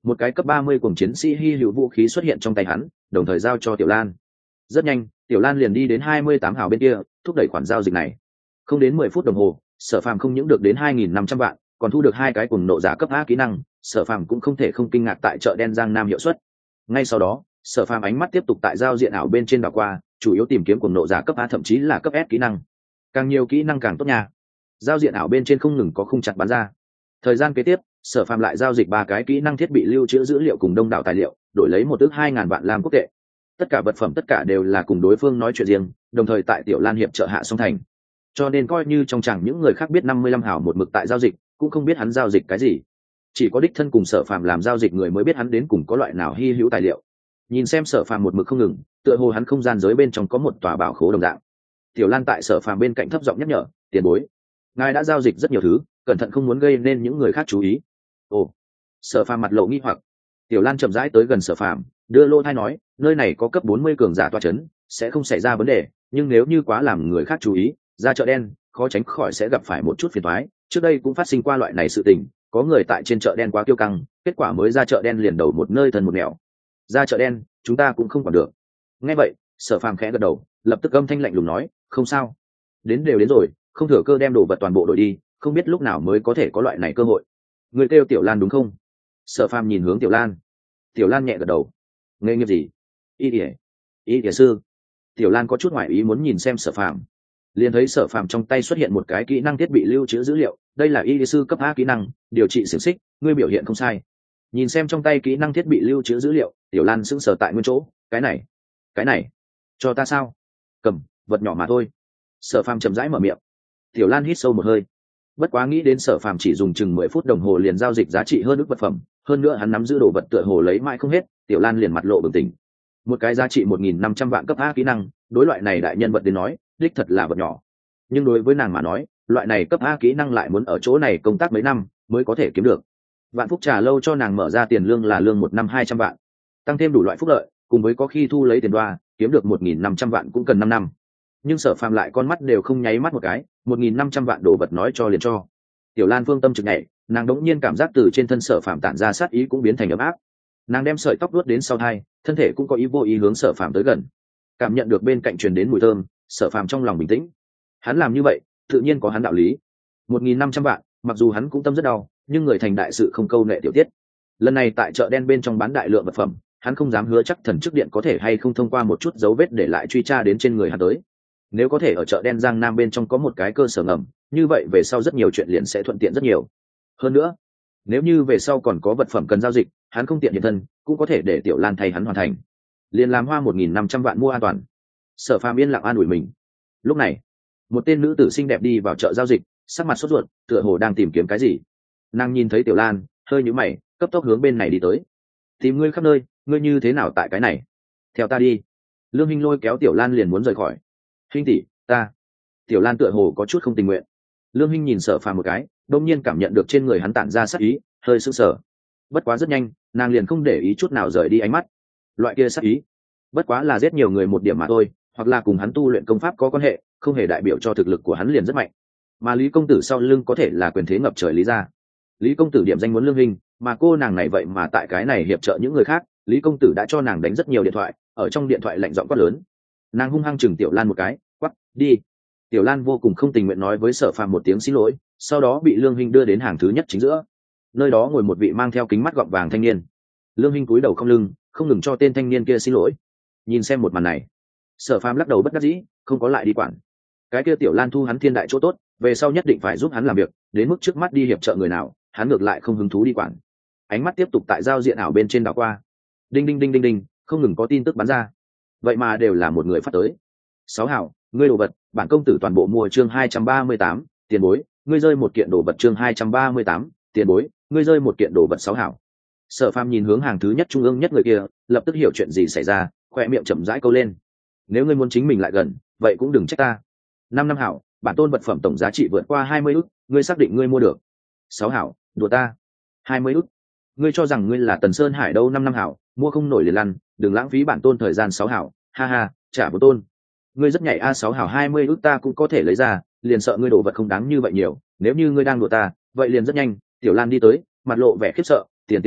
một cái cấp ba mươi cùng chiến sĩ hy hữu vũ khí xuất hiện trong tay hắn, đồng thời giao cho Tiểu Lan. Rất nhanh, Tiểu Lan liền đi đến hai mươi tám hào bên kia, thúc đẩy khoản giao dịch này. Không đến mười phút đồng hồ, Sở Phàm không những được đến hai nghìn năm trăm vạn, còn thu được hai cái cùng nộ giả cấp A kỹ năng, Sở Phàm cũng không thể không kinh ngạc tại chợ đen Giang Nam hiệu suất. Ngay sau đó, Sở Phàm ánh mắt tiếp tục tại giao diện ảo bên trên đảo qua, chủ yếu tìm kiếm cùng nộ giả cấp A thậm chí là cấp S kỹ năng. Càng nhiều kỹ năng càng tốt nha. Giao diện ảo bên trên không ngừng có khung chặt bắn ra. Thời gian kế tiếp, Sở Phàm lại giao dịch ba cái kỹ năng thiết bị lưu trữ dữ liệu cùng đông đảo tài liệu, đổi lấy một ước hai ngàn vạn lam quốc tệ. Tất cả vật phẩm tất cả đều là cùng đối phương nói chuyện riêng, đồng thời tại Tiểu Lan hiệp trợ hạ song thành. Cho nên coi như trong chẳng những người khác biết năm mươi lăm hào một mực tại giao dịch, cũng không biết hắn giao dịch cái gì. Chỉ có đích thân cùng Sở Phàm làm giao dịch người mới biết hắn đến cùng có loại nào hi hữu tài liệu. Nhìn xem Sở Phàm một mực không ngừng, tựa hồ hắn không gian giới bên trong có một tòa bảo khố đồng dạng. Tiểu Lan tại Sở Phàm bên cạnh thấp giọng nhắc nhở, "Tiền bối, ngài đã giao dịch rất nhiều thứ, cẩn thận không muốn gây nên những người khác chú ý." Ồ. Sở Phàm mặt lộ nghi hoặc. Tiểu Lan chậm rãi tới gần Sở Phàm, đưa lô thai nói, "Nơi này có cấp bốn mươi cường giả tọa chấn, sẽ không xảy ra vấn đề, nhưng nếu như quá làm người khác chú ý, ra chợ đen, khó tránh khỏi sẽ gặp phải một chút phiền toái. Trước đây cũng phát sinh qua loại này sự tình, có người tại trên chợ đen quá kiêu căng, kết quả mới ra chợ đen liền đầu một nơi thần một nẻo. Ra chợ đen, chúng ta cũng không còn được." Nghe vậy, Sở Phàm khẽ gật đầu, lập tức âm thanh lạnh lùng nói, "Không sao, đến đều đến rồi, không thừa cơ đem đồ vật toàn bộ đổi đi, không biết lúc nào mới có thể có loại này cơ hội." Người kêu Tiểu Lan đúng không? Sở Phàm nhìn hướng Tiểu Lan. Tiểu Lan nhẹ gật đầu. "Nghề nghiệp gì?" "Y y, y y sư." Tiểu Lan có chút ngoại ý muốn nhìn xem Sở Phàm, liền thấy Sở Phàm trong tay xuất hiện một cái kỹ năng thiết bị lưu trữ dữ liệu, đây là y y sư cấp A kỹ năng, điều trị xiềng xích, ngươi biểu hiện không sai. Nhìn xem trong tay kỹ năng thiết bị lưu trữ dữ liệu, Tiểu Lan sững sờ tại nguyên chỗ, cái này, cái này, cho ta sao? Cầm, vật nhỏ mà thôi. Sở Phàm chậm rãi mở miệng. Tiểu Lan hít sâu một hơi. Bất quá nghĩ đến Sở Phàm chỉ dùng chừng mười phút đồng hồ liền giao dịch giá trị hơn ước vật phẩm, hơn nữa hắn nắm giữ đồ vật tựa hồ lấy mãi không hết, Tiểu Lan liền mặt lộ bừng tỉnh. Một cái giá trị một nghìn năm trăm vạn cấp A kỹ năng, đối loại này đại nhân vật đến nói, đích thật là vật nhỏ. Nhưng đối với nàng mà nói, loại này cấp A kỹ năng lại muốn ở chỗ này công tác mấy năm mới có thể kiếm được. Vạn Phúc Trà lâu cho nàng mở ra tiền lương là lương một năm hai trăm vạn, tăng thêm đủ loại phúc lợi, cùng với có khi thu lấy tiền đoa, kiếm được một nghìn năm trăm vạn cũng cần năm năm. Nhưng Sở Phàm lại con mắt đều không nháy mắt một cái, một nghìn năm trăm vạn đồ vật nói cho liền cho. Tiểu Lan phương tâm trực nhảy, nàng đống nhiên cảm giác từ trên thân Sở Phàm tản ra sát ý cũng biến thành ấm áp. Nàng đem sợi tóc đuốt đến sau tai, thân thể cũng có ý vô ý hướng Sở Phàm tới gần. Cảm nhận được bên cạnh truyền đến mùi thơm, Sở Phàm trong lòng bình tĩnh. Hắn làm như vậy, tự nhiên có hắn đạo lý. một nghìn năm trăm vạn, mặc dù hắn cũng tâm rất đau, nhưng người thành đại sự không câu nệ tiểu tiết. Lần này tại chợ đen bên trong bán đại lượng vật phẩm, hắn không dám hứa chắc thần chức điện có thể hay không thông qua một chút dấu vết để lại truy tra đến trên người hắn tới. Nếu có thể ở chợ đen Giang Nam bên trong có một cái cơ sở ngầm, như vậy về sau rất nhiều chuyện liền sẽ thuận tiện rất nhiều. Hơn nữa, nếu như về sau còn có vật phẩm cần giao dịch, hắn không tiện hiện thân, cũng có thể để Tiểu Lan thay hắn hoàn thành. Liền làm hoa một nghìn năm trăm vạn mua an toàn. Sở Phàm yên lặng an ủi mình. Lúc này, một tên nữ tử xinh đẹp đi vào chợ giao dịch, sắc mặt sốt ruột, tựa hồ đang tìm kiếm cái gì. Nàng nhìn thấy Tiểu Lan, hơi nhíu mày, cấp tốc hướng bên này đi tới. "Tìm ngươi khắp nơi, ngươi như thế nào tại cái này? Theo ta đi." Lương Hinh lôi kéo Tiểu Lan liền muốn rời khỏi. "Hinh tỷ, ta." Tiểu Lan tựa hồ có chút không tình nguyện. Lương Hinh nhìn Sở Phàm một cái, đột nhiên cảm nhận được trên người hắn tản ra sát ý, hơi sững sờ. Bất quá rất nhanh, nàng liền không để ý chút nào rời đi ánh mắt. Loại kia sát ý, bất quá là giết nhiều người một điểm mà thôi, hoặc là cùng hắn tu luyện công pháp có quan hệ, không hề đại biểu cho thực lực của hắn liền rất mạnh. Mà Lý công tử sau lưng có thể là quyền thế ngập trời Lý gia. Lý công tử điểm danh muốn Lương Hinh, mà cô nàng này vậy mà tại cái này hiệp trợ những người khác, Lý công tử đã cho nàng đánh rất nhiều điện thoại, ở trong điện thoại lạnh giọng quát lớn. Nàng hung hăng chừng Tiểu Lan một cái, quát, "Đi." Tiểu Lan vô cùng không tình nguyện nói với Sở Phàm một tiếng xin lỗi, sau đó bị Lương Hinh đưa đến hàng thứ nhất chính giữa. Nơi đó ngồi một vị mang theo kính mắt gọng vàng thanh niên. Lương Hinh cúi đầu không lưng, không ngừng cho tên thanh niên kia xin lỗi. Nhìn xem một màn này, Sở Phàm lắc đầu bất đắc dĩ, không có lại đi quản. Cái kia Tiểu Lan thu hắn thiên đại chỗ tốt, về sau nhất định phải giúp hắn làm việc, đến mức trước mắt đi hiệp trợ người nào, hắn ngược lại không hứng thú đi quản. Ánh mắt tiếp tục tại giao diện ảo bên trên đảo qua. Đinh đinh đinh đinh đinh, không ngừng có tin tức bắn ra. Vậy mà đều là một người phát tới. Sáu hảo, ngươi đồ vật, bản công tử toàn bộ mua chương hai trăm ba mươi tám, tiền bối, ngươi rơi một kiện đồ vật chương hai trăm ba mươi tám, tiền bối, ngươi rơi một kiện đồ vật sáu hảo. Sở Phàm nhìn hướng hàng thứ nhất trung ương nhất người kia, lập tức hiểu chuyện gì xảy ra, khoe miệng chậm rãi câu lên. Nếu ngươi muốn chính mình lại gần, vậy cũng đừng trách ta. Năm năm hảo, bản tôn vật phẩm tổng giá trị vượt qua hai mươi ức, ngươi xác định ngươi mua được. Sáu hảo, đùa ta. hai mươi ức. Ngươi cho rằng ngươi là Tần Sơn Hải đâu? Năm năm hảo, mua không nổi liền lăn, đừng lãng phí bản tôn thời gian. Sáu hảo, ha ha, trả của tôn. Ngươi rất nhảy a. Sáu hảo, hai mươi ức ta cũng có thể lấy ra, liền sợ ngươi đồ vật không đáng như vậy nhiều, nếu như ngươi đang đùa ta, vậy liền rất nhanh. Tiểu Lan đi tới, mặt lộ vẻ khiếp sợ, tiền tiền bối,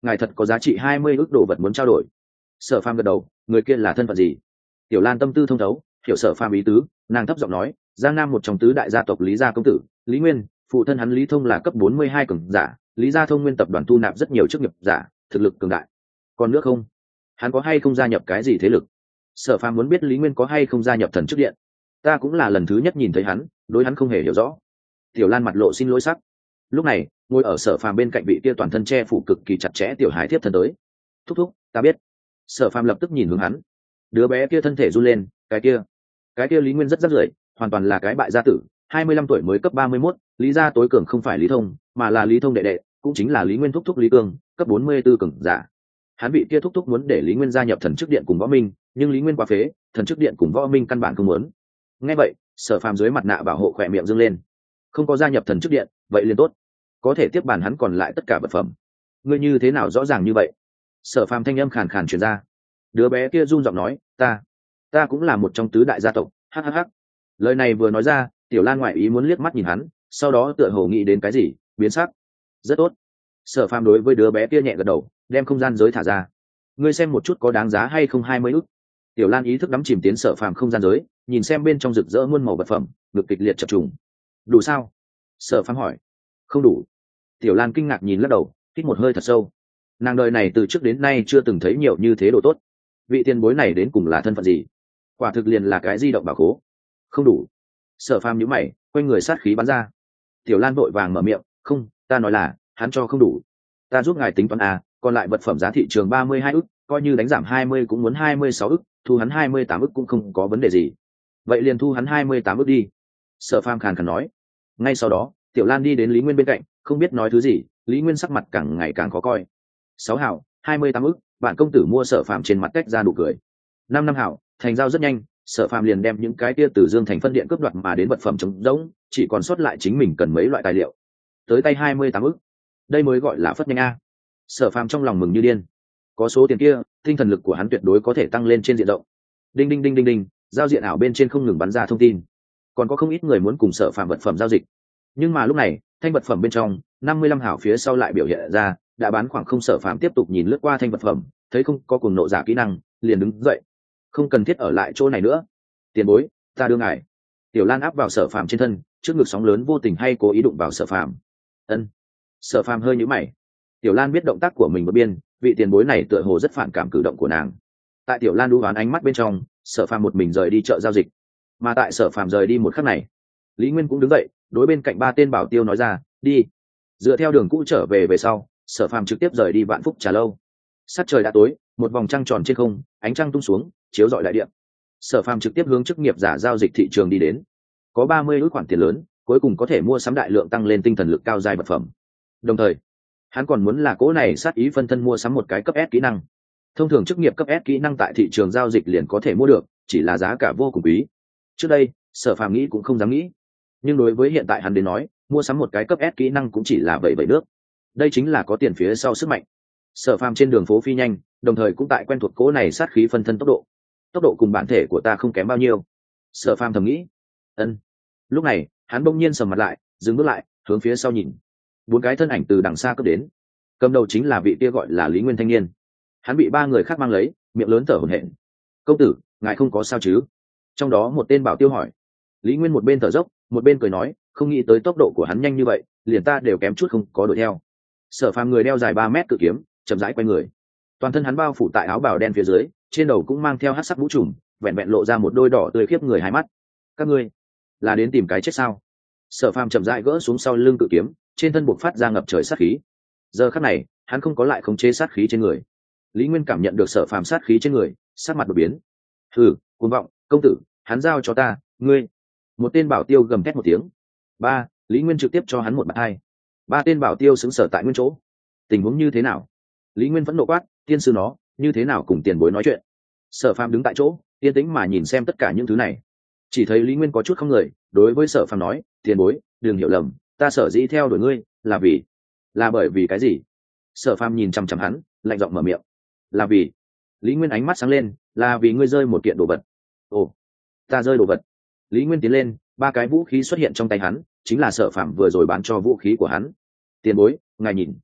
ngài thật có giá trị hai mươi ước đồ vật muốn trao đổi. Sở Phàm gật đầu, người kia là thân phận gì? Tiểu Lan tâm tư thông thấu, hiểu Sở Phàm ý tứ, nàng thấp giọng nói, Giang Nam một trong tứ đại gia tộc Lý gia công tử, Lý Nguyên, phụ thân hắn Lý Thông là cấp bốn mươi hai cường giả, Lý gia Thông Nguyên tập đoàn thu nạp rất nhiều chức nghiệp giả, thực lực cường đại. Còn nữa không? Hắn có hay không gia nhập cái gì thế lực? Sở Phàm muốn biết Lý Nguyên có hay không gia nhập Thần Chức Điện. Ta cũng là lần thứ nhất nhìn thấy hắn, đối hắn không hề hiểu rõ. Tiểu Lan mặt lộ xin lỗi sắc. Lúc này, ngồi ở Sở Phàm bên cạnh vị kia toàn thân che phủ cực kỳ chặt chẽ tiểu hải thiếp thân tới. Thúc thúc, ta biết. Sở Phàm lập tức nhìn hướng hắn. Đứa bé kia thân thể run lên, cái kia, cái kia Lý Nguyên rất rất rưởi, hoàn toàn là cái bại gia tử, hai mươi lăm tuổi mới cấp ba mươi mốt, Lý gia tối cường không phải Lý Thông, mà là Lý Thông đệ đệ, cũng chính là Lý Nguyên thúc thúc Lý Cương, cấp bốn mươi tư cường giả. Hắn vị kia thúc thúc muốn để Lý Nguyên gia nhập Thần Chức Điện cùng Võ Minh, nhưng Lý Nguyên quá phế, Thần Chức Điện cùng Võ Minh căn bản không muốn. Nghe vậy, Sở Phàm dưới mặt nạ bảo hộ khỏe miệng dương lên. Không có gia nhập Thần Chức Điện, vậy liền tốt, có thể tiếp bàn hắn còn lại tất cả vật phẩm. Ngươi như thế nào rõ ràng như vậy? Sở Phàm thanh âm khàn khàn truyền ra. Đứa bé kia run giọng nói, ta, ta cũng là một trong tứ đại gia tộc. Hhh. Lời này vừa nói ra, Tiểu Lan ngoại ý muốn liếc mắt nhìn hắn, sau đó tựa hồ nghĩ đến cái gì, biến sắc. Rất tốt. Sở Phàm đối với đứa bé kia nhẹ gật đầu, đem không gian giới thả ra. Ngươi xem một chút có đáng giá hay không hai mươi ức. Tiểu Lan ý thức đắm chìm tiến Sở Phàm không gian giới, nhìn xem bên trong rực rỡ muôn màu vật phẩm, ngực kịch liệt chập trùng. Đủ sao? Sở Phàm hỏi. Không đủ. Tiểu Lan kinh ngạc nhìn lắc đầu, hít một hơi thật sâu. Nàng đời này từ trước đến nay chưa từng thấy nhiều như thế đồ tốt. Vị tiền bối này đến cùng là thân phận gì? Quả thực liền là cái di động bảo khố. Không đủ. Sở Phàm nhíu mày, quanh người sát khí bắn ra. Tiểu Lan vội vàng mở miệng, không, ta nói là hắn cho không đủ. Ta giúp ngài tính toán à, còn lại vật phẩm giá thị trường ba mươi hai ức, coi như đánh giảm hai mươi cũng muốn hai mươi sáu ức, thu hắn hai mươi tám ức cũng không có vấn đề gì. Vậy liền thu hắn hai mươi tám ức đi. Sở Phàm khàn khàn nói. Ngay sau đó, Tiểu Lan đi đến Lý Nguyên bên cạnh, không biết nói thứ gì, Lý Nguyên sắc mặt càng ngày càng khó coi. Sáu hảo, hai mươi tám ức, bạn công tử mua Sở Phàm trên mặt cách ra nụ cười. Năm năm hảo, thành giao rất nhanh, Sở Phàm liền đem những cái kia từ Dương Thành phân điện cướp đoạt mà đến vật phẩm trống rỗng, chỉ còn sót lại chính mình cần mấy loại tài liệu. Tới tay hai mươi tám ức. Đây mới gọi là phất nhanh a. Sở Phàm trong lòng mừng như điên. Có số tiền kia, tinh thần lực của hắn tuyệt đối có thể tăng lên trên diện rộng. Đinh đinh đinh đinh đinh, giao diện ảo bên trên không ngừng bắn ra thông tin. Còn có không ít người muốn cùng Sở Phàm vật phẩm giao dịch. Nhưng mà lúc này, thanh vật phẩm bên trong, năm mươi lăm hảo phía sau lại biểu hiện ra, đã bán khoảng không. Sở Phàm tiếp tục nhìn lướt qua thanh vật phẩm, thấy không có cuồng nộ giả kỹ năng, liền đứng dậy. Không cần thiết ở lại chỗ này nữa. Tiền bối, ta đưa ngài. Tiểu Lan áp vào Sở Phàm trên thân, trước ngực sóng lớn vô tình hay cố ý đụng vào Sở Phàm. Ân. Sở Phàm hơi nhíu mày. Tiểu Lan biết động tác của mình bất biên, vị tiền bối này tựa hồ rất phản cảm cử động của nàng. Tại Tiểu Lan đu đoán ánh mắt bên trong, Sở Phàm một mình rời đi chợ giao dịch. Mà tại Sở Phàm rời đi một khắc này, Lý Nguyên cũng đứng dậy, đối bên cạnh ba tên bảo tiêu nói ra, đi. Dựa theo đường cũ trở về về sau, Sở Phàm trực tiếp rời đi Vạn Phúc Trà lâu. Sát trời đã tối, một vòng trăng tròn trên không, ánh trăng tung xuống, chiếu rọi đại địa. Sở Phàm trực tiếp hướng chức nghiệp giả giao dịch thị trường đi đến. Có ba mươi ước khoản tiền lớn, cuối cùng có thể mua sắm đại lượng tăng lên tinh thần lực cao giai vật phẩm. Đồng thời, hắn còn muốn là cố này sát ý phân thân mua sắm một cái cấp S kỹ năng. Thông thường chức nghiệp cấp S kỹ năng tại thị trường giao dịch liền có thể mua được, chỉ là giá cả vô cùng quý. Trước đây, Sở Phàm nghĩ cũng không dám nghĩ. Nhưng đối với hiện tại hắn đến nói, mua sắm một cái cấp S kỹ năng cũng chỉ là vậy vậy nước. Đây chính là có tiền phía sau sức mạnh. Sở Phàm trên đường phố phi nhanh, đồng thời cũng tại quen thuộc cố này sát khí phân thân tốc độ. Tốc độ cùng bản thể của ta không kém bao nhiêu. Sở Phàm thầm nghĩ. Ân. Lúc này, hắn bỗng nhiên sầm mặt lại, dừng bước lại, hướng phía sau nhìn. Bốn cái thân ảnh từ đằng xa cấp đến. Cầm đầu chính là vị kia gọi là Lý Nguyên thanh niên. Hắn bị ba người khác mang lấy, miệng lớn thở hổn hển. Công tử, ngài không có sao chứ? Trong đó một tên bảo tiêu hỏi. Lý Nguyên một bên thở dốc, một bên cười nói, không nghĩ tới tốc độ của hắn nhanh như vậy, liền ta đều kém chút không có đuổi theo. Sở Phàm người đeo dài ba mét cự kiếm, chậm rãi quay người. Toàn thân hắn bao phủ tại áo bào đen phía dưới, trên đầu cũng mang theo hắc sắc mũ trùm, vẹn vẹn lộ ra một đôi đỏ tươi khiếp người hai mắt. Các ngươi là đến tìm cái chết sao? Sở Phàm chậm rãi gỡ xuống sau lưng cự kiếm, trên thân buộc phát ra ngập trời sát khí. Giờ khắc này, hắn không có lại khống chế sát khí trên người. Lý Nguyên cảm nhận được Sở Phàm sát khí trên người, sắc mặt đột biến. Hừ, cuồng vọng, công tử, hắn giao cho ta, ngươi. Một tên bảo tiêu gầm thét một tiếng. Ba, Lý Nguyên trực tiếp cho hắn một bạt hai. Ba tên bảo tiêu xứng sở tại nguyên chỗ. Tình huống như thế nào? Lý Nguyên vẫn nộ quát, tiên sư nó, như thế nào cùng tiền bối nói chuyện? Sở Phàm đứng tại chỗ, yên tĩnh mà nhìn xem tất cả những thứ này. Chỉ thấy Lý Nguyên có chút không người, đối với Sở Phàm nói, tiền bối, đừng hiểu lầm, ta sở dĩ theo đuổi ngươi, là vì, là bởi vì cái gì? Sở Phàm nhìn chằm chằm hắn, lạnh giọng mở miệng. Là vì? Lý Nguyên ánh mắt sáng lên, là vì ngươi rơi một kiện đồ vật. Ồ, ta rơi đồ vật? Lý Nguyên tiến lên, ba cái vũ khí xuất hiện trong tay hắn, chính là Sở Phàm vừa rồi bán cho vũ khí của hắn. Tiền bối, ngài nhìn.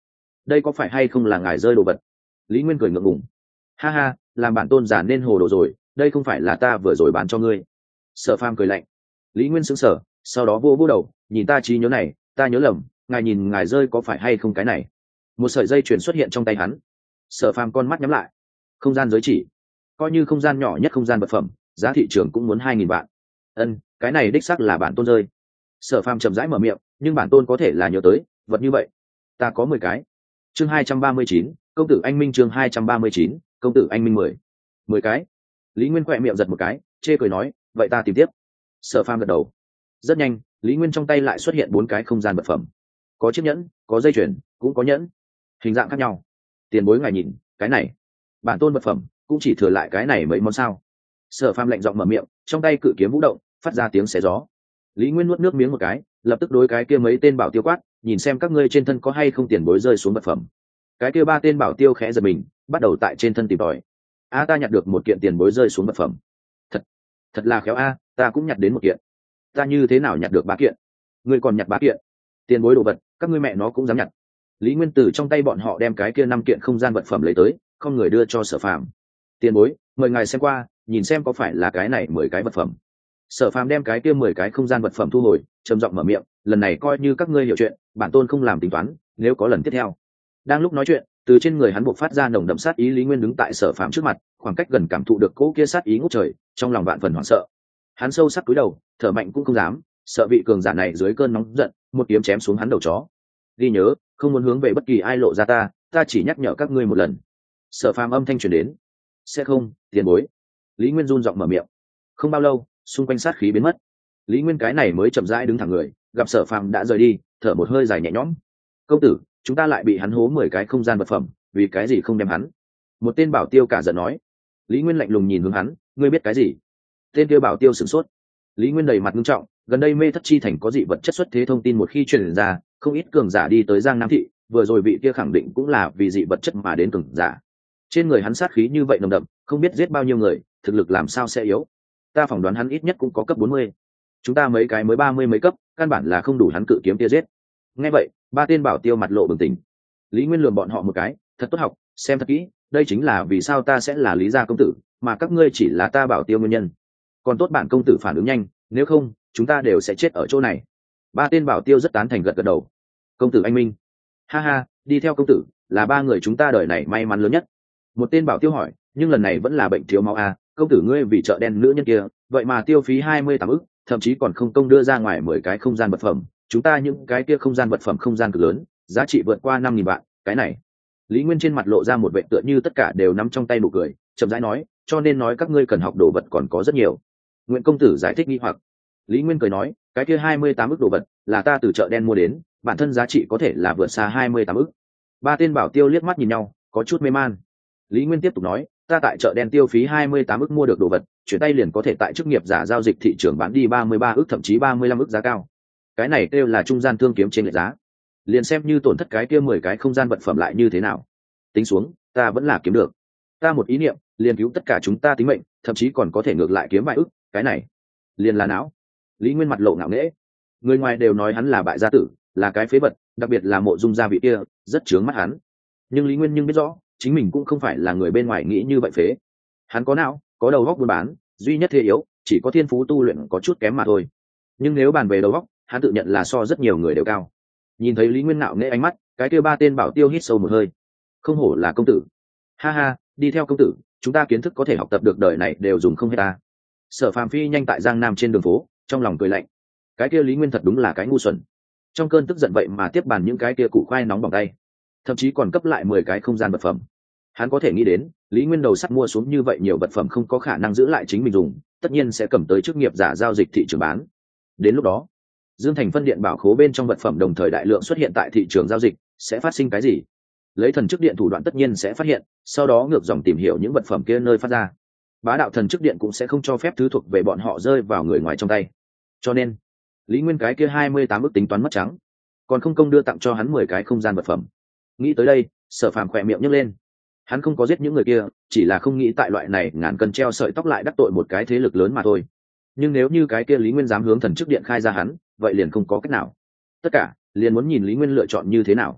đây có phải hay không là ngài rơi đồ vật? Lý Nguyên cười ngượng ngùng. Ha ha, làm bản tôn giả nên hồ đồ rồi, đây không phải là ta vừa rồi bán cho ngươi. Sở Phàm cười lạnh. Lý Nguyên sững sờ, sau đó vô vô đầu, nhìn ta trí nhớ này, ta nhớ lầm, ngài nhìn ngài rơi có phải hay không cái này? Một sợi dây chuyền xuất hiện trong tay hắn. Sở Phàm con mắt nhắm lại. Không gian giới chỉ, coi như không gian nhỏ nhất không gian vật phẩm, giá thị trường cũng muốn hai nghìn vạn. Ân, cái này đích xác là bản tôn rơi. Sở Phàm chậm rãi mở miệng, nhưng bản tôn có thể là nhớ tới vật như vậy, ta có mười cái. Chương hai trăm ba mươi chín, công tử anh minh. Chương hai trăm ba mươi chín, công tử anh minh. mười mười cái. Lý Nguyên khỏe miệng giật một cái, chê cười nói, vậy ta tìm tiếp. Sở Phàm gật đầu. Rất nhanh, Lý Nguyên trong tay lại xuất hiện bốn cái không gian vật phẩm, có chiếc nhẫn, có dây chuyền, cũng có nhẫn, hình dạng khác nhau. Tiền bối ngài nhìn, cái này bản tôn vật phẩm cũng chỉ thừa lại cái này mấy món sao? Sở Phàm lạnh giọng mở miệng, trong tay cự kiếm vũ động, phát ra tiếng xé gió. Lý Nguyên nuốt nước miếng một cái, lập tức đối cái kia mấy tên bảo tiêu quát, nhìn xem các ngươi trên thân có hay không tiền bối rơi xuống vật phẩm. Cái kia ba tên bảo tiêu khẽ giật mình, bắt đầu tại trên thân tìm tòi. A, ta nhặt được một kiện tiền bối rơi xuống vật phẩm. Thật, thật là khéo a, ta cũng nhặt đến một kiện. Ta như thế nào nhặt được ba kiện? Ngươi còn nhặt ba kiện? Tiền bối đồ vật, các ngươi mẹ nó cũng dám nhặt. Lý Nguyên từ trong tay bọn họ đem cái kia năm kiện không gian vật phẩm lấy tới, không người đưa cho Sở Phàm. Tiền bối, mời ngài xem qua, nhìn xem có phải là cái này mười cái vật phẩm. Sở Phàm đem cái kia mười cái không gian vật phẩm thu hồi, trầm giọng mở miệng, lần này coi như các ngươi hiểu chuyện, bản tôn không làm tính toán, nếu có lần tiếp theo. Đang lúc nói chuyện, từ trên người hắn buộc phát ra nồng đậm sát ý. Lý Nguyên đứng tại Sở Phàm trước mặt, khoảng cách gần cảm thụ được cỗ kia sát ý ngút trời, trong lòng vạn phần hoảng sợ. Hắn sâu sắc cúi đầu, thở mạnh cũng không dám, sợ vị cường giả này dưới cơn nóng giận, một kiếm chém xuống hắn đầu chó. Ghi nhớ, không muốn hướng về bất kỳ ai lộ ra ta, ta chỉ nhắc nhở các ngươi một lần. Sở Phàm âm thanh truyền đến. Sẽ không, tiền bối. Lý Nguyên run giọng mở miệng. Không bao lâu, xung quanh sát khí biến mất. Lý Nguyên cái này mới chậm rãi đứng thẳng người, gặp Sở Phàm đã rời đi, thở một hơi dài nhẹ nhõm. Công tử, chúng ta lại bị hắn hố mười cái không gian vật phẩm, vì cái gì không đem hắn? Một tên bảo tiêu cả giận nói. Lý Nguyên lạnh lùng nhìn hướng hắn, ngươi biết cái gì? Tên kia bảo tiêu sửng sốt. Lý Nguyên đầy mặt nghiêm trọng, gần đây Mê Thất Chi Thành có dị vật chất xuất thế thông tin một khi truyền ra, không ít cường giả đi tới Giang Nam thị, vừa rồi vị kia khẳng định cũng là vì dị vật chất mà đến cường giả. Trên người hắn sát khí như vậy nồng đậm, không biết giết bao nhiêu người, thực lực làm sao sẽ yếu. Ta phỏng đoán hắn ít nhất cũng có cấp bốn mươi. Chúng ta mấy cái mới ba mươi mấy cấp, căn bản là không đủ hắn cự kiếm kia giết. Nghe vậy, ba tên bảo tiêu mặt lộ bừng tỉnh. Lý Nguyên lườm bọn họ một cái, thật tốt học, xem thật kỹ, đây chính là vì sao ta sẽ là Lý gia công tử, mà các ngươi chỉ là ta bảo tiêu nguyên nhân. Còn tốt bản công tử phản ứng nhanh, nếu không, chúng ta đều sẽ chết ở chỗ này. Ba tên bảo tiêu rất tán thành gật gật đầu. Công tử anh minh. Ha ha, đi theo công tử, là ba người chúng ta đời này may mắn lớn nhất. Một tên bảo tiêu hỏi, nhưng lần này vẫn là bệnh thiếu máu à, công tử ngươi vì chợ đen nữ nhân kia, vậy mà tiêu phí hai mươi tám ức, thậm chí còn không công đưa ra ngoài mười cái không gian vật phẩm, chúng ta những cái kia không gian vật phẩm không gian cực lớn, giá trị vượt qua năm nghìn vạn, cái này. Lý Nguyên trên mặt lộ ra một vẻ tựa như tất cả đều nắm trong tay nụ cười, chậm rãi nói, cho nên nói các ngươi cần học đồ vật còn có rất nhiều. Nguyện công tử giải thích nghi hoặc. Lý Nguyên cười nói, cái kia hai mươi tám ức đồ vật là ta từ chợ đen mua đến, bản thân giá trị có thể là vượt xa hai mươi tám ức. Ba tên bảo tiêu liếc mắt nhìn nhau, có chút mê man. Lý Nguyên tiếp tục nói, ta tại chợ đen tiêu phí hai mươi tám ức mua được đồ vật, chuyển tay liền có thể tại chức nghiệp giả giao dịch thị trường bán đi ba mươi ba ức thậm chí ba mươi lăm ức giá cao. Cái này kêu là trung gian thương kiếm trên lệch giá. Liền xem như tổn thất cái kia mười cái không gian vật phẩm lại như thế nào. Tính xuống, ta vẫn là kiếm được. Ta một ý niệm, liền cứu tất cả chúng ta tính mệnh, thậm chí còn có thể ngược lại kiếm vài ức, cái này liền là não. Lý Nguyên mặt lộ ngạo nghễ. Người ngoài đều nói hắn là bại gia tử, là cái phế vật, đặc biệt là Mộ Dung gia vị kia, rất chướng mắt hắn. Nhưng Lý Nguyên nhưng biết rõ, chính mình cũng không phải là người bên ngoài nghĩ như vậy phế. Hắn có não, có đầu óc buôn bán, duy nhất thế yếu, chỉ có thiên phú tu luyện có chút kém mà thôi. Nhưng nếu bàn về đầu óc, hắn tự nhận là so rất nhiều người đều cao. Nhìn thấy Lý Nguyên ngạo nghễ ánh mắt, cái kia ba tên bảo tiêu hít sâu một hơi. Không hổ là công tử. Ha ha, đi theo công tử, chúng ta kiến thức có thể học tập được đời này đều dùng không hết ta. Sở Phàm phi nhanh tại Giang Nam trên đường phố, trong lòng cười lạnh. Cái kia Lý Nguyên thật đúng là cái ngu xuẩn. Trong cơn tức giận vậy mà tiếp bàn những cái kia củ khoai nóng bỏng tay, thậm chí còn cấp lại mười cái không gian vật phẩm. Hắn có thể nghĩ đến, Lý Nguyên đầu sắt mua xuống như vậy nhiều vật phẩm không có khả năng giữ lại chính mình dùng, tất nhiên sẽ cầm tới chức nghiệp giả giao dịch thị trường bán. Đến lúc đó, Dương Thành phân điện bảo khố bên trong vật phẩm đồng thời đại lượng xuất hiện tại thị trường giao dịch, sẽ phát sinh cái gì? Lấy thần chức điện thủ đoạn tất nhiên sẽ phát hiện, sau đó ngược dòng tìm hiểu những vật phẩm kia nơi phát ra. Bá đạo thần chức điện cũng sẽ không cho phép thứ thuộc về bọn họ rơi vào người ngoài trong tay. Cho nên, Lý Nguyên cái kia hai mươi tám ức tính toán mất trắng, còn không công đưa tặng cho hắn mười cái không gian vật phẩm. Nghĩ tới đây, Sở Phàm khỏe miệng nhếch lên. Hắn không có giết những người kia, chỉ là không nghĩ tại loại này ngàn cân treo sợi tóc lại đắc tội một cái thế lực lớn mà thôi. Nhưng nếu như cái kia Lý Nguyên dám hướng thần chức điện khai ra hắn, vậy liền không có cách nào. Tất cả liền muốn nhìn Lý Nguyên lựa chọn như thế nào.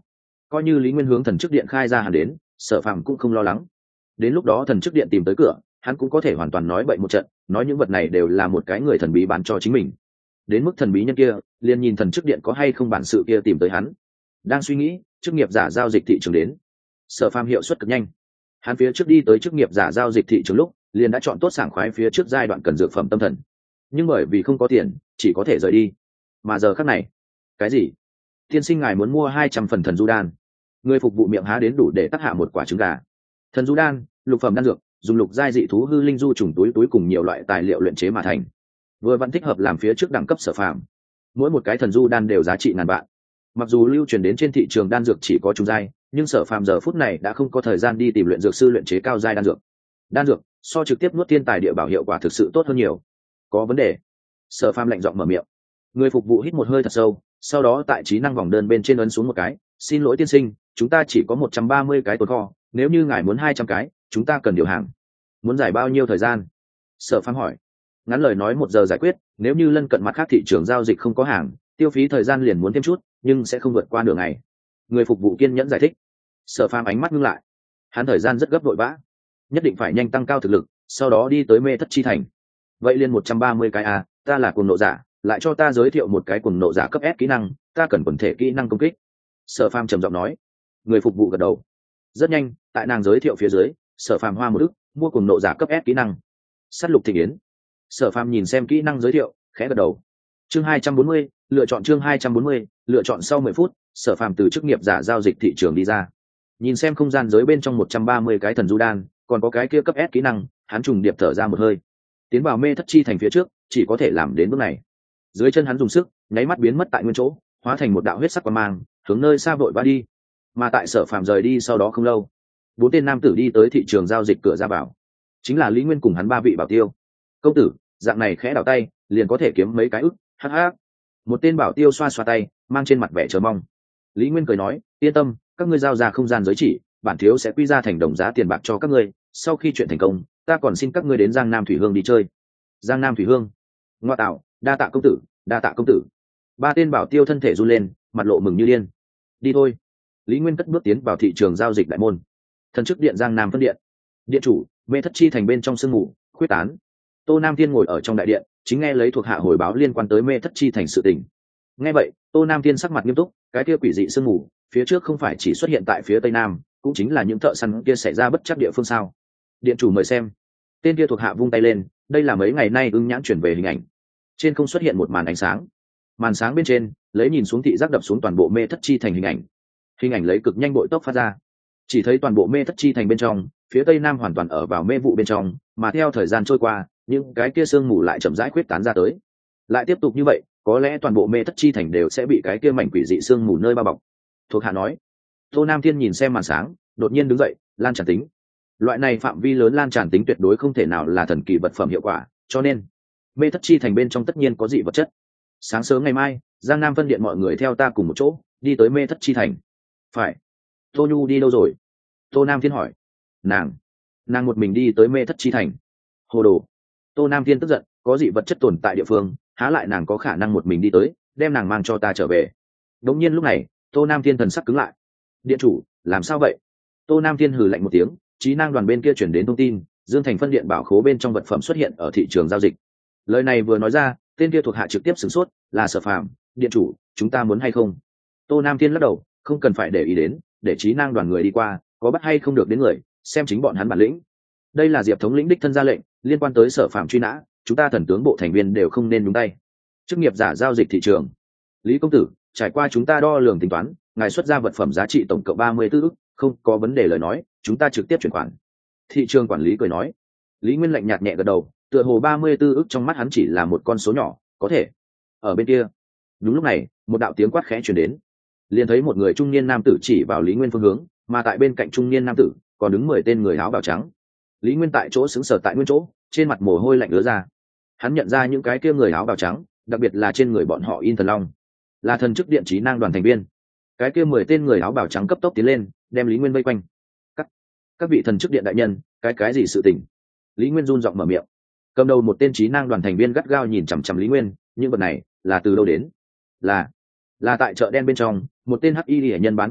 coi như lý nguyên hướng thần chức điện khai ra hẳn đến, Sở Phàm cũng không lo lắng. Đến lúc đó thần chức điện tìm tới cửa, hắn cũng có thể hoàn toàn nói bậy một trận, nói những vật này đều là một cái người thần bí bán cho chính mình. Đến mức thần bí nhân kia liền nhìn thần chức điện có hay không bản sự kia tìm tới hắn. Đang suy nghĩ, chức nghiệp giả giao dịch thị trường đến. Sở Phàm hiệu suất cực nhanh, hắn phía trước đi tới chức nghiệp giả giao dịch thị trường lúc liền đã chọn tốt sảng khoái phía trước giai đoạn cần dược phẩm tâm thần, nhưng bởi vì không có tiền chỉ có thể rời đi. Mà giờ khắc này, cái gì? Tiên sinh ngài muốn mua hai trăm phần thần du đan? Người phục vụ miệng há đến đủ để tác hạ một quả trứng gà. Thần du đan, lục phẩm đan dược, dùng lục giai dị thú hư linh du trùng túi túi cùng nhiều loại tài liệu luyện chế mà thành, vừa vẫn thích hợp làm phía trước đẳng cấp Sở Phàm. Mỗi một cái thần du đan đều giá trị ngàn vạn. Mặc dù lưu truyền đến trên thị trường đan dược chỉ có trung giai, nhưng Sở Phàm giờ phút này đã không có thời gian đi tìm luyện dược sư luyện chế cao giai đan dược. Đan dược so trực tiếp nuốt thiên tài địa bảo hiệu quả thực sự tốt hơn nhiều. Có vấn đề? Sở Phàm lạnh giọng mở miệng. Người phục vụ hít một hơi thật sâu, sau đó tại trí năng vòng đơn bên trên ấn xuống một cái. Xin lỗi tiên sinh, chúng ta chỉ có một trăm ba mươi cái tồn kho, nếu như ngài muốn hai trăm cái, chúng ta cần điều hàng. Muốn giải bao nhiêu thời gian? Sở Phàm hỏi. Ngắn lời nói một giờ giải quyết, nếu như lân cận mặt khác thị trường giao dịch không có hàng, tiêu phí thời gian liền muốn thêm chút, nhưng sẽ không vượt qua nửa ngày. Người phục vụ kiên nhẫn giải thích. Sở Phàm ánh mắt ngưng lại, hắn thời gian rất gấp vội vã, nhất định phải nhanh tăng cao thực lực, sau đó đi tới mê thất chi thành. Vậy liền một trăm ba mươi cái à, ta là cuồng nộ giả, lại cho ta giới thiệu một cái cuồng nộ giả cấp S kỹ năng, ta cần quần thể kỹ năng công kích. Sở Phàm trầm giọng nói. Người phục vụ gật đầu. Rất nhanh, tại nàng giới thiệu phía dưới, Sở Phàm hoa một ức mua cuồng nộ giả cấp S kỹ năng. Sát lục thị yến. Sở Phàm nhìn xem kỹ năng giới thiệu, khẽ gật đầu. Chương hai trăm bốn mươi, lựa chọn chương hai trăm bốn mươi, lựa chọn sau mười phút, Sở Phàm từ chức nghiệp giả giao dịch thị trường đi ra. Nhìn xem không gian giới bên trong một trăm ba mươi cái thần du đan, còn có cái kia cấp S kỹ năng, hắn trùng điệp thở ra một hơi. Tiến vào mê thất chi thành phía trước, chỉ có thể làm đến bước này. Dưới chân hắn dùng sức, nháy mắt biến mất tại nguyên chỗ, hóa thành một đạo huyết sắc quang mang, hướng nơi xa vội vã đi. Mà tại Sở Phàm rời đi sau đó không lâu, bốn tên nam tử đi tới thị trường giao dịch cửa ra vào, chính là Lý Nguyên cùng hắn ba vị bảo tiêu. Công tử, dạng này khẽ đảo tay, liền có thể kiếm mấy cái ức. Hắc hắc. Một tên bảo tiêu xoa xoa tay, mang trên mặt vẻ chờ mong. Lý Nguyên cười nói, yên tâm, các ngươi giao ra không gian giới chỉ, bản thiếu sẽ quy ra thành đồng giá tiền bạc cho các ngươi. Sau khi chuyện thành công, ta còn xin các ngươi đến Giang Nam Thủy Hương đi chơi. Giang Nam Thủy Hương? Ngoa tạo, đa tạ công tử, đa tạ công tử. Ba tên bảo tiêu thân thể run lên, mặt lộ mừng như điên. Đi thôi. Lý Nguyên cất bước tiến vào thị trường giao dịch đại môn. Thần chức điện Giang Nam phân điện. Điện chủ, mê thất chi thành bên trong sương mù khuyết tán. Tô Nam Thiên ngồi ở trong đại điện, chính nghe lấy thuộc hạ hồi báo liên quan tới mê thất chi thành sự tình. Nghe vậy, Tô Nam Thiên sắc mặt nghiêm túc, cái kia quỷ dị sương mù phía trước không phải chỉ xuất hiện tại phía tây nam, cũng chính là những thợ săn kia xảy ra bất chắc địa phương sao? Điện chủ mời xem. Tên kia thuộc hạ vung tay lên, đây là mấy ngày nay ưng nhãn chuyển về hình ảnh. Trên không xuất hiện một màn ánh sáng, màn sáng bên trên lấy nhìn xuống thị giác đập xuống toàn bộ mê thất chi thành hình ảnh. Hình ảnh lấy cực nhanh bội tốc phát ra, chỉ thấy toàn bộ mê thất chi thành bên trong, phía tây nam hoàn toàn ở vào mê vụ bên trong, mà theo thời gian trôi qua, những cái kia sương mù lại chậm rãi khuyết tán ra tới. Lại tiếp tục như vậy, có lẽ toàn bộ mê thất chi thành đều sẽ bị cái kia mảnh quỷ dị sương mù nơi bao bọc. Thuộc hạ nói. Tô Nam Thiên nhìn xem màn sáng, đột nhiên đứng dậy, lan tràn tính. Loại này phạm vi lớn lan tràn tính tuyệt đối không thể nào là thần kỳ vật phẩm hiệu quả, cho nên mê thất chi thành bên trong tất nhiên có dị vật chất. Sáng sớm ngày mai, Giang Nam phân điện mọi người theo ta cùng một chỗ đi tới mê thất chi thành. Phải. Tô Nhu đi đâu rồi? Tô Nam Thiên hỏi. Nàng, nàng một mình đi tới mê thất chi thành. Hồ đồ. Tô Nam Thiên tức giận, có dị vật chất tồn tại địa phương, há lại nàng có khả năng một mình đi tới, đem nàng mang cho ta trở về. Đống nhiên lúc này, Tô Nam Thiên thần sắc cứng lại. Điện chủ, làm sao vậy? Tô Nam Thiên hừ lạnh một tiếng, trí năng đoàn bên kia chuyển đến thông tin, Dương Thành phân điện bảo khố bên trong vật phẩm xuất hiện ở thị trường giao dịch. Lời này vừa nói ra, tên kia thuộc hạ trực tiếp sửng sốt, là Sở Phàm. Điện chủ, chúng ta muốn hay không? Tô Nam Thiên lắc đầu, không cần phải để ý đến, để trí năng đoàn người đi qua, có bắt hay không được đến người, xem chính bọn hắn bản lĩnh. Đây là Diệp thống lĩnh đích thân ra lệnh, liên quan tới Sở Phàm truy nã, chúng ta thần tướng bộ thành viên đều không nên nhúng tay. Chức nghiệp giả giao dịch thị trường. Lý công tử, trải qua chúng ta đo lường tính toán, ngài xuất ra vật phẩm giá trị tổng cộng ba mươi tư ức, không có vấn đề lời nói, chúng ta trực tiếp chuyển khoản. Thị trường quản lý cười nói. Lý Nguyên lạnh nhạt nhẹ gật đầu, tựa hồ ba mươi tư ức trong mắt hắn chỉ là một con số nhỏ, có thể. Ở bên kia, đúng lúc này, một đạo tiếng quát khẽ truyền đến. Liền thấy một người trung niên nam tử chỉ vào Lý Nguyên phương hướng, mà tại bên cạnh trung niên nam tử còn đứng mười tên người áo bào trắng. Lý Nguyên tại chỗ sững sờ tại nguyên chỗ, trên mặt mồ hôi lạnh ứa ra. Hắn nhận ra những cái kia người áo bào trắng, đặc biệt là trên người bọn họ in thần long, là thần chức điện trí năng đoàn thành viên. Cái kia mười tên người áo bào trắng cấp tốc tiến lên, đem Lý Nguyên vây quanh. Các các vị thần chức điện đại nhân, cái cái gì sự tình? Lý Nguyên run giọng mở miệng. Cầm đầu một tên trí năng đoàn thành viên gắt gao nhìn chằm chằm Lý Nguyên, những vật này là từ đâu đến? Là là tại chợ đen bên trong, một tên hắc y hệ nhân bán cho ta,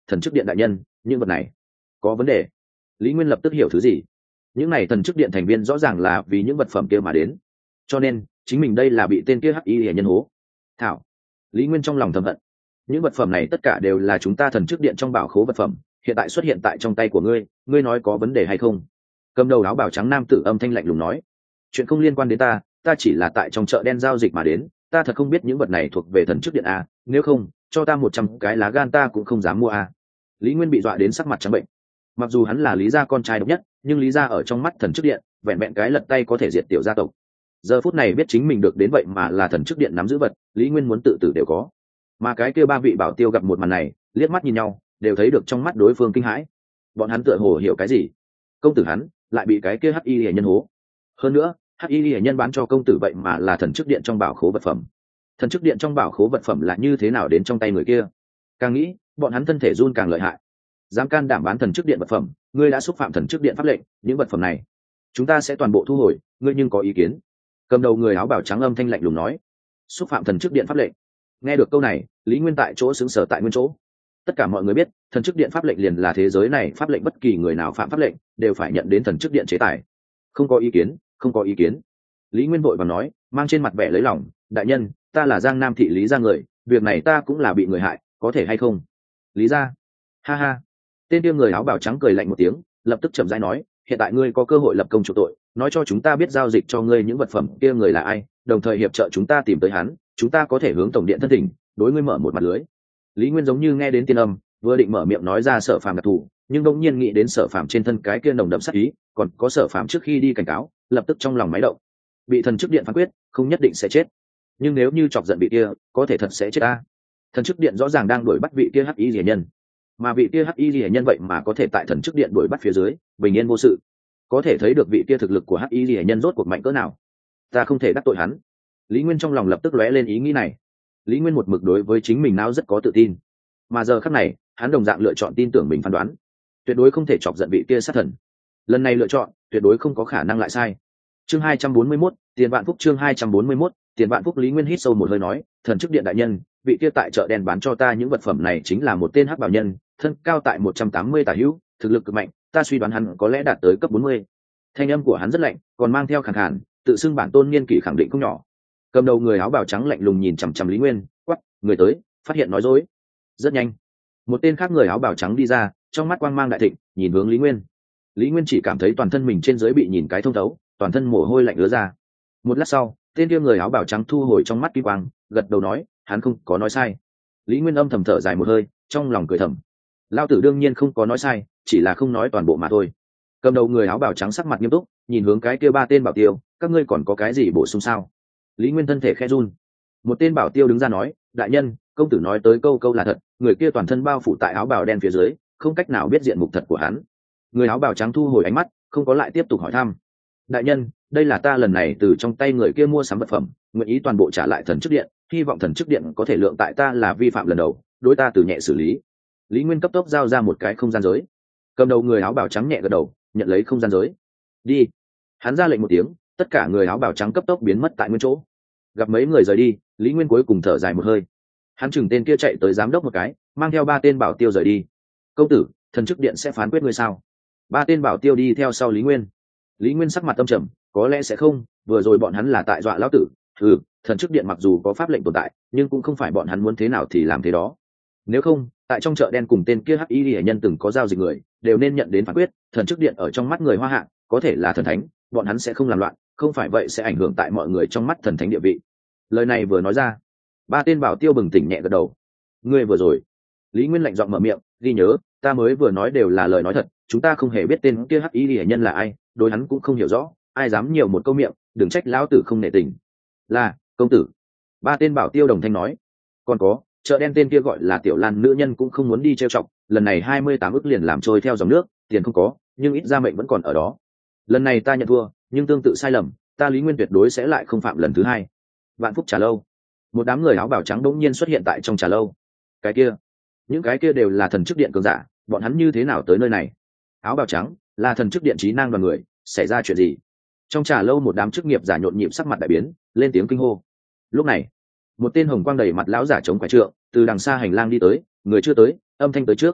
thần chức điện đại nhân, những vật này có vấn đề. Lý Nguyên lập tức hiểu thứ gì. Những này thần chức điện thành viên rõ ràng là vì những vật phẩm kia mà đến, cho nên chính mình đây là bị tên kia hắc y hệ nhân hố. Thảo. Lý Nguyên trong lòng thầm hận. Những vật phẩm này tất cả đều là chúng ta thần chức điện trong bảo khố vật phẩm, hiện tại xuất hiện tại trong tay của ngươi, ngươi nói có vấn đề hay không? Cầm đầu áo bào trắng nam tử âm thanh lạnh lùng nói, chuyện không liên quan đến ta, ta chỉ là tại trong chợ đen giao dịch mà đến, ta thật không biết những vật này thuộc về thần chức điện a, nếu không cho ta một trăm cái lá gan ta cũng không dám mua a. Lý Nguyên bị dọa đến sắc mặt trắng bệnh. Mặc dù hắn là Lý gia con trai độc nhất, nhưng Lý gia ở trong mắt thần chức điện vẹn vẹn cái lật tay có thể diệt tiểu gia tộc. Giờ phút này biết chính mình được đến vậy mà là thần chức điện nắm giữ vật, Lý Nguyên muốn tự tử đều có. Mà cái kia ba vị bảo tiêu gặp một màn này, liếc mắt nhìn nhau, đều thấy được trong mắt đối phương kinh hãi. Bọn hắn tựa hồ hiểu cái gì. Công tử hắn lại bị cái kia hắc y hệ nhân hố. Hơn nữa, hắc y hệ nhân bán cho công tử vậy mà là thần chức điện trong bảo khố vật phẩm. Thần chức điện trong bảo khố vật phẩm là như thế nào đến trong tay người kia? Càng nghĩ, bọn hắn thân thể run càng lợi hại. Dám can đảm bán thần chức điện vật phẩm, ngươi đã xúc phạm thần chức điện pháp lệnh, những vật phẩm này chúng ta sẽ toàn bộ thu hồi, ngươi nhưng có ý kiến? Cầm đầu người áo bào trắng âm thanh lạnh lùng nói. Xúc phạm thần chức điện pháp lệnh. Nghe được câu này, Lý Nguyên tại chỗ xứng sở tại nguyên chỗ. Tất cả mọi người biết, thần chức điện pháp lệnh liền là thế giới này pháp lệnh, bất kỳ người nào phạm pháp lệnh đều phải nhận đến thần chức điện chế tài. Không có ý kiến, không có ý kiến. Lý Nguyên vội vàng nói, mang trên mặt vẻ lấy lòng, đại nhân, ta là Giang Nam thị Lý gia người, việc này ta cũng là bị người hại, có thể hay không? Lý gia. Ha ha. Tên kia người áo bào trắng cười lạnh một tiếng, lập tức chậm rãi nói, hiện tại ngươi có cơ hội lập công chuộc tội, nói cho chúng ta biết giao dịch cho ngươi những vật phẩm kia người là ai, đồng thời hiệp trợ chúng ta tìm tới hắn, chúng ta có thể hướng tổng điện thân thỉnh, đối ngươi mở một mặt lưới. Lý Nguyên giống như nghe đến tiên âm, vừa định mở miệng nói ra Sở Phàm đặc thù, nhưng đột nhiên nghĩ đến Sở Phàm trên thân cái kia nồng đậm sát ý, còn có Sở Phàm trước khi đi cảnh cáo, lập tức trong lòng máy động. Bị thần chức điện phán quyết, không nhất định sẽ chết, nhưng nếu như chọc giận vị kia, có thể thật sẽ chết ta. Thần chức điện rõ ràng đang đuổi bắt vị kia hắc y rỉa nhân, mà vị kia hắc y rỉa nhân vậy mà có thể tại thần chức điện đuổi bắt phía dưới bình yên vô sự, có thể thấy được vị kia thực lực của hắc y rỉa nhân rốt cuộc mạnh cỡ nào. Ta không thể đắc tội hắn. Lý Nguyên trong lòng lập tức lóe lên ý nghĩ này. Lý Nguyên một mực đối với chính mình não rất có tự tin, mà giờ khắc này hắn đồng dạng lựa chọn tin tưởng mình phán đoán, tuyệt đối không thể chọc giận vị kia sát thần. Lần này lựa chọn tuyệt đối không có khả năng lại sai. Chương hai trăm bốn mươi mốt, tiền vạn phúc. Chương hai trăm bốn mươi mốt, tiền vạn phúc. Lý Nguyên hít sâu một hơi nói, thần chức điện đại nhân, vị kia tại chợ đen bán cho ta những vật phẩm này chính là một tên hắc bảo nhân, thân cao tại một trăm tám mươi tả hữu, thực lực cực mạnh, ta suy đoán hắn có lẽ đạt tới cấp bốn mươi. Thanh âm của hắn rất lạnh, còn mang theo khàn khàn, tự xưng bản tôn niên kỷ khẳng định không nhỏ. Cầm đầu người áo bào trắng lạnh lùng nhìn chằm chằm Lý Nguyên, quắc, người tới, phát hiện nói dối. Rất nhanh, một tên khác người áo bào trắng đi ra, trong mắt quang mang đại thịnh, nhìn hướng Lý Nguyên. Lý Nguyên chỉ cảm thấy toàn thân mình trên dưới bị nhìn cái thông thấu, toàn thân mồ hôi lạnh ứa ra. Một lát sau, tên kia người áo bào trắng thu hồi trong mắt kim quang, gật đầu nói, hắn không có nói sai. Lý Nguyên âm thầm thở dài một hơi, trong lòng cười thầm. Lao tử đương nhiên không có nói sai, chỉ là không nói toàn bộ mà thôi. Cầm đầu người áo bào trắng sắc mặt nghiêm túc, nhìn hướng cái kia ba tên bảo tiêu, các ngươi còn có cái gì bổ sung sao? Lý Nguyên thân thể khẽ run. Một tên bảo tiêu đứng ra nói, đại nhân, công tử nói tới câu câu là thật, người kia toàn thân bao phủ tại áo bào đen phía dưới, không cách nào biết diện mục thật của hắn. Người áo bào trắng thu hồi ánh mắt, không có lại tiếp tục hỏi thăm. Đại nhân, đây là ta lần này từ trong tay người kia mua sắm vật phẩm, nguyện ý toàn bộ trả lại thần chức điện, hy vọng thần chức điện có thể lượng tại ta là vi phạm lần đầu, đối ta từ nhẹ xử lý. Lý Nguyên cấp tốc giao ra một cái không gian giới. Cầm đầu người áo bào trắng nhẹ gật đầu, nhận lấy không gian giới. Đi. Hắn ra lệnh một tiếng, tất cả người áo bào trắng cấp tốc biến mất tại nguyên chỗ. Gặp mấy người rời đi, Lý Nguyên cuối cùng thở dài một hơi. Hắn chừng tên kia chạy tới giám đốc một cái, mang theo ba tên bảo tiêu rời đi. Công tử, thần chức điện sẽ phán quyết ngươi sao? Ba tên bảo tiêu đi theo sau Lý Nguyên. Lý Nguyên sắc mặt tâm trầm, có lẽ sẽ không, vừa rồi bọn hắn là tại dọa lão tử. Ừ, thần chức điện mặc dù có pháp lệnh tồn tại, nhưng cũng không phải bọn hắn muốn thế nào thì làm thế đó. Nếu không, tại trong chợ đen cùng tên kia hắc y hệ nhân từng có giao dịch người, đều nên nhận đến phán quyết. Thần chức điện ở trong mắt người Hoa Hạ, có thể là thần thánh, bọn hắn sẽ không làm loạn, không phải vậy sẽ ảnh hưởng tại mọi người trong mắt thần thánh địa vị. Lời này vừa nói ra, ba tên bảo tiêu bừng tỉnh nhẹ gật đầu. Ngươi vừa rồi, Lý Nguyên lạnh giọng mở miệng, ghi nhớ, ta mới vừa nói đều là lời nói thật, chúng ta không hề biết tên kia hắc y hệ nhân là ai, đối hắn cũng không hiểu rõ, ai dám nhiều một câu miệng, đừng trách lão tử không nể tình. Là công tử. Ba tên bảo tiêu đồng thanh nói. Còn có, chợ đen tên kia gọi là Tiểu Lan nữ nhân cũng không muốn đi trêu chọc, lần này hai mươi tám ức liền làm trôi theo dòng nước, tiền không có, nhưng ít ra mệnh vẫn còn ở đó. Lần này ta nhận thua, nhưng tương tự sai lầm, ta Lý Nguyên tuyệt đối sẽ lại không phạm lần thứ hai. Vạn Phúc trà lâu. Một đám người áo bào trắng đột nhiên xuất hiện tại trong trà lâu. Cái kia, những cái kia đều là thần chức điện cường giả, bọn hắn như thế nào tới nơi này? Áo bào trắng, là thần chức điện trí năng đoàn người, xảy ra chuyện gì? Trong trà lâu một đám chức nghiệp giả nhộn nhịp sắc mặt đại biến, lên tiếng kinh hô. Lúc này, một tên hồng quang đầy mặt lão giả chống quải trượng từ đằng xa hành lang đi tới, người chưa tới, âm thanh tới trước,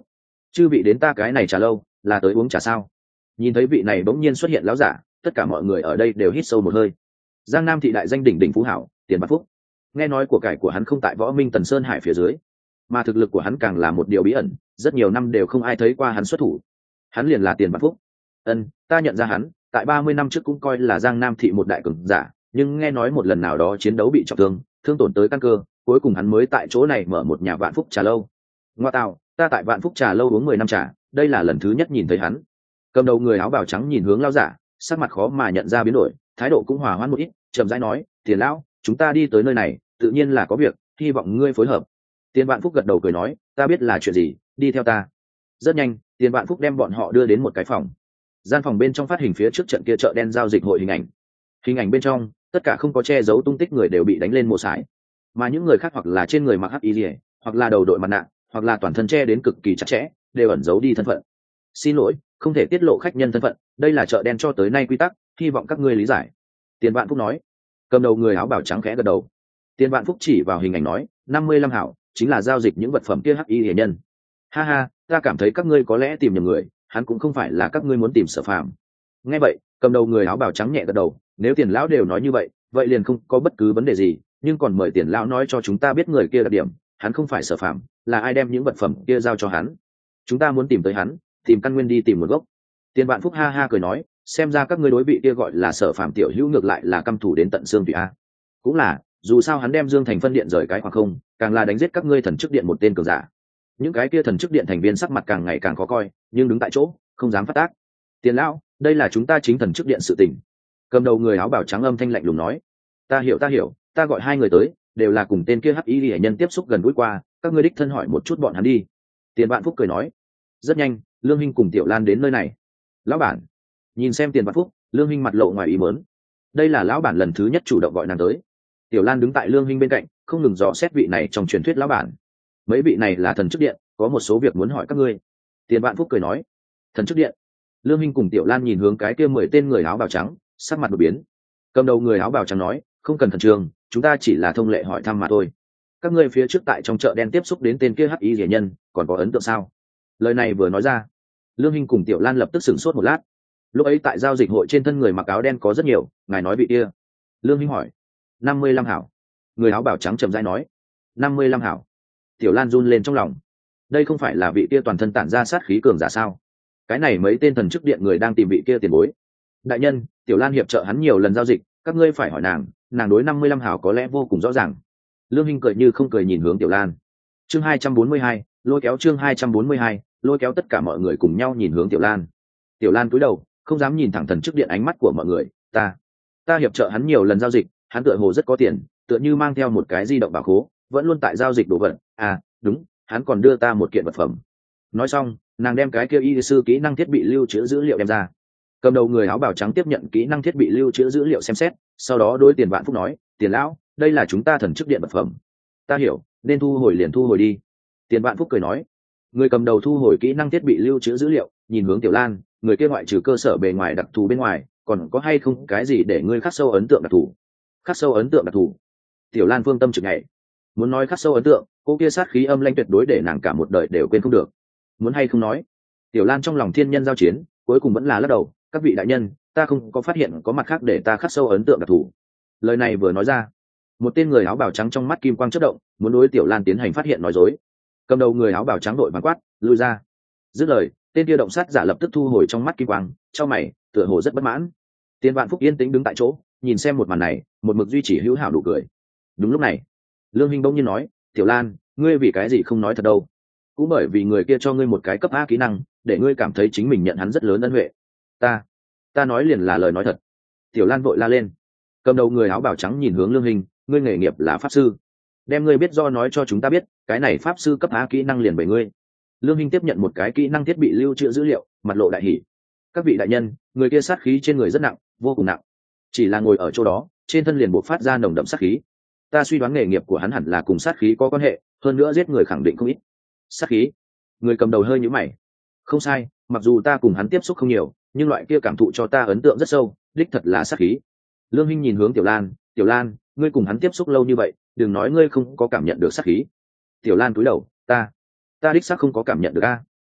chư vị đến ta cái này trà lâu là tới uống trà sao? Nhìn thấy vị này bỗng nhiên xuất hiện lão giả, tất cả mọi người ở đây đều hít sâu một hơi. Giang Nam thị đại danh đỉnh đỉnh phú hảo, Tiền Vạn Phúc. Nghe nói của cải của hắn không tại Võ Minh Tần Sơn Hải phía dưới, mà thực lực của hắn càng là một điều bí ẩn, rất nhiều năm đều không ai thấy qua hắn xuất thủ. Hắn liền là Tiền Vạn Phúc. Ân, ta nhận ra hắn, tại ba mươi năm trước cũng coi là Giang Nam thị một đại cường giả, nhưng nghe nói một lần nào đó chiến đấu bị trọng thương, thương tổn tới căn cơ, cuối cùng hắn mới tại chỗ này mở một nhà Vạn Phúc trà lâu. Ngoa tạo, ta tại Vạn Phúc trà lâu uống mười năm trà, đây là lần thứ nhất nhìn thấy hắn. Cầm đầu người áo bào trắng nhìn hướng lão giả, sắc mặt khó mà nhận ra biến đổi, thái độ cũng hòa hoãn một ít, chậm rãi nói, "Tiền lão, chúng ta đi tới nơi này, tự nhiên là có việc, hy vọng ngươi phối hợp." Tiền Vạn Phúc gật đầu cười nói, "Ta biết là chuyện gì, đi theo ta." Rất nhanh, Tiền Vạn Phúc đem bọn họ đưa đến một cái phòng. Gian phòng bên trong phát hình phía trước trận kia chợ đen giao dịch hội hình ảnh. Hình ảnh bên trong, tất cả không có che giấu tung tích người đều bị đánh lên mồ sải, mà những người khác hoặc là trên người mặc hắc y liễu, hoặc là đầu đội mặt nạ, hoặc là toàn thân che đến cực kỳ chặt chẽ, đều ẩn giấu đi thân phận. "Xin lỗi, không thể tiết lộ khách nhân thân phận, đây là chợ đen cho tới nay quy tắc, hy vọng các ngươi lý giải." Tiền Vạn Phúc nói. Cầm đầu người áo bào trắng khẽ gật đầu. Tiền Vạn Phúc chỉ vào hình ảnh nói, năm mươi lăm hảo, chính là giao dịch những vật phẩm kia hắc y hệ nhân. Ha ha, ta cảm thấy các ngươi có lẽ tìm nhầm người, hắn cũng không phải là các ngươi muốn tìm Sở Phàm. Nghe vậy, cầm đầu người áo bào trắng nhẹ gật đầu, nếu Tiền lão đều nói như vậy, vậy liền không có bất cứ vấn đề gì, nhưng còn mời Tiền lão nói cho chúng ta biết người kia đặc điểm, hắn không phải Sở Phàm, là ai đem những vật phẩm kia giao cho hắn? Chúng ta muốn tìm tới hắn, tìm căn nguyên đi tìm nguồn gốc. Tiền Vạn Phúc ha ha cười nói, xem ra các ngươi đối vị kia gọi là Sở Phàm tiểu hữu ngược lại là căm thù đến tận xương tủy a. Cũng là, dù sao hắn đem Dương Thành phân điện rời cái khoảng không, càng là đánh giết các ngươi thần chức điện một tên cường giả. Những cái kia thần chức điện thành viên sắc mặt càng ngày càng khó coi, nhưng đứng tại chỗ, không dám phát tác. Tiền lão, đây là chúng ta chính thần chức điện sự tình. Cầm đầu người áo bào trắng âm thanh lạnh lùng nói, ta hiểu ta hiểu, ta gọi hai người tới, đều là cùng tên kia hắc y hệ nhân tiếp xúc gần gũi qua, các ngươi đích thân hỏi một chút bọn hắn đi. Tiền Vạn Phúc cười nói. Rất nhanh, Lương Hinh cùng Tiểu Lan đến nơi này. Lão bản, nhìn xem Tiền Vạn Phúc, Lương Hinh mặt lộ ngoài ý muốn. Đây là lão bản lần thứ nhất chủ động gọi nàng tới. Tiểu Lan đứng tại Lương Hinh bên cạnh, không ngừng dò xét vị này trong truyền thuyết lão bản. Mấy vị này là thần chức điện, có một số việc muốn hỏi các ngươi. Tiền Vạn Phúc cười nói. Thần chức điện. Lương Hinh cùng Tiểu Lan nhìn hướng cái kia mười tên người áo bào trắng, sắc mặt đột biến. Cầm đầu người áo bào trắng nói, không cần thần trường, chúng ta chỉ là thông lệ hỏi thăm mà thôi. Các ngươi phía trước tại trong chợ đen tiếp xúc đến tên kia hắc y rỉa nhân, còn có ấn tượng sao? Lời này vừa nói ra, Lương Hinh cùng Tiểu Lan lập tức sửng sốt một lát. Lúc ấy tại giao dịch hội trên thân người mặc áo đen có rất nhiều, ngài nói vị kia. Lương Hinh hỏi. Năm mươi lăm hảo. Người áo bào trắng chậm rãi nói. Năm mươi lăm hảo. Tiểu Lan run lên trong lòng. Đây không phải là vị kia toàn thân tản ra sát khí cường giả sao? Cái này mấy tên thần chức điện người đang tìm vị kia tiền bối. Đại nhân, Tiểu Lan hiệp trợ hắn nhiều lần giao dịch, các ngươi phải hỏi nàng, nàng đối năm mươi lăm hảo có lẽ vô cùng rõ ràng. Lương Hinh cười như không cười nhìn hướng Tiểu Lan. Chương hai trăm bốn mươi hai, lôi kéo chương hai trăm bốn mươi hai, lôi kéo tất cả mọi người cùng nhau nhìn hướng Tiểu Lan. Tiểu Lan cúi đầu, không dám nhìn thẳng thần chức điện ánh mắt của mọi người, ta, ta hiệp trợ hắn nhiều lần giao dịch, hắn tựa hồ rất có tiền, tựa như mang theo một cái di động bảo khố, vẫn luôn tại giao dịch đồ vật, à, đúng, hắn còn đưa ta một kiện vật phẩm. Nói xong, nàng đem cái kia y sư kỹ năng thiết bị lưu trữ dữ liệu đem ra. Cầm đầu người áo bào trắng tiếp nhận kỹ năng thiết bị lưu trữ dữ liệu xem xét, sau đó đối Tiền Vạn Phúc nói, Tiền lão, đây là chúng ta thần chức điện vật phẩm. Ta hiểu, nên thu hồi liền thu hồi đi. Tiền Vạn Phúc cười nói. Người cầm đầu thu hồi kỹ năng thiết bị lưu trữ dữ liệu, nhìn hướng Tiểu Lan, người kia ngoại trừ cơ sở bề ngoài đặc thù bên ngoài, còn có hay không cái gì để ngươi khắc sâu ấn tượng đặc thù? Khắc sâu ấn tượng đặc thù. Tiểu Lan phương tâm trực ngày, muốn nói khắc sâu ấn tượng, cô kia sát khí âm lãnh tuyệt đối để nàng cả một đời đều quên không được. Muốn hay không nói? Tiểu Lan trong lòng thiên nhân giao chiến, cuối cùng vẫn là lắc đầu, các vị đại nhân, ta không có phát hiện có mặt khác để ta khắc sâu ấn tượng đặc thù. Lời này vừa nói ra, một tên người áo bào trắng trong mắt kim quang chớp động, muốn đối Tiểu Lan tiến hành phát hiện nói dối. Cầm đầu người áo bào trắng đội vàng quát, lui ra. Dứt lời, tên kia động sát giả lập tức thu hồi trong mắt kim quang, chau mày, tựa hồ rất bất mãn. Tiền Vạn Phúc yên tĩnh đứng tại chỗ, nhìn xem một màn này, một mực duy trì hữu hảo đủ cười. Đúng lúc này, Lương Hinh bỗng nhiên nói, Tiểu Lan, ngươi vì cái gì không nói thật đâu? Cũng bởi vì người kia cho ngươi một cái cấp A kỹ năng, để ngươi cảm thấy chính mình nhận hắn rất lớn ân huệ. Ta, ta nói liền là lời nói thật. Tiểu Lan vội la lên. Cầm đầu người áo bào trắng nhìn hướng Lương Hinh, ngươi nghề nghiệp là pháp sư, đem ngươi biết do nói cho chúng ta biết, cái này pháp sư cấp A kỹ năng liền về ngươi. Lương Hinh tiếp nhận một cái kỹ năng thiết bị lưu trữ dữ liệu, mặt lộ đại hỉ. Các vị đại nhân, người kia sát khí trên người rất nặng, vô cùng nặng. Chỉ là ngồi ở chỗ đó, trên thân liền buộc phát ra nồng đậm sát khí. Ta suy đoán nghề nghiệp của hắn hẳn là cùng sát khí có quan hệ, hơn nữa giết người khẳng định không ít. Sát khí? Người cầm đầu hơi nhíu mày. Không sai, mặc dù ta cùng hắn tiếp xúc không nhiều, nhưng loại kia cảm thụ cho ta ấn tượng rất sâu, đích thật là sát khí. Lương Hinh nhìn hướng Tiểu Lan, Tiểu Lan, ngươi cùng hắn tiếp xúc lâu như vậy, đừng nói ngươi không có cảm nhận được sát khí. Tiểu Lan cúi đầu, ta, ta đích xác không có cảm nhận được a.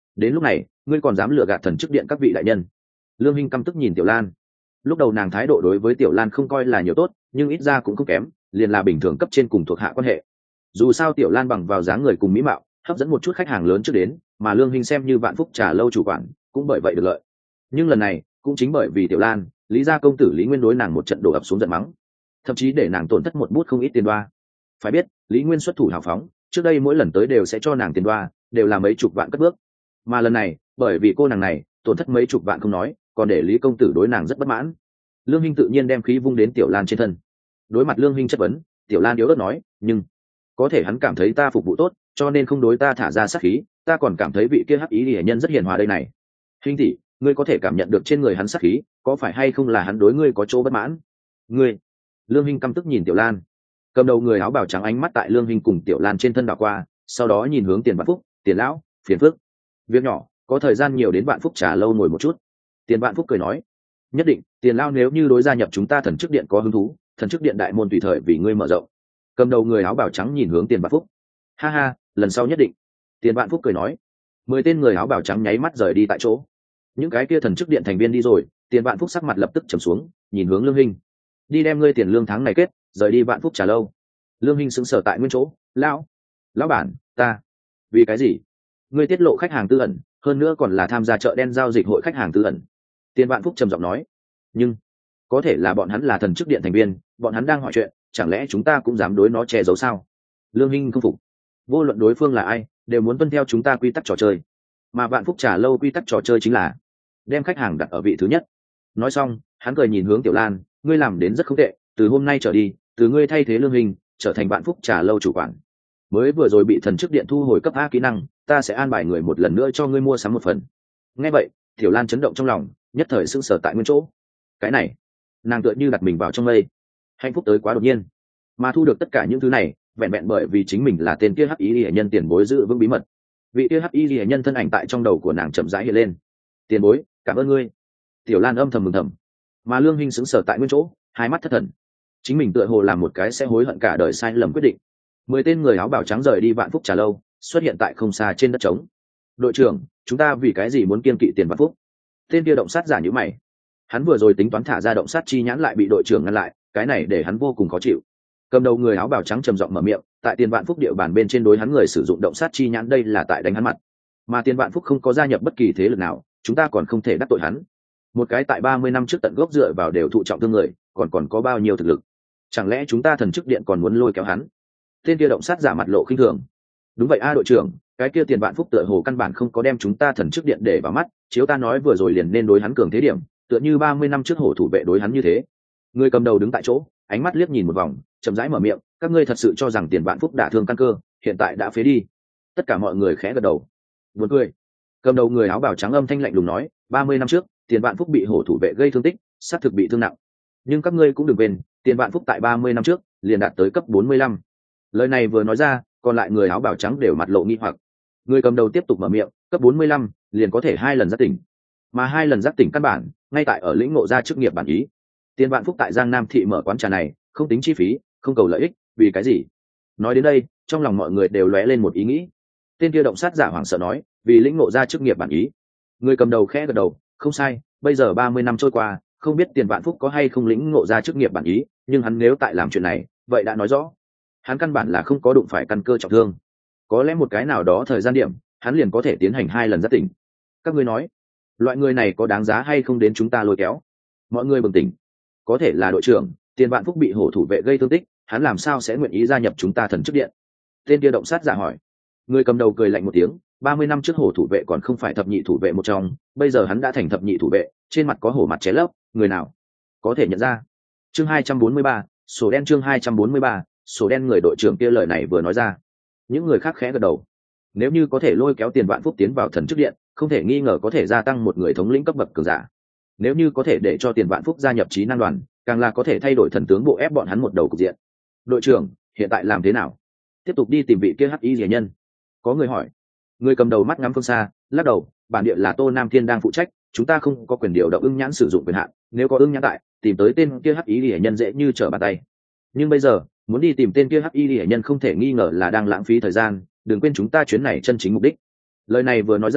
đến lúc này ngươi còn dám lừa gạt thần chức điện các vị đại nhân. Lương Hinh căm tức nhìn Tiểu Lan. Lúc đầu nàng thái độ đối với Tiểu Lan không coi là nhiều tốt, nhưng ít ra cũng không kém, liền là bình thường cấp trên cùng thuộc hạ quan hệ. Dù sao Tiểu Lan bằng vào dáng người cùng mỹ mạo hấp dẫn một chút khách hàng lớn trước đến, mà Lương Hinh xem như Vạn Phúc trà lâu chủ quản, cũng bởi vậy được lợi. Nhưng lần này cũng chính bởi vì Tiểu Lan, Lý gia công tử Lý Nguyên đối nàng một trận đổ ập xuống giận mắng, thậm chí để nàng tổn thất một bút không ít tiền đoa. Phải biết Lý Nguyên xuất thủ hào phóng, trước đây mỗi lần tới đều sẽ cho nàng tiền đoa, đều là mấy chục vạn cất bước, mà lần này bởi vì cô nàng này tổn thất mấy chục vạn không nói, còn để Lý công tử đối nàng rất bất mãn. Lương Hinh tự nhiên đem khí vung đến Tiểu Lan trên thân. Đối mặt Lương Hinh chất vấn, Tiểu Lan yếu ớt nói, nhưng có thể hắn cảm thấy ta phục vụ tốt, cho nên không đối ta thả ra sát khí, ta còn cảm thấy vị kia hắc ý liễu nhân rất hiền hòa đây này. Hinh tỷ, ngươi có thể cảm nhận được trên người hắn sát khí, có phải hay không là hắn đối ngươi có chỗ bất mãn? Ngươi. Lương Hinh căm tức nhìn Tiểu Lan. Cầm đầu người áo bào trắng ánh mắt tại Lương Hinh cùng Tiểu Lan trên thân đảo qua, sau đó nhìn hướng Tiền Vạn Phúc, Tiền lão, phiền phức. Việc nhỏ, có thời gian nhiều đến Vạn Phúc trà lâu ngồi một chút. Tiền Vạn Phúc cười nói, nhất định, Tiền lão nếu như đối gia nhập chúng ta thần chức điện có hứng thú, thần chức điện đại môn tùy thời vì ngươi mở rộng. Cầm đầu người áo bào trắng nhìn hướng Tiền Vạn Phúc. Ha ha, lần sau nhất định. Tiền Vạn Phúc cười nói. Mười tên người áo bào trắng nháy mắt rời đi tại chỗ. Những cái kia thần chức điện thành viên đi rồi, Tiền Vạn Phúc sắc mặt lập tức trầm xuống, nhìn hướng Lương Hinh. Đi đem ngươi tiền lương tháng này kết, rời đi Vạn Phúc trà lâu. Lương Hinh sững sờ tại nguyên chỗ, lão, lão bản, ta, vì cái gì? Ngươi tiết lộ khách hàng tư ẩn, hơn nữa còn là tham gia chợ đen giao dịch hội khách hàng tư ẩn. Tiền Vạn Phúc trầm giọng nói, nhưng có thể là bọn hắn là thần chức điện thành viên, bọn hắn đang hỏi chuyện, chẳng lẽ chúng ta cũng dám đối nó che giấu sao? Lương Hinh không phục. Vô luận đối phương là ai, đều muốn tuân theo chúng ta quy tắc trò chơi, mà Vạn Phúc trà lâu quy tắc trò chơi chính là đem khách hàng đặt ở vị thứ nhất. Nói xong, hắn cười nhìn hướng Tiểu Lan, ngươi làm đến rất không tệ, từ hôm nay trở đi, từ ngươi thay thế Lương Hinh trở thành Vạn Phúc trà lâu chủ quản. Mới vừa rồi bị thần chức điện thu hồi cấp A kỹ năng, ta sẽ an bài người một lần nữa cho ngươi mua sắm một phần. Nghe vậy, Tiểu Lan chấn động trong lòng, nhất thời sững sờ tại nguyên chỗ. Cái này, nàng tựa như đặt mình vào trong mây. Hạnh phúc tới quá đột nhiên, mà thu được tất cả những thứ này vẹn vẹn bởi vì chính mình là tên kia hắc y liễu nhân tiền bối giữ vững bí mật. Vị kia hắc y liễu nhân thân ảnh tại trong đầu của nàng chậm rãi hiện lên. Tiền bối, cảm ơn ngươi. Tiểu Lan âm thầm mừng thầm, mà Lương Hinh sững sờ tại nguyên chỗ, hai mắt thất thần. Chính mình tựa hồ làm một cái sẽ hối hận cả đời sai lầm quyết định. Mười tên người áo bào trắng rời đi Vạn Phúc trà lâu, xuất hiện tại không xa trên đất trống. Đội trưởng, chúng ta vì cái gì muốn kiên kỵ Tiền Vạn Phúc? Tên kia động sát giả nhíu mày. Hắn vừa rồi tính toán thả ra động sát chi nhãn lại bị đội trưởng ngăn lại, cái này để hắn vô cùng khó chịu. Cầm đầu người áo bào trắng trầm giọng mở miệng, tại Tiền Vạn Phúc địa bàn bên trên đối hắn người sử dụng động sát chi nhãn, đây là tại đánh hắn mặt. Mà Tiền Vạn Phúc không có gia nhập bất kỳ thế lực nào, chúng ta còn không thể đắc tội hắn. Một cái tại ba mươi năm trước tận gốc dựa vào đều thụ trọng thương người, còn còn có bao nhiêu thực lực? Chẳng lẽ chúng ta thần chức điện còn muốn lôi kéo hắn? Tên kia động sát giả mặt lộ khinh thường. Đúng vậy a đội trưởng, cái kia Tiền Vạn Phúc tựa hồ căn bản không có đem chúng ta thần chức điện để vào mắt, chiếu ta nói vừa rồi liền nên đối hắn cường thế điểm, tựa như ba mươi năm trước hổ thủ vệ đối hắn như thế. Người cầm đầu đứng tại chỗ, ánh mắt liếc nhìn một vòng, chậm rãi mở miệng, các ngươi thật sự cho rằng Tiền Vạn Phúc đả thương căn cơ, hiện tại đã phế đi? Tất cả mọi người khẽ gật đầu. Buồn cười. Cầm đầu người áo bào trắng âm thanh lạnh lùng nói, ba mươi năm trước, Tiền Vạn Phúc bị hổ thủ vệ gây thương tích, xác thực bị thương nặng. Nhưng các ngươi cũng đừng quên, Tiền Vạn Phúc tại ba mươi năm trước, liền đạt tới cấp bốn mươi lăm. Lời này vừa nói ra, còn lại người áo bào trắng đều mặt lộ nghi hoặc. Người cầm đầu tiếp tục mở miệng, cấp bốn mươi lăm, liền có thể hai lần giác tỉnh. Mà hai lần giác tỉnh căn bản, ngay tại ở lĩnh ngộ ra chức nghiệp bản ý. Tiền Vạn Phúc tại Giang Nam thị mở quán trà này, không tính chi phí, không cầu lợi ích, vì cái gì? Nói đến đây, trong lòng mọi người đều lóe lên một ý nghĩ. Tên kia động sát giả hoảng sợ nói, vì lĩnh ngộ ra chức nghiệp bản ý. Người cầm đầu khẽ gật đầu, không sai, bây giờ ba mươi năm trôi qua, không biết Tiền Vạn Phúc có hay không lĩnh ngộ ra chức nghiệp bản ý, nhưng hắn nếu tại làm chuyện này, vậy đã nói rõ, hắn căn bản là không có đụng phải căn cơ trọng thương. Có lẽ một cái nào đó thời gian điểm, hắn liền có thể tiến hành hai lần giác tỉnh. Các ngươi nói, loại người này có đáng giá hay không đến chúng ta lôi kéo? Mọi người bừng tỉnh. Có thể là đội trưởng, Tiền Vạn Phúc bị hổ thủ vệ gây thương tích, hắn làm sao sẽ nguyện ý gia nhập chúng ta thần chức điện? Tên kia động sát giả hỏi. Người cầm đầu cười lạnh một tiếng, ba mươi năm trước hổ thủ vệ còn không phải thập nhị thủ vệ một trong, bây giờ hắn đã thành thập nhị thủ vệ, trên mặt có hổ mặt ché lấp, người nào có thể nhận ra? Chương hai trăm bốn mươi ba, sổ đen. Chương hai trăm bốn mươi ba, sổ đen. Người đội trưởng kia lời này vừa nói ra, những người khác khẽ gật đầu. Nếu như có thể lôi kéo Tiền Vạn Phúc tiến vào thần chức điện, không thể nghi ngờ có thể gia tăng một người thống lĩnh cấp bậc cường giả. Nếu như có thể để cho Tiền Vạn Phúc gia nhập trí năng đoàn, càng là có thể thay đổi thần tướng bộ ép bọn hắn một đầu cục diện. Đội trưởng, hiện tại làm thế nào? Tiếp tục đi tìm vị kia hắc y rẻ nhân? Có người hỏi. Người cầm đầu mắt ngắm phương xa, lắc đầu, bản địa là Tô Nam Thiên đang phụ trách, chúng ta không có quyền điều động ưng nhãn sử dụng quyền hạn, nếu có ưng nhãn tại, tìm tới tên kia hắc y rẻ nhân dễ như trở bàn tay. Nhưng bây giờ, muốn đi tìm tên kia hắc y rẻ nhân không thể nghi ngờ là đang lãng phí thời gian, đừng quên chúng ta chuyến này chân chính mục đích. Lời này vừa nói ra,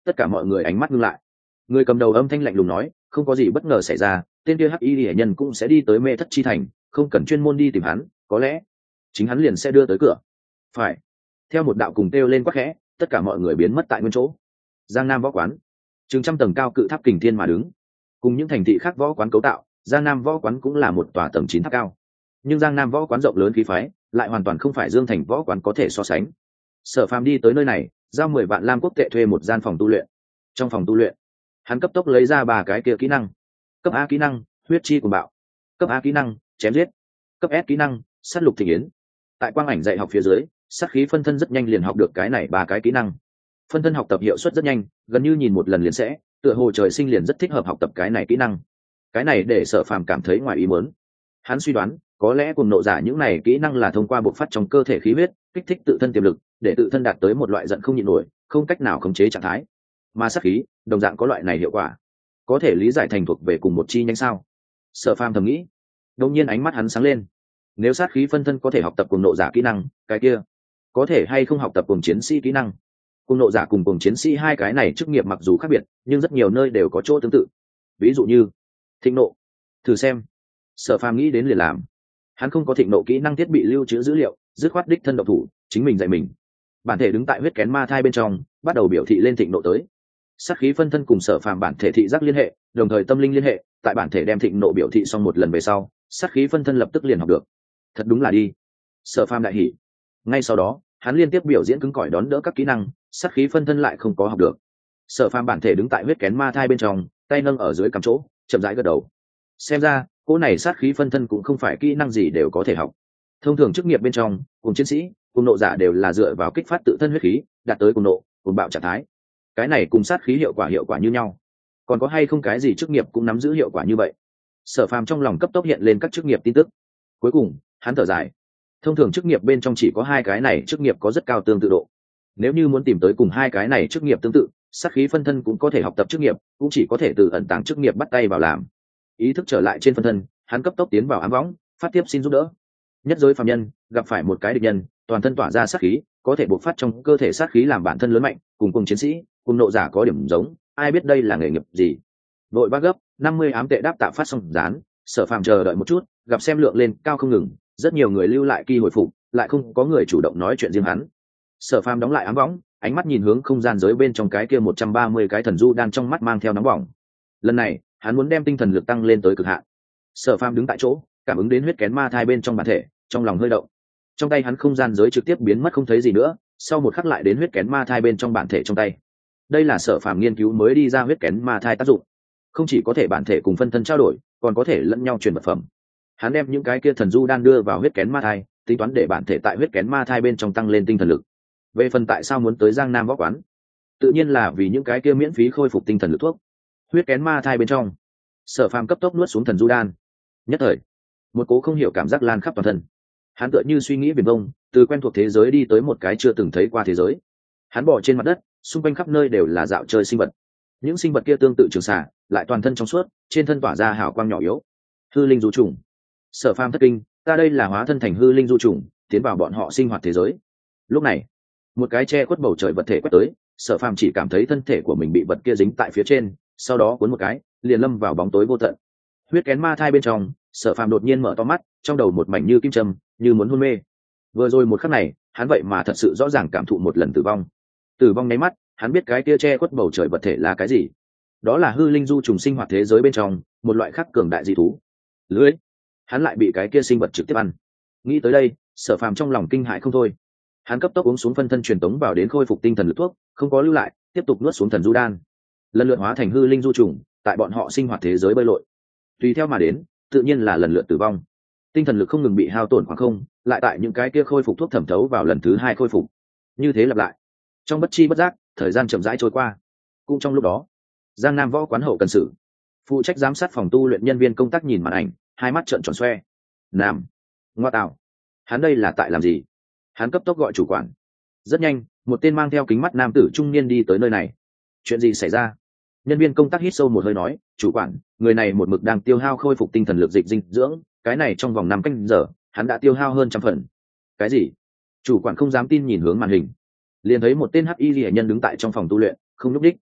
tất cả mọi người ánh mắt ngưng lại. Người cầm đầu âm thanh lạnh lùng nói, không có gì bất ngờ xảy ra, tên kia hắc y hệ nhân cũng sẽ đi tới mê thất chi thành, không cần chuyên môn đi tìm hắn, có lẽ chính hắn liền sẽ đưa tới cửa. Phải. Theo một đạo cùng kêu lên quát khẽ, tất cả mọi người biến mất tại nguyên chỗ. Giang Nam võ quán, chừng trăm tầng cao cự tháp kình thiên mà đứng, cùng những thành thị khác võ quán cấu tạo, Giang Nam võ quán cũng là một tòa tầng chín tháp cao. Nhưng Giang Nam võ quán rộng lớn khí phái, lại hoàn toàn không phải Dương Thành võ quán có thể so sánh. Sở Phàm đi tới nơi này, giao mười vạn lam quốc tệ thuê một gian phòng tu luyện. Trong phòng tu luyện, hắn cấp tốc lấy ra ba cái kia kỹ năng. Cấp A kỹ năng, huyết chi cuồng bạo. Cấp A kỹ năng, chém giết. Cấp S kỹ năng, sát lục thịnh yến. Tại quang ảnh dạy học phía dưới, sát khí phân thân rất nhanh liền học được cái này ba cái kỹ năng. Phân thân học tập hiệu suất rất nhanh, gần như nhìn một lần liền sẽ, tựa hồ trời sinh liền rất thích hợp học tập cái này kỹ năng. Cái này để Sở Phàm cảm thấy ngoài ý muốn. Hắn suy đoán, có lẽ cùng nộ giả những này kỹ năng là thông qua bộc phát trong cơ thể khí huyết, kích thích tự thân tiềm lực, để tự thân đạt tới một loại giận không nhịn nổi, không cách nào khống chế trạng thái. Mà sát khí, đồng dạng có loại này hiệu quả. Có thể lý giải thành thuộc về cùng một chi nhánh sao? Sở Phàm thầm nghĩ. Đột nhiên ánh mắt hắn sáng lên. Nếu sát khí phân thân có thể học tập cùng nộ giả kỹ năng, cái kia có thể hay không học tập cùng chiến sĩ kỹ năng? Cùng nộ giả cùng cùng chiến sĩ hai cái này chức nghiệp mặc dù khác biệt, nhưng rất nhiều nơi đều có chỗ tương tự. Ví dụ như thịnh nộ. Thử xem. Sở Phàm nghĩ đến liền làm. Hắn không có thịnh nộ kỹ năng thiết bị lưu trữ dữ liệu, dứt khoát đích thân độc thủ, chính mình dạy mình. Bản thể đứng tại huyết kén ma thai bên trong, bắt đầu biểu thị lên thịnh nộ tới. Sát khí phân thân cùng Sở Phàm bản thể thị giác liên hệ, đồng thời tâm linh liên hệ, tại bản thể đem thịnh nộ biểu thị xong một lần về sau, sát khí phân thân lập tức liền học được. Thật đúng là đi. Sở Phàm đại hỉ. Ngay sau đó, hắn liên tiếp biểu diễn cứng cỏi đón đỡ các kỹ năng, sát khí phân thân lại không có học được. Sở Phàm bản thể đứng tại huyết kén ma thai bên trong, tay nâng ở dưới cằm chỗ, chậm rãi gật đầu. Xem ra, cỗ này sát khí phân thân cũng không phải kỹ năng gì đều có thể học. Thông thường chức nghiệp bên trong, cùng chiến sĩ, cùng nộ giả đều là dựa vào kích phát tự thân huyết khí, đạt tới cùng nộ, cùng bạo trạng thái. Cái này cùng sát khí hiệu quả hiệu quả như nhau. Còn có hay không cái gì chức nghiệp cũng nắm giữ hiệu quả như vậy? Sở Phàm trong lòng cấp tốc hiện lên các chức nghiệp tin tức. Cuối cùng, hắn thở dài. Thông thường chức nghiệp bên trong chỉ có hai cái này chức nghiệp có rất cao tương tự độ. Nếu như muốn tìm tới cùng hai cái này chức nghiệp tương tự, sát khí phân thân cũng có thể học tập chức nghiệp, cũng chỉ có thể từ ẩn tàng chức nghiệp bắt tay vào làm. Ý thức trở lại trên phân thân, hắn cấp tốc tiến vào ám võng, phát tiếp xin giúp đỡ. Nhất giới phàm nhân gặp phải một cái địch nhân, toàn thân tỏa ra sát khí, có thể bộc phát trong cơ thể sát khí làm bản thân lớn mạnh, cùng cùng chiến sĩ, cùng nộ giả có điểm giống, ai biết đây là nghề nghiệp gì. Đội bác gấp năm mươi ám tệ đáp tạ phát xong dán. Sở Phàm chờ đợi một chút, gặp xem lượng lên cao không ngừng, rất nhiều người lưu lại kỳ hồi phục, lại không có người chủ động nói chuyện riêng hắn. Sở Phàm đóng lại ám võng, ánh mắt nhìn hướng không gian giới bên trong cái kia một trăm ba mươi cái thần du đan trong mắt mang theo nóng bỏng. Lần này, hắn muốn đem tinh thần lực tăng lên tới cực hạn. Sở Phàm đứng tại chỗ, cảm ứng đến huyết kén ma thai bên trong bản thể, trong lòng hơi động. Trong tay hắn không gian giới trực tiếp biến mất không thấy gì nữa, sau một khắc lại đến huyết kén ma thai bên trong bản thể trong tay. Đây là Sở Phàm nghiên cứu mới đi ra huyết kén ma thai tác dụng, không chỉ có thể bản thể cùng phân thân trao đổi, còn có thể lẫn nhau truyền vật phẩm. Hắn đem những cái kia thần du đan đưa vào huyết kén ma thai, tính toán để bản thể tại huyết kén ma thai bên trong tăng lên tinh thần lực. Về phần tại sao muốn tới Giang Nam võ quán, tự nhiên là vì những cái kia miễn phí khôi phục tinh thần lực thuốc. Huyết kén ma thai bên trong, Sở Phàm cấp tốc nuốt xuống thần du đan. Nhất thời, một cố không hiểu cảm giác lan khắp toàn thân. Hắn tựa như suy nghĩ viển vông, từ quen thuộc thế giới đi tới một cái chưa từng thấy qua thế giới. Hắn bò trên mặt đất, xung quanh khắp nơi đều là dạo chơi sinh vật. Những sinh vật kia tương tự trường xà, lại toàn thân trong suốt, trên thân tỏa ra hào quang nhỏ yếu. Hư linh du trùng. Sở Phàm thất kinh, ta đây là hóa thân thành hư linh du trùng, tiến vào bọn họ sinh hoạt thế giới. Lúc này, một cái che khuất bầu trời vật thể quét tới, Sở Phàm chỉ cảm thấy thân thể của mình bị vật kia dính tại phía trên, sau đó cuốn một cái, liền lâm vào bóng tối vô tận. Huyết kén ma thai bên trong, Sở Phàm đột nhiên mở to mắt, trong đầu một mảnh như kim châm, như muốn hôn mê. Vừa rồi một khắc này, hắn vậy mà thật sự rõ ràng cảm thụ một lần tử vong. Tử vong nháy mắt, hắn biết cái kia che khuất bầu trời vật thể là cái gì. Đó là hư linh du trùng sinh hoạt thế giới bên trong, một loại khắc cường đại dị thú. Lưới, hắn lại bị cái kia sinh vật trực tiếp ăn. Nghĩ tới đây, Sở Phàm trong lòng kinh hãi không thôi. Hắn cấp tốc uống xuống phân thân truyền tống vào đến khôi phục tinh thần lực thuốc, không có lưu lại, tiếp tục nuốt xuống thần du đan. Lần lượt hóa thành hư linh du trùng, tại bọn họ sinh hoạt thế giới bơi lội. Tùy theo mà đến, tự nhiên là lần lượt tử vong. Tinh thần lực không ngừng bị hao tổn khoảng không, lại tại những cái kia khôi phục thuốc thẩm thấu vào lần thứ hai khôi phục. Như thế lặp lại. Trong bất chi bất giác, thời gian chậm rãi trôi qua. Cũng trong lúc đó, Giang Nam võ quán hậu cần sự, phụ trách giám sát phòng tu luyện nhân viên công tác nhìn màn ảnh, hai mắt trợn tròn xoe. Nam, ngoa tạo, hắn đây là tại làm gì? Hắn cấp tốc gọi chủ quản. Rất nhanh, một tên mang theo kính mắt nam tử trung niên đi tới nơi này. Chuyện gì xảy ra? Nhân viên công tác hít sâu một hơi nói, chủ quản, người này một mực đang tiêu hao khôi phục tinh thần lực dịch dinh dưỡng, cái này trong vòng năm canh giờ, hắn đã tiêu hao hơn trăm phần. Cái gì? Chủ quản không dám tin nhìn hướng màn hình, liền thấy một tên hắc y liễu nhân đứng tại trong phòng tu luyện, không nhúc đích.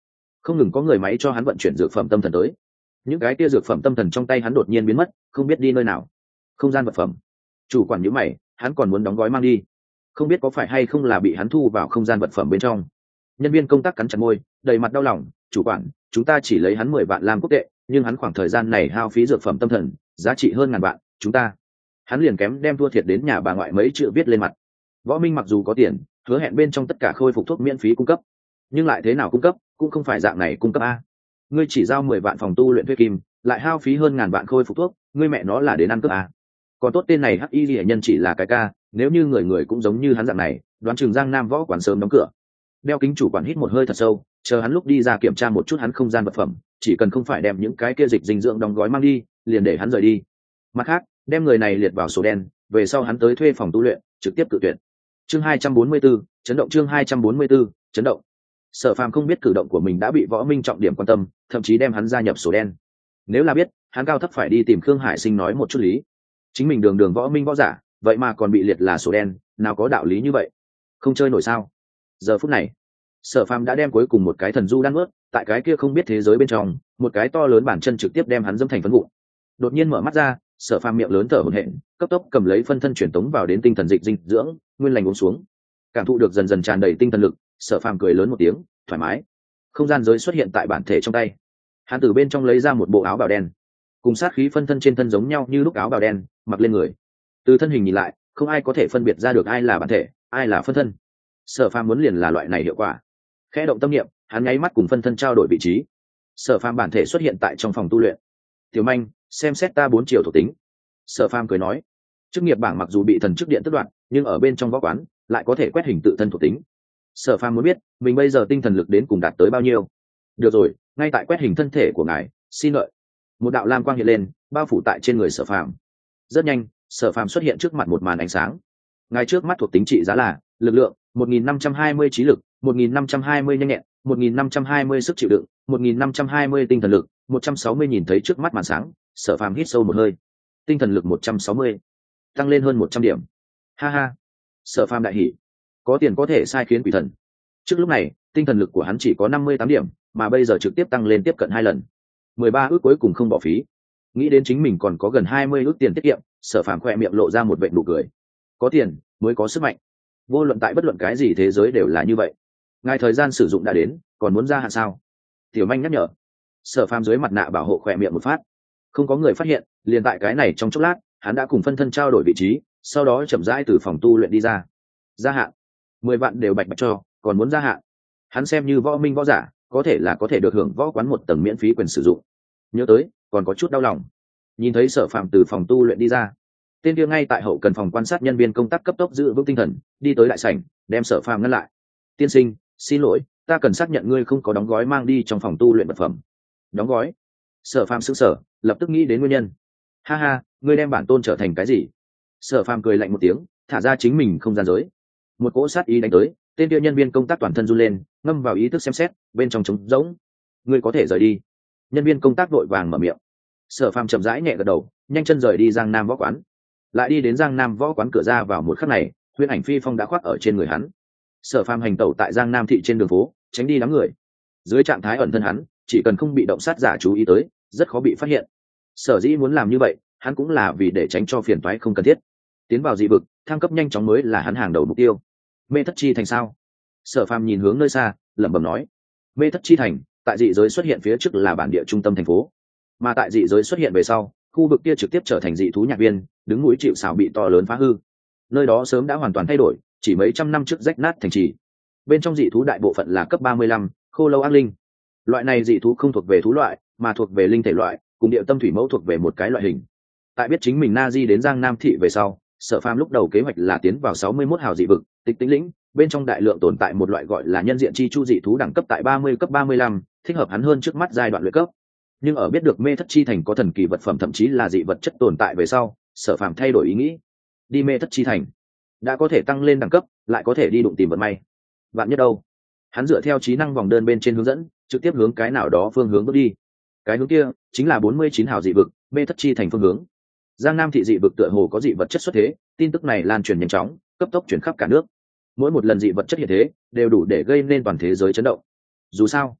không ngừng có người máy cho hắn vận chuyển dược phẩm tâm thần tới. Những cái kia dược phẩm tâm thần trong tay hắn đột nhiên biến mất, không biết đi nơi nào. Không gian vật phẩm. Chủ quản nhíu mày, hắn còn muốn đóng gói mang đi, không biết có phải hay không là bị hắn thu vào không gian vật phẩm bên trong. Nhân viên công tác cắn chặt môi, đầy mặt đau lòng. Chủ quản, chúng ta chỉ lấy hắn mười vạn lam quốc tệ, nhưng hắn khoảng thời gian này hao phí dược phẩm tâm thần giá trị hơn ngàn vạn, chúng ta hắn liền kém đem thua thiệt đến nhà bà ngoại mấy chữ viết lên mặt. Võ Minh mặc dù có tiền, hứa hẹn bên trong tất cả khôi phục thuốc miễn phí cung cấp, nhưng lại thế nào cung cấp cũng không phải dạng này cung cấp a. Ngươi chỉ giao mười vạn phòng tu luyện thuê kim, lại hao phí hơn ngàn vạn khôi phục thuốc, ngươi mẹ nó là đến ăn cướp a. Còn tốt tên này hắc y liễu nhân chỉ là cái ca, nếu như người người cũng giống như hắn dạng này, đoán chừng Giang Nam võ quán sớm đóng cửa. Đeo kính chủ quản hít một hơi thật sâu, chờ hắn lúc đi ra kiểm tra một chút hắn không gian vật phẩm, chỉ cần không phải đem những cái kia dịch dinh dưỡng đóng gói mang đi, liền để hắn rời đi. Mặt khác, đem người này liệt vào sổ đen, về sau hắn tới thuê phòng tu luyện, trực tiếp cự tuyệt. Chương hai trăm bốn mươi 4, chấn động chương hai trăm bốn mươi 4, chấn động. Sở Phàm không biết cử động của mình đã bị Võ Minh trọng điểm quan tâm, thậm chí đem hắn gia nhập sổ đen. Nếu là biết, hắn cao thấp phải đi tìm Khương Hải Sinh nói một chút lý. Chính mình đường đường Võ Minh võ giả, vậy mà còn bị liệt là sổ đen, nào có đạo lý như vậy? Không chơi nổi sao? Giờ phút này, Sở Phàm đã đem cuối cùng một cái thần du đan ướt, tại cái kia không biết thế giới bên trong, một cái to lớn bản chân trực tiếp đem hắn dẫm thành phấn vụn. Đột nhiên mở mắt ra, Sở Phàm miệng lớn thở hổn hển, cấp tốc cầm lấy phân thân truyền tống vào đến tinh thần dịch dinh dưỡng, nguyên lành uống xuống. Cảm thụ được dần dần tràn đầy tinh thần lực, Sở Phàm cười lớn một tiếng, thoải mái. Không gian giới xuất hiện tại bản thể trong tay. Hắn từ bên trong lấy ra một bộ áo bào đen, cùng sát khí phân thân trên thân giống nhau như lúc áo bào đen, mặc lên người. Từ thân hình nhìn lại, không ai có thể phân biệt ra được ai là bản thể, ai là phân thân. Sở Phàm muốn liền là loại này hiệu quả. Khẽ động tâm niệm, hắn nháy mắt cùng phân thân trao đổi vị trí. Sở Phàm bản thể xuất hiện tại trong phòng tu luyện. Tiểu Manh, xem xét ta bốn chiều thuộc tính. Sở Phàm cười nói, chức nghiệp bảng mặc dù bị thần chức điện tước đoạt, nhưng ở bên trong võ quán lại có thể quét hình tự thân thuộc tính. Sở Phàm muốn biết mình bây giờ tinh thần lực đến cùng đạt tới bao nhiêu. Được rồi, ngay tại quét hình thân thể của ngài, xin lợi. Một đạo lam quang hiện lên, bao phủ tại trên người Sở Phàm. Rất nhanh, Sở Phàm xuất hiện trước mặt một màn ánh sáng. Ngài trước mắt thuộc tính trị giá là lực lượng một nghìn năm trăm hai mươi, trí lực một nghìn năm trăm hai mươi, nhanh nhẹn một nghìn năm trăm hai mươi, sức chịu đựng một nghìn năm trăm hai mươi, tinh thần lực một trăm sáu mươi. Nhìn thấy trước mắt màn sáng, Sở Phàm hít sâu một hơi. Tinh thần lực một trăm sáu mươi, tăng lên hơn một trăm điểm. Ha ha, Sở Phàm đại hỉ, có tiền có thể sai khiến quỷ thần. Trước lúc này, tinh thần lực của hắn chỉ có năm mươi tám điểm, mà bây giờ trực tiếp tăng lên tiếp cận hai lần. mười ba ước cuối cùng không bỏ phí. Nghĩ đến chính mình còn có gần hai mươi ước tiền tiết kiệm, Sở Phàm khỏe miệng lộ ra một vệt nụ cười. Có tiền mới có sức mạnh. Vô luận tại bất luận cái gì thế giới đều là như vậy. Ngài thời gian sử dụng đã đến, còn muốn gia hạn sao? Tiểu Manh nhắc nhở. Sở Phàm dưới mặt nạ bảo hộ khỏe miệng một phát, không có người phát hiện. Liền tại cái này trong chốc lát, hắn đã cùng phân thân trao đổi vị trí, sau đó chậm rãi từ phòng tu luyện đi ra. Gia hạn mười vạn đều bạch bạch cho, còn muốn gia hạn. Hắn xem như võ minh võ giả, có thể là có thể được hưởng võ quán một tầng miễn phí quyền sử dụng. Nhớ tới, còn có chút đau lòng. Nhìn thấy Sở Phàm từ phòng tu luyện đi ra, tên kia ngay tại hậu cần phòng quan sát nhân viên công tác cấp tốc giữ vững tinh thần, đi tới đại sảnh, đem Sở Phàm ngăn lại. Tiên sinh, xin lỗi, ta cần xác nhận ngươi không có đóng gói mang đi trong phòng tu luyện vật phẩm. Đóng gói? Sở Phàm sững sờ, lập tức nghĩ đến nguyên nhân. Ha ha, ngươi đem bản tôn trở thành cái gì? Sở Phàm cười lạnh một tiếng, thả ra chính mình không gian giới. Một cỗ sát ý đánh tới, tên kia nhân viên công tác toàn thân run lên, ngâm vào ý thức xem xét, bên trong trống rỗng. Ngươi có thể rời đi. Nhân viên công tác vội vàng mở miệng. Sở Phàm chậm rãi nhẹ gật đầu, nhanh chân rời đi Giang Nam võ quán. Lại đi đến Giang Nam võ quán cửa ra vào một khắc này, huyễn ảnh phi phong đã khoác ở trên người hắn. Sở Phàm hành tẩu tại Giang Nam thị trên đường phố, tránh đi đám người. Dưới trạng thái ẩn thân hắn, chỉ cần không bị động sát giả chú ý tới, rất khó bị phát hiện. Sở dĩ muốn làm như vậy, hắn cũng là vì để tránh cho phiền toái không cần thiết. Tiến vào dị vực, thăng cấp nhanh chóng mới là hắn hàng đầu mục tiêu. Mê Thất Chi Thành sao? Sở Phàm nhìn hướng nơi xa, lẩm bẩm nói. Mê Thất Chi Thành, tại dị giới xuất hiện phía trước là bản địa trung tâm thành phố, mà tại dị giới xuất hiện về sau, khu vực kia trực tiếp trở thành dị thú nhạc viên, đứng núi chịu sào bị to lớn phá hư. Nơi đó sớm đã hoàn toàn thay đổi, chỉ mấy trăm năm trước rách nát thành trì. Bên trong dị thú đại bộ phận là cấp ba mươi lăm, khô lâu ác linh. Loại này dị thú không thuộc về thú loại, mà thuộc về linh thể loại, cùng địa tâm thủy mẫu thuộc về một cái loại hình. Tại biết chính mình na di đến Giang Nam thị về sau, Sở Phàm lúc đầu kế hoạch là tiến vào sáu mươi mốt hào dị vực, Tịch Tĩnh lĩnh, bên trong đại lượng tồn tại một loại gọi là nhân diện chi chu dị thú đẳng cấp tại ba mươi cấp ba mươi lăm, thích hợp hắn hơn trước mắt giai đoạn luyện cấp. Nhưng ở biết được Mê Thất Chi Thành có thần kỳ vật phẩm thậm chí là dị vật chất tồn tại về sau, Sở Phàm thay đổi ý nghĩ. Đi Mê Thất Chi Thành, đã có thể tăng lên đẳng cấp, lại có thể đi đụng tìm vận may. Vạn nhất đâu? Hắn dựa theo trí năng vòng đơn bên trên hướng dẫn, trực tiếp hướng cái nào đó phương hướng bước đi. Cái hướng kia chính là bốn mươi chín hào dị vực, Mê Thất Chi Thành phương hướng. Giang Nam thị dị vực tựa hồ có dị vật chất xuất thế, tin tức này lan truyền nhanh chóng, cấp tốc truyền khắp cả nước. Mỗi một lần dị vật chất hiện thế, đều đủ để gây nên toàn thế giới chấn động. Dù sao,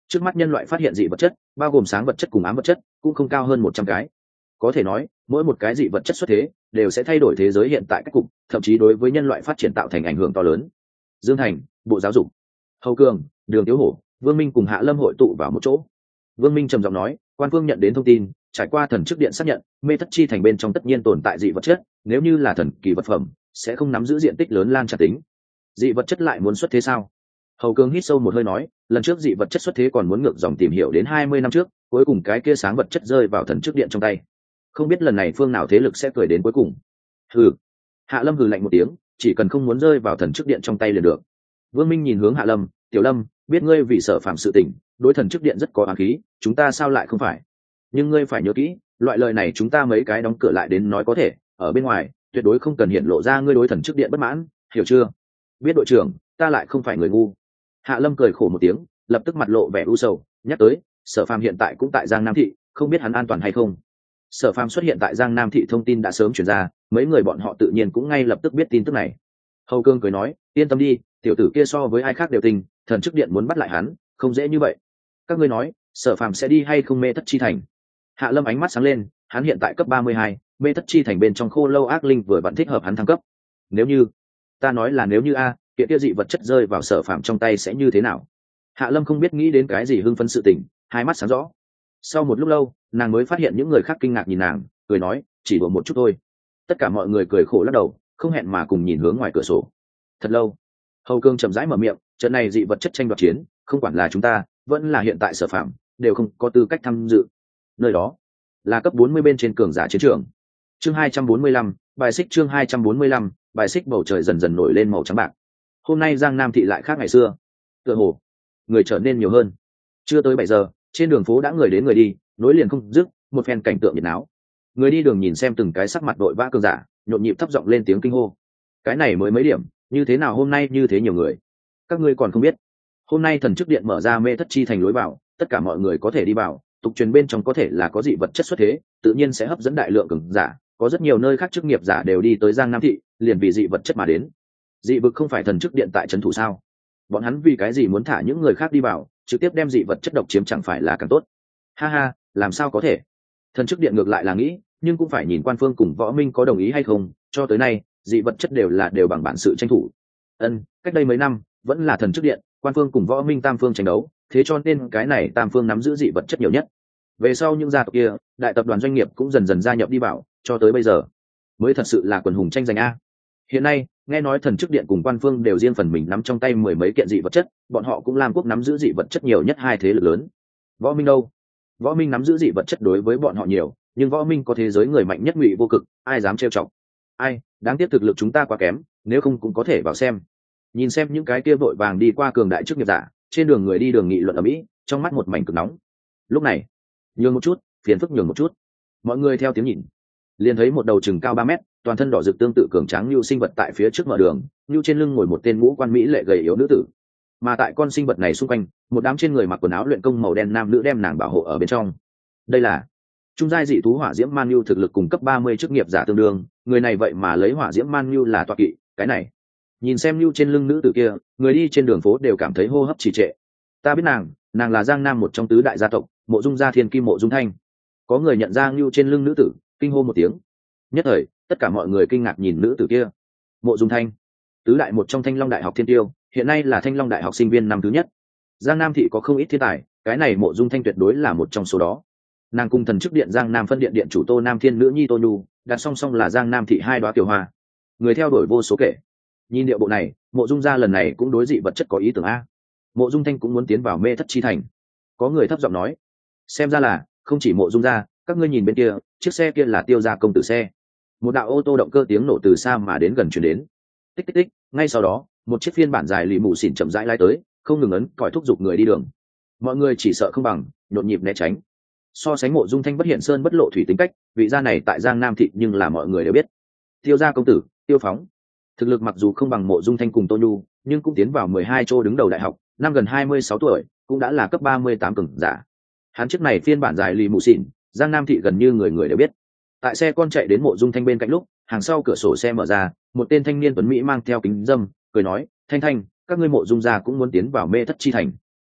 Trước mắt nhân loại phát hiện dị vật chất, bao gồm sáng vật chất cùng ám vật chất, cũng không cao hơn một trăm cái. Có thể nói, mỗi một cái dị vật chất xuất thế đều sẽ thay đổi thế giới hiện tại cách cục, thậm chí đối với nhân loại phát triển tạo thành ảnh hưởng to lớn. Dương Thành, Bộ Giáo dục. Hầu Cường, Đường Tiếu Hổ, Vương Minh cùng Hạ Lâm hội tụ vào một chỗ. Vương Minh trầm giọng nói, quan phương nhận đến thông tin, trải qua thần chức điện xác nhận, mê thất chi thành bên trong tất nhiên tồn tại dị vật chất, nếu như là thần kỳ vật phẩm, sẽ không nắm giữ diện tích lớn lan tràn tính. Dị vật chất lại muốn xuất thế sao? Hầu Cường hít sâu một hơi nói, lần trước dị vật chất xuất thế còn muốn ngược dòng tìm hiểu đến hai mươi năm trước, cuối cùng cái kia sáng vật chất rơi vào thần chức điện trong tay. Không biết lần này phương nào thế lực sẽ cười đến cuối cùng. Hừ. Hạ Lâm hừ lạnh một tiếng, chỉ cần không muốn rơi vào thần chức điện trong tay liền được. Vương Minh nhìn hướng Hạ Lâm, Tiểu Lâm, biết ngươi vì sợ phạm sự tình, đối thần chức điện rất có oán khí, chúng ta sao lại không phải? Nhưng ngươi phải nhớ kỹ, loại lời này chúng ta mấy cái đóng cửa lại đến nói có thể, ở bên ngoài tuyệt đối không cần hiện lộ ra ngươi đối thần chức điện bất mãn, hiểu chưa? Biết đội trưởng, ta lại không phải người ngu. Hạ Lâm cười khổ một tiếng, lập tức mặt lộ vẻ u sầu, nhắc tới, Sở Phàm hiện tại cũng tại Giang Nam thị, không biết hắn an toàn hay không. Sở Phàm xuất hiện tại Giang Nam thị thông tin đã sớm truyền ra, mấy người bọn họ tự nhiên cũng ngay lập tức biết tin tức này. Hầu Cương cười nói, yên tâm đi, tiểu tử kia so với ai khác đều tình, thần chức điện muốn bắt lại hắn, không dễ như vậy. Các ngươi nói, Sở Phàm sẽ đi hay không mê thất chi thành? Hạ Lâm ánh mắt sáng lên, hắn hiện tại cấp ba mươi hai, mê thất chi thành bên trong khô lâu ác linh vừa vẫn thích hợp hắn thăng cấp. Nếu như, ta nói là nếu như a, kiện kia dị vật chất rơi vào Sở Phàm trong tay sẽ như thế nào? Hạ Lâm không biết nghĩ đến cái gì hưng phấn sự tình, hai mắt sáng rõ. Sau một lúc lâu, nàng mới phát hiện những người khác kinh ngạc nhìn nàng, cười nói, chỉ đùa một chút thôi. Tất cả mọi người cười khổ lắc đầu, không hẹn mà cùng nhìn hướng ngoài cửa sổ. Thật lâu, Hầu Cương chậm rãi mở miệng, trận này dị vật chất tranh đoạt chiến, không quản là chúng ta, vẫn là hiện tại Sở Phàm, đều không có tư cách tham dự. Nơi đó là cấp bốn mươi bên trên cường giả chiến trường. Chương hai trăm bốn mươi lăm, bài xích chương hai trăm bốn mươi lăm, bài xích bầu trời dần dần nổi lên màu trắng bạc. Hôm nay Giang Nam thị lại khác ngày xưa. Tựa hồ người trở nên nhiều hơn. Chưa tới bảy giờ, trên đường phố đã người đến người đi, nối liền không dứt, một phen cảnh tượng nhiệt náo. Người đi đường nhìn xem từng cái sắc mặt đội vã cường giả, nhộn nhịp thấp giọng lên tiếng kinh hô. Cái này mới mấy điểm, như thế nào hôm nay như thế nhiều người? Các ngươi còn không biết, hôm nay thần chức điện mở ra mê thất chi thành lối vào, tất cả mọi người có thể đi vào, tục truyền bên trong có thể là có dị vật chất xuất thế, tự nhiên sẽ hấp dẫn đại lượng cường giả, có rất nhiều nơi khác chức nghiệp giả đều đi tới Giang Nam thị, liền vì dị vật chất mà đến. Dị vực không phải thần chức điện tại trấn thủ sao? Bọn hắn vì cái gì muốn thả những người khác đi vào, trực tiếp đem dị vật chất độc chiếm chẳng phải là càng tốt? Ha ha, làm sao có thể? Thần chức điện ngược lại là nghĩ, nhưng cũng phải nhìn quan phương cùng võ minh có đồng ý hay không, cho tới nay, dị vật chất đều là đều bằng bản sự tranh thủ. Ân, cách đây mấy năm, vẫn là thần chức điện, quan phương cùng võ minh tam phương tranh đấu, thế cho nên cái này tam phương nắm giữ dị vật chất nhiều nhất. Về sau những gia tộc kia, đại tập đoàn doanh nghiệp cũng dần dần gia nhập đi vào, cho tới bây giờ mới thật sự là quần hùng tranh giành a. Hiện nay, nghe nói thần chức điện cùng quan phương đều riêng phần mình nắm trong tay mười mấy kiện dị vật chất, bọn họ cũng làm quốc nắm giữ dị vật chất nhiều nhất hai thế lực lớn. Võ minh đâu? Võ minh nắm giữ dị vật chất đối với bọn họ nhiều, nhưng võ minh có thế giới người mạnh nhất Ngụy Vô Cực, ai dám trêu chọc? Ai, đáng tiếc thực lực chúng ta quá kém, nếu không cũng có thể vào xem. Nhìn xem những cái kia vội vàng đi qua cường đại chức nghiệp giả, trên đường người đi đường nghị luận ở mỹ, trong mắt một mảnh cực nóng. Lúc này, nhường một chút, phiền phức nhường một chút. Mọi người theo tiếng nhìn, liền thấy một đầu chừng cao ba mét, toàn thân đỏ rực tương tự cường tráng như sinh vật tại phía trước mở đường, như trên lưng ngồi một tên ngũ quan mỹ lệ gầy yếu nữ tử. Mà tại con sinh vật này xung quanh, một đám trên người mặc quần áo luyện công màu đen nam nữ đem nàng bảo hộ ở bên trong. Đây là trung giai dị thú hỏa diễm man nhu, thực lực cùng cấp ba mươi chức nghiệp giả tương đương, người này vậy mà lấy hỏa diễm man nhu là tọa kỵ, cái này, nhìn xem nhu trên lưng nữ tử kia, người đi trên đường phố đều cảm thấy hô hấp trì trệ. Ta biết nàng, nàng là Giang Nam một trong tứ đại gia tộc, Mộ Dung gia Thiên Kim Mộ Dung Thanh. Có người nhận ra nhu trên lưng nữ tử, kinh hô một tiếng. Nhất thời, tất cả mọi người kinh ngạc nhìn nữ tử kia. Mộ Dung Thanh, tứ đại một trong Thanh Long Đại học thiên tiêu, hiện nay là Thanh Long Đại học sinh viên năm thứ nhất. Giang Nam thị có không ít thiên tài, cái này Mộ Dung Thanh tuyệt đối là một trong số đó. Nàng cùng thần chức điện Giang Nam phân điện điện chủ Tô Nam Thiên nữ nhi Tô Nhu, đặt song song là Giang Nam thị hai đóa tiểu hoa. Người theo đuổi vô số kể. Nhìn điệu bộ này, Mộ Dung gia lần này cũng đối dị vật chất có ý tưởng a. Mộ Dung Thanh cũng muốn tiến vào mê thất chi thành. Có người thấp giọng nói, xem ra là không chỉ Mộ Dung gia, các ngươi nhìn bên kia, chiếc xe kia là Tiêu gia công tử xe. Một đạo ô tô động cơ tiếng nổ từ xa mà đến gần chuyển đến. Tích tích tích, ngay sau đó, một chiếc phiên bản dài lì mù xỉn chậm rãi lái tới, không ngừng ấn còi thúc giục người đi đường. Mọi người chỉ sợ không bằng, nhộn nhịp né tránh. So sánh Mộ Dung Thanh bất hiện sơn bất lộ thủy tính cách, vị gia này tại Giang Nam thị nhưng là mọi người đều biết. Tiêu gia công tử, Tiêu Phóng, thực lực mặc dù không bằng Mộ Dung Thanh cùng Tô Nhu, nhưng cũng tiến vào mười hai chỗ đứng đầu đại học, năm gần hai mươi sáu tuổi, cũng đã là cấp ba mươi tám cường giả. Hắn chiếc này phiên bản dài lì mù xỉn, Giang Nam thị gần như người người đều biết. Tại xe con chạy đến Mộ Dung Thanh bên cạnh lúc, hàng sau cửa sổ xe mở ra, một tên thanh niên tuấn mỹ mang theo kính dâm, cười nói, "Thanh Thanh, các ngươi Mộ Dung gia cũng muốn tiến vào mê thất chi thành."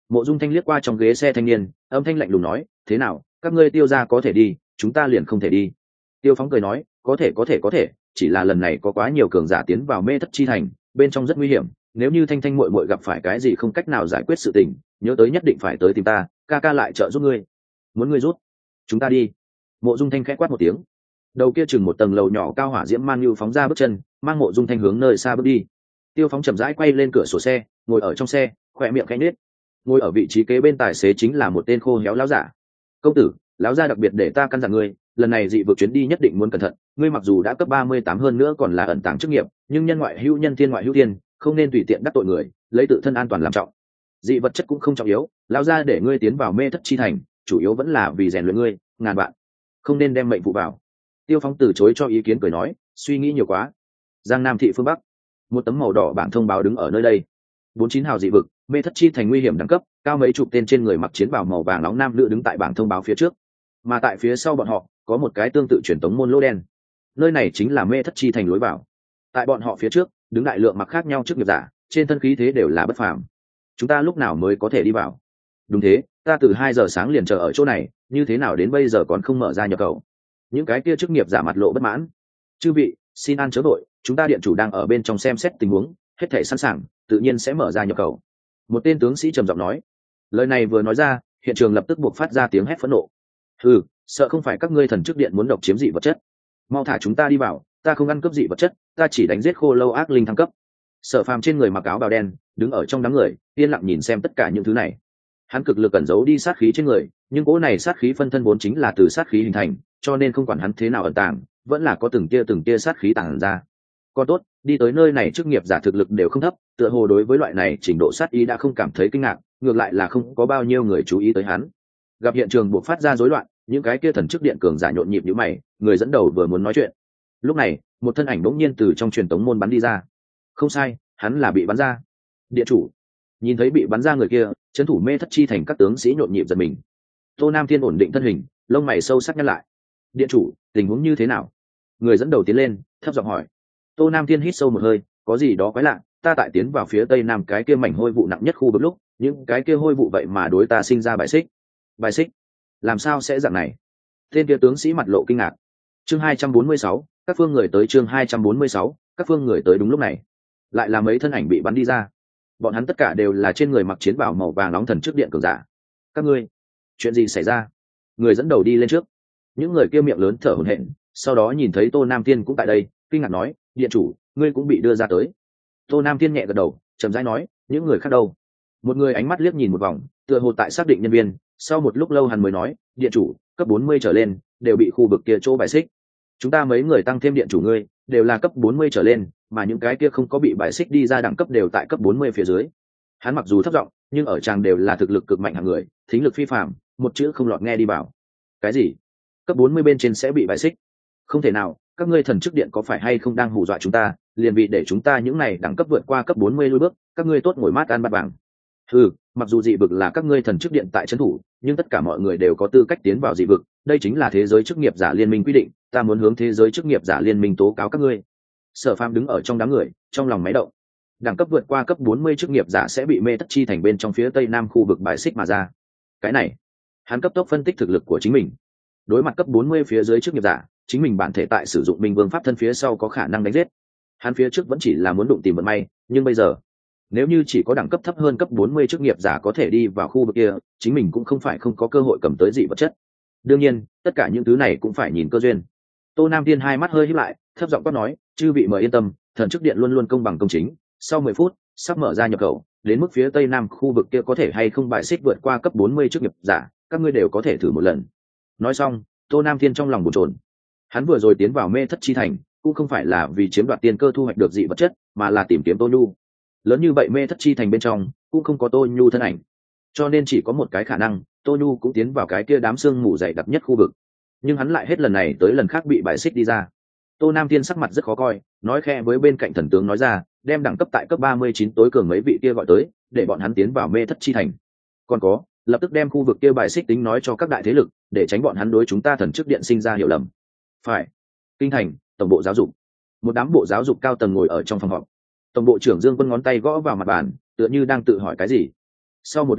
Mộ Dung Thanh liếc qua trong ghế xe thanh niên, âm thanh lạnh lùng nói, thế nào, các ngươi Tiêu gia có thể đi, chúng ta liền không thể đi. Tiêu Phóng cười nói, có thể có thể có thể, chỉ là lần này có quá nhiều cường giả tiến vào Mê Thất Chi Thành, bên trong rất nguy hiểm, nếu như Thanh Thanh muội muội gặp phải cái gì không cách nào giải quyết sự tình, nhớ tới nhất định phải tới tìm ta, ca ca lại trợ giúp ngươi. Muốn ngươi rút, chúng ta đi. Mộ Dung Thanh khẽ quát một tiếng. Đầu kia chừng một tầng lầu nhỏ cao hỏa diễm man như phóng ra bước chân, mang Mộ Dung Thanh hướng nơi xa bước đi. Tiêu Phóng chậm rãi quay lên cửa sổ xe, ngồi ở trong xe, khỏe miệng khẽ nhếch. Ngồi ở vị trí kế bên tài xế chính là một tên khô héo lão giả. Công tử, lão gia đặc biệt để ta căn dặn ngươi, lần này dị vực chuyến đi nhất định muốn cẩn thận, ngươi mặc dù đã cấp ba mươi tám hơn nữa còn là ẩn tàng chức nghiệp, nhưng nhân ngoại hữu nhân thiên ngoại hữu thiên, không nên tùy tiện đắc tội người, lấy tự thân an toàn làm trọng. Dị vật chất cũng không trọng yếu, lão gia để ngươi tiến vào Mê Thất Chi Thành, chủ yếu vẫn là vì rèn luyện ngươi, ngàn vạn không nên đem mệnh phụ vào. Tiêu Phóng từ chối cho ý kiến, cười nói, suy nghĩ nhiều quá. Giang Nam thị phương Bắc, một tấm màu đỏ bảng thông báo đứng ở nơi đây. bốn chín hào dị vực, Mê Thất Chi Thành nguy hiểm đẳng cấp, cao mấy chục tên trên người mặc chiến bào màu vàng nóng nam nữ đứng tại bảng thông báo phía trước, mà tại phía sau bọn họ có một cái tương tự truyền tống môn lỗ đen. Nơi này chính là Mê Thất Chi Thành lối vào. Tại bọn họ phía trước đứng đại lượng mặc khác nhau trước nghiệp giả, trên thân khí thế đều là bất phàm. Chúng ta lúc nào mới có thể đi vào? Đúng thế, ta từ hai giờ sáng liền chờ ở chỗ này, như thế nào đến bây giờ còn không mở ra nhập khẩu? Những cái kia chức nghiệp giả mặt lộ bất mãn. Chư vị, xin ăn chớ đội, chúng ta điện chủ đang ở bên trong xem xét tình huống, hết thể sẵn sàng, tự nhiên sẽ mở ra nhập khẩu. Một tên tướng sĩ trầm giọng nói. Lời này vừa nói ra, hiện trường lập tức buộc phát ra tiếng hét phẫn nộ. Ừ, sợ không phải các ngươi thần chức điện muốn độc chiếm dị vật chất? Mau thả chúng ta đi vào, ta không ăn cướp dị vật chất, ta chỉ đánh giết khô lâu ác linh thăng cấp. Sở Phàm trên người mặc áo bào đen, đứng ở trong đám người, yên lặng nhìn xem tất cả những thứ này. Hắn cực lực cẩn giấu đi sát khí trên người, nhưng cỗ này sát khí phân thân vốn chính là từ sát khí hình thành, cho nên không quản hắn thế nào ẩn tàng, vẫn là có từng tia từng tia sát khí tàng ra. Còn tốt, đi tới nơi này chức nghiệp giả thực lực đều không thấp, tựa hồ đối với loại này trình độ sát ý đã không cảm thấy kinh ngạc, ngược lại là không có bao nhiêu người chú ý tới hắn. Gặp hiện trường buộc phát ra rối loạn, những cái kia thần chức điện cường giả nhộn nhịp như mày, người dẫn đầu vừa muốn nói chuyện. Lúc này, một thân ảnh bỗng nhiên từ trong truyền tống môn bắn đi ra. Không sai, hắn là bị bắn ra. Điện chủ. Nhìn thấy bị bắn ra người kia, trấn thủ Mê Thất Chi Thành các tướng sĩ nhộn nhịp giật mình. Tô Nam Thiên ổn định thân hình, lông mày sâu sắc nhăn lại. Điện chủ, tình huống như thế nào? Người dẫn đầu tiến lên, thấp giọng hỏi. Tô Nam Thiên hít sâu một hơi, có gì đó quái lạ, ta tại tiến vào phía tây nam cái kia mảnh hôi vụ nặng nhất khu vực lúc, những cái kia hôi vụ vậy mà đối ta sinh ra bài xích. Bài xích? Làm sao sẽ dạng này? Tên kia tướng sĩ mặt lộ kinh ngạc. Chương hai trăm bốn mươi sáu, các phương người tới. Chương hai trăm bốn mươi sáu, các phương người tới. Đúng lúc này, lại là mấy thân ảnh bị bắn đi ra. Bọn hắn tất cả đều là trên người mặc chiến bào màu vàng nóng thần trước điện cường giả. Các ngươi, chuyện gì xảy ra? Người dẫn đầu đi lên trước. Những người kia miệng lớn thở hổn hển, sau đó nhìn thấy Tô Nam Thiên cũng tại đây, kinh ngạc nói, điện chủ, ngươi cũng bị đưa ra tới. Tô Nam Thiên nhẹ gật đầu, chậm rãi nói, những người khác đâu? Một người ánh mắt liếc nhìn một vòng, tựa hồ tại xác định nhân viên, sau một lúc lâu hắn mới nói, điện chủ, cấp bốn mươi trở lên đều bị khu vực kia chỗ bài xích. Chúng ta mấy người tăng thêm điện chủ ngươi, đều là cấp bốn mươi trở lên, mà những cái kia không có bị bài xích đi ra đẳng cấp đều tại cấp bốn mươi phía dưới. Hắn mặc dù thấp giọng, nhưng ở tràng đều là thực lực cực mạnh hạng người, thính lực phi phàm, một chữ không lọt nghe đi vào. Cái gì? Cấp bốn mươi bên trên sẽ bị bài xích? Không thể nào, các ngươi thần chức điện có phải hay không đang hù dọa chúng ta, liền vì để chúng ta những này đẳng cấp vượt qua cấp bốn mươi lùi bước, các ngươi tốt ngồi mát ăn bát vàng. Ừ, mặc dù dị vực là các ngươi thần chức điện tại trấn thủ, nhưng tất cả mọi người đều có tư cách tiến vào dị vực, đây chính là thế giới chức nghiệp giả liên minh quy định, ta muốn hướng thế giới chức nghiệp giả liên minh tố cáo các ngươi. Sở Phàm đứng ở trong đám người, trong lòng máy động. Đẳng cấp vượt qua cấp bốn mươi chức nghiệp giả sẽ bị Mê Thất Chi Thành bên trong phía tây nam khu vực bài xích mà ra. Cái này, hắn cấp tốc phân tích thực lực của chính mình. Đối mặt cấp bốn mươi phía dưới chức nghiệp giả, chính mình bản thể tại sử dụng Minh Vương pháp thân phía sau có khả năng đánh giết. Hắn phía trước vẫn chỉ là muốn đụng tìm vận may, nhưng bây giờ, nếu như chỉ có đẳng cấp thấp hơn cấp bốn mươi chức nghiệp giả có thể đi vào khu vực kia, chính mình cũng không phải không có cơ hội cầm tới dị vật chất. Đương nhiên, tất cả những thứ này cũng phải nhìn cơ duyên. Tô Nam Thiên hai mắt hơi híp lại, thấp giọng quát nói, chư vị mời yên tâm, thần chức điện luôn luôn công bằng công chính, sau mười phút, sắp mở ra nhập khẩu, đến mức phía tây nam khu vực kia có thể hay không bại xích vượt qua cấp bốn mươi chức nghiệp giả, các ngươi đều có thể thử một lần. Nói xong, Tô Nam Thiên trong lòng bồn chồn. Hắn vừa rồi tiến vào Mê Thất Chi Thành, cũng không phải là vì chiếm đoạt tiền cơ thu hoạch được dị vật chất, mà là tìm kiếm Tô Nhu. Lớn như vậy Mê Thất Chi Thành bên trong, cũng không có Tô Nhu thân ảnh, cho nên chỉ có một cái khả năng, Tô Nhu cũng tiến vào cái kia đám sương mù dày đặc nhất khu vực. Nhưng hắn lại hết lần này tới lần khác bị bại xích đi ra. Tô Nam Thiên sắc mặt rất khó coi, nói khẽ với bên cạnh thần tướng nói ra, đem đẳng cấp tại cấp ba mươi chín tối cường mấy vị kia gọi tới, để bọn hắn tiến vào Mê Thất Chi Thành. Còn có, lập tức đem khu vực kia bài xích tính nói cho các đại thế lực, để tránh bọn hắn đối chúng ta thần chức điện sinh ra hiểu lầm. Phải. Kinh thành, tổng bộ giáo dục. Một đám bộ giáo dục cao tầng ngồi ở trong phòng họp. Tổng bộ trưởng Dương Quân ngón tay gõ vào mặt bàn, tựa như đang tự hỏi cái gì. Sau một lúc lâu,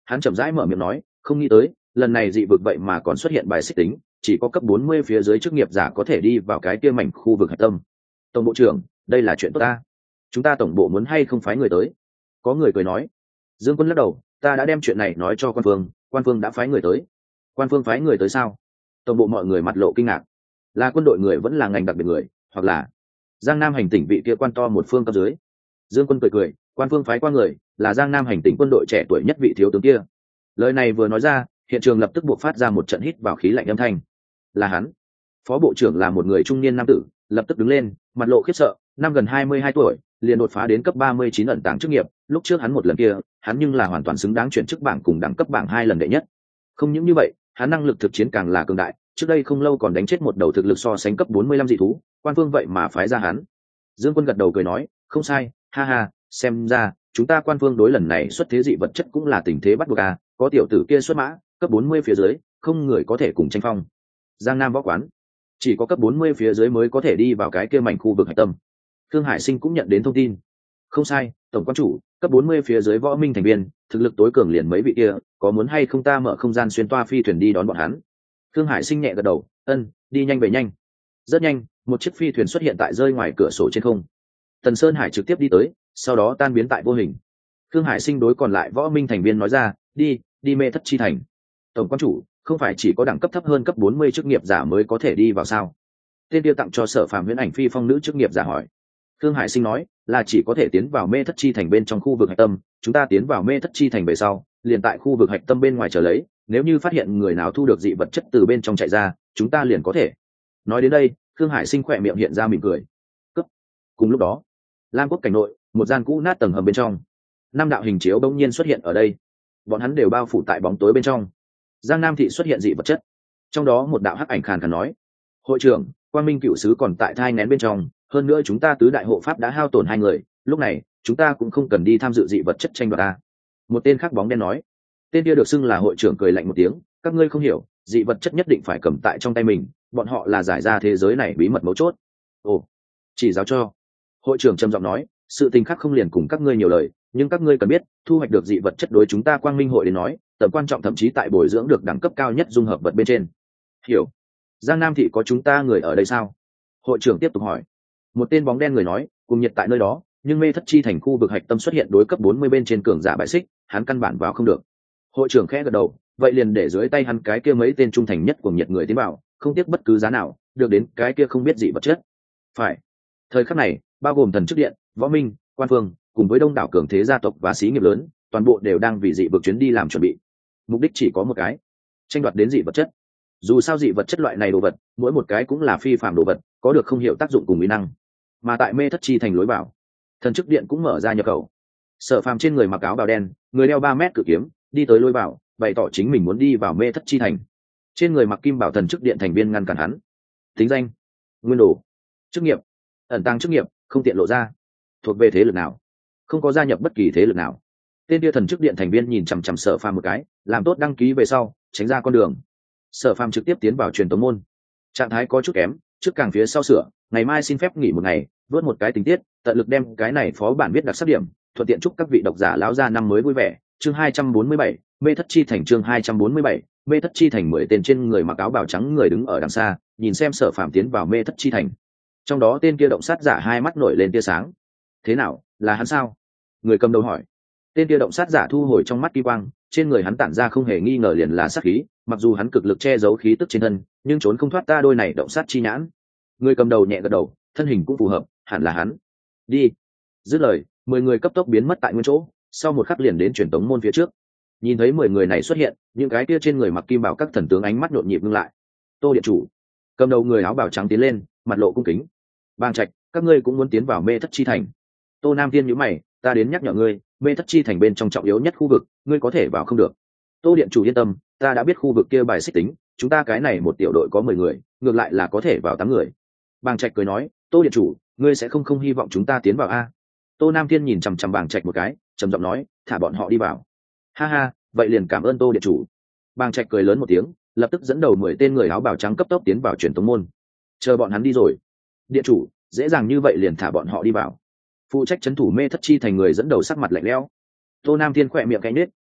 hắn chậm rãi mở miệng nói, không nghĩ tới lần này dị vực vậy mà còn xuất hiện bài xích tính, chỉ có cấp bốn mươi phía dưới chức nghiệp giả có thể đi vào cái kia mảnh khu vực hạch tâm. Tổng bộ trưởng, đây là chuyện tốt ta, chúng ta tổng bộ muốn hay không phái người tới? Có người cười nói. Dương Quân lắc đầu, ta đã đem chuyện này nói cho quan phương, quan phương đã phái người tới. Quan phương phái người tới sao? Tổng bộ mọi người mặt lộ kinh ngạc. Là quân đội người vẫn là ngành đặc biệt người, hoặc là Giang Nam hành tỉnh vị kia quan to một phương cấp dưới? Dương Quân cười cười, quan phương phái qua người là Giang Nam hành tỉnh quân đội trẻ tuổi nhất vị thiếu tướng kia. Lời này vừa nói ra, hiện trường lập tức buộc phát ra một trận hít vào khí lạnh âm thanh. Là hắn. Phó bộ trưởng là một người trung niên nam tử, lập tức đứng lên, mặt lộ khiếp sợ, năm gần hai mươi hai tuổi, liền đột phá đến cấp ba mươi chín ẩn tàng chức nghiệp, lúc trước hắn một lần kia, hắn nhưng là hoàn toàn xứng đáng chuyển chức bảng cùng đẳng cấp bảng hai lần đệ nhất. Không những như vậy, hắn năng lực thực chiến càng là cường đại, trước đây không lâu còn đánh chết một đầu thực lực so sánh cấp bốn mươi lăm dị thú, quan phương vậy mà phái ra hắn. Dương Quân gật đầu cười nói, không sai, ha ha, xem ra chúng ta quan phương đối lần này xuất thế dị vật chất cũng là tình thế bắt buộc à, có tiểu tử kia xuất mã, cấp bốn mươi phía dưới, không người có thể cùng tranh phong. Giang Nam võ quán, chỉ có cấp bốn mươi phía dưới mới có thể đi vào cái kia mảnh khu vực hải tâm. Thương Hải Sinh cũng nhận đến thông tin. Không sai, tổng quan chủ, cấp bốn mươi phía dưới võ minh thành viên, thực lực tối cường liền mấy vị kia, có muốn hay không ta mở không gian xuyên toa phi thuyền đi đón bọn hắn? Thương Hải Sinh nhẹ gật đầu, ân, đi nhanh về nhanh. Rất nhanh, một chiếc phi thuyền xuất hiện tại rơi ngoài cửa sổ trên không. Tần Sơn Hải trực tiếp đi tới, sau đó tan biến tại vô hình. Thương Hải Sinh đối còn lại võ minh thành viên nói ra, đi, đi Mê Thất Chi Thành. Tổng quan chủ, không phải chỉ có đẳng cấp thấp hơn cấp bốn mươi chức nghiệp giả mới có thể đi vào sao? Tên kia tặng cho Sở Phàm huyễn ảnh phi phong nữ chức nghiệp giả hỏi. Thương Hải Sinh nói, là chỉ có thể tiến vào Mê Thất Chi Thành bên trong khu vực hạch tâm, chúng ta tiến vào Mê Thất Chi Thành về sau, liền tại khu vực hạch tâm bên ngoài chờ lấy, nếu như phát hiện người nào thu được dị vật chất từ bên trong chạy ra, chúng ta liền có thể. Nói đến đây, Thương Hải Sinh khỏe miệng hiện ra mỉm cười. Cấp. Cùng lúc đó, Lam Quốc cảnh nội, một gian cũ nát tầng hầm bên trong, năm đạo hình chiếu bỗng nhiên xuất hiện ở đây, bọn hắn đều bao phủ tại bóng tối bên trong. Giang Nam thị xuất hiện dị vật chất, trong đó một đạo hắc ảnh khàn khàn nói, hội trưởng, Quang Minh cựu sứ còn tại thai nén bên trong, hơn nữa chúng ta tứ đại hộ pháp đã hao tổn hai người, lúc này chúng ta cũng không cần đi tham dự dị vật chất tranh đoạt ta. Một tên khác bóng đen nói. Tên kia được xưng là hội trưởng cười lạnh một tiếng, các ngươi không hiểu, dị vật chất nhất định phải cầm tại trong tay mình, bọn họ là giải ra thế giới này bí mật mấu chốt. Ồ, chỉ giáo cho. Hội trưởng trầm giọng nói, sự tình khác không liền cùng các ngươi nhiều lời, nhưng các ngươi cần biết, thu hoạch được dị vật chất đối chúng ta Quang Minh hội đến nói, tầm quan trọng thậm chí tại bồi dưỡng được đẳng cấp cao nhất dung hợp vật bên trên. Hiểu. Giang Nam thị có chúng ta người ở đây sao? Hội trưởng tiếp tục hỏi. Một tên bóng đen người nói, cùng nhiệt tại nơi đó, nhưng Mê Thất Chi Thành khu vực hạch tâm xuất hiện đối cấp bốn mươi bên trên cường giả bại xích, hắn căn bản vào không được. Hội trưởng khẽ gật đầu, vậy liền để dưới tay hắn cái kia mấy tên trung thành nhất của nhiệt người tiến vào, không tiếc bất cứ giá nào, được đến cái kia không biết gì vật chất. Phải. Thời khắc này, bao gồm thần chức điện, võ minh, quan phương, cùng với đông đảo cường thế gia tộc và xí nghiệp lớn, toàn bộ đều đang vì dị vực chuyến đi làm chuẩn bị. Mục đích chỉ có một cái, tranh đoạt đến dị vật chất. Dù sao dị vật chất loại này đồ vật, mỗi một cái cũng là phi phàm đồ vật, có được không hiểu tác dụng cùng mỹ năng. Mà tại Mê Thất Chi Thành lối vào, thần chức điện cũng mở ra nhập khẩu. Sở Phàm trên người mặc áo bào đen, người đeo ba mét cự kiếm, đi tới lối vào, bày tỏ chính mình muốn đi vào Mê Thất Chi Thành. Trên người mặc kim bảo thần chức điện thành viên ngăn cản hắn. Tính danh, nguyên đồ, chức nghiệp, ẩn tăng chức nghiệp, không tiện lộ ra. Thuộc về thế lực nào? Không có gia nhập bất kỳ thế lực nào. Tên kia thần chức điện thành viên nhìn chằm chằm Sở Phàm một cái, làm tốt đăng ký về sau, tránh ra con đường. Sở Phàm trực tiếp tiến vào truyền tống môn. Trạng thái có chút kém, trước càng phía sau sửa, ngày mai xin phép nghỉ một ngày, vớt một cái tình tiết, tận lực đem cái này phó bản viết đặc sắc điểm, thuận tiện chúc các vị độc giả lão gia năm mới vui vẻ. Chương hai trăm bốn mươi bảy, Mê Thất Chi Thành. Chương hai trăm bốn mươi bảy, Mê Thất Chi Thành. Mười tên trên người mặc áo bào trắng người đứng ở đằng xa, nhìn xem Sở Phàm tiến vào Mê Thất Chi Thành. Trong đó tên kia động sát giả hai mắt nổi lên tia sáng. Thế nào, là hắn sao? Người cầm đầu hỏi. Tên kia động sát giả thu hồi trong mắt kỳ quang, trên người hắn tản ra không hề nghi ngờ liền là sát khí, mặc dù hắn cực lực che giấu khí tức trên thân, nhưng trốn không thoát ta đôi này động sát chi nhãn. Người cầm đầu nhẹ gật đầu, thân hình cũng phù hợp, hẳn là hắn. Đi. Dứt lời, mười người cấp tốc biến mất tại nguyên chỗ, sau một khắc liền đến truyền tống môn phía trước. Nhìn thấy mười người này xuất hiện, những cái kia trên người mặc kim bảo các thần tướng ánh mắt nhộn nhịp ngưng lại. Tô điện chủ. Cầm đầu người áo bào trắng tiến lên, mặt lộ cung kính. Bàng Trạch, các ngươi cũng muốn tiến vào Mê Thất Chi Thành. Tô Nam Thiên nhíu mày, ta đến nhắc nhở ngươi, Mê Thất Chi Thành bên trong trọng yếu nhất khu vực, ngươi có thể vào không được. Tô điện chủ yên tâm, ta đã biết khu vực kia bài xích tính, chúng ta cái này một tiểu đội có mười người, ngược lại là có thể vào tám người. Bàng Trạch cười nói, Tô điện chủ, ngươi sẽ không không hy vọng chúng ta tiến vào a? Tô Nam Thiên nhìn chằm chằm Bàng Trạch một cái, trầm giọng nói, thả bọn họ đi vào. Ha ha, vậy liền cảm ơn Tô điện chủ. Bàng Trạch cười lớn một tiếng, lập tức dẫn đầu mười tên người áo bào trắng cấp tốc tiến vào truyền tống môn. Chờ bọn hắn đi rồi. Điện chủ, dễ dàng như vậy liền thả bọn họ đi vào. Phụ trách trấn thủ Mê Thất Chi Thành người dẫn đầu sắc mặt lạnh lẽo. Tô Nam Thiên khỏe miệng cánh nết,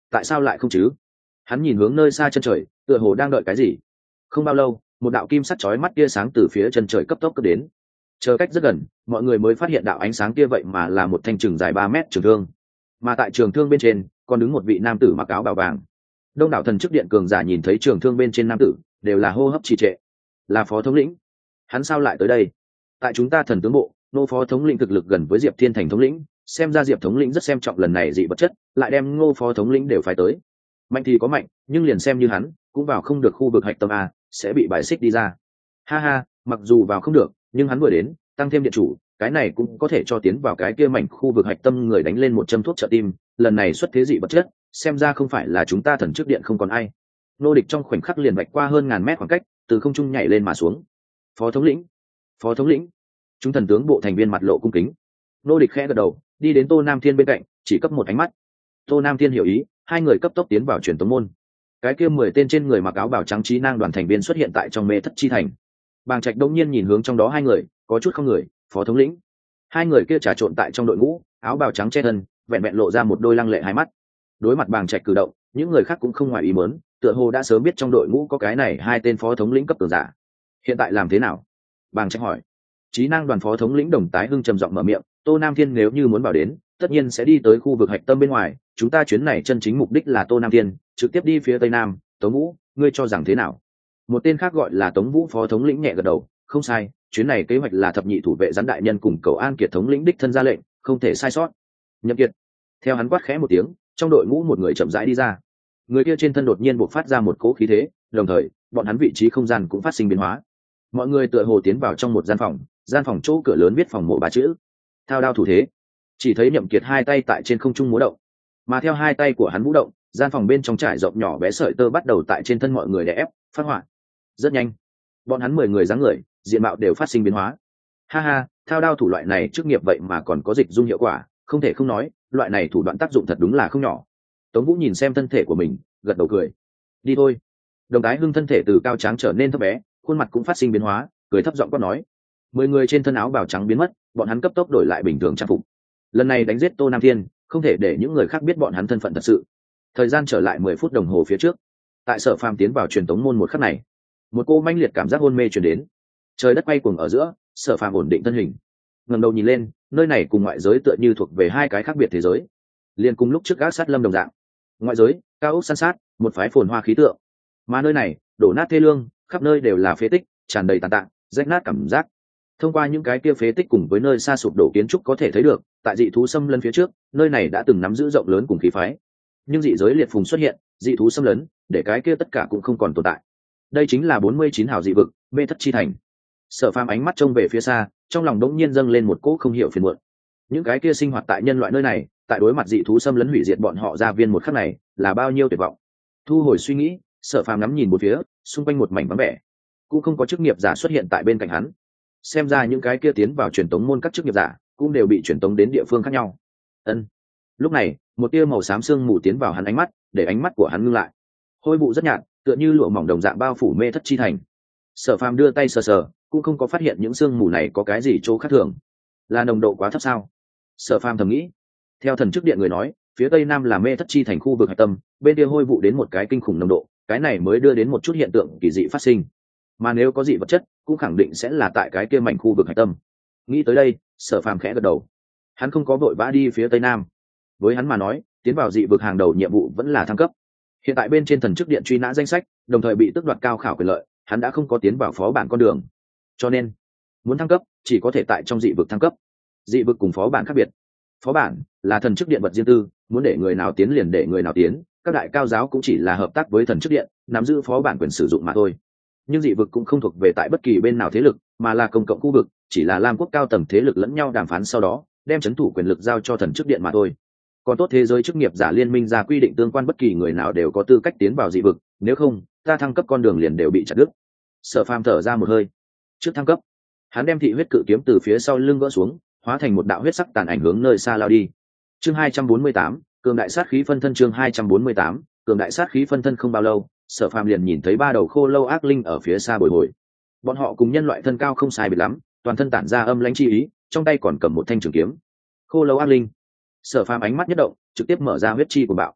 tại sao lại không chứ? Hắn nhìn hướng nơi xa chân trời, tựa hồ đang đợi cái gì. Không bao lâu, một đạo kim sắt chói mắt tia sáng từ phía chân trời cấp tốc cấp đến. Chờ cách rất gần, mọi người mới phát hiện đạo ánh sáng kia vậy mà là một thanh trường dài ba mét trường thương, mà tại trường thương bên trên còn đứng một vị nam tử mặc áo bào vàng. Đông đảo thần chức điện cường giả nhìn thấy trường thương bên trên nam tử, đều là hô hấp trì trệ. Là phó thống lĩnh? Hắn sao lại tới đây? Tại chúng ta thần tướng bộ, nô phó thống lĩnh thực lực gần với Diệp Thiên Thành thống lĩnh, xem ra Diệp thống lĩnh rất xem trọng lần này dị vật chất, lại đem Ngô phó thống lĩnh đều phải tới. Mạnh thì có mạnh, nhưng liền xem như hắn, cũng vào không được khu vực hạch tâm a, sẽ bị bài xích đi ra. Ha ha, mặc dù vào không được, nhưng hắn vừa đến, tăng thêm điện chủ, cái này cũng có thể cho tiến vào cái kia mảnh khu vực hạch tâm người đánh lên một châm thuốc trợ tim. Lần này xuất thế dị vật chất, xem ra không phải là chúng ta thần trước điện không còn ai. Nô địch trong khoảnh khắc liền vạch qua hơn ngàn mét khoảng cách, từ không trung nhảy lên mà xuống. Phó thống lĩnh, phó thống lĩnh, chúng thần tướng bộ thành viên mặt lộ cung kính. Nô địch khẽ gật đầu, đi đến Tô Nam Thiên bên cạnh, chỉ cấp một ánh mắt. Tô Nam Thiên hiểu ý, hai người cấp tốc tiến vào truyền tống môn. Cái kia mười tên trên người mặc áo bào trắng trí năng đoàn thành viên xuất hiện tại trong mê thất chi thành. Bàng Trạch đông nhiên nhìn hướng trong đó hai người, có chút không người, phó thống lĩnh. Hai người kia trà trộn tại trong đội ngũ, áo bào trắng che thân, vẹn vẹn lộ ra một đôi lăng lệ hai mắt. Đối mặt Bàng Trạch cử động, những người khác cũng không ngoài ý muốn, tựa hồ đã sớm biết trong đội ngũ có cái này hai tên phó thống lĩnh cấp cường giả. Hiện tại làm thế nào? Bàng Trạch hỏi. Trí năng đoàn phó thống lĩnh Đồng Tái Hưng trầm giọng mở miệng, Tô Nam Thiên nếu như muốn vào đến, tất nhiên sẽ đi tới khu vực hạch tâm bên ngoài, chúng ta chuyến này chân chính mục đích là Tô Nam Thiên, trực tiếp đi phía tây nam. Tống Vũ, ngươi cho rằng thế nào? Một tên khác gọi là Tống Vũ phó thống lĩnh nhẹ gật đầu, không sai, chuyến này kế hoạch là thập nhị thủ vệ gián đại nhân cùng cầu An Kiệt thống lĩnh đích thân ra lệnh, không thể sai sót. Nhậm Kiệt. Theo hắn quát khẽ một tiếng, trong đội ngũ một người chậm rãi đi ra. Người kia trên thân đột nhiên bộc phát ra một cỗ khí thế, đồng thời, bọn hắn vị trí không gian cũng phát sinh biến hóa. Mọi người tựa hồ tiến vào trong một gian phòng, gian phòng chỗ cửa lớn viết phòng mộ ba chữ. Thao đao thủ thế. Chỉ thấy Nhậm Kiệt hai tay tại trên không trung múa động, mà theo hai tay của hắn vũ động, gian phòng bên trong trải rộng nhỏ bé sợi tơ bắt đầu tại trên thân mọi người đè ép, phát hỏa. Rất nhanh, bọn hắn mười người dáng người, diện mạo đều phát sinh biến hóa. Ha ha, thao đao thủ loại này chức nghiệp vậy mà còn có dịch dung hiệu quả, không thể không nói, loại này thủ đoạn tác dụng thật đúng là không nhỏ. Tống Vũ nhìn xem thân thể của mình, gật đầu cười. Đi thôi. Đồng Tái Hưng thân thể từ cao tráng trở nên thấp bé, khuôn mặt cũng phát sinh biến hóa, cười thấp giọng quát nói. Mười người trên thân áo bào trắng biến mất, bọn hắn cấp tốc đổi lại bình thường trang phục. Lần này đánh giết Tô Nam Thiên, không thể để những người khác biết bọn hắn thân phận thật sự. Thời gian trở lại mười phút đồng hồ phía trước, tại Sở Phàm tiến vào truyền tống môn một khắc này, một cô manh liệt cảm giác hôn mê truyền đến. Trời đất quay cuồng ở giữa, Sở Phàm ổn định thân hình, ngẩng đầu nhìn lên, nơi này cùng ngoại giới tựa như thuộc về hai cái khác biệt thế giới. Liên cùng lúc trước Gác Sát Lâm đồng dạng. Ngoại giới, cao ốc san sát, một phái phồn hoa khí tượng, mà nơi này, đổ nát thê lương, khắp nơi đều là phế tích, tràn đầy tàn tạ, rách nát cảm giác. Thông qua những cái kia phế tích cùng với nơi xa sụp đổ kiến trúc có thể thấy được, tại dị thú xâm lấn phía trước, nơi này đã từng nắm giữ rộng lớn cùng khí phái. Nhưng dị giới liệt phùng xuất hiện, dị thú xâm lấn, để cái kia tất cả cũng không còn tồn tại. Đây chính là bốn mươi chín hào dị vực, mê thất chi thành. Sở Phàm ánh mắt trông về phía xa, trong lòng đống nhiên dâng lên một cỗ không hiểu phiền muộn. Những cái kia sinh hoạt tại nhân loại nơi này, tại đối mặt dị thú xâm lấn hủy diệt bọn họ gia viên một khắc này, là bao nhiêu tuyệt vọng. Thu hồi suy nghĩ, Sở Phàm ngắm nhìn bốn phía, xung quanh một mảnh vắng vẻ, cũng không có chức nghiệp giả xuất hiện tại bên cạnh hắn. Xem ra những cái kia tiến vào truyền tống môn các chức nghiệp giả, cũng đều bị truyền tống đến địa phương khác nhau. Ân. Lúc này, một tia màu xám sương mù tiến vào hắn ánh mắt, để ánh mắt của hắn ngưng lại. Hôi vụ rất nhạt, tựa như lụa mỏng đồng dạng bao phủ mê thất chi thành. Sở Phàm đưa tay sờ sờ, cũng không có phát hiện những sương mù này có cái gì chỗ khác thường. Là nồng độ quá thấp sao? Sở Phàm thầm nghĩ. Theo thần chức điện người nói, phía tây nam là mê thất chi thành khu vực hạch tâm, bên kia hôi vụ đến một cái kinh khủng nồng độ, cái này mới đưa đến một chút hiện tượng kỳ dị phát sinh. Mà nếu có dị vật chất, cũng khẳng định sẽ là tại cái kia mảnh khu vực hạch tâm. Nghĩ tới đây, Sở Phàm khẽ gật đầu. Hắn không có vội vã đi phía tây nam. Với hắn mà nói, tiến vào dị vực hàng đầu nhiệm vụ vẫn là thăng cấp. Hiện tại bên trên thần chức điện truy nã danh sách, đồng thời bị tước đoạt cao khảo quyền lợi, hắn đã không có tiến vào phó bản con đường. Cho nên, muốn thăng cấp, chỉ có thể tại trong dị vực thăng cấp. Dị vực cùng phó bản khác biệt. Phó bản là thần chức điện vật riêng tư, muốn để người nào tiến liền để người nào tiến, các đại cao giáo cũng chỉ là hợp tác với thần chức điện, nắm giữ phó bản quyền sử dụng mà thôi. Nhưng dị vực cũng không thuộc về tại bất kỳ bên nào thế lực, mà là công cộng khu vực, chỉ là Lam quốc cao tầng thế lực lẫn nhau đàm phán sau đó, đem trấn thủ quyền lực giao cho thần chức điện mà thôi. Còn tốt thế giới chức nghiệp giả liên minh ra quy định tương quan bất kỳ người nào đều có tư cách tiến vào dị vực, nếu không, ta thăng cấp con đường liền đều bị chặt đứt. Sở Phàm thở ra một hơi. Trước thăng cấp, hắn đem thị huyết cự kiếm từ phía sau lưng gỡ xuống, hóa thành một đạo huyết sắc tàn ảnh hướng nơi xa lao đi. Chương hai trăm bốn mươi tám, cường đại sát khí phân thân. Chương hai trăm bốn mươi tám, cường đại sát khí phân thân. Không bao lâu, Sở Phàm liền nhìn thấy ba đầu khô lâu ác linh ở phía xa bồi hồi. Bọn họ cùng nhân loại thân cao không sai biệt lắm, toàn thân tản ra âm lãnh chi ý, trong tay còn cầm một thanh trường kiếm. Khô lâu ác linh. Sở Phàm ánh mắt nhất động, trực tiếp mở ra huyết chi của bạo.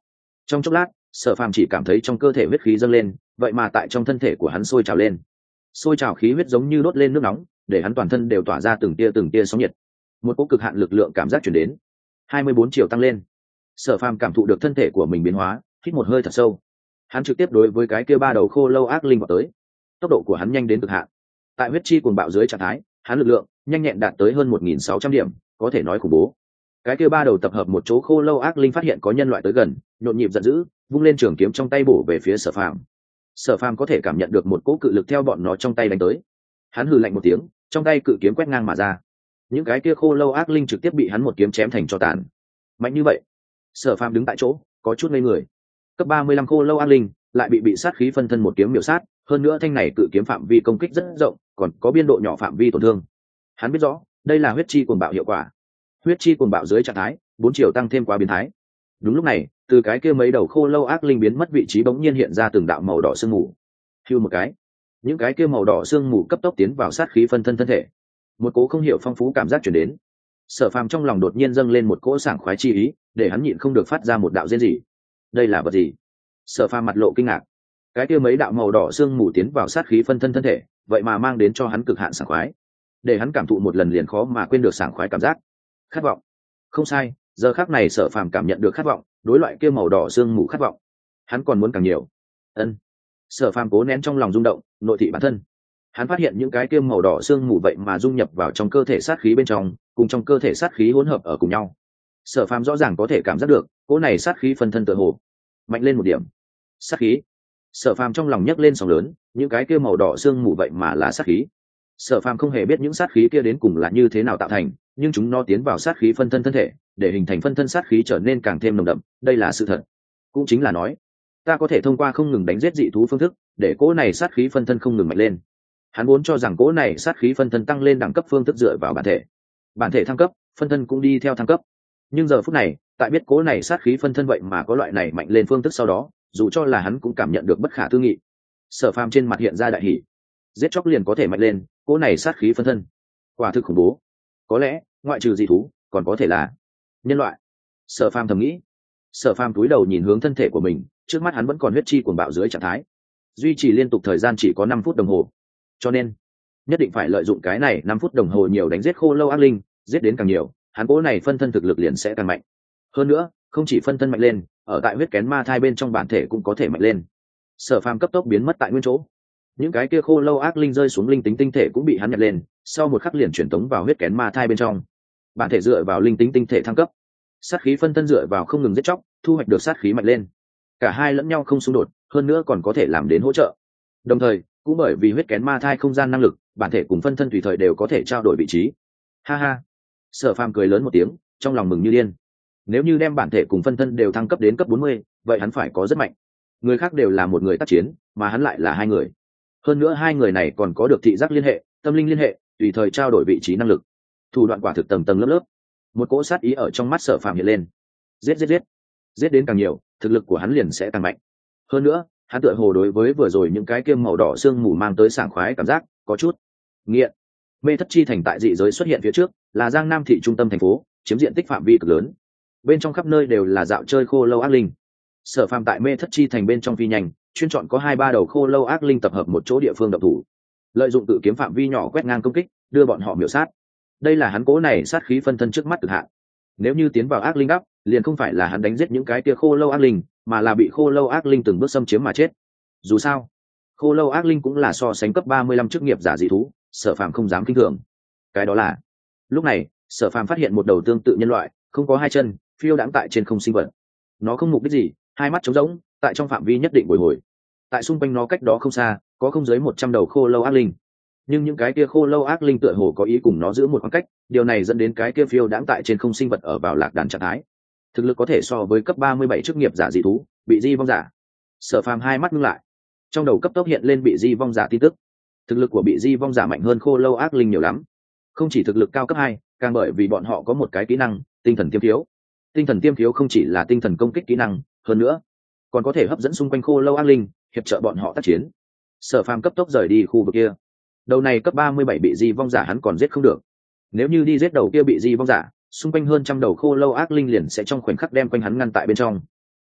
Trong chốc lát, Sở Phàm chỉ cảm thấy trong cơ thể huyết khí dâng lên, vậy mà tại trong thân thể của hắn sôi trào lên. Sôi trào khí huyết giống như đốt lên nước nóng, để hắn toàn thân đều tỏa ra từng tia từng tia sóng nhiệt. Một cỗ cực hạn lực lượng cảm giác truyền đến. hai mươi bốn chiều tăng lên. Sở Phàm cảm thụ được thân thể của mình biến hóa, hít một hơi thật sâu. Hắn trực tiếp đối với cái kia ba đầu khô lâu ác linh vào tới. Tốc độ của hắn nhanh đến cực hạn. Tại huyết chi cuồng bạo dưới trạng thái, hắn lực lượng nhanh nhẹn đạt tới hơn một nghìn sáu trăm điểm, có thể nói khủng bố. Cái kia ba đầu tập hợp một chỗ khô lâu ác linh phát hiện có nhân loại tới gần, nhộn nhịp giận dữ, vung lên trường kiếm trong tay bổ về phía Sở Phàm. Sở Phàm có thể cảm nhận được một cỗ cự lực theo bọn nó trong tay đánh tới. Hắn hừ lạnh một tiếng, trong tay cự kiếm quét ngang mà ra. Những cái kia khô lâu ác linh trực tiếp bị hắn một kiếm chém thành tro tàn. Mạnh như vậy, Sở Phàm đứng tại chỗ, có chút ngây người. Cấp ba mươi lăm khô lâu ác linh lại bị bị sát khí phân thân một kiếm miểu sát, hơn nữa thanh này cự kiếm phạm vi công kích rất rộng, còn có biên độ nhỏ phạm vi tổn thương. Hắn biết rõ, đây là huyết chi cuồng bạo hiệu quả. Huyết chi cuồng bạo dưới trạng thái, bốn chiều tăng thêm quá biến thái. Đúng lúc này, từ cái kia mấy đầu khô lâu ác linh biến mất vị trí bỗng nhiên hiện ra từng đạo màu đỏ sương mù. Hưu một cái, những cái kia màu đỏ sương mù cấp tốc tiến vào sát khí phân thân thân thể. Một cỗ không hiểu phong phú cảm giác truyền đến. Sở Phàm trong lòng đột nhiên dâng lên một cỗ sảng khoái chi ý, để hắn nhịn không được phát ra một đạo rên rỉ. Đây là vật gì? Sở Phàm mặt lộ kinh ngạc. Cái kia mấy đạo màu đỏ sương mù tiến vào sát khí phân thân thân thể, vậy mà mang đến cho hắn cực hạn sảng khoái, để hắn cảm thụ một lần liền khó mà quên được sảng khoái cảm giác. Khát vọng. Không sai, giờ khắc này Sở Phàm cảm nhận được khát vọng, đối loại kia màu đỏ sương mù khát vọng. Hắn còn muốn càng nhiều. Ân. Sở Phàm cố nén trong lòng rung động, nội thị bản thân. Hắn phát hiện những cái kia màu đỏ sương mù vậy mà dung nhập vào trong cơ thể sát khí bên trong, cùng trong cơ thể sát khí hỗn hợp ở cùng nhau. Sở Phàm rõ ràng có thể cảm giác được, cỗ này sát khí phân thân tựa hồ mạnh lên một điểm. Sát khí. Sở Phàm trong lòng nhấc lên sóng lớn, những cái kia màu đỏ sương mù vậy mà là sát khí. Sở Phàm không hề biết những sát khí kia đến cùng là như thế nào tạo thành, nhưng chúng nó tiến vào sát khí phân thân thân thể, để hình thành phân thân sát khí trở nên càng thêm nồng đậm, đây là sự thật. Cũng chính là nói, ta có thể thông qua không ngừng đánh giết dị thú phương thức, để cỗ này sát khí phân thân không ngừng mạnh lên. Hắn vốn cho rằng cỗ này sát khí phân thân tăng lên đẳng cấp phương thức dựa vào bản thể, bản thể thăng cấp, phân thân cũng đi theo thăng cấp. Nhưng giờ phút này, tại biết cỗ này sát khí phân thân vậy mà có loại này mạnh lên phương thức sau đó, dù cho là hắn cũng cảm nhận được bất khả tư nghị. Sở Phàm trên mặt hiện ra đại hỉ, giết chóc liền có thể mạnh lên, cỗ này sát khí phân thân, quả thực khủng bố. Có lẽ, ngoại trừ dị thú, còn có thể là nhân loại. Sở Phàm thầm nghĩ. Sở Phàm cúi đầu nhìn hướng thân thể của mình, trước mắt hắn vẫn còn huyết chi cuồng bạo dưới trạng thái, duy trì liên tục thời gian chỉ có năm phút đồng hồ, cho nên nhất định phải lợi dụng cái này năm phút đồng hồ nhiều đánh giết khô lâu ác linh, giết đến càng nhiều, hắn cỗ này phân thân thực lực liền sẽ càng mạnh. Hơn nữa, không chỉ phân thân mạnh lên, ở tại huyết kén ma thai bên trong bản thể cũng có thể mạnh lên. Sở Phàm cấp tốc biến mất tại nguyên chỗ. Những cái kia khô lâu ác linh rơi xuống linh tính tinh thể cũng bị hắn nhặt lên, sau một khắc liền chuyển tống vào huyết kén ma thai bên trong. Bản thể dựa vào linh tính tinh thể thăng cấp, sát khí phân thân dựa vào không ngừng giết chóc, thu hoạch được sát khí mạnh lên. Cả hai lẫn nhau không xung đột, hơn nữa còn có thể làm đến hỗ trợ. Đồng thời, cũng bởi vì huyết kén ma thai không gian năng lực, bản thể cùng phân thân tùy thời đều có thể trao đổi vị trí. Ha ha. Sở Phàm cười lớn một tiếng, trong lòng mừng như điên. Nếu như đem bản thể cùng phân thân đều thăng cấp đến cấp bốn mươi, vậy hắn phải có rất mạnh. Người khác đều là một người tác chiến, mà hắn lại là hai người. Hơn nữa hai người này còn có được thị giác liên hệ, tâm linh liên hệ, tùy thời trao đổi vị trí năng lực. Thủ đoạn quả thực tầng tầng lớp lớp. Một cỗ sát ý ở trong mắt Sở Phàm hiện lên. Giết giết giết, giết đến càng nhiều, thực lực của hắn liền sẽ càng mạnh. Hơn nữa, hắn tựa hồ đối với vừa rồi những cái kiêm màu đỏ xương mù mang tới sảng khoái cảm giác có chút nghiện. Mê Thất Chi thành tại dị giới xuất hiện phía trước, là Giang Nam thị trung tâm thành phố, chiếm diện tích phạm vi cực lớn. Bên trong khắp nơi đều là dạo chơi khô lâu ác linh. Sở Phàm tại Mê Thất Chi thành bên trong phi nhanh, chuyên chọn có hai ba đầu khô lâu ác linh tập hợp một chỗ địa phương độc thủ, lợi dụng tự kiếm phạm vi nhỏ quét ngang công kích, đưa bọn họ miểu sát. Đây là hắn cố này sát khí phân thân trước mắt cực hạn. Nếu như tiến vào ác linh đắp, liền không phải là hắn đánh giết những cái kia khô lâu ác linh, mà là bị khô lâu ác linh từng bước xâm chiếm mà chết. Dù sao, khô lâu ác linh cũng là so sánh cấp ba mươi lăm chức nghiệp giả dị thú, Sở Phàm không dám kinh thường. Cái đó là, lúc này, Sở Phàm phát hiện một đầu tương tự nhân loại, không có hai chân, phiêu đãng tại trên không sinh vật. Nó không mục đích gì, hai mắt trống rỗng, tại trong phạm vi nhất định bồi hồi. Tại xung quanh nó cách đó không xa, có không dưới một trăm đầu khô lâu ác linh. Nhưng những cái kia khô lâu ác linh tựa hồ có ý cùng nó giữ một khoảng cách, điều này dẫn đến cái kia phiêu đãng tại trên không sinh vật ở vào lạc đàn trạng thái. Thực lực có thể so với cấp ba mươi bảy chức nghiệp giả dị thú, bị di vong giả. Sở Phàm hai mắt ngưng lại, trong đầu cấp tốc hiện lên bị di vong giả tin tức. Thực lực của bị di vong giả mạnh hơn khô lâu ác linh nhiều lắm. Không chỉ thực lực cao cấp hai, càng bởi vì bọn họ có một cái kỹ năng, tinh thần tiêm thiếu. Tinh thần tiêm thiếu không chỉ là tinh thần công kích kỹ năng, hơn nữa còn có thể hấp dẫn xung quanh khô lâu ác linh, hiệp trợ bọn họ tác chiến. Sở Phàm cấp tốc rời đi khu vực kia. Đầu này cấp ba mươi bảy bị di vong giả hắn còn giết không được. Nếu như đi giết đầu kia bị di vong giả, xung quanh hơn trăm đầu khô lâu ác linh liền sẽ trong khoảnh khắc đem quanh hắn ngăn tại bên trong.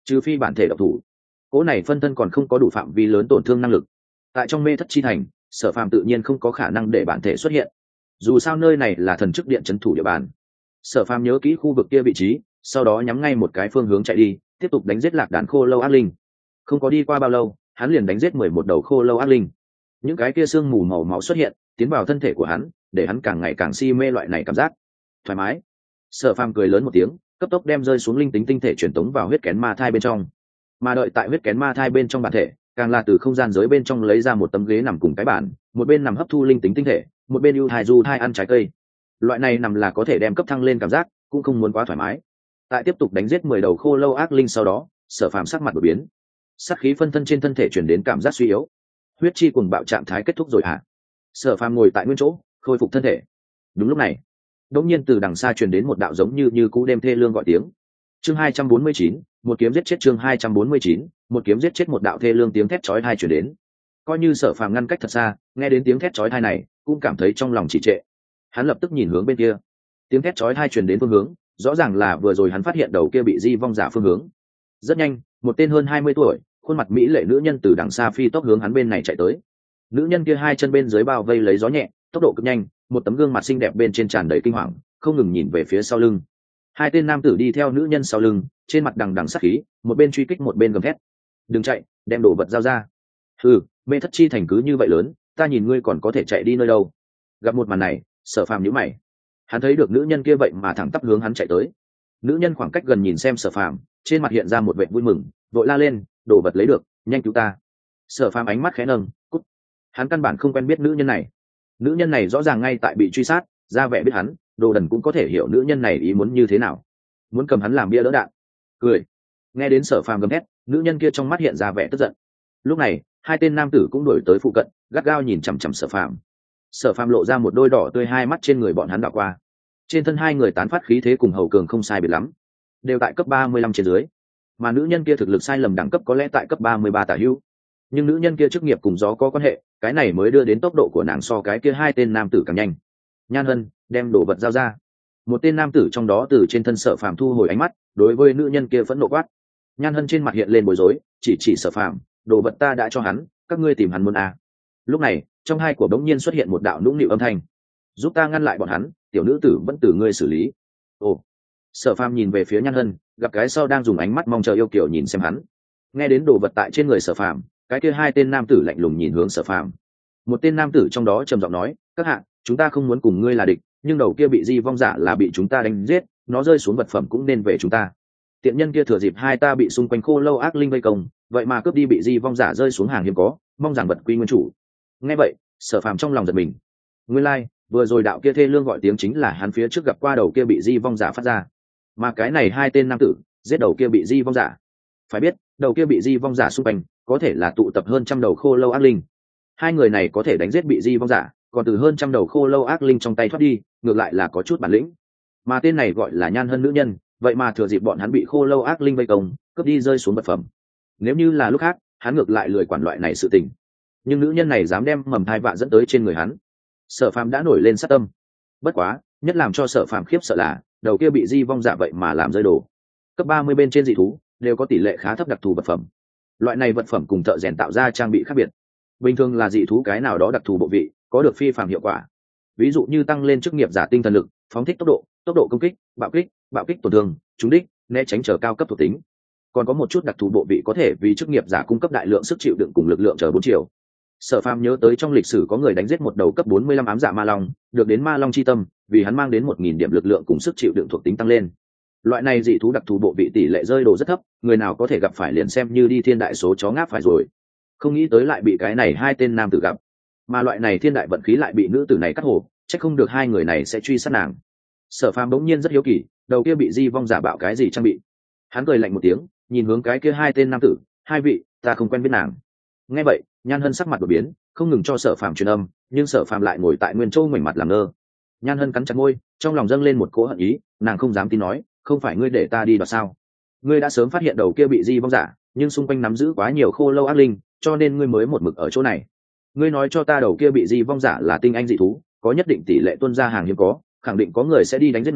trừ phi bản thể độc thủ, cỗ này phân thân còn không có đủ phạm vi lớn tổn thương năng lực. Tại trong mê thất chi thành, Sở Phàm tự nhiên không có khả năng để bản thể xuất hiện, dù sao nơi này là thần chức điện trấn thủ địa bàn. Sở Phàm nhớ kỹ khu vực kia vị trí, sau đó nhắm ngay một cái phương hướng chạy đi, tiếp tục đánh giết lạc đàn khô lâu ác linh. Không có đi qua bao lâu, hắn liền đánh giết mười một đầu khô lâu ác linh. Những cái kia xương mù màu máu xuất hiện, tiến vào thân thể của hắn, để hắn càng ngày càng si mê loại này cảm giác thoải mái. Sở Phàm cười lớn một tiếng, cấp tốc đem rơi xuống linh tính tinh thể truyền tống vào huyết kén ma thai bên trong. Mà đợi tại huyết kén ma thai bên trong bản thể, càng là từ không gian giới bên trong lấy ra một tấm ghế nằm cùng cái bàn, một bên nằm hấp thu linh tính tinh thể, một bên ưu thai du thai ăn trái cây. Loại này nằm là có thể đem cấp thăng lên cảm giác, cũng không muốn quá thoải mái. Tại tiếp tục đánh giết mười đầu khô lâu ác linh sau đó, Sở Phàm sắc mặt đổi biến, sát khí phân thân trên thân thể chuyển đến cảm giác suy yếu. Huyết chi cuồng bạo trạng thái kết thúc rồi hả? Sở Phàm ngồi tại nguyên chỗ, khôi phục thân thể. Đúng lúc này, đột nhiên từ đằng xa truyền đến một đạo giống như như cú đêm thê lương gọi tiếng. Chương hai trăm bốn mươi chín, một kiếm giết chết chương hai trăm bốn mươi chín, một kiếm giết chết một đạo thê lương tiếng thét chói tai truyền đến. Coi như Sở Phàm ngăn cách thật xa, nghe đến tiếng thét chói tai này, cũng cảm thấy trong lòng trì trệ. Hắn lập tức nhìn hướng bên kia. Tiếng thét chói tai truyền đến phương hướng, rõ ràng là vừa rồi hắn phát hiện đầu kia bị di vong giả phương hướng. Rất nhanh, một tên hơn hai mươi tuổi, khuôn mặt mỹ lệ nữ nhân từ đằng xa phi tốc hướng hắn bên này chạy tới. Nữ nhân kia hai chân bên dưới bao vây lấy gió nhẹ, tốc độ cực nhanh, một tấm gương mặt xinh đẹp bên trên tràn đầy kinh hoàng, không ngừng nhìn về phía sau lưng. Hai tên nam tử đi theo nữ nhân sau lưng, trên mặt đằng đằng sát khí, một bên truy kích một bên gầm thét: đừng chạy, đem đồ vật giao ra. Ừ, mê thất chi thành cứ như vậy lớn, ta nhìn ngươi còn có thể chạy đi nơi đâu. Gặp một màn này, Sở Phàm nhíu mày. Hắn thấy được nữ nhân kia vậy mà thẳng tắp hướng hắn chạy tới. Nữ nhân khoảng cách gần nhìn xem Sở Phàm, trên mặt hiện ra một vẻ vui mừng, vội la lên: đồ vật lấy được, nhanh cứu ta. Sở Phàm ánh mắt khẽ nâng, cút. Hắn căn bản không quen biết nữ nhân này. Nữ nhân này rõ ràng ngay tại bị truy sát, ra vẻ biết hắn, đồ đần cũng có thể hiểu nữ nhân này ý muốn như thế nào, muốn cầm hắn làm bia đỡ đạn. Cười. Nghe đến Sở Phàm gầm hét, nữ nhân kia trong mắt hiện ra vẻ tức giận. Lúc này, hai tên nam tử cũng đuổi tới phụ cận, gắt gao nhìn chằm chằm Sở Phàm. Sở Phàm lộ ra một đôi đỏ tươi hai mắt trên người bọn hắn đảo qua. Trên thân hai người tán phát khí thế cùng hầu cường không sai biệt lắm, đều tại cấp ba mươi lăm trên dưới. Mà nữ nhân kia thực lực sai lầm đẳng cấp có lẽ tại cấp ba mươi ba tả hữu. Nhưng nữ nhân kia chức nghiệp cùng gió có quan hệ, cái này mới đưa đến tốc độ của nàng so cái kia hai tên nam tử càng nhanh. Nhan Hân, đem đồ vật giao ra. Một tên nam tử trong đó từ trên thân Sở Phàm thu hồi ánh mắt, đối với nữ nhân kia phẫn nộ quát. Nhan Hân trên mặt hiện lên bối rối, chỉ chỉ Sở Phàm: đồ vật ta đã cho hắn, các ngươi tìm hắn muốn à. Lúc này, trong hai của bỗng nhiên xuất hiện một đạo nũng nịu âm thanh: giúp ta ngăn lại bọn hắn, tiểu nữ tử vẫn từ ngươi xử lý. Ồ. Sở Phàm nhìn về phía Nhan Hân, gặp cái sau đang dùng ánh mắt mong chờ yêu kiều nhìn xem hắn. Nghe đến đồ vật tại trên người Sở Phàm, cái kia hai tên nam tử lạnh lùng nhìn hướng Sở Phàm. Một tên nam tử trong đó trầm giọng nói: các hạ, chúng ta không muốn cùng ngươi là địch, nhưng đầu kia bị di vong giả là bị chúng ta đánh giết, nó rơi xuống vật phẩm cũng nên về chúng ta. Tiện nhân kia thừa dịp hai ta bị xung quanh khô lâu ác linh vây công, vậy mà cướp đi bị di vong giả rơi xuống hàng hiếm có, mong rằng vật quy nguyên chủ. Nghe vậy, Sở Phàm trong lòng giật mình. Nguyên lai, like, vừa rồi đạo kia thê lương gọi tiếng chính là hắn phía trước gặp qua đầu kia bị di vong giả phát ra. Mà cái này hai tên nam tử giết đầu kia bị di vong giả. Phải biết, đầu kia bị di vong giả xung quanh có thể là tụ tập hơn trăm đầu khô lâu ác linh. Hai người này có thể đánh giết bị di vong giả, còn từ hơn trăm đầu khô lâu ác linh trong tay thoát đi, ngược lại là có chút bản lĩnh. Mà tên này gọi là Nhan Hân nữ nhân, vậy mà thừa dịp bọn hắn bị khô lâu ác linh vây công, cướp đi rơi xuống vật phẩm. Nếu như là lúc khác, hắn ngược lại lười quản loại này sự tình. Nhưng nữ nhân này dám đem mầm thai vạ dẫn tới trên người hắn. Sở Phàm đã nổi lên sát tâm. Bất quá, nhất làm cho Sở Phàm khiếp sợ là, đầu kia bị di vong giả vậy mà làm rơi đồ. Cấp ba mươi bên trên dị thú đều có tỷ lệ khá thấp đặc thù vật phẩm. Loại này vật phẩm cùng thợ rèn tạo ra trang bị khác biệt. Bình thường là dị thú cái nào đó đặc thù bộ vị, có được phi phàm hiệu quả. Ví dụ như tăng lên chức nghiệp giả tinh thần lực, phóng thích tốc độ, tốc độ công kích, bạo kích, bạo kích tổn thương, trúng đích, né tránh trở cao cấp thuộc tính. Còn có một chút đặc thù bộ vị có thể vì chức nghiệp giả cung cấp đại lượng sức chịu đựng cùng lực lượng trở bốn chiều. Sở Phàm nhớ tới trong lịch sử có người đánh giết một đầu cấp bốn mươi lăm ám dạ ma long, được đến ma long chi tâm, vì hắn mang đến một nghìn điểm lực lượng cùng sức chịu đựng thuộc tính tăng lên. Loại này dị thú đặc thù bộ vị tỷ lệ rơi đồ rất thấp, người nào có thể gặp phải liền xem như đi thiên đại số chó ngáp phải rồi. Không nghĩ tới lại bị cái này hai tên nam tử gặp, mà loại này thiên đại vận khí lại bị nữ tử này cắt hồ, chắc không được hai người này sẽ truy sát nàng. Sở Phàm bỗng nhiên rất hiếu kỳ, đầu kia bị di vong giả bạo cái gì trang bị. Hắn cười lạnh một tiếng, nhìn hướng cái kia hai tên nam tử: hai vị, ta không quen biết nàng. Nghe vậy, Nhan Hân sắc mặt đổi biến, không ngừng cho Sở Phàm truyền âm, nhưng Sở Phàm lại ngồi tại nguyên châu ngoảnh mặt làm ngơ. Nhan Hân cắn chặt môi, trong lòng dâng lên một cỗ hận ý, nàng không dám tin nói: không phải ngươi để ta đi đoạt sao? Ngươi đã sớm phát hiện đầu kia bị di vong giả, nhưng xung quanh nắm giữ quá nhiều khô lâu ác linh, cho nên ngươi mới một mực ở chỗ này. Ngươi nói cho ta đầu kia bị di vong giả là tinh anh dị thú, có nhất định tỷ lệ tuân ra hàng hiếm có, khẳng định có người sẽ đi đánh giết nó,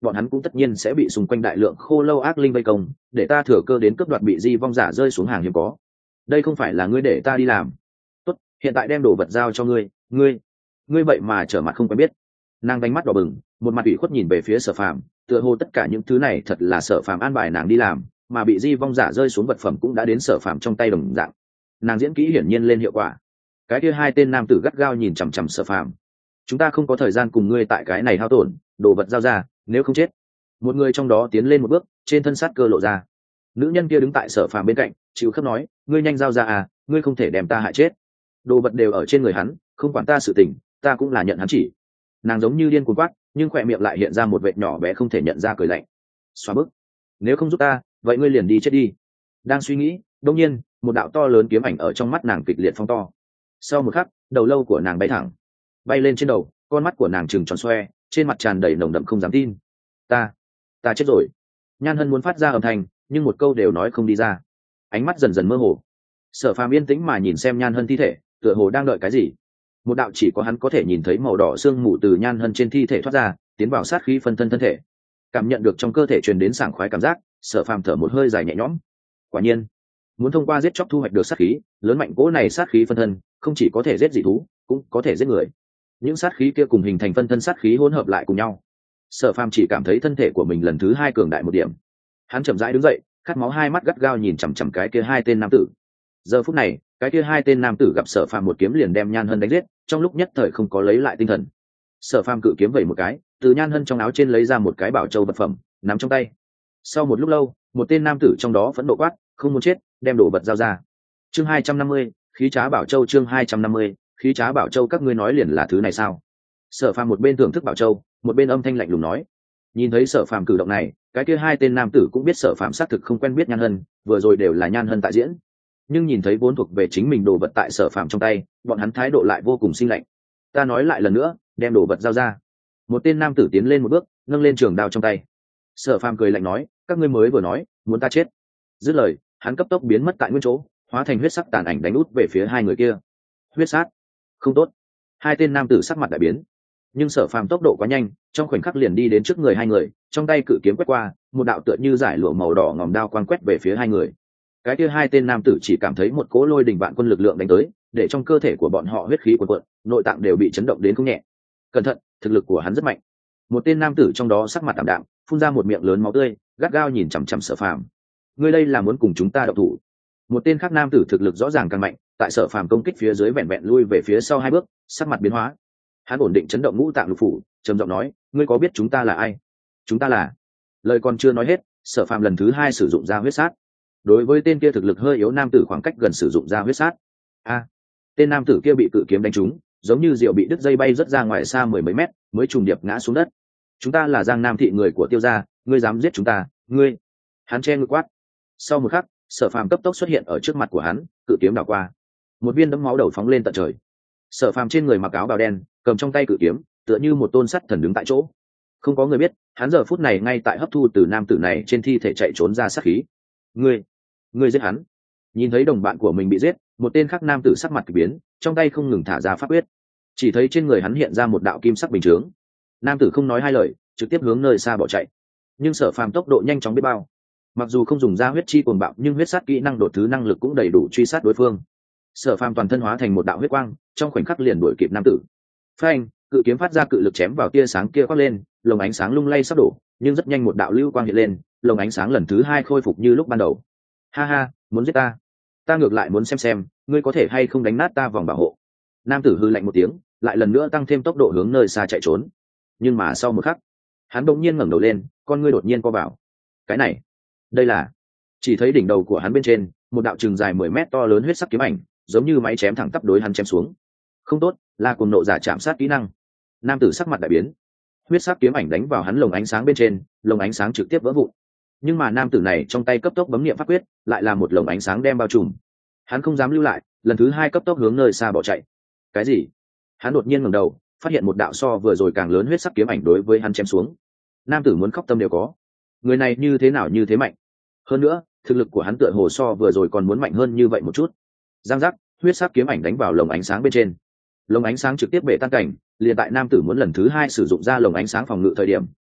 bọn hắn cũng tất nhiên sẽ bị xung quanh đại lượng khô lâu ác linh vây công, để ta thừa cơ đến cướp đoạt bị di vong giả rơi xuống hàng hiếm có. Đây không phải là ngươi để ta đi làm. Tốt, hiện tại đem đồ vật giao cho ngươi. Ngươi, ngươi vậy mà trở mặt không quen biết. Nàng đánh mắt đỏ bừng, một mặt ủy khuất nhìn về phía Sở Phàm, tựa hồ tất cả những thứ này thật là Sở Phàm an bài nàng đi làm, mà bị di vong giả rơi xuống vật phẩm cũng đã đến Sở Phàm trong tay đồng dạng. Nàng diễn kỹ hiển nhiên lên hiệu quả. Cái kia hai tên nam tử gắt gao nhìn chằm chằm Sở Phàm. Chúng ta không có thời gian cùng ngươi tại cái này hao tổn, đồ vật giao ra, nếu không chết. Một người trong đó tiến lên một bước, trên thân sát cơ lộ ra. Nữ nhân kia đứng tại Sở Phàm bên cạnh, chịu khớp nói, ngươi nhanh giao ra à, ngươi không thể đem ta hại chết. Đồ vật đều ở trên người hắn, không quản ta sự tình, ta cũng là nhận hắn chỉ. Nàng giống như điên cuồng quát, nhưng khỏe miệng lại hiện ra một vệt nhỏ bé không thể nhận ra cười lạnh. Xóa bức, nếu không giúp ta, vậy ngươi liền đi chết đi. Đang suy nghĩ, đột nhiên, một đạo to lớn kiếm ảnh ở trong mắt nàng kịch liệt phong to. Sau một khắc, đầu lâu của nàng bay thẳng, bay lên trên đầu, con mắt của nàng trừng tròn xoe, trên mặt tràn đầy nồng đậm không dám tin. Ta, ta chết rồi. Nhan Hân muốn phát ra âm thanh, nhưng một câu đều nói không đi ra. Ánh mắt dần dần mơ hồ. Sở Phàm yên tĩnh mà nhìn xem Nhan Hân thi thể, tựa hồ đang đợi cái gì. Một đạo chỉ có hắn có thể nhìn thấy màu đỏ xương mù từ Nhan Hân trên thi thể thoát ra, tiến vào sát khí phân thân thân thể. Cảm nhận được trong cơ thể truyền đến sảng khoái cảm giác, Sở Phàm thở một hơi dài nhẹ nhõm. Quả nhiên, muốn thông qua giết chóc thu hoạch được sát khí, lớn mạnh cỗ này sát khí phân thân, không chỉ có thể giết dị thú, cũng có thể giết người. Những sát khí kia cùng hình thành phân thân sát khí hỗn hợp lại cùng nhau. Sở Phàm chỉ cảm thấy thân thể của mình lần thứ hai cường đại một điểm. Hắn chậm rãi đứng dậy, khát máu hai mắt gắt gao nhìn chằm chằm cái kia hai tên nam tử. Giờ phút này, cái kia hai tên nam tử gặp Sở Phàm một kiếm liền đem Nhan Hân đánh giết, trong lúc nhất thời không có lấy lại tinh thần. Sở Phàm cự kiếm vẩy một cái, từ Nhan Hân trong áo trên lấy ra một cái bảo châu vật phẩm, nắm trong tay. Sau một lúc lâu, một tên nam tử trong đó phẫn nộ quát, không muốn chết, đem đồ vật giao ra. Chương hai trăm năm mươi, khí trá bảo châu. Chương hai trăm năm mươi, khí trá bảo châu. Các ngươi nói liền là thứ này sao? Sở Phàm một bên thưởng thức bảo châu, một bên âm thanh lạnh lùng nói. Nhìn thấy Sở Phàm cử động này, cái kia hai tên nam tử cũng biết Sở Phàm xác thực không quen biết Nhan Hân, vừa rồi đều là Nhan Hân tại diễn. Nhưng nhìn thấy vốn thuộc về chính mình đồ vật tại Sở Phàm trong tay, bọn hắn thái độ lại vô cùng sinh lạnh. Ta nói lại lần nữa, đem đồ vật giao ra. Một tên nam tử tiến lên một bước, nâng lên trường đao trong tay. Sở Phàm cười lạnh nói, các ngươi mới vừa nói muốn ta chết. Dứt lời, hắn cấp tốc biến mất tại nguyên chỗ, hóa thành huyết sắc tàn ảnh đánh út về phía hai người kia. Huyết sát, không tốt. Hai tên nam tử sắc mặt đại biến, nhưng Sở Phàm tốc độ quá nhanh, trong khoảnh khắc liền đi đến trước người hai người, trong tay cự kiếm quét qua, một đạo tựa như giải lụa màu đỏ ngòm đao quang quét về phía hai người. Cái kia hai tên nam tử chỉ cảm thấy một cỗ lôi đình vạn quân lực lượng đánh tới, để trong cơ thể của bọn họ huyết khí cuồn cuộn, nội tạng đều bị chấn động đến không nhẹ. Cẩn thận, thực lực của hắn rất mạnh. Một tên nam tử trong đó sắc mặt tạm đạm, phun ra một miệng lớn máu tươi, gắt gao nhìn chằm chằm Sở Phàm. Ngươi đây là muốn cùng chúng ta động thủ? Một tên khác nam tử thực lực rõ ràng càng mạnh, tại Sở Phàm công kích phía dưới vẹn vẹn lui về phía sau hai bước, sắc mặt biến hóa. Hắn ổn định chấn động ngũ tạng lục phủ, trầm giọng nói, ngươi có biết chúng ta là ai? Chúng ta là... Lời còn chưa nói hết, Sở Phàm lần thứ hai sử dụng ra huyết sát. Đối với tên kia thực lực hơi yếu nam tử khoảng cách gần sử dụng ra huyết sát. A, tên nam tử kia bị cự kiếm đánh trúng, giống như diều bị đứt dây bay rất ra ngoài xa mười mấy mét, mới trùng điệp ngã xuống đất. Chúng ta là Giang Nam thị người của Tiêu gia, ngươi dám giết chúng ta, ngươi! Hắn che ngực quát. Sau một khắc, Sở Phàm cấp tốc xuất hiện ở trước mặt của hắn, cự kiếm đảo qua, một viên đấm máu đầu phóng lên tận trời. Sở Phàm trên người mặc áo bào đen, cầm trong tay cự kiếm, tựa như một tôn sắt thần đứng tại chỗ. Không có người biết, hắn giờ phút này ngay tại hấp thu từ nam tử này trên thi thể chạy trốn ra sát khí. Ngươi, ngươi giết hắn! Nhìn thấy đồng bạn của mình bị giết, một tên khác nam tử sắc mặt kỳ biến, trong tay không ngừng thả ra pháp quyết. Chỉ thấy trên người hắn hiện ra một đạo kim sắc bình chướng. Nam tử không nói hai lời, trực tiếp hướng nơi xa bỏ chạy. Nhưng Sở Phàm tốc độ nhanh chóng biết bao. Mặc dù không dùng ra huyết chi cuồng bạo, nhưng huyết sát kỹ năng đột thứ năng lực cũng đầy đủ truy sát đối phương. Sở Phàm toàn thân hóa thành một đạo huyết quang, trong khoảnh khắc liền đuổi kịp nam tử. Phanh, cự kiếm phát ra cự lực chém vào tia sáng kia quát lên, lồng ánh sáng lung lay sắp đổ, nhưng rất nhanh một đạo lưu quang hiện lên, lồng ánh sáng lần thứ hai khôi phục như lúc ban đầu. Ha ha, muốn giết ta? Ta ngược lại muốn xem xem, ngươi có thể hay không đánh nát ta vòng bảo hộ. Nam tử hư lạnh một tiếng, lại lần nữa tăng thêm tốc độ hướng nơi xa chạy trốn. Nhưng mà sau một khắc, hắn bỗng nhiên ngẩng đầu lên, con ngươi đột nhiên co vào. Cái này, đây là... Chỉ thấy đỉnh đầu của hắn bên trên, một đạo trường dài mười mét to lớn huyết sắc kiếm ảnh, giống như máy chém thẳng tắp đối hắn chém xuống. Không tốt, là cuồng nộ giả chạm sát kỹ năng. Nam tử sắc mặt đại biến, huyết sắc kiếm ảnh đánh vào hắn lồng ánh sáng bên trên, lồng ánh sáng trực tiếp vỡ vụn. Nhưng mà nam tử này trong tay cấp tốc bấm niệm pháp quyết, lại là một lồng ánh sáng đem bao trùm. Hắn không dám lưu lại, lần thứ hai cấp tốc hướng nơi xa bỏ chạy. Cái gì? Hắn đột nhiên ngẩng đầu, phát hiện một đạo so vừa rồi càng lớn huyết sắc kiếm ảnh đối với hắn chém xuống. Nam tử muốn khóc tâm đều có. Người này như thế nào như thế mạnh? Hơn nữa, thực lực của hắn tựa hồ so vừa rồi còn muốn mạnh hơn như vậy một chút. Giang giác, huyết sắc kiếm ảnh đánh vào lồng ánh sáng bên trên. Lồng ánh sáng trực tiếp bể tan cảnh, liền tại nam tử muốn lần thứ hai sử dụng ra lồng ánh sáng phòng ngự thời điểm,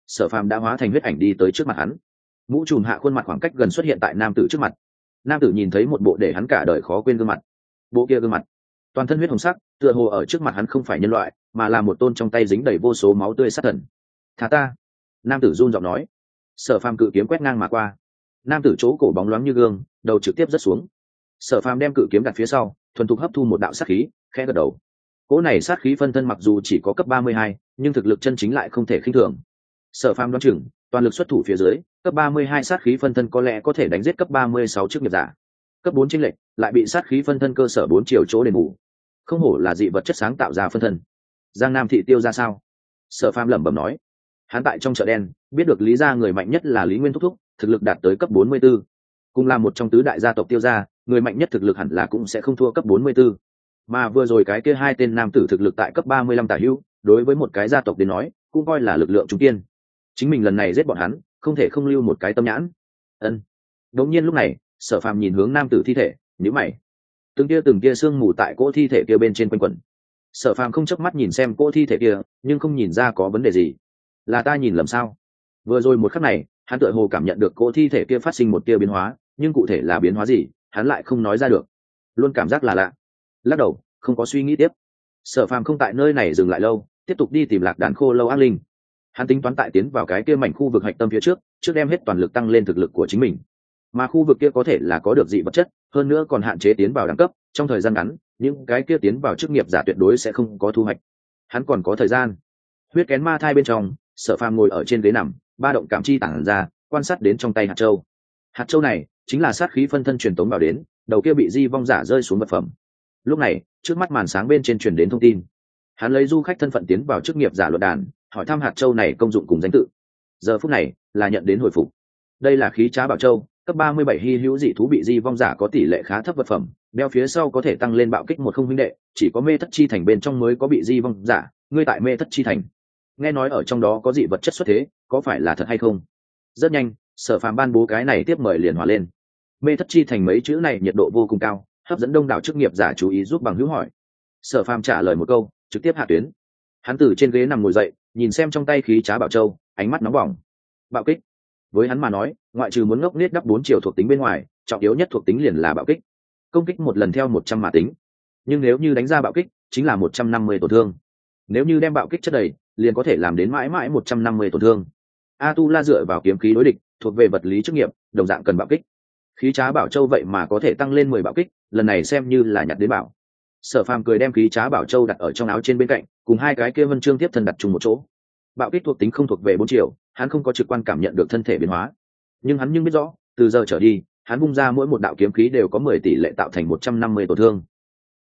Sở Phàm đã hóa thành huyết ảnh đi tới trước mặt hắn. Mũ trùm hạ khuôn mặt khoảng cách gần xuất hiện tại nam tử trước mặt. Nam tử nhìn thấy một bộ để hắn cả đời khó quên gương mặt. Bộ kia gương mặt toàn thân huyết hồng sắc, tựa hồ ở trước mặt hắn không phải nhân loại, mà là một tôn trong tay dính đầy vô số máu tươi sát thần. "Thả ta!" Nam tử run giọng nói. Sở Phàm cự kiếm quét ngang mà qua. Nam tử chỗ cổ bóng loáng như gương, đầu trực tiếp rớt xuống. Sở Phàm đem cự kiếm đặt phía sau, thuần thục hấp thu một đạo sát khí, khẽ gật đầu. Cỗ này sát khí phân thân mặc dù chỉ có cấp ba mươi hai, nhưng thực lực chân chính lại không thể khinh thường. Sở Phàm đoán chừng, toàn lực xuất thủ phía dưới, cấp ba mươi hai sát khí phân thân có lẽ có thể đánh giết cấp ba mươi sáu chức nghiệp giả. Cấp bốn chênh lệch, lại bị sát khí phân thân cơ sở bốn chiều chỗ đền bù. Không hổ là dị vật chất sáng tạo ra phân thân. Giang Nam thị tiêu ra sao? Sở Phàm lẩm bẩm nói. Hắn tại trong chợ đen, biết được Lý gia người mạnh nhất là Lý Nguyên thúc thúc, thực lực đạt tới cấp bốn mươi 44. Cùng là một trong tứ đại gia tộc tiêu gia, người mạnh nhất thực lực hẳn là cũng sẽ không thua cấp bốn mươi 44. Mà vừa rồi cái kia hai tên nam tử thực lực tại cấp ba mươi lăm tả hữu, đối với một cái gia tộc đến nói, cũng coi là lực lượng trung kiên. Chính mình lần này giết bọn hắn, không thể không lưu một cái tâm nhãn. Ân. Đột nhiên lúc này, Sở Phàm nhìn hướng nam tử thi thể, nhíu mày. Từng kia từng kia xương mù tại cỗ thi thể kia bên trên quanh quẩn. Sở Phàm không chớp mắt nhìn xem cỗ thi thể kia, nhưng không nhìn ra có vấn đề gì. Là ta nhìn lầm sao? Vừa rồi một khắc này, hắn tựa hồ cảm nhận được cỗ thi thể kia phát sinh một tia biến hóa, nhưng cụ thể là biến hóa gì, hắn lại không nói ra được. Luôn cảm giác là lạ. Lắc đầu, không có suy nghĩ tiếp. Sở Phàm không tại nơi này dừng lại lâu, tiếp tục đi tìm lạc đàn khô lâu ác linh. Hắn tính toán tại tiến vào cái kia mảnh khu vực hạch tâm phía trước, trước đem hết toàn lực tăng lên thực lực của chính mình. Mà khu vực kia có thể là có được dị vật chất, hơn nữa còn hạn chế tiến vào đẳng cấp, trong thời gian ngắn, những cái kia tiến vào chức nghiệp giả tuyệt đối sẽ không có thu hoạch. Hắn còn có thời gian. Huyết kén ma thai bên trong, Sở Phàm ngồi ở trên ghế nằm, ba động cảm chi tản ra, quan sát đến trong tay hạt châu. Hạt châu này chính là sát khí phân thân truyền tống vào đến, đầu kia bị di vong giả rơi xuống vật phẩm. Lúc này, trước mắt màn sáng bên trên truyền đến thông tin. Hắn lấy du khách thân phận tiến vào chức nghiệp giả luận đàn, hỏi thăm hạt châu này công dụng cùng danh tự. Giờ phút này, là nhận đến hồi phục. Đây là khí trá bảo châu, cấp ba mươi bảy hy hữu dị thú bị di vong giả có tỷ lệ khá thấp vật phẩm, đeo phía sau có thể tăng lên bạo kích một không huynh đệ, chỉ có mê thất chi thành bên trong mới có bị di vong giả, ngươi tại mê thất chi thành. Nghe nói ở trong đó có dị vật chất xuất thế, có phải là thật hay không? Rất nhanh, Sở Phàm ban bố cái này tiếp mời liền hòa lên. Mê thất chi thành mấy chữ này nhiệt độ vô cùng cao, hấp dẫn đông đảo chức nghiệp giả chú ý giúp bằng hữu hỏi. Sở Phàm trả lời một câu, trực tiếp hạ tuyến. Hắn từ trên ghế nằm ngồi dậy, nhìn xem trong tay khí trá bảo châu, ánh mắt nóng bỏng. Bạo kích. Với hắn mà nói, ngoại trừ muốn ngốc nết đắp bốn chiều thuộc tính bên ngoài, trọng yếu nhất thuộc tính liền là bạo kích. Công kích một lần theo một trăm mà tính. Nhưng nếu như đánh ra bạo kích, chính là một trăm năm mươi tổn thương. Nếu như đem bạo kích chất đầy, liền có thể làm đến mãi mãi một trăm năm mươi tổn thương. A Tu La dựa vào kiếm khí đối địch, thuộc về vật lý chức nghiệp, đồng dạng cần bạo kích. Khí trá bảo châu vậy mà có thể tăng lên mười bạo kích, lần này xem như là nhặt đến bảo. Sở Phàm cười đem khí trá bảo châu đặt ở trong áo trên bên cạnh, cùng hai cái kia vân chương tiếp thân đặt chung một chỗ. Bạo kích thuộc tính không thuộc về bốn chiều, hắn không có trực quan cảm nhận được thân thể biến hóa. Nhưng hắn nhưng biết rõ, từ giờ trở đi, hắn vung ra mỗi một đạo kiếm khí đều có mười tỷ lệ tạo thành một trăm năm mươi tổn thương.